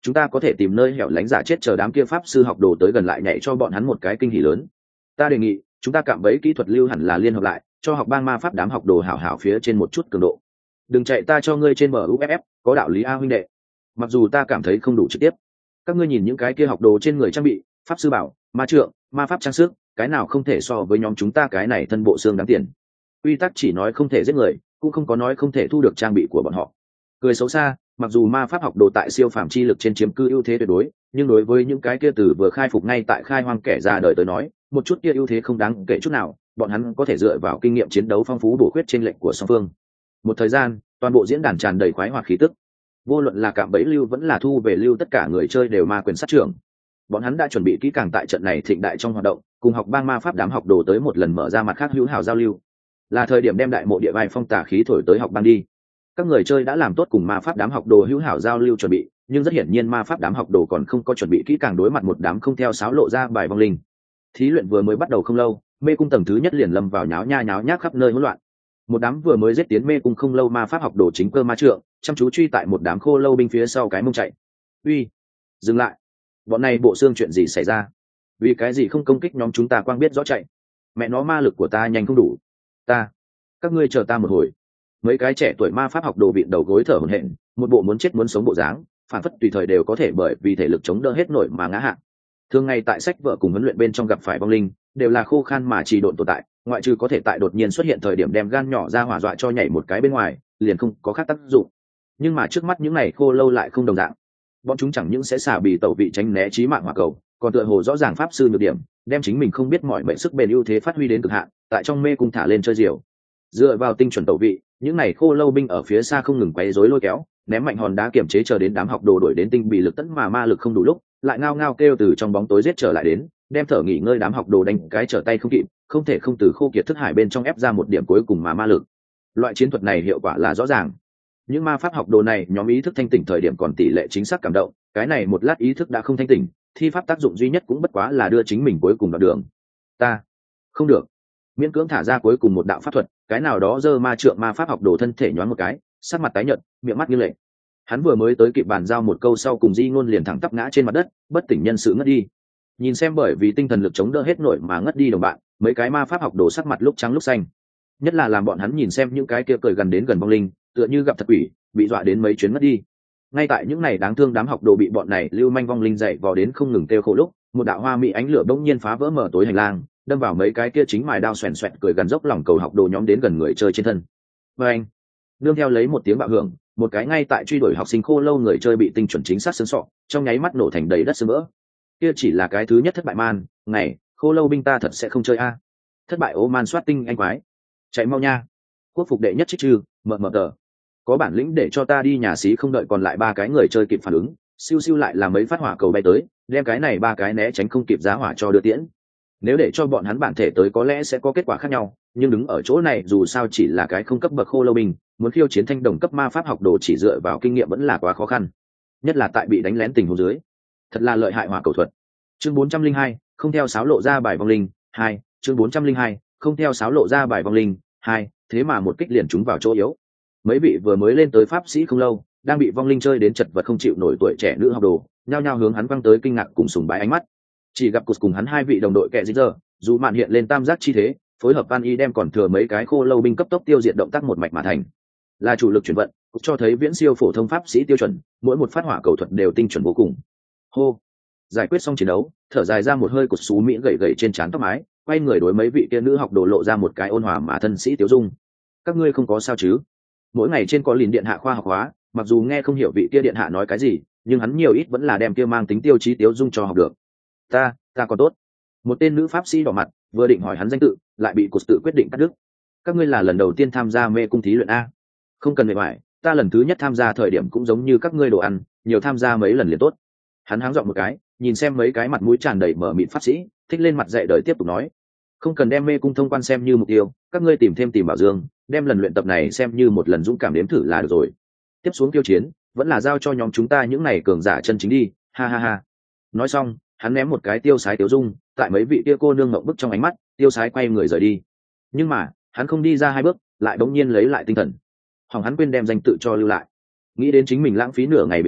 chúng ta có thể tìm nơi hẻo lánh giả chết chờ đám kia pháp sư học đồ tới gần lại nhảy cho bọn hắn một cái kinh hỉ lớn. Ta đề nghị chúng ta cạm bẫy kỹ thuật lưu hẳn là liên hợp lại cho học bang ma pháp đám học đồ hảo hảo phía trên một chút cường độ. Đừng chạy ta cho ngươi trên bờ u ép ép, có đạo lý a huynh đệ. Mặc dù ta cảm thấy không đủ trực tiếp, các ngươi nhìn những cái kia học đồ trên người trang bị, pháp sư bảo, ma trượng, ma pháp trang sức, cái nào không thể so với nhóm chúng ta cái này thân bộ xương đáng tiền. Quy tắc chỉ nói không thể giết người, cũng không có nói không thể thu được trang bị của bọn họ. Cười xấu xa, mặc dù ma pháp học đồ tại siêu phàm chi lực trên chiếm cư ưu thế tuyệt đối, nhưng đối với những cái kia từ vừa khai phục ngay tại khai hoang kẻ ra đời tới nói, một chút kia ưu thế không đáng kể chút nào, bọn hắn có thể dựa vào kinh nghiệm chiến đấu phong phú bổ khuyết trên lệnh của song phương. Một thời gian, toàn bộ diễn đàn tràn đầy khoái hoạt khí tức. Vô luận là cạm bẫy lưu vẫn là thu về lưu, tất cả người chơi đều ma quyền sát trưởng. Bọn hắn đã chuẩn bị kỹ càng tại trận này thịnh đại trong hoạt động, cùng học bang ma pháp đám học đồ tới một lần mở ra mặt khác hữu hảo giao lưu. Là thời điểm đem đại mộ địa vai phong tà khí thổi tới học bang đi. Các người chơi đã làm tốt cùng ma pháp đám học đồ hữu hảo giao lưu chuẩn bị, nhưng rất hiển nhiên ma pháp đám học đồ còn không có chuẩn bị kỹ càng đối mặt một đám không theo sáo lộ ra bài vong linh. Thí luyện vừa mới bắt đầu không lâu, mê cung tầng thứ nhất liền lâm vào nháo nha nháo nhác khắp nơi hỗn loạn. Một đám vừa mới giết tiến mê cung không lâu ma pháp học đồ chính cơ ma trượng, chăm chú truy tại một đám khô lâu binh phía sau cái mông chạy. Uy, dừng lại! Bọn này bộ xương chuyện gì xảy ra? Vì cái gì không công kích nhóm chúng ta quang biết rõ chạy? Mẹ nó ma lực của ta nhanh không đủ. Ta, các ngươi chờ ta một hồi. Mấy cái trẻ tuổi ma pháp học đồ vịn đầu gối thở hổn hển, một bộ muốn chết muốn sống bộ dáng, phản phất tùy thời đều có thể bởi vì thể lực chống đỡ hết nổi mà ngã hạ. Thường ngày tại sách vở cùng huấn luyện bên trong gặp phải vong linh, đều là khô khan mà trì độn tồn tại, ngoại trừ có thể tại đột nhiên xuất hiện thời điểm đem gan nhỏ ra hỏa dọa cho nhảy một cái bên ngoài, liền không có khác tác dụng. Nhưng mà trước mắt những này khô lâu lại không đồng dạng. Bọn chúng chẳng những sẽ xả bì tẩu vị tránh né chí mạng hỏa cầu, còn tựa hồ rõ ràng pháp sư nhược điểm, đem chính mình không biết mọi mệnh sức bền ưu thế phát huy đến cực hạn, tại trong mê cung thả lên chơi diều. Dựa vào tinh chuẩn tẩu vị, những này khô lâu binh ở phía xa không ngừng quấy rối lôi kéo, ném mạnh hòn đá kiểm chế chờ đến đám học đồ đổi đến tinh bị lực tấn mà ma lực không đủ lúc, lại ngao ngao kêu từ trong bóng tối giết trở lại đến, đem thở nghỉ ngơi đám học đồ đánh cái trở tay không kịp, không thể không từ khô kiệt thức hải bên trong ép ra một điểm cuối cùng mà ma lực. Loại chiến thuật này hiệu quả là rõ ràng. Những ma pháp học đồ này nhóm ý thức thanh tỉnh thời điểm còn tỷ lệ chính xác cảm động, cái này một lát ý thức đã không thanh tỉnh, thi pháp tác dụng duy nhất cũng bất quá là đưa chính mình cuối cùng đoạn đường. Ta không được, miễn cưỡng thả ra cuối cùng một đạo pháp thuật, cái nào đó giơ ma trượng ma pháp học đồ thân thể nhoáng một cái, sắc mặt tái nhợt, miệng mắt như lệ. Hắn vừa mới tới kịp bàn giao một câu sau cùng di ngôn liền thẳng tắp ngã trên mặt đất, bất tỉnh nhân sự ngất đi. Nhìn xem bởi vì tinh thần lực chống đỡ hết nổi mà ngất đi đồng bạn, mấy cái ma pháp học đồ sắc mặt lúc trắng lúc xanh. Nhất là làm bọn hắn nhìn xem những cái kia cười gần đến gần vong linh, tựa như gặp thật quỷ, bị dọa đến mấy chuyến ngất đi. Ngay tại những này đáng thương đám học đồ bị bọn này lưu manh vong linh dậy vò đến không ngừng kêu khổ lúc, một đạo hoa mỹ ánh lửa bỗng nhiên phá vỡ mở tối hành lang, đâm vào mấy cái kia chính mài đao xoèn xoẹt cười gần dốc lòng cầu học đồ nhóm đến gần người chơi trên thân. Và anh, nương theo lấy một tiếng bạo hưởng, một cái ngay tại truy đuổi học sinh khô lâu người chơi bị tinh chuẩn chính xác xương sọ, trong nháy mắt nổ thành đầy đất sương vỡ. Kia chỉ là cái thứ nhất thất bại man, này, khô lâu binh ta thật sẽ không chơi a. Thất bại ô man soát tinh anh quái, chạy mau nha. Quốc phục đệ nhất trích trừ, mờ mờ tờ. Có bản lĩnh để cho ta đi nhà xí không đợi còn lại ba cái người chơi kịp phản ứng, siêu siêu lại là mấy phát hỏa cầu bay tới, đem cái này ba cái né tránh không kịp giá hỏa cho đưa tiễn. Nếu để cho bọn hắn bản thể tới có lẽ sẽ có kết quả khác nhau, nhưng đứng ở chỗ này dù sao chỉ là cái không cấp bậc khô lâu binh, muốn khiêu chiến thanh đồng cấp ma pháp học đồ chỉ dựa vào kinh nghiệm vẫn là quá khó khăn, nhất là tại bị đánh lén tình huống dưới. Thật là lợi hại hỏa cầu thuật. Chương bốn trăm linh hai, không theo sáo lộ ra bài vong linh hai. Chương bốn trăm linh hai, không theo sáo lộ ra bài vong linh hai. Thế mà một kích liền trúng vào chỗ yếu. Mấy vị vừa mới lên tới pháp sĩ không lâu, đang bị vong linh chơi đến chật vật không chịu nổi tuổi trẻ nữ học đồ, nhao nhao hướng hắn quăng tới kinh ngạc cùng sùng bái ánh mắt. Chỉ gặp cụt cùng hắn hai vị đồng đội kẻ dính giờ, dù mạn hiện lên tam giác chi thế, phối hợp van y đem còn thừa mấy cái khô lâu binh cấp tốc tiêu diệt động tác một mạch mà thành. Là chủ lực chuyển vận, cũng cho thấy viễn siêu phổ thông pháp sĩ tiêu chuẩn, mỗi một phát hỏa cầu thuật đều tinh chuẩn vô cùng. Hô, giải quyết xong chiến đấu, thở dài ra một hơi cột xú mỹ gầy gầy trên trán tóc mái, quay người đối mấy vị kia nữ học đồ lộ ra một cái ôn hòa mà thân sĩ Tiếu Dung. Các ngươi không có sao chứ? Mỗi ngày trên có lìn điện hạ khoa học hóa, mặc dù nghe không hiểu vị kia điện hạ nói cái gì, nhưng hắn nhiều ít vẫn là đem kia mang tính tiêu chí Tiếu Dung cho học được. Ta, ta còn tốt. Một tên nữ pháp sĩ đỏ mặt, vừa định hỏi hắn danh tự, lại bị cột tự quyết định cắt đứt. Các ngươi là lần đầu tiên tham gia mê cung thí luyện a? Không cần mệt mỏi, ta lần thứ nhất tham gia thời điểm cũng giống như các ngươi đồ ăn, nhiều tham gia mấy lần liền tốt. Hắn háng giọng một cái, nhìn xem mấy cái mặt mũi tràn đầy mở mịt pháp sĩ, thích lên mặt dạy đời tiếp tục nói: không cần đem mê cung thông quan xem như mục tiêu, các ngươi tìm thêm tìm bảo dương, đem lần luyện tập này xem như một lần dũng cảm đếm thử là được rồi. Tiếp xuống tiêu chiến, vẫn là giao cho nhóm chúng ta những này cường giả chân chính đi, ha ha ha. Nói xong, hắn ném một cái tiêu sái Tiếu Dung, tại mấy vị kia cô nương ngậm bức trong ánh mắt, tiêu sái quay người rời đi. Nhưng mà, hắn không đi ra hai bước, lại bỗng nhiên lấy lại tinh thần. Hỏng hắn quên đem danh tự cho lưu lại. Nghĩ đến chính mình lãng phí nửa ngày biểu lộ,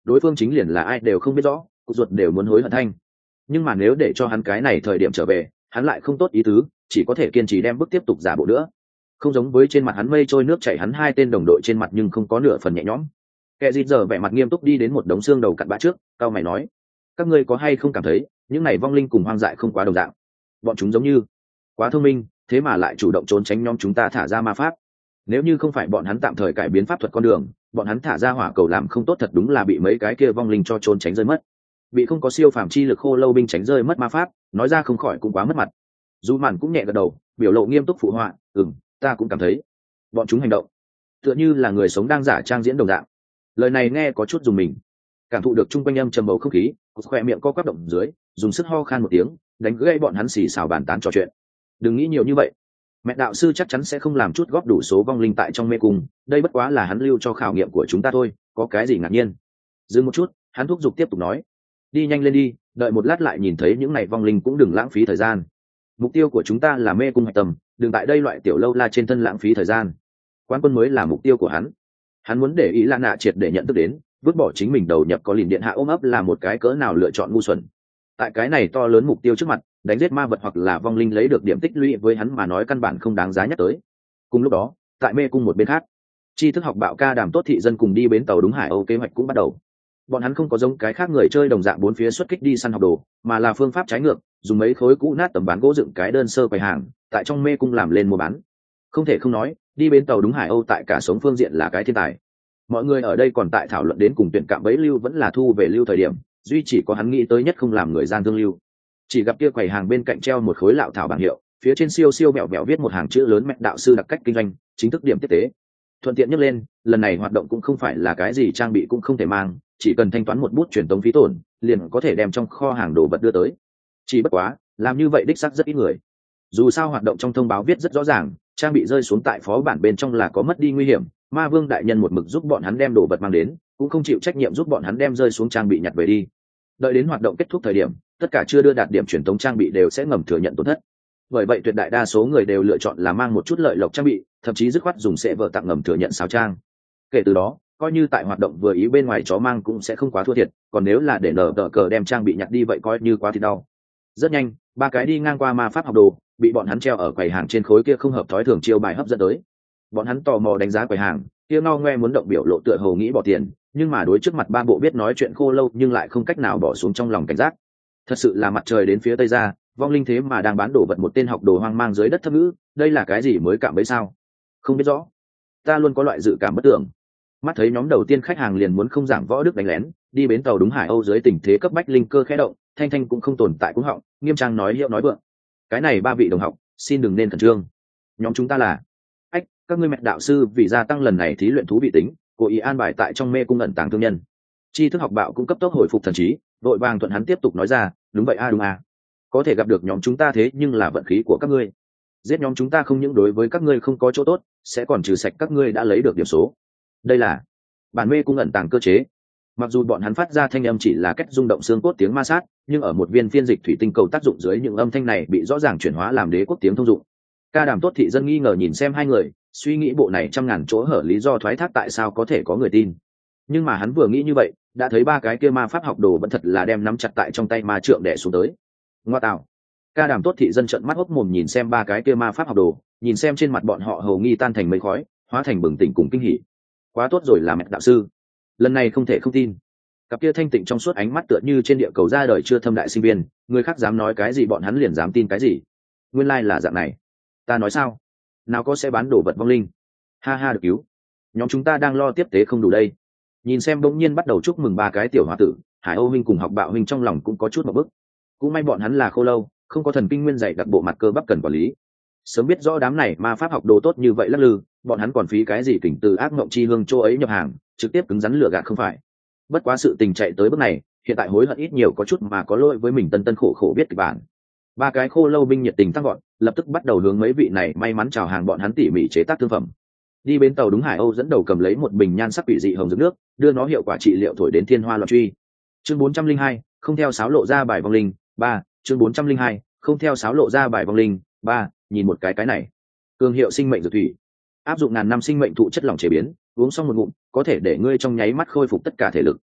đối phương chính liền là ai đều không biết rõ, cụt ruột đều muốn hối hận thanh. Nhưng mà nếu để cho hắn cái này thời điểm trở về, hắn lại không tốt ý tứ, chỉ có thể kiên trì đem bước tiếp tục giả bộ nữa. Không giống với trên mặt hắn mây trôi nước chảy, hắn hai tên đồng đội trên mặt nhưng không có nửa phần nhẹ nhõm. Kẻ dịt giờ vẻ mặt nghiêm túc đi đến một đống xương đầu cặn bã trước, cao mày nói: các ngươi có hay không cảm thấy những này vong linh cùng hoang dại không quá đồng dạng? Bọn chúng giống như quá thông minh, thế mà lại chủ động trốn tránh nhóm chúng ta thả ra ma pháp. Nếu như không phải bọn hắn tạm thời cải biến pháp thuật con đường, bọn hắn thả ra hỏa cầu làm không tốt thật đúng là bị mấy cái kia vong linh cho trốn tránh rơi mất. Bị không có siêu phàm chi lực khô lâu binh tránh rơi mất ma pháp, nói ra không khỏi cũng quá mất mặt. Dù màn cũng nhẹ gật đầu, biểu lộ nghiêm túc phụ họa: ừm, ta cũng cảm thấy bọn chúng hành động tựa như là người sống đang giả trang diễn đồng dạng. Lời này nghe có chút dùng mình. Cảm thụ được chung quanh âm trầm bầu không khí, khỏe miệng co quắp động dưới, dùng sức ho khan một tiếng, đánh gãy bọn hắn xì xào bàn tán trò chuyện. Đừng nghĩ nhiều như vậy, mẹ đạo sư chắc chắn sẽ không làm chút góp đủ số vong linh tại trong mê cung, đây bất quá là hắn lưu cho khảo nghiệm của chúng ta thôi, có cái gì ngạc nhiên. Dừng một chút, hắn thúc giục tiếp tục nói: đi nhanh lên đi, đợi một lát lại nhìn thấy những này vong linh cũng đừng lãng phí thời gian. Mục tiêu của chúng ta là mê cung hạch tâm, đừng tại đây loại tiểu lâu la trên thân lãng phí thời gian. Quan quân mới là mục tiêu của hắn. Hắn muốn để ý Lạ Nạ triệt để nhận thức đến, vứt bỏ chính mình đầu nhập có liền điện hạ ôm ấp là một cái cỡ nào lựa chọn ngu xuẩn. Tại cái này to lớn mục tiêu trước mặt, đánh giết ma vật hoặc là vong linh lấy được điểm tích lũy với hắn mà nói căn bản không đáng giá nhắc tới. Cùng lúc đó, tại mê cung một bên khác, tri thức học bạo ca đàm tốt thị dân cùng đi bến tàu đúng Hải Âu kế hoạch cũng bắt đầu. Bọn hắn không có giống cái khác người chơi đồng dạng bốn phía xuất kích đi săn học đồ, mà là phương pháp trái ngược, dùng mấy khối cũ nát tấm ván gỗ dựng cái đơn sơ quầy hàng, tại trong mê cung làm lên mua bán. Không thể không nói, đi bến tàu đúng Hải Âu tại cả sống phương diện là cái thiên tài. Mọi người ở đây còn tại thảo luận đến cùng tuyển cạm bẫy lưu vẫn là thu về lưu thời điểm, duy chỉ có hắn nghĩ tới nhất không làm người gian thương lưu. Chỉ gặp kia quầy hàng bên cạnh treo một khối lạo thảo bảng hiệu, phía trên siêu siêu bẹo bẹo viết một hàng chữ lớn: mẹ đạo sư đặc cách kinh doanh, chính thức điểm tiếp tế. Thuận tiện nhắc lên, lần này hoạt động cũng không phải là cái gì trang bị cũng không thể mang, chỉ cần thanh toán một bút truyền tống phí tổn, liền có thể đem trong kho hàng đồ vật đưa tới. Chỉ bất quá, làm như vậy đích xác rất ít người. Dù sao hoạt động trong thông báo viết rất rõ ràng, trang bị rơi xuống tại phó bản bên trong là có mất đi nguy hiểm, ma vương đại nhân một mực giúp bọn hắn đem đồ vật mang đến, cũng không chịu trách nhiệm giúp bọn hắn đem rơi xuống trang bị nhặt về đi. Đợi đến hoạt động kết thúc thời điểm, tất cả chưa đưa đạt điểm truyền tống trang bị đều sẽ ngầm thừa nhận tổn thất. Bởi vậy tuyệt đại đa số người đều lựa chọn là mang một chút lợi lộc trang bị, thậm chí dứt khoát dùng sẽ vợ tặng ngầm thừa nhận sáo trang. Kể từ đó, coi như tại hoạt động vừa ý bên ngoài chó mang cũng sẽ không quá thua thiệt, còn nếu là để nở tờ cờ đem trang bị nhặt đi vậy coi như quá thì đau. Rất nhanh, ba cái đi ngang qua ma pháp học đồ bị bọn hắn treo ở quầy hàng trên khối kia không hợp thói thường chiêu bài hấp dẫn tới. Bọn hắn tò mò đánh giá quầy hàng, kia ngao ngoe muốn động biểu lộ tựa hồ nghĩ bỏ tiền, nhưng mà đối trước mặt ba bộ biết nói chuyện khô lâu nhưng lại không cách nào bỏ xuống trong lòng cảnh giác. Thật sự là mặt trời đến phía tây ra, vong linh thế mà đang bán đồ vật một tên học đồ hoang mang dưới đất thấp ngữ, đây là cái gì mới cảm bấy sao? Không biết rõ. Ta luôn có loại dự cảm bất tưởng. Mắt thấy nhóm đầu tiên khách hàng liền muốn không giảng võ đức đánh lén, đi bến tàu đúng Hải Âu dưới tình thế cấp bách linh cơ khẽ động, thanh thanh cũng không tồn tại cũng họng, nghiêm trang nói hiệu nói vượng. Cái này ba vị đồng học, xin đừng nên khẩn trương. Nhóm chúng ta là ách, các ngươi mẹ đạo sư vì gia tăng lần này thí luyện thú vị tính, cố ý an bài tại trong mê cung ẩn tàng thương nhân. Tri thức học bạo cũng cấp tốc hồi phục thần trí, đội vàng thuận hắn tiếp tục nói ra: đúng vậy a à, đúng a à. Có thể gặp được nhóm chúng ta thế nhưng là vận khí của các ngươi. Giết nhóm chúng ta không những đối với các ngươi không có chỗ tốt, sẽ còn trừ sạch các ngươi đã lấy được điểm số. Đây là bản mê cung ẩn tàng cơ chế. Mặc dù bọn hắn phát ra thanh âm chỉ là cách rung động xương cốt tiếng ma sát, nhưng ở một viên phiên dịch thủy tinh cầu tác dụng dưới những âm thanh này bị rõ ràng chuyển hóa làm đế quốc tiếng thông dụng. Ca đàm tốt thị dân nghi ngờ nhìn xem hai người, suy nghĩ bộ này trăm ngàn chỗ hở lý do thoái thác tại sao có thể có người tin. Nhưng mà hắn vừa nghĩ như vậy, đã thấy ba cái kia ma pháp học đồ vẫn thật là đem nắm chặt tại trong tay ma trượng đẻ xuống tới. Ngoa tạo. Ca đàm tốt thị dân trợn mắt hốc mồm nhìn xem ba cái kia ma pháp học đồ, nhìn xem trên mặt bọn họ hầu nghi tan thành mây khói, hóa thành bừng tỉnh cùng kinh hỉ. Quá tốt rồi là mẹ đạo sư, lần này không thể không tin. Cặp kia thanh tịnh trong suốt ánh mắt tựa như trên địa cầu ra đời chưa thâm đại sinh viên, người khác dám nói cái gì bọn hắn liền dám tin cái gì. Nguyên lai là dạng này. Ta nói sao? Nào có sẽ bán đồ vật vong linh. Ha ha, được cứu. Nhóm chúng ta đang lo tiếp tế không đủ đây. Nhìn xem bỗng nhiên bắt đầu chúc mừng ba cái tiểu hòa tử, Hải Âu huynh cùng học bạo huynh trong lòng cũng có chút một bức. Cũng may bọn hắn là khô lâu, không có thần kinh nguyên dạy đặc bộ mặt cơ bắp cần quản lý. Sớm biết rõ đám này ma pháp học đồ tốt như vậy lắc lư, bọn hắn còn phí cái gì kỉnh từ ác mộng chi hương chỗ ấy nhập hàng, trực tiếp cứng rắn lừa gạt không phải. Bất quá sự tình chạy tới bước này, hiện tại hối hận ít nhiều có chút mà có lỗi với mình tân tân khổ khổ biết kịch bản. Ba cái khô lâu binh nhiệt tình tăng gọn, lập tức bắt đầu hướng mấy vị này may mắn chào hàng bọn hắn tỉ mỉ chế tác thương phẩm. Đi bến tàu đúng Hải Âu dẫn đầu cầm lấy một bình nhan sắc quỷ dị hồng dược nước, đưa nó hiệu quả trị liệu thổi đến thiên hoa loạn truy. Chương bốn trăm linh hai, không theo sáo lộ ra bài vong linh, ba, chương bốn trăm linh hai, không theo sáo lộ ra bài vong linh, ba, nhìn một cái cái này. Cường hiệu sinh mệnh dược thủy. Áp dụng ngàn năm sinh mệnh thụ chất lỏng chế biến, uống xong một ngụm, có thể để ngươi trong nháy mắt khôi phục tất cả thể lực.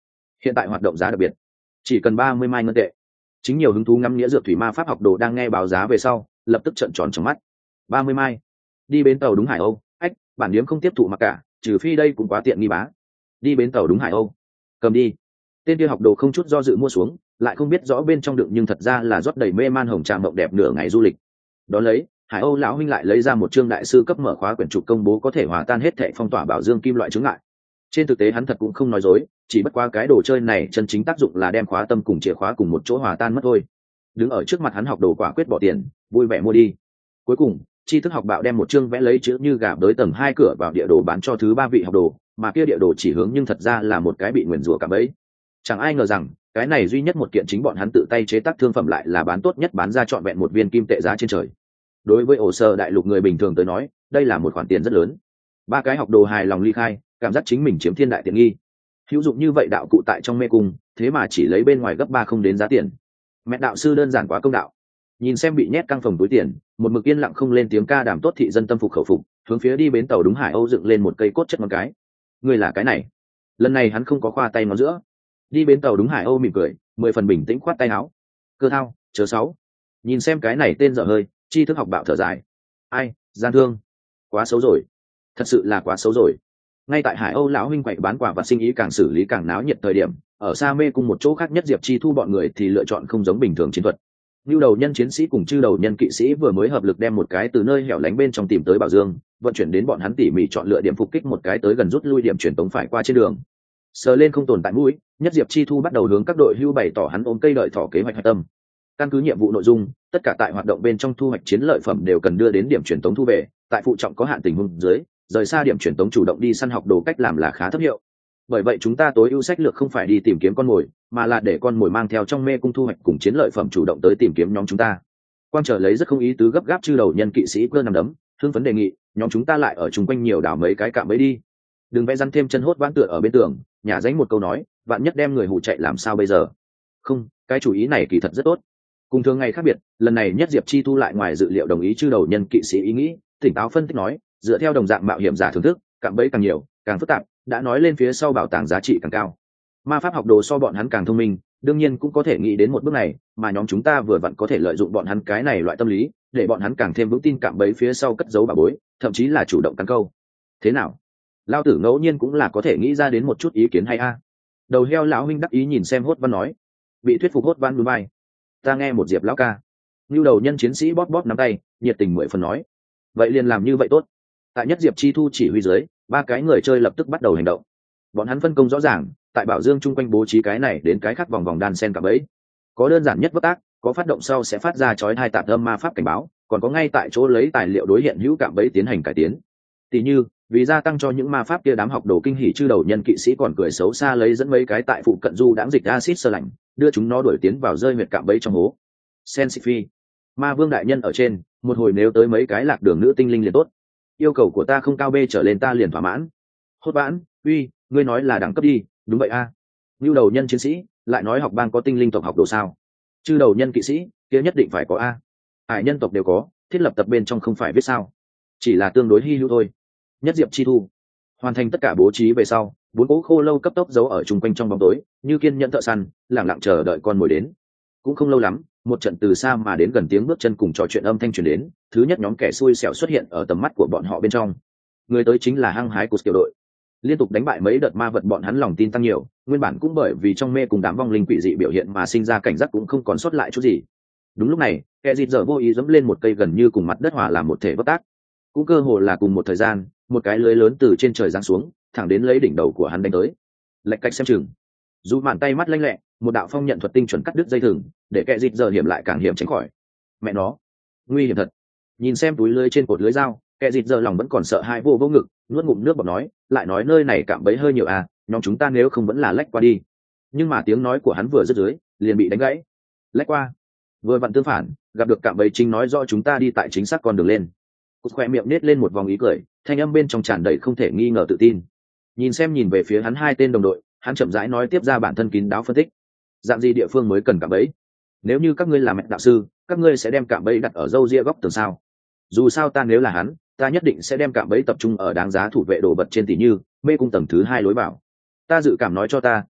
hiện tại hoạt động giá đặc biệt chỉ cần ba mươi mai ngân tệ. Chính nhiều hứng thú ngắm nghĩa dược thủy ma pháp học đồ đang nghe báo giá về sau lập tức trợn tròn trong mắt. Ba mươi mai đi bến tàu đúng Hải Âu. Ách, bản điếm không tiếp thụ mặc cả, trừ phi đây cũng quá tiện nghi bá. Đi bến tàu đúng Hải Âu, cầm đi. Tên kia học đồ không chút do dự mua xuống, lại không biết rõ bên trong đựng nhưng thật ra là rót đầy mê man hồng trà mộng đẹp nửa ngày du lịch. Đó lấy Hải Âu lão huynh lại lấy ra một chương đại sư cấp mở khóa quyển trục công bố có thể hòa tan hết thệ phong tỏa bảo dương kim loại chứng ngại. Trên thực tế hắn thật cũng không nói dối, chỉ bất qua cái đồ chơi này chân chính tác dụng là đem khóa tâm cùng chìa khóa cùng một chỗ hòa tan mất thôi. Đứng ở trước mặt hắn học đồ quả quyết bỏ tiền vui vẻ mua đi. Cuối cùng tri thức học bạo đem một chương vẽ lấy chữ như gà tới tầng hai cửa vào địa đồ bán cho thứ ba vị học đồ, mà kia địa đồ chỉ hướng nhưng thật ra là một cái bị nguyền rủa cả bấy. Chẳng ai ngờ rằng cái này duy nhất một kiện chính bọn hắn tự tay chế tác thương phẩm lại là bán tốt nhất, bán ra trọn vẹn một viên kim tệ giá trên trời. Đối với ổ sơ đại lục người bình thường tới nói đây là một khoản tiền rất lớn. Ba cái học đồ hài lòng ly khai, cảm giác chính mình chiếm thiên đại tiện nghi. Hữu dụng như vậy đạo cụ tại trong mê cung thế mà chỉ lấy bên ngoài gấp ba không đến giá tiền. Mẹ đạo sư đơn giản quá công đạo. Nhìn xem bị nhét căng phòng túi tiền, một mực yên lặng không lên tiếng ca đàm tốt thị dân tâm phục khẩu phục, hướng phía đi bến tàu đúng Hải Âu dựng lên một cây cốt chất ngón cái. Người là cái này. Lần này hắn không có khoa tay ngón giữa. Đi bến tàu đúng Hải Âu mỉm cười, mười phần bình tĩnh khoát tay áo. Cơ thao chờ sáu. Nhìn xem cái này tên dở hơi, tri thức học bạo thở dài. Ai, gian thương, quá xấu rồi, thật sự là quá xấu rồi. Ngay tại Hải Âu lão huynh quậy bán quả và sinh ý càng xử lý càng náo nhiệt thời điểm, ở xa mê cung một chỗ khác nhất Diệp Chi Thu bọn người thì lựa chọn không giống bình thường chiến thuật. Nưu đầu nhân chiến sĩ cùng chư đầu nhân kỵ sĩ vừa mới hợp lực đem một cái từ nơi hẻo lánh bên trong tìm tới bảo dương, vận chuyển đến bọn hắn tỉ mỉ chọn lựa điểm phục kích một cái tới gần rút lui điểm truyền tống phải qua trên đường. Sờ lên không tồn tại mũi, nhất Diệp Chi Thu bắt đầu hướng các đội hưu bày tỏ hắn ôm cây đợi thỏ kế hoạch hạch tâm. Căn cứ nhiệm vụ nội dung, tất cả tại hoạt động bên trong thu hoạch chiến lợi phẩm đều cần đưa đến điểm truyền tống thu về, tại phụ trọng có hạn tình huống dưới, rời xa điểm truyền tống chủ động đi săn học đồ cách làm là khá thấp hiệu. Bởi vậy chúng ta tối ưu sách lược không phải đi tìm kiếm con mồi, mà là để con mồi mang theo trong mê cung thu hoạch cùng chiến lợi phẩm chủ động tới tìm kiếm nhóm chúng ta. Quang trở lấy rất không ý tứ gấp gáp chư đầu nhân kỵ sĩ cơ nằm đấm, thương phấn đề nghị, nhóm chúng ta lại ở chung quanh nhiều đảo mấy cái cạm bẫy đi. Đừng vẽ răn thêm chân hốt vãn tựa ở bên tường, nhả dánh một câu nói, vạn nhất đem người hù chạy làm sao bây giờ? Không, cái chủ ý này kỳ thật rất tốt. Cùng thường ngày khác biệt, lần này nhất Diệp Chi Thu lại ngoài dự liệu đồng ý chư đầu nhân kỵ sĩ ý nghĩ, tỉnh táo phân tích nói, dựa theo đồng dạng mạo hiểm giả thưởng thức, cạm bẫy càng nhiều, càng phức tạp, đã nói lên phía sau bảo tàng giá trị càng cao. Ma pháp học đồ so bọn hắn càng thông minh, đương nhiên cũng có thể nghĩ đến một bước này, mà nhóm chúng ta vừa vặn có thể lợi dụng bọn hắn cái này loại tâm lý, để bọn hắn càng thêm vững tin cạm bẫy phía sau cất giấu bảo bối, thậm chí là chủ động cắn câu. Thế nào? Lao tử ngẫu nhiên cũng là có thể nghĩ ra đến một chút ý kiến hay a. Đầu heo lão huynh đắc ý nhìn xem Hốt Văn nói, bị thuyết phục Hốt Văn núi bay. Ta nghe một Diệp lão ca. Nưu đầu nhân chiến sĩ bóp bóp nắm tay, nhiệt tình mười phần nói, vậy liền làm như vậy tốt. Tại nhất Diệp Chi Thu chỉ huy dưới, ba cái người chơi lập tức bắt đầu hành động. Bọn hắn phân công rõ ràng, tại bảo dương chung quanh bố trí cái này đến cái khác vòng vòng đan sen cả bẫy. Có đơn giản nhất vấp tác, có phát động sau sẽ phát ra chói hai tạp âm ma pháp cảnh báo, còn có ngay tại chỗ lấy tài liệu đối hiện hữu cạm bẫy tiến hành cải tiến. Tỷ như, vì gia tăng cho những ma pháp kia đám học đồ kinh hỉ chư đầu nhân kỵ sĩ còn cười xấu xa lấy dẫn mấy cái tại phụ cận du đãng dịch acid sơ lạnh, đưa chúng nó đuổi tiến vào rơi huyệt cạm bẫy trong hố. Sensifi, ma vương đại nhân ở trên, một hồi nếu tới mấy cái lạc đường nữ tinh linh liền tốt. Yêu cầu của ta không cao b trở lên ta liền thỏa mãn. Hốt vãn, uy, ngươi nói là đẳng cấp đi, đúng vậy a. À. Nưu đầu nhân chiến sĩ, lại nói học bang có tinh linh tộc học đồ sao? Chư đầu nhân kỵ sĩ, kia nhất định phải có a. Hải nhân tộc đều có, thiết lập tập bên trong không phải viết sao? Chỉ là tương đối hi hữu thôi. Nhất Diệp Chi Thu hoàn thành tất cả bố trí về sau, bốn cỗ khô lâu cấp tốc giấu ở chung quanh trong bóng tối, như kiên nhẫn thợ săn, lặng lặng chờ đợi con mồi đến. Cũng không lâu lắm, một trận từ xa mà đến gần tiếng bước chân cùng trò chuyện âm thanh truyền đến, thứ nhất nhóm kẻ xui xẻo xuất hiện ở tầm mắt của bọn họ bên trong. Người tới chính là hăng hái của tiểu đội. Liên tục đánh bại mấy đợt ma vật, bọn hắn lòng tin tăng nhiều, nguyên bản cũng bởi vì trong mê cùng đám vong linh quỷ dị biểu hiện mà sinh ra cảnh giác cũng không còn sót lại chút gì. Đúng lúc này, kẻ dịt dở vô ý dẫm lên một cây gần như cùng mặt đất hòa làm một thể vấp tác. Cũng cơ hồ là cùng một thời gian, một cái lưới lớn từ trên trời giáng xuống, thẳng đến lấy đỉnh đầu của hắn đánh tới. Lệch cạch xem chừng, dù màn tay mắt lanh lẹ, một đạo phong nhận thuật tinh chuẩn cắt đứt dây thừng, để kẻ dịt dở hiểm lại càng hiểm tránh khỏi. Mẹ nó, nguy hiểm thật. Nhìn xem túi lưới trên cột lưới dao, kẻ dịt dở lòng vẫn còn sợ hai vô vô ngực, nuốt ngụm nước bọt nói, lại nói nơi này cạm bẫy hơi nhiều à, nhóm chúng ta nếu không vẫn là lách qua đi. Nhưng mà tiếng nói của hắn vừa dứt dưới, liền bị đánh gãy. Lách qua? Vừa vặn tương phản, gặp được cạm bẫy chính nói rõ chúng ta đi tại chính xác con đường lên. Cút khoe miệng nết lên một vòng ý cười, thanh âm bên trong tràn đầy không thể nghi ngờ tự tin. Nhìn xem nhìn về phía hắn hai tên đồng đội, hắn chậm rãi nói tiếp ra bản thân kín đáo phân tích. Dạng gì địa phương mới cần cạm bẫy? Nếu như các ngươi là mẹ đạo sư, các ngươi sẽ đem cạm bẫy đặt ở râu ria góc tường sao? Dù sao ta nếu là hắn, ta nhất định sẽ đem cạm bẫy tập trung ở đáng giá thủ vệ đồ vật trên, tỷ như mê cung tầng thứ hai lối vào. Ta dự cảm nói cho ta,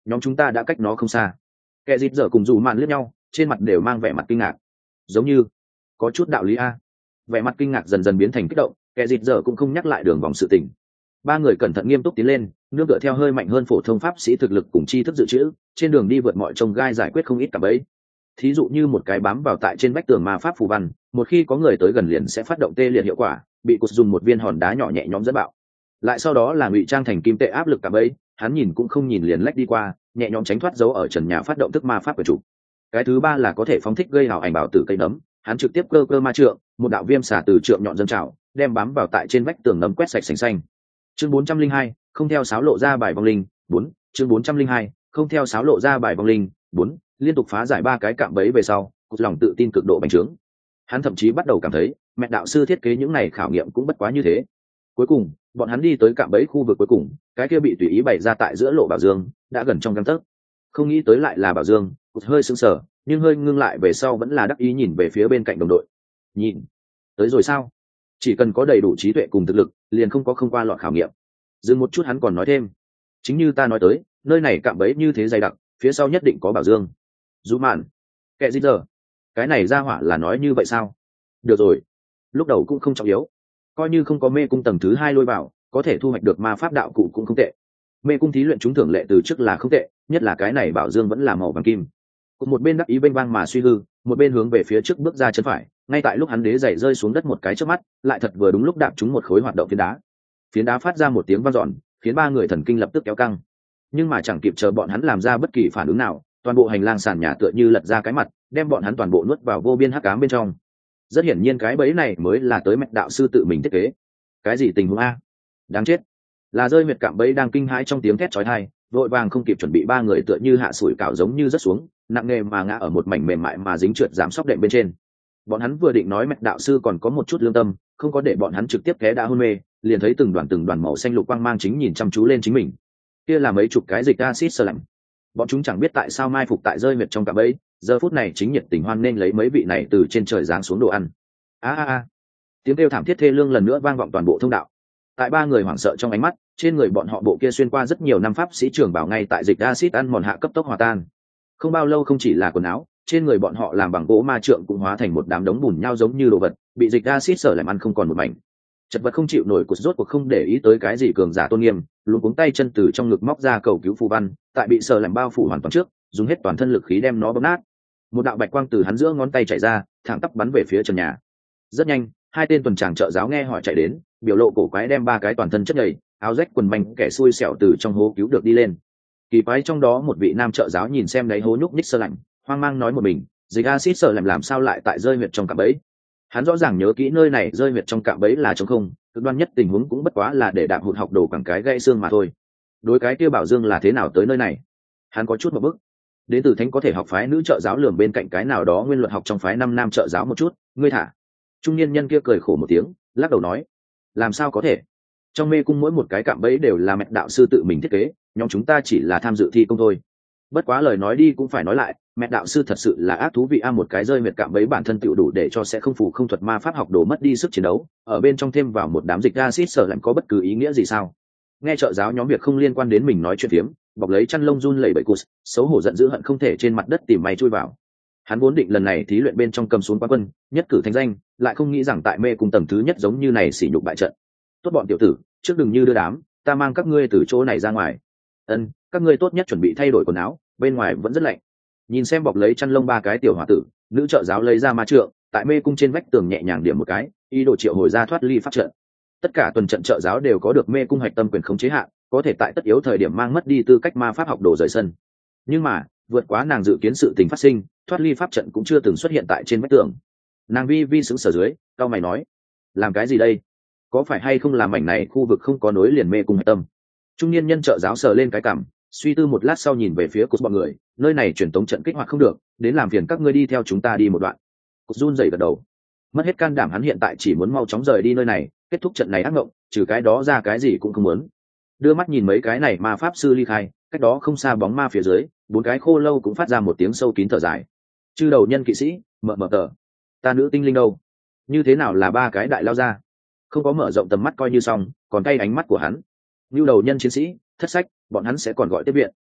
nhóm chúng ta đã cách nó không xa. Kẻ dịt dở cùng dù mạn liếc nhau, trên mặt đều mang vẻ mặt kinh ngạc, giống như có chút đạo lý a. Vẻ mặt kinh ngạc dần dần biến thành kích động, kẻ dịt dở cũng không nhắc lại đường vòng sự tình. Ba người cẩn thận nghiêm túc tiến lên, nương tựa theo hơi mạnh hơn phổ thông pháp sĩ thực lực cùng tri thức dự trữ, trên đường đi vượt mọi trông gai giải quyết không ít cả bẫy. Thí dụ như một cái bám vào tại trên vách tường ma pháp phù văn, một khi có người tới gần liền sẽ phát động tê liệt hiệu quả, bị cụt dùng một viên hòn đá nhỏ nhẹ nhõm dẫn bạo. Lại sau đó là ngụy trang thành kim tệ áp lực cả bẫy, hắn nhìn cũng không nhìn liền lách đi qua, nhẹ nhõm tránh thoát dấu ở trần nhà phát động thức ma pháp của chủ. Cái thứ ba là có thể phóng thích gây hào ảnh bảo tử cây nấm, hắn trực tiếp cơ cơ ma trượng, một đạo viêm xả từ trượng nhọn dâng trào, đem bám vào tại trên vách tường nấm quét sạch sành xanh. Chương bốn trăm linh hai, không theo sáo lộ ra bài vong linh, bốn, chương bốn trăm linh hai, không theo sáo lộ ra bài vong linh, bốn, liên tục phá giải ba cái cạm bẫy về sau, cột lòng tự tin cực độ bành trướng. Hắn thậm chí bắt đầu cảm thấy, mẹ đạo sư thiết kế những này khảo nghiệm cũng bất quá như thế. Cuối cùng, bọn hắn đi tới cạm bẫy khu vực cuối cùng, cái kia bị tùy ý bày ra tại giữa lộ bảo dương, đã gần trong gang tấc. Không nghĩ tới lại là bảo dương, cột hơi sững sờ, nhưng hơi ngưng lại về sau vẫn là đắc ý nhìn về phía bên cạnh đồng đội. Nhìn, tới rồi sao? Chỉ cần có đầy đủ trí tuệ cùng thực lực, liền không có không qua lọt khảo nghiệm. Dừng một chút hắn còn nói thêm, chính như ta nói tới, nơi này cạm bẫy như thế dày đặc, phía sau nhất định có bảo dương. Dụ mạn, kệ gì giờ? Cái này ra hỏa là nói như vậy sao? Được rồi, lúc đầu cũng không trọng yếu, coi như không có mê cung tầng thứ hai lôi vào, có thể thu hoạch được ma pháp đạo cụ cũng không tệ. Mê cung thí luyện chúng thường lệ từ trước là không tệ, nhất là cái này bảo dương vẫn là màu vàng kim. Một bên đắc ý bênh bang mà suy hư, một bên hướng về phía trước bước ra chân phải, ngay tại lúc hắn đế giày rơi xuống đất một cái trước mắt, lại thật vừa đúng lúc đạp trúng một khối hoạt động phiến đá. Phiến đá phát ra một tiếng vang dọn, khiến ba người thần kinh lập tức kéo căng. Nhưng mà chẳng kịp chờ bọn hắn làm ra bất kỳ phản ứng nào, toàn bộ hành lang sàn nhà tựa như lật ra cái mặt, đem bọn hắn toàn bộ nuốt vào vô biên hắc ám bên trong. Rất hiển nhiên cái bẫy này mới là tới mẹ đạo sư tự mình thiết kế. Cái gì tình huống a? Đáng chết. Là rơi miệt cạm bẫy đang kinh hãi trong tiếng thét chói tai, vội vàng không kịp chuẩn bị ba người tựa như hạ sủi cảo giống như rớt xuống, nặng nề mà ngã ở một mảnh mềm mại mà dính trượt giảm sóc đệm bên trên. Bọn hắn vừa định nói mẹ đạo sư còn có một chút lương tâm, không có để bọn hắn trực tiếp té đã hôn mê, liền thấy từng đoàn từng đoàn màu xanh lục quang mang chính nhìn chăm chú lên chính mình. Kia là mấy chục cái dịch acid sơ lạnh. Bọn chúng chẳng biết tại sao mai phục tại rơi miệt trong cạm bẫy, giờ phút này chính nhiệt tình hoan nên lấy mấy vị này từ trên trời giáng xuống đồ ăn. A a a. Tiếng kêu thảm thiết thê lương lần nữa vang vọng toàn bộ thông đạo. Tại ba người hoảng sợ trong ánh mắt, trên người bọn họ bộ kia xuyên qua rất nhiều năm pháp sĩ trưởng bảo ngay tại dịch acid ăn mòn hạ cấp tốc hòa tan. Không bao lâu không chỉ là quần áo, trên người bọn họ làm bằng gỗ ma trượng cũng hóa thành một đám đống bùn nhau giống như đồ vật, bị dịch acid sở làm ăn không còn một mảnh. Chật vật không chịu nổi cột rốt cuộc không để ý tới cái gì cường giả tôn nghiêm, luống cuống tay chân từ trong ngực móc ra cầu cứu phù văn, tại bị sở làm bao phủ hoàn toàn trước, dùng hết toàn thân lực khí đem nó bóp nát. Một đạo bạch quang từ hắn giữa ngón tay chảy ra, thẳng tắp bắn về phía trần nhà. Rất nhanh, hai tên tuần tràng trợ giáo nghe hỏi chạy đến, biểu lộ cổ quái đem ba cái toàn thân chất nhầy, áo rách quần manh kẻ xui xẻo từ trong hố cứu được đi lên. Kỳ quái trong đó một vị nam trợ giáo nhìn xem đáy hố nhúc nhích sơ lạnh, hoang mang nói một mình, dịch acid sở làm làm sao lại tại rơi huyệt trong cạm bẫy. Hắn rõ ràng nhớ kỹ nơi này rơi huyệt trong cạm bẫy là trống không, cực đoan nhất tình huống cũng bất quá là để đạp hụt học đồ quẳng cái gãy xương mà thôi. Đối cái kia bảo dương là thế nào tới nơi này? Hắn có chút một bức. Đến từ thánh có thể học phái nữ trợ giáo lườm bên cạnh cái nào đó nguyên luật học trong phái năm nam trợ giáo một chút, ngươi thả. Trung niên nhân kia cười khổ một tiếng, lắc đầu nói, làm sao có thể? Trong mê cung mỗi một cái cạm bẫy đều là mẹ đạo sư tự mình thiết kế, nhóm chúng ta chỉ là tham dự thi công thôi. Bất quá lời nói đi cũng phải nói lại, mẹ đạo sư thật sự là ác thú vị a, một cái rơi miệt cạm bẫy bản thân tựu đủ để cho sẽ không phù không thuật ma pháp học đồ mất đi sức chiến đấu, ở bên trong thêm vào một đám dịch acid sở làm có bất cứ ý nghĩa gì sao? Nghe trợ giáo nhóm việc không liên quan đến mình nói chuyện phiếm, bọc lấy chăn lông run lẩy bẩy cụt, xấu hổ giận dữ hận không thể trên mặt đất tìm mày chui vào. Hắn vốn định lần này thí luyện bên trong cầm xuống quán quân, nhất cử thành danh, lại không nghĩ rằng tại mê cung tầng thứ nhất giống như này sỉ nhục bại trận. Tốt bọn tiểu tử, trước đừng như đưa đám, ta mang các ngươi từ chỗ này ra ngoài. Ân, các ngươi tốt nhất chuẩn bị thay đổi quần áo, bên ngoài vẫn rất lạnh. Nhìn xem bọc lấy chăn lông ba cái tiểu hòa tử, nữ trợ giáo lấy ra ma trượng, tại mê cung trên vách tường nhẹ nhàng điểm một cái, ý đồ triệu hồi ra thoát ly pháp trận. Tất cả tuần trận trợ giáo đều có được mê cung hạch tâm quyền khống chế hạn, có thể tại tất yếu thời điểm mang mất đi tư cách ma pháp học đồ rời sân. Nhưng mà vượt quá nàng dự kiến sự tình phát sinh, thoát ly pháp trận cũng chưa từng xuất hiện tại trên vách tường. Nàng vi vi sững sờ dưới, cao mày nói, làm cái gì đây? Có phải hay không làm mảnh này khu vực không có nối liền mê cung hạch tâm? Trung niên nhân trợ giáo sờ lên cái cằm, suy tư một lát sau nhìn về phía của bọn người, nơi này truyền tống trận kích hoạt không được, đến làm phiền các ngươi đi theo chúng ta đi một đoạn. Cột run rẩy gật đầu, mất hết can đảm, hắn hiện tại chỉ muốn mau chóng rời đi nơi này, kết thúc trận này ác mộng, trừ cái đó ra cái gì cũng không muốn. Đưa mắt nhìn mấy cái này ma pháp sư ly khai, cách đó không xa bóng ma phía dưới, bốn cái khô lâu cũng phát ra một tiếng sâu kín thở dài. Chư đầu nhân kỵ sĩ, mờ mờ tờ, ta nữ tinh linh đâu? Như thế nào là ba cái đại lao ra? Không có mở rộng tầm mắt coi như xong, còn cay ánh mắt của hắn. Như đầu nhân chiến sĩ, thất sách, bọn hắn sẽ còn gọi tiếp viện.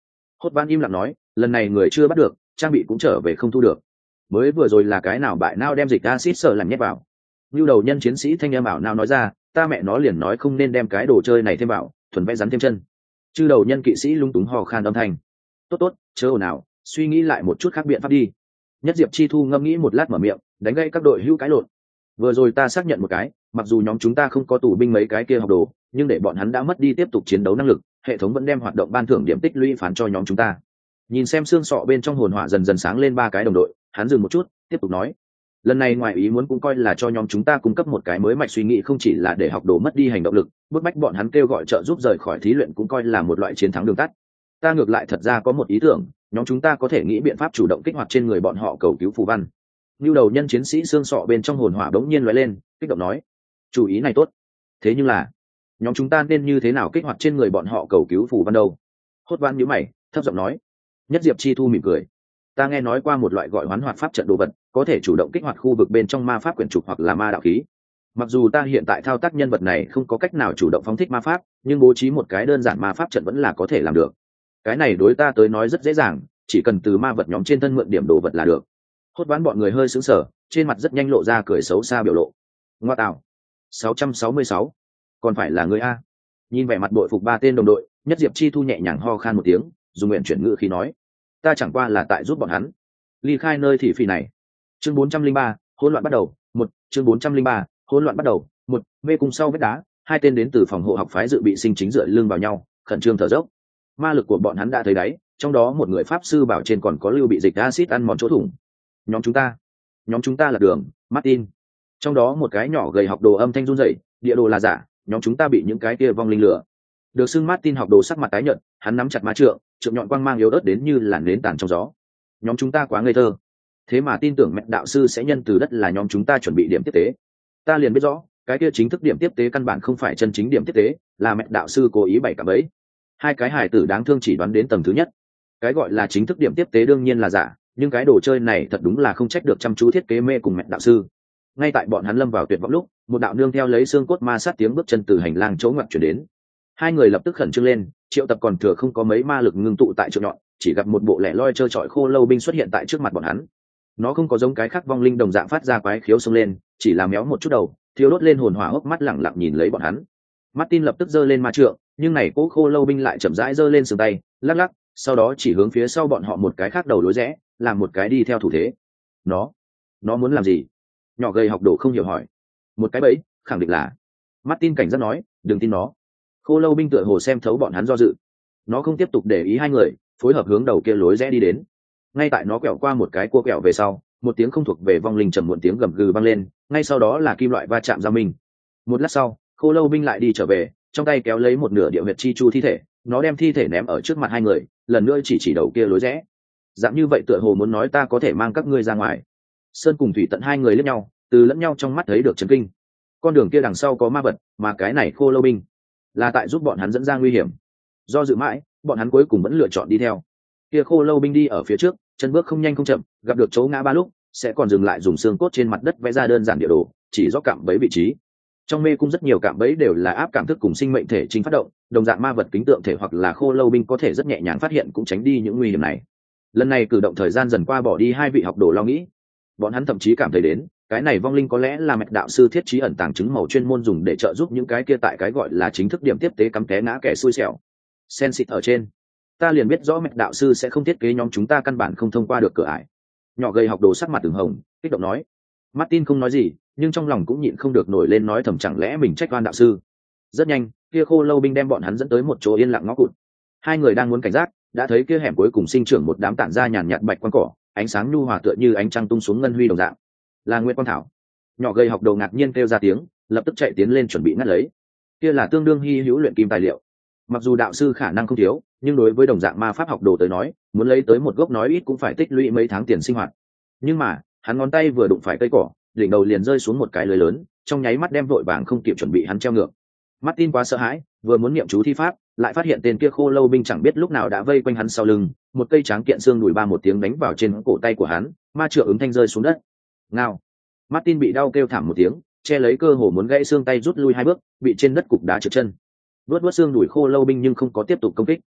Hốt Vãn im lặng nói, lần này người chưa bắt được, trang bị cũng trở về không thu được. Mới vừa rồi là cái nào bại nao đem dịch acid sợ làm nhét vào. Lưu đầu nhân chiến sĩ thanh em ảo nào nói ra, ta mẹ nó liền nói không nên đem cái đồ chơi này thêm vào, thuần vẽ rắn thêm chân. Chư đầu nhân kỵ sĩ lung túng hò khan âm thanh. Tốt tốt, chớ ồn ào, suy nghĩ lại một chút khác biện pháp đi. Nhất Diệp Chi Thu ngâm nghĩ một lát mở miệng, đánh gãy các đội hữu cái lộn. Vừa rồi ta xác nhận một cái, mặc dù nhóm chúng ta không có tù binh mấy cái kia học đồ, nhưng để bọn hắn đã mất đi tiếp tục chiến đấu năng lực, hệ thống vẫn đem hoạt động ban thưởng điểm tích lũy phán cho nhóm chúng ta. Nhìn xem xương sọ bên trong hồn hỏa dần dần sáng lên ba cái đồng đội, hắn dừng một chút, tiếp tục nói: lần này ngoài ý muốn cũng coi là cho nhóm chúng ta cung cấp một cái mới mạch suy nghĩ, không chỉ là để học đồ mất đi hành động lực, bức bách bọn hắn kêu gọi trợ giúp rời khỏi thí luyện cũng coi là một loại chiến thắng đường tắt. Ta ngược lại thật ra có một ý tưởng, nhóm chúng ta có thể nghĩ biện pháp chủ động kích hoạt trên người bọn họ cầu cứu phù văn. Lưu đầu nhân chiến sĩ xương sọ bên trong hồn hỏa đống nhiên lóe lên, kích động nói: chủ ý này tốt. Thế nhưng là nhóm chúng ta nên như thế nào kích hoạt trên người bọn họ cầu cứu phù văn đâu? Hốt Vãn nhíu mày, thấp giọng nói. Nhất Diệp Chi Thu mỉm cười: ta nghe nói qua một loại gọi hoán hoạt pháp trận đồ vật, có thể chủ động kích hoạt khu vực bên trong ma pháp quyển trục hoặc là ma đạo khí. Mặc dù ta hiện tại thao tác nhân vật này không có cách nào chủ động phóng thích ma pháp, nhưng bố trí một cái đơn giản ma pháp trận vẫn là có thể làm được. Cái này đối ta tới nói rất dễ dàng, chỉ cần từ ma vật nhóm trên thân mượn điểm đồ vật là được. Hốt Vãn bọn người hơi sững sờ, trên mặt rất nhanh lộ ra cười xấu xa biểu lộ. Ngoa tạo, sáu trăm sáu mươi sáu, còn phải là người a? Nhìn vẻ mặt bội phục ba tên đồng đội, Nhất Diệp Chi Thu nhẹ nhàng ho khan một tiếng, dùng nguyện chuyển ngữ khí nói: ta chẳng qua là tại giúp bọn hắn ly khai nơi thị phi này. Chương bốn trăm linh ba, hỗn loạn bắt đầu. Một, chương bốn trăm linh ba, hỗn loạn bắt đầu. Một, mê cung sau vết đá, hai tên đến từ phòng hộ học phái dự bị sinh chính dựa lưng vào nhau, khẩn trương thở dốc. Ma lực của bọn hắn đã thấy đáy, trong đó một người pháp sư bảo trên còn có lưu bị dịch acid ăn mòn chỗ thủng. Nhóm chúng ta, nhóm chúng ta là đường, Martin. Trong đó một cái nhỏ gầy học đồ âm thanh run rẩy, địa đồ là giả, nhóm chúng ta bị những cái kia vong linh lửa. Được xưng Martin học đồ sắc mặt tái nhợt, hắn nắm chặt ma trượng, trượng nhọn quang mang yếu ớt đến như là nến tàn trong gió. Nhóm chúng ta quá ngây thơ, thế mà tin tưởng mẹ đạo sư sẽ nhân từ đất là nhóm chúng ta chuẩn bị điểm tiếp tế. Ta liền biết rõ, cái kia chính thức điểm tiếp tế căn bản không phải chân chính điểm tiếp tế, là mẹ đạo sư cố ý bày cả bẫy. Hai cái hải tử đáng thương chỉ đoán đến tầng thứ nhất. Cái gọi là chính thức điểm tiếp tế đương nhiên là giả, nhưng cái đồ chơi này thật đúng là không trách được chăm chú thiết kế mê cùng mẹ đạo sư. Ngay tại bọn hắn lâm vào tuyệt vọng lúc, một đạo nương theo lấy xương cốt ma sát tiếng bước chân từ hành lang chỗ ngoặt chuyển đến. Hai người lập tức khẩn trương lên, triệu tập còn thừa không có mấy ma lực ngưng tụ tại chỗ nhọn, chỉ gặp một bộ lẻ loi trơ trọi khô lâu binh xuất hiện tại trước mặt bọn hắn. Nó không có giống cái khác vong linh đồng dạng phát ra quái khiếu xông lên, chỉ là méo một chút đầu, thiếu đốt lên hồn hỏa hốc mắt lẳng lặng nhìn lấy bọn hắn. Martin lập tức giơ lên ma trượng, nhưng này cố khô lâu binh lại chậm rãi giơ lên sừng tay, lắc lắc, sau đó chỉ hướng phía sau bọn họ một cái khác đầu lối rẽ, làm một cái đi theo thủ thế. Nó, nó muốn làm gì? Nhỏ gầy học đồ không hiểu hỏi. Một cái bẫy, khẳng định là. Martin cảnh giác nói, đừng tin nó. Khô lâu binh tựa hồ xem thấu bọn hắn do dự, nó không tiếp tục để ý hai người, phối hợp hướng đầu kia lối rẽ đi đến. Ngay tại nó quẹo qua một cái cua quẹo về sau, một tiếng không thuộc về vong linh trầm muộn tiếng gầm gừ vang lên, ngay sau đó là kim loại va chạm giao minh. Một lát sau, khô lâu binh lại đi trở về, trong tay kéo lấy một nửa địa huyệt chi chu thi thể, nó đem thi thể ném ở trước mặt hai người, lần nữa chỉ chỉ đầu kia lối rẽ. Dạng như vậy tựa hồ muốn nói ta có thể mang các ngươi ra ngoài. Sơn cùng Thủy Tận hai người liếc nhau, từ lẫn nhau trong mắt thấy được chấn kinh. Con đường kia đằng sau có ma vật, mà cái này khô lâu binh là tại giúp bọn hắn dẫn ra nguy hiểm. Do dự mãi, bọn hắn cuối cùng vẫn lựa chọn đi theo. Kia khô lâu binh đi ở phía trước, chân bước không nhanh không chậm, gặp được chỗ ngã ba lúc sẽ còn dừng lại dùng xương cốt trên mặt đất vẽ ra đơn giản địa đồ, chỉ rõ cạm bẫy vị trí. Trong mê cung rất nhiều cạm bẫy đều là áp cảm thức cùng sinh mệnh thể chính phát động, đồng dạng ma vật kính tượng thể hoặc là khô lâu binh có thể rất nhẹ nhàng phát hiện cũng tránh đi những nguy hiểm này. Lần này cử động thời gian dần qua bỏ đi hai vị học đồ lo nghĩ, bọn hắn thậm chí cảm thấy đến cái này vong linh có lẽ là mạch đạo sư thiết trí ẩn tàng chứng màu chuyên môn dùng để trợ giúp những cái kia tại cái gọi là chính thức điểm tiếp tế cắm té ngã kẻ xui xẻo. Sen xịt ở trên, ta liền biết rõ mạch đạo sư sẽ không thiết kế nhóm chúng ta căn bản không thông qua được cửa ải. Nhỏ gầy học đồ sắc mặt từng hồng, kích động nói. Martin không nói gì, nhưng trong lòng cũng nhịn không được nổi lên nói thầm chẳng lẽ mình trách oan đạo sư. Rất nhanh, kia khô lâu binh đem bọn hắn dẫn tới một chỗ yên lặng ngõ cụt. Hai người đang muốn cảnh giác, đã thấy kia hẻm cuối cùng sinh trưởng một đám tản ra nhàn nhạt bạch quang cỏ, ánh sáng nhu hòa tựa như ánh trăng tung xuống ngân huy đồng dạng. Là Nguyệt Quang Thảo. Nhỏ gầy học đồ ngạc nhiên kêu ra tiếng, lập tức chạy tiến lên chuẩn bị ngắt lấy. Kia là tương đương hi hữu luyện kim tài liệu. Mặc dù đạo sư khả năng không thiếu, nhưng đối với đồng dạng ma pháp học đồ tới nói, muốn lấy tới một gốc nói ít cũng phải tích lũy mấy tháng tiền sinh hoạt. Nhưng mà, hắn ngón tay vừa đụng phải cây cỏ, đỉnh đầu liền rơi xuống một cái lưới lớn, trong nháy mắt đem vội vàng không kịp chuẩn bị hắn treo ngược. Martin quá sợ hãi, vừa muốn niệm chú thi pháp, lại phát hiện tên kia khô lâu binh chẳng biết lúc nào đã vây quanh hắn sau lưng, một cây tráng kiện xương đùi ba một tiếng đánh vào trên cổ tay của hắn, ma trượng ứng thanh rơi xuống đất. Ngao. Martin bị đau kêu thảm một tiếng, che lấy cơ hồ muốn gãy xương tay rút lui hai bước, bị trên đất cục đá trượt chân. Vớt vớt xương đùi khô lâu binh nhưng không có tiếp tục công kích.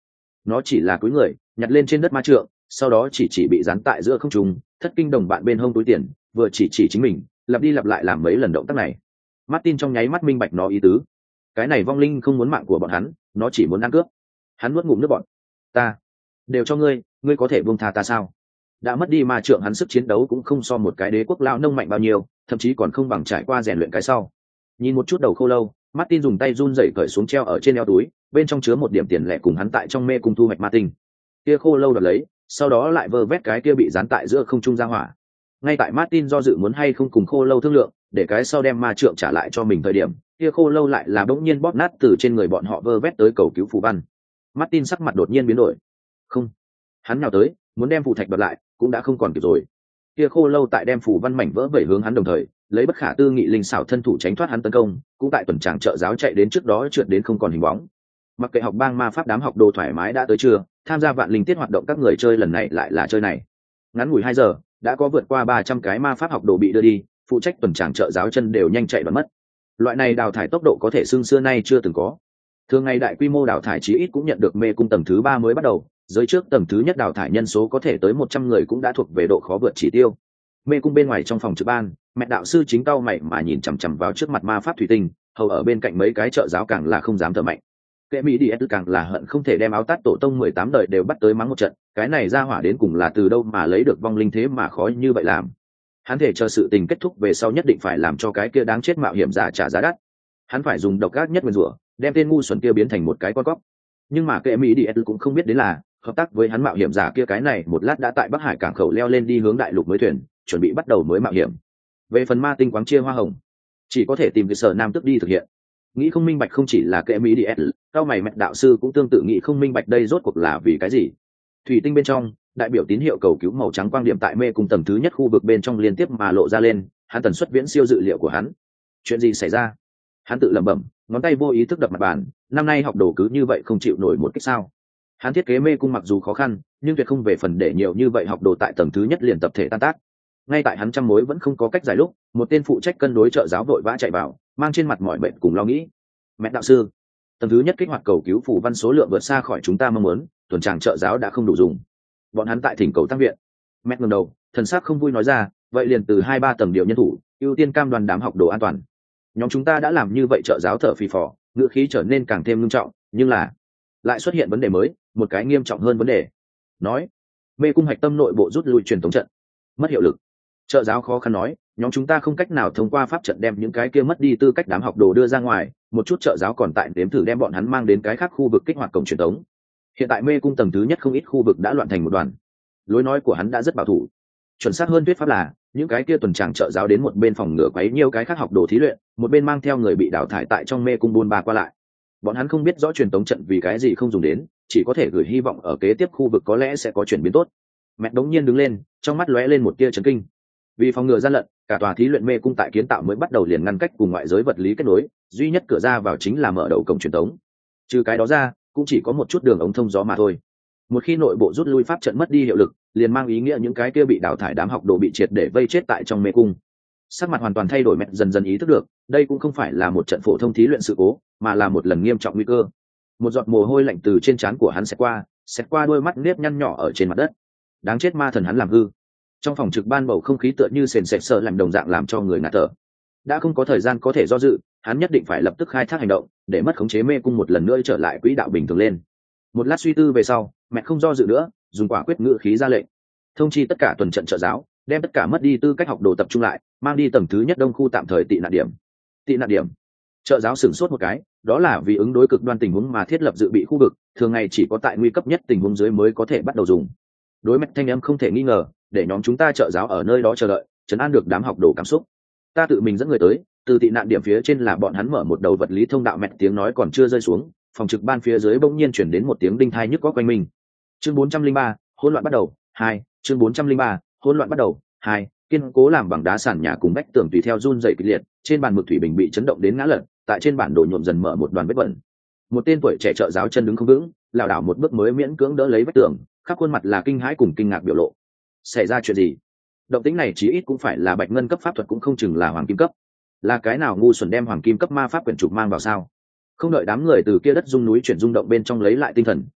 nó chỉ là cúi người nhặt lên trên đất ma trượng, sau đó chỉ chỉ bị dán tại giữa không trung. Thất kinh đồng bạn bên hông túi tiền vừa chỉ chỉ chính mình, lặp đi lặp lại làm mấy lần động tác này. Martin trong nháy mắt minh bạch nó ý tứ. Cái này vong linh không muốn mạng của bọn hắn, nó chỉ muốn ăn cướp. Hắn nuốt ngụm nước bọt. Ta đều cho ngươi, ngươi có thể buông tha ta sao? Đã mất đi ma trượng, hắn sức chiến đấu cũng không so một cái đế quốc lão nông mạnh bao nhiêu, thậm chí còn không bằng trải qua rèn luyện cái sau. Nhìn một chút đầu khô lâu, Martin dùng tay run rẩy cởi xuống treo ở trên eo túi, bên trong chứa một điểm tiền lẻ cùng hắn tại trong mê cung thu hoạch ma tinh. Kia khô lâu đoạt lấy, sau đó lại vơ vét cái kia bị dán tại giữa không trung ra hỏa. Ngay tại Martin do dự muốn hay không cùng khô lâu thương lượng, để cái sau đem ma trượng trả lại cho mình thời điểm, kia khô lâu lại là bỗng nhiên bóp nát từ trên người bọn họ vơ vét tới cầu cứu phù văn. Martin sắc mặt đột nhiên biến đổi. Không, hắn nhào tới, muốn đem phù thạch đoạt lại, cũng đã không còn kịp rồi. Kia khô lâu tại đem phù văn mảnh vỡ vẩy hướng hắn đồng thời, lấy bất khả tư nghị linh xảo thân thủ tránh thoát hắn tấn công, cũng tại tuần tràng trợ giáo chạy đến trước đó trượt đến không còn hình bóng. Mặc kệ học bang ma pháp đám học đồ thoải mái đã tới chưa, tham gia vạn linh tiết hoạt động các người chơi lần này lại là chơi này. Ngắn ngủi hai giờ, đã có vượt qua ba trăm cái ma pháp học đồ bị đưa đi, phụ trách tuần tràng trợ giáo chân đều nhanh chạy đoán mất. Loại này đào thải tốc độ có thể xưng xưa nay chưa từng có. Thường ngày đại quy mô đào thải chí ít cũng nhận được mê cung tầng thứ ba mới bắt đầu, giới trước tầng thứ nhất đào thải nhân số có thể tới một trăm người cũng đã thuộc về độ khó vượt chỉ tiêu. Mê cung bên ngoài trong phòng trực ban, mẹ đạo sư chính cau mày mà nhìn chằm chằm vào trước mặt ma pháp thủy tinh, hầu ở bên cạnh mấy cái trợ giáo càng là không dám thở mạnh. Kệ Mỹ đi càng là hận không thể đem áo tát tổ tông mười tám đời đều bắt tới mắng một trận, cái này ra hỏa đến cùng là từ đâu mà lấy được vong linh thế mà khó như vậy làm. Hắn thể chờ sự tình kết thúc về sau nhất định phải làm cho cái kia đáng chết mạo hiểm giả trả giá đắt. Hắn phải dùng độc ác nhất nguyên rủa, đem tên ngu xuẩn kia biến thành một cái con cóc. Nhưng mà Kệ Mỹ đi cũng không biết đến là, hợp tác với hắn mạo hiểm giả kia cái này một lát đã tại Bắc Hải cảng khẩu leo lên đi hướng đại lục mới thuyền, chuẩn bị bắt đầu mới mạo hiểm. Về phần ma tinh quáng chia hoa hồng, chỉ có thể tìm cái sở nam tức đi thực hiện. Nghĩ không minh bạch không chỉ là Kệ Mỹ đi, cao mày mẹ đạo sư cũng tương tự nghĩ không minh bạch đây rốt cuộc là vì cái gì. Thủy tinh bên trong, đại biểu tín hiệu cầu cứu màu trắng quang điểm tại mê cung tầng thứ nhất khu vực bên trong liên tiếp mà lộ ra lên, hắn tần suất viễn siêu dự liệu của hắn. Chuyện gì xảy ra? Hắn tự lẩm bẩm, ngón tay vô ý thức đập mặt bàn, năm nay học đồ cứ như vậy không chịu nổi một cách sao? Hắn thiết kế mê cung mặc dù khó khăn, nhưng tuyệt không về phần để nhiều như vậy học đồ tại tầng thứ nhất liền tập thể tan tác. Ngay tại hắn trăm mối vẫn không có cách giải lúc, một tên phụ trách cân đối trợ giáo vội vã chạy vào, mang trên mặt mọi bệnh cùng lo nghĩ. Mẹ đạo sư, tầng thứ nhất kích hoạt cầu cứu phù văn số lượng vượt xa khỏi chúng ta mong muốn, tuần tràng trợ giáo đã không đủ dùng. Bọn hắn tại thỉnh cầu tăng viện. Mẹ ngẩng đầu, thần sắc không vui nói ra, vậy liền từ hai ba tầng điều nhân thủ, ưu tiên cam đoan đám học đồ an toàn. Nhóm chúng ta đã làm như vậy, trợ giáo thở phì phò, ngữ khí trở nên càng thêm nghiêm trọng, nhưng là lại xuất hiện vấn đề mới, một cái nghiêm trọng hơn vấn đề. Nói, mê cung hạch tâm nội bộ rút lui truyền thống trận, mất hiệu lực. Trợ giáo khó khăn nói, nhóm chúng ta không cách nào thông qua pháp trận đem những cái kia mất đi tư cách đám học đồ đưa ra ngoài, một chút trợ giáo còn tại đếm thử đem bọn hắn mang đến cái khác khu vực kích hoạt cổng truyền thống. Hiện tại mê cung tầng thứ nhất không ít khu vực đã loạn thành một đoàn. Lối nói của hắn đã rất bảo thủ. Chuẩn xác hơn thuyết pháp là, những cái kia tuần tràng trợ giáo đến một bên phòng ngừa quấy nhiều cái khác học đồ thí luyện, một bên mang theo người bị đào thải tại trong mê cung buôn ba qua lại. Bọn hắn không biết rõ truyền tống trận vì cái gì không dùng đến, chỉ có thể gửi hy vọng ở kế tiếp khu vực có lẽ sẽ có chuyển biến tốt. Mẹ đống nhiên đứng lên, trong mắt lóe lên một tia chấn kinh. Vì phòng ngừa gian lận, cả tòa thí luyện mê cung tại kiến tạo mới bắt đầu liền ngăn cách cùng ngoại giới vật lý kết nối, duy nhất cửa ra vào chính là mở đầu cổng truyền tống. Trừ cái đó ra, cũng chỉ có một chút đường ống thông gió mà thôi. Một khi nội bộ rút lui pháp trận mất đi hiệu lực, liền mang ý nghĩa những cái kia bị đào thải đám học đồ bị triệt để vây chết tại trong mê cung. Sắc mặt hoàn toàn thay đổi, mẹ dần dần ý thức được, đây cũng không phải là một trận phổ thông thí luyện sự cố, mà là một lần nghiêm trọng nguy cơ. Một giọt mồ hôi lạnh từ trên trán của hắn xẹt qua, xẹt qua đôi mắt nếp nhăn nhỏ ở trên mặt đất. Đáng chết, ma thần hắn làm hư. Trong phòng trực ban bầu không khí tựa như sền sệt sợ lạnh đồng dạng làm cho người ngạt thở. Đã không có thời gian có thể do dự, hắn nhất định phải lập tức khai thác hành động, để mất khống chế mê cung một lần nữa trở lại quỹ đạo bình thường lên. Một lát suy tư về sau, mẹ không do dự nữa, dùng quả quyết ngữ khí ra lệnh, thông chi tất cả tuần trận trợ giáo, đem tất cả mất đi tư cách học đồ tập trung lại, mang đi tầng thứ nhất đông khu tạm thời tị nạn điểm. Tị nạn điểm. Trợ giáo sửng sốt một cái, đó là vì ứng đối cực đoan tình huống mà thiết lập dự bị khu vực, thường ngày chỉ có tại nguy cấp nhất tình huống dưới mới có thể bắt đầu dùng. Đối mặt thanh âm không thể nghi ngờ, để nhóm chúng ta trợ giáo ở nơi đó chờ đợi, trấn an được đám học đồ cảm xúc. Ta tự mình dẫn người tới, từ tị nạn điểm phía trên là bọn hắn mở một đầu vật lý thông đạo. Mẹ tiếng nói còn chưa rơi xuống, phòng trực ban phía dưới bỗng nhiên chuyển đến một tiếng đinh thai nhức có quanh mình. Chương bốn trăm linh ba, hỗn loạn bắt đầu. Hai, chương bốn trăm linh ba, hỗn loạn bắt đầu. Hai, kiên cố làm bằng đá sàn nhà cùng vách tường tùy theo run rẩy kịch liệt, trên bàn mực thủy bình bị chấn động đến ngã lật, tại trên bản đồ nhuộm dần mở một đoàn vết bẩn. Một tên tuổi trẻ trợ giáo chân đứng không vững, lảo đảo một bước mới miễn cưỡng đỡ lấy vách tường, khắp khuôn mặt là kinh hãi cùng kinh ngạc biểu lộ. Xảy ra chuyện gì? Động tĩnh này chí ít cũng phải là bạch ngân cấp pháp thuật, cũng không chừng là hoàng kim cấp. Là cái nào ngu xuẩn đem hoàng kim cấp ma pháp quyển trục mang vào sao? Không đợi đám người từ kia đất rung núi chuyển rung động bên trong lấy lại tinh thần,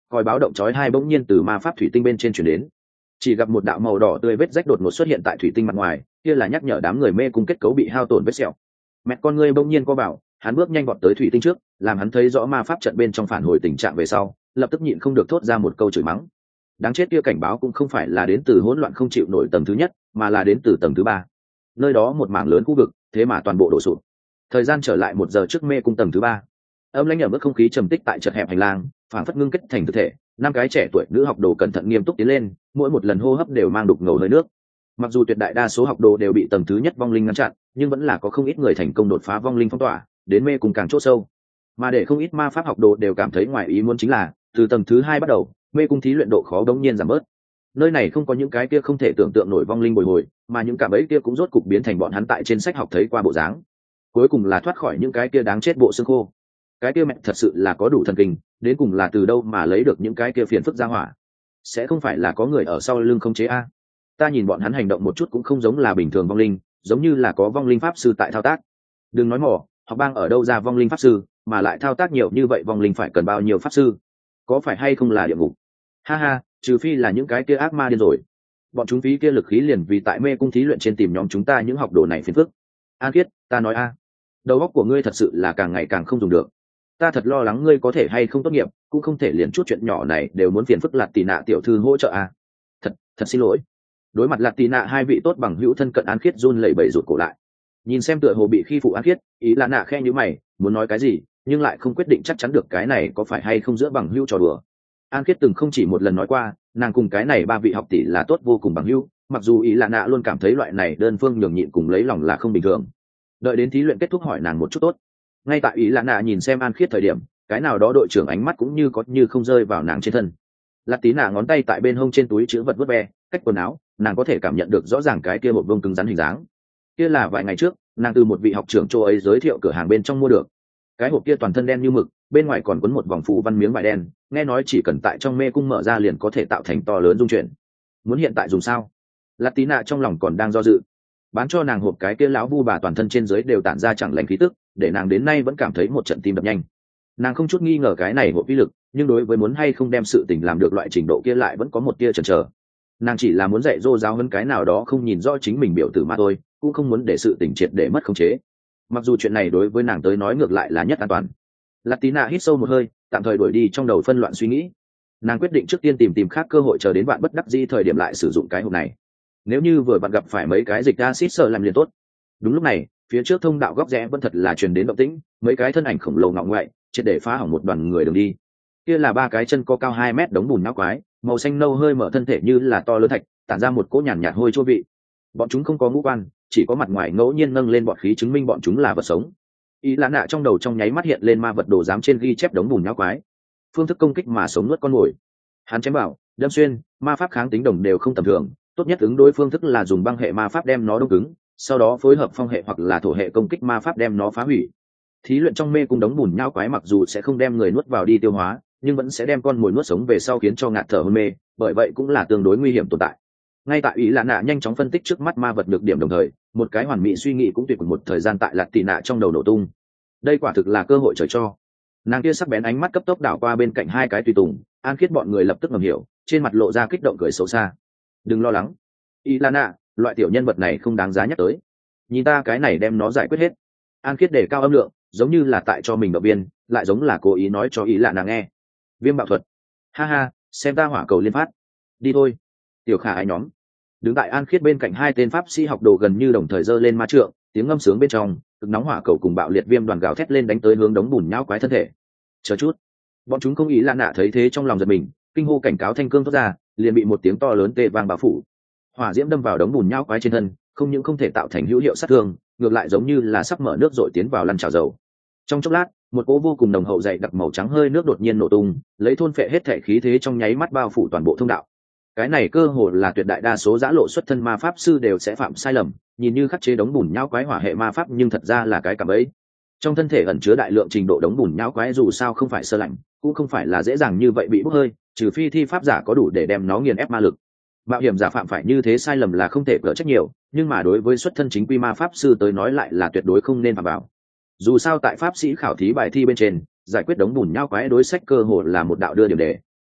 còi báo động chói hai bỗng nhiên từ ma pháp thủy tinh bên trên chuyển đến. Chỉ gặp một đạo màu đỏ tươi vết rách đột ngột xuất hiện tại thủy tinh mặt ngoài, kia là nhắc nhở đám người mê cung kết cấu bị hao tổn vết sẹo. Mẹ con ngươi bỗng nhiên co bảo, hắn bước nhanh vọt tới thủy tinh trước, làm hắn thấy rõ ma pháp trận bên trong phản hồi tình trạng về sau, lập tức nhịn không được thốt ra một câu chửi mắng. Đáng chết, kia cảnh báo cũng không phải là đến từ hỗn loạn không chịu nổi tầng thứ nhất, mà là đến từ tầng thứ ba. Nơi đó một mảng lớn khu vực, thế mà toàn bộ đổ sụp. Thời gian trở lại một giờ trước mê cung tầng thứ ba. Âm lãnh ẩm ướt không khí trầm tích tại chật hẹp hành lang, phản phất ngưng kết thành thực thể. Năm cái trẻ tuổi nữ học đồ cẩn thận nghiêm túc tiến lên, mỗi một lần hô hấp đều mang đục ngầu hơi nước. Mặc dù tuyệt đại đa số học đồ đều bị tầng thứ nhất vong linh ngăn chặn, nhưng vẫn là có không ít người thành công đột phá vong linh phong tỏa, đến mê cung càng chỗ sâu. Mà để không ít ma pháp học đồ đều cảm thấy ngoài ý muốn chính là, từ tầng thứ hai bắt đầu, mê cung thí luyện độ khó đống nhiên giảm bớt. Nơi này không có những cái kia không thể tưởng tượng nổi vong linh bồi hồi, mà những cạm bẫy kia cũng rốt cục biến thành bọn hắn tại trên sách học thấy qua bộ dáng. Cuối cùng là thoát khỏi những cái kia đáng chết bộ xương khô. Cái kia mẹ thật sự là có đủ thần kinh, đến cùng là từ đâu mà lấy được những cái kia phiền phức ra hỏa. Sẽ không phải là có người ở sau lưng không chế a? Ta nhìn bọn hắn hành động một chút cũng không giống là bình thường vong linh, giống như là có vong linh pháp sư tại thao tác. Đừng nói mỏ, học bang ở đâu ra vong linh pháp sư, mà lại thao tác nhiều như vậy vong linh phải cần bao nhiêu pháp sư? Có phải hay không là địa ngục? Ha ha, trừ phi là những cái kia ác ma điên rồi. Bọn chúng phí kia lực khí liền vì tại mê cung thí luyện trên tìm nhóm chúng ta những học đồ này phiền phức. An Khiết, ta nói a, đầu óc của ngươi thật sự là càng ngày càng không dùng được. Ta thật lo lắng ngươi có thể hay không tốt nghiệp, cũng không thể liền chút chuyện nhỏ này đều muốn phiền phức Lạt Tì Nạ tiểu thư hỗ trợ a. Thật, thật xin lỗi. Đối mặt Lạt Tì Nạ hai vị tốt bằng hữu thân cận, An Khiết run lẩy bẩy rụt cổ lại. Nhìn xem tựa hồ bị khi phụ An Khiết, ý là nạ khe như mày, muốn nói cái gì, nhưng lại không quyết định chắc chắn được cái này có phải hay không giữa bằng hữu trò đùa. An Khiết từng không chỉ một lần nói qua, nàng cùng cái này ba vị học tỷ là tốt vô cùng bằng hữu, mặc dù ý là nạ luôn cảm thấy loại này đơn phương nhường nhịn cùng lấy lòng là không bình thường. Đợi đến thí luyện kết thúc hỏi nàng một chút tốt. Ngay tại ý là nạ nhìn xem An Khiết thời điểm, cái nào đó đội trưởng ánh mắt cũng như có như không rơi vào nàng trên thân. Lạt Tí Nạ ngón tay tại bên hông trên túi chữ vật vớt ve, cách quần áo, nàng có thể cảm nhận được rõ ràng cái kia một vông cứng rắn hình dáng. Kia là vài ngày trước, nàng từ một vị học trưởng chỗ ấy giới thiệu cửa hàng bên trong mua được. Cái hộp kia toàn thân đen như mực, bên ngoài còn quấn một vòng phù văn miếng vải đen, nghe nói chỉ cần tại trong mê cung mở ra liền có thể tạo thành to lớn dung chuyển. Muốn hiện tại dùng sao? Lạt Tí Nạ trong lòng còn đang do dự. Bán cho nàng hộp cái kia lão vu bà toàn thân trên dưới đều tản ra chẳng lành khí tức, để nàng đến nay vẫn cảm thấy một trận tim đập nhanh. Nàng không chút nghi ngờ cái này hộp uy lực, nhưng đối với muốn hay không đem sự tình làm được loại trình độ kia lại vẫn có một tia chần chờ. Nàng chỉ là muốn dạy dỗ giáo hơn cái nào đó không nhìn rõ chính mình biểu tử mà thôi, cũng không muốn để sự tình triệt để mất khống chế. Mặc dù chuyện này đối với nàng tới nói ngược lại là nhất an toàn. Lạt Tí Nạ hít sâu một hơi, tạm thời đuổi đi trong đầu phân loạn suy nghĩ. Nàng quyết định trước tiên tìm tìm khác cơ hội, chờ đến bạn bất đắc dĩ thời điểm lại sử dụng cái hộp này. Nếu như vừa bạn gặp phải mấy cái dịch acid sợ làm liền tốt. Đúng lúc này, phía trước thông đạo góc rẽ vẫn thật là truyền đến động tĩnh, mấy cái thân ảnh khổng lồ ngọng ngoại, triệt để phá hỏng một đoàn người đường đi. Kia là ba cái chân có cao hai mét đống bùn nhão quái, màu xanh nâu hơi mở thân thể như là to lớn thạch, tản ra một cỗ nhàn nhạt hôi chua vị. Bọn chúng không có ngũ quan, chỉ có mặt ngoài ngẫu nhiên nâng lên bọt khí chứng minh bọn chúng là vật sống. Ý là nạ trong đầu trong nháy mắt hiện lên ma vật đồ giám trên ghi chép đống bùn nhão quái, phương thức công kích mà sống nuốt con mồi. Hắn chém bảo, đâm xuyên, ma pháp kháng tính đồng đều không tầm thường, tốt nhất ứng đối phương thức là dùng băng hệ ma pháp đem nó đông cứng, sau đó phối hợp phong hệ hoặc là thổ hệ công kích ma pháp đem nó phá hủy. Thí luyện trong mê cung đống bùn nhão quái mặc dù sẽ không đem người nuốt vào đi tiêu hóa, nhưng vẫn sẽ đem con mồi nuốt sống về sau khiến cho ngạt thở hôn mê, bởi vậy cũng là tương đối nguy hiểm tồn tại. Ngay tại ý là nạ nhanh chóng phân tích trước mắt ma vật được điểm đồng thời, một cái hoàn mỹ suy nghĩ cũng tuyệt một thời gian tại Lạt Tì Nạ trong đầu nổ tung. Đây quả thực là cơ hội trời cho. Nàng kia sắc bén ánh mắt cấp tốc đảo qua bên cạnh hai cái tùy tùng, An Khiết bọn người lập tức ngầm hiểu, trên mặt lộ ra kích động cười xấu xa. Đừng lo lắng, ý là nạ, loại tiểu nhân vật này không đáng giá nhắc tới. Nhìn ta cái này đem nó giải quyết hết. An Khiết đề cao âm lượng, giống như là tại cho mình động viên, lại giống là cố ý nói cho ý là nàng nghe. Viêm bạo thuật, ha ha, xem ta hỏa cầu liên phát. Đi thôi. Tiểu Khả Ái nhóm đứng tại An Khiết bên cạnh hai tên pháp sĩ học đồ gần như đồng thời giơ lên ma trượng, tiếng ngâm sướng bên trong, cực nóng hỏa cầu cùng bạo liệt viêm đoàn gào thét lên đánh tới hướng đống bùn nhão quái thân thể. Chờ chút, bọn chúng không ý là nạ thấy thế trong lòng giật mình, kinh hô cảnh cáo thanh cương thoát ra, liền bị một tiếng to lớn tê vang bao phủ. Hỏa diễm đâm vào đống bùn nhão quái trên thân, không những không thể tạo thành hữu hiệu sát thương, ngược lại giống như là sắp mở nước dội tiến vào lăn chảo dầu. Trong chốc lát, một cỗ vô cùng nồng hậu dày đặc màu trắng hơi nước đột nhiên nổ tung, lấy thôn phệ hết thể khí thế trong nháy mắt bao phủ toàn bộ thông đạo. Cái này cơ hồ là tuyệt đại đa số giã lộ xuất thân ma pháp sư đều sẽ phạm sai lầm, nhìn như khắc chế đống bùn nhão quái hỏa hệ ma pháp nhưng thật ra là cái cạm bẫy. Trong thân thể ẩn chứa đại lượng trình độ đống bùn nhão quái dù sao không phải sơ lạnh, cũng không phải là dễ dàng như vậy bị bốc hơi, trừ phi thi pháp giả có đủ để đem nó nghiền ép ma lực. Mạo hiểm giả phạm phải như thế sai lầm là không thể cỡ trách nhiều, nhưng mà đối với xuất thân chính quy ma pháp sư tới nói lại là tuyệt đối không nên phạm vào. Dù sao tại pháp sĩ khảo thí bài thi bên trên, giải quyết đống bùn nhão quái đối sách cơ hồ là một đạo đưa điểm đề.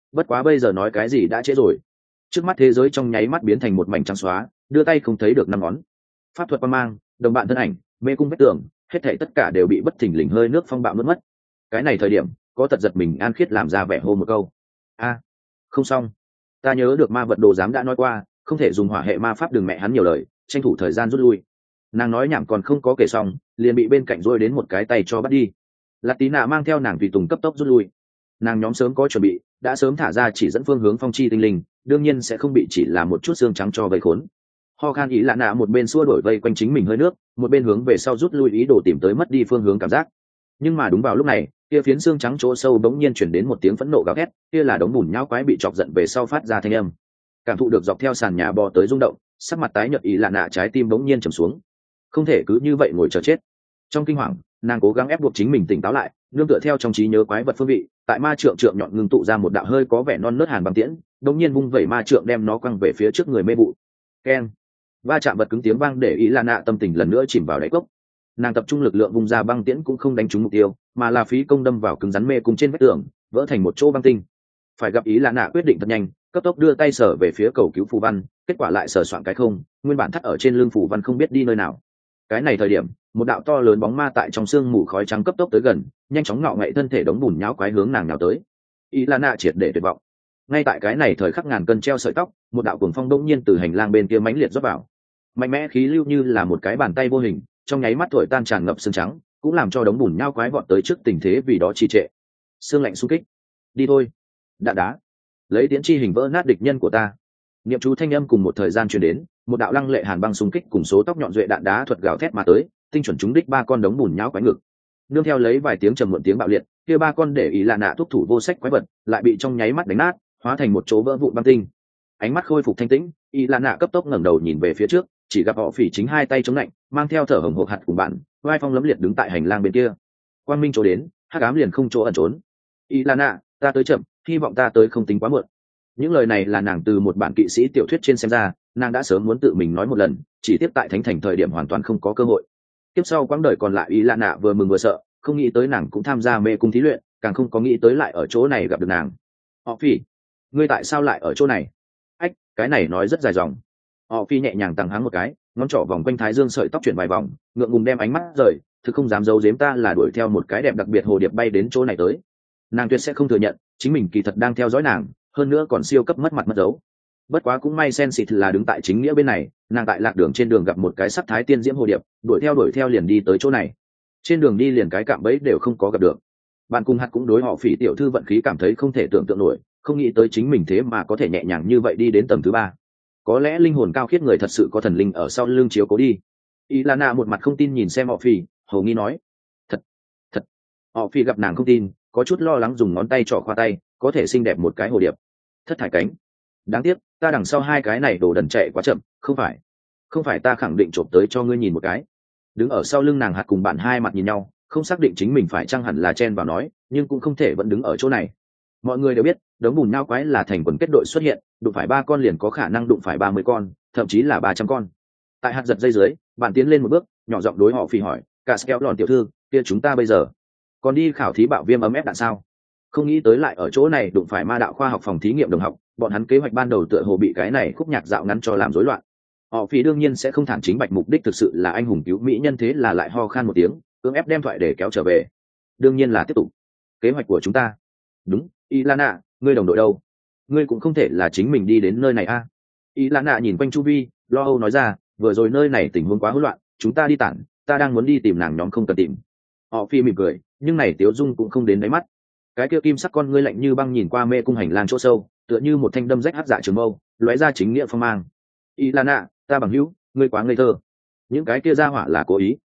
bất quá bây giờ nói cái gì đã trễ rồi. Trước mắt thế giới trong nháy mắt biến thành một mảnh trắng xóa, đưa tay không thấy được năm ngón. Pháp thuật quan mang, đồng bạn thân ảnh, mê cung vách tường, hết thảy tất cả đều bị bất thình lình hơi nước phong bạo nuốt mất. Cái này thời điểm có tật giật mình An Khiết làm ra vẻ hô một câu: a không xong, ta nhớ được ma vật đồ giám đã nói qua không thể dùng hỏa hệ ma pháp, đừng mẹ hắn nhiều lời, tranh thủ thời gian rút lui. Nàng nói nhảm còn không có kể xong liền bị bên cạnh rôi đến một cái tay cho bắt đi. Lạt Tí Nạ mang theo nàng tùy tùng cấp tốc rút lui. Nàng nhóm sớm có chuẩn bị, đã sớm thả ra chỉ dẫn phương hướng phong chi tinh linh, đương nhiên sẽ không bị chỉ là một chút xương trắng cho vây khốn. Ho khan ý lạ nạ một bên xua đổi vây quanh chính mình hơi nước, một bên hướng về sau rút lui, ý đồ tìm tới mất đi phương hướng cảm giác. Nhưng mà đúng vào lúc này, kia phiến xương trắng chỗ sâu bỗng nhiên chuyển đến một tiếng phẫn nộ gào thét, kia là đống bùn nhão quái bị chọc giận về sau phát ra thanh âm. Cảm thụ được dọc theo sàn nhà bò tới rung động, sắc mặt tái nhợt ý lạ nạ trái tim bỗng nhiên trầm xuống. Không thể cứ như vậy ngồi chờ chết. Trong kinh hoàng, nàng cố gắng ép buộc chính mình tỉnh táo lại, nương tựa theo trong trí nhớ quái vật phương vị, tại ma trượng trượng nhọn ngưng tụ ra một đạo hơi có vẻ non nớt hàn băng tiễn, đột nhiên vung vẩy ma trượng đem nó quăng về phía trước người mê vụ. Keng! Va chạm vật cứng tiếng vang để ý là nạ tâm tình lần nữa chìm vào đáy cốc. Nàng tập trung lực lượng vung ra băng tiễn cũng không đánh trúng mục tiêu, mà là phí công đâm vào cứng rắn mê cung trên vách tường, vỡ thành một chỗ băng tinh. Phải gặp ý là nạ quyết định thật nhanh, cấp tốc đưa tay sở về phía cầu cứu phù văn, kết quả lại sờ soạn cái không, nguyên bản thắt ở trên lưng phù văn không biết đi nơi nào. Cái này thời điểm, một đạo to lớn bóng ma tại trong sương mù khói trắng cấp tốc tới gần, nhanh chóng ngọ ngậy thân thể đống bùn nhão quái hướng nàng nào tới. Ý là nạ triệt để tuyệt vọng. Ngay tại cái này thời khắc ngàn cân treo sợi tóc, một đạo cuồng phong đông nhiên từ hành lang bên kia mãnh liệt rót vào. Mạnh mẽ khí lưu như là một cái bàn tay vô hình, trong nháy mắt thổi tan tràn ngập xương trắng, cũng làm cho đống bùn nhão quái vọt tới trước tình thế vì đó trì trệ. Xương lạnh xung kích. Đi thôi. Đạn đá. Lấy tiễn chi hình vỡ nát địch nhân của ta. Niệm chú thanh âm cùng một thời gian truyền đến, một đạo lăng lệ hàn băng xung kích cùng số tóc nhọn duệ đạn đá thuật gào thét mà tới, tinh chuẩn trúng đích ba con đống bùn nhão quái ngực. Nương theo lấy vài tiếng trầm muộn tiếng bạo liệt, kia ba con để ý là nạ thúc thủ vô sách quái vật, lại bị trong nháy mắt đánh nát, hóa thành một chỗ vỡ vụn băng tinh. Ánh mắt khôi phục thanh tĩnh, ý là nạ cấp tốc ngẩng đầu nhìn về phía trước, chỉ gặp họ phỉ chính hai tay chống lạnh, mang theo thở hổn hộc hạt cùng bạn, vai phong lấm liệt đứng tại hành lang bên kia. Quang minh chỗ đến, hắc ám liền không chỗ ẩn trốn. Ý là nạ, ta tới chậm, hy vọng ta tới không tính quá muộn. Những lời này là nàng từ một bản kỵ sĩ tiểu thuyết trên xem ra, nàng đã sớm muốn tự mình nói một lần, chỉ tiếp tại thánh thành thời điểm hoàn toàn không có cơ hội. Tiếp sau quãng đời còn lại ý lạ nạ vừa mừng vừa sợ, không nghĩ tới nàng cũng tham gia mê cung thí luyện, càng không có nghĩ tới lại ở chỗ này gặp được nàng. Họ phi, ngươi tại sao lại ở chỗ này? Ách, cái này nói rất dài dòng. Họ phi nhẹ nhàng tăng hắng một cái, ngón trỏ vòng quanh thái dương sợi tóc chuyển vài vòng, ngượng ngùng đem ánh mắt rời, thực không dám giấu giếm ta là đuổi theo một cái đẹp đặc biệt hồ điệp bay đến chỗ này tới. Nàng tuyệt sẽ không thừa nhận chính mình kỳ thật đang theo dõi nàng, hơn nữa còn siêu cấp mất mặt mất dấu. Bất quá cũng may sen xịt là đứng tại chính nghĩa bên này, nàng tại lạc đường trên đường gặp một cái sắc thái tiên diễm hồ điệp, đuổi theo đuổi theo liền đi tới chỗ này. Trên đường đi liền cái cạm bẫy đều không có gặp được. Bạn cùng hạt cũng đối họ phỉ tiểu thư vận khí cảm thấy không thể tưởng tượng nổi, không nghĩ tới chính mình thế mà có thể nhẹ nhàng như vậy đi đến tầng thứ ba. Có lẽ linh hồn cao khiết người thật sự có thần linh ở sau lưng chiếu cố đi. Ilana một mặt không tin nhìn xem họ phỉ, hầu nghi nói: thật thật. Họ phỉ gặp nàng không tin, có chút lo lắng dùng ngón tay trỏ khoa tay, có thể xinh đẹp một cái hồ điệp thất thải cánh. Đáng tiếc ta đằng sau hai cái này đồ đần chạy quá chậm, không phải không phải ta khẳng định trộm tới cho ngươi nhìn một cái. Đứng ở sau lưng nàng hạt cùng bạn hai mặt nhìn nhau, không xác định chính mình phải chăng hẳn là chen vào nói, nhưng cũng không thể vẫn đứng ở chỗ này. Mọi người đều biết đống bùn nhão quái là thành quần kết đội xuất hiện, đụng phải ba con liền có khả năng đụng phải ba mươi con, thậm chí là ba trăm con. Tại hạt giật dây dưới, bạn tiến lên một bước, nhỏ giọng đối họ phi hỏi: cả kéo lòn tiểu thư, kia chúng ta bây giờ còn đi khảo thí bạo viêm ấm ép đạn sao? Không nghĩ tới lại ở chỗ này đụng phải ma đạo khoa học phòng thí nghiệm đồng học, bọn hắn kế hoạch ban đầu tựa hồ bị cái này khúc nhạc dạo ngắn cho làm rối loạn. Họ phi đương nhiên sẽ không thản chính bạch, mục đích thực sự là anh hùng cứu mỹ nhân, thế là lại ho khan một tiếng, cưỡng ép đem thoại để kéo trở về. Đương nhiên là tiếp tục kế hoạch của chúng ta. Đúng, Ilana, ngươi đồng đội đâu? Ngươi cũng không thể là chính mình đi đến nơi này a. À? Ilana nhìn quanh chu vi, lo âu nói ra: vừa rồi nơi này tình huống quá hỗn loạn, chúng ta đi tản, ta đang muốn đi tìm nàng nhóm không cần tìm. Họ phi mỉm cười, nhưng này Tiếu Dung cũng không đến đáy mắt. Cái kia kim sắc con ngươi lạnh như băng nhìn qua mê cung hành lang chỗ sâu, tựa như một thanh đâm rách hắc dạ trường mâu, lóe ra chính nghĩa phong mang. Ilana, ta bằng hữu, ngươi quá ngây thơ. Những cái kia ra hỏa là cố ý,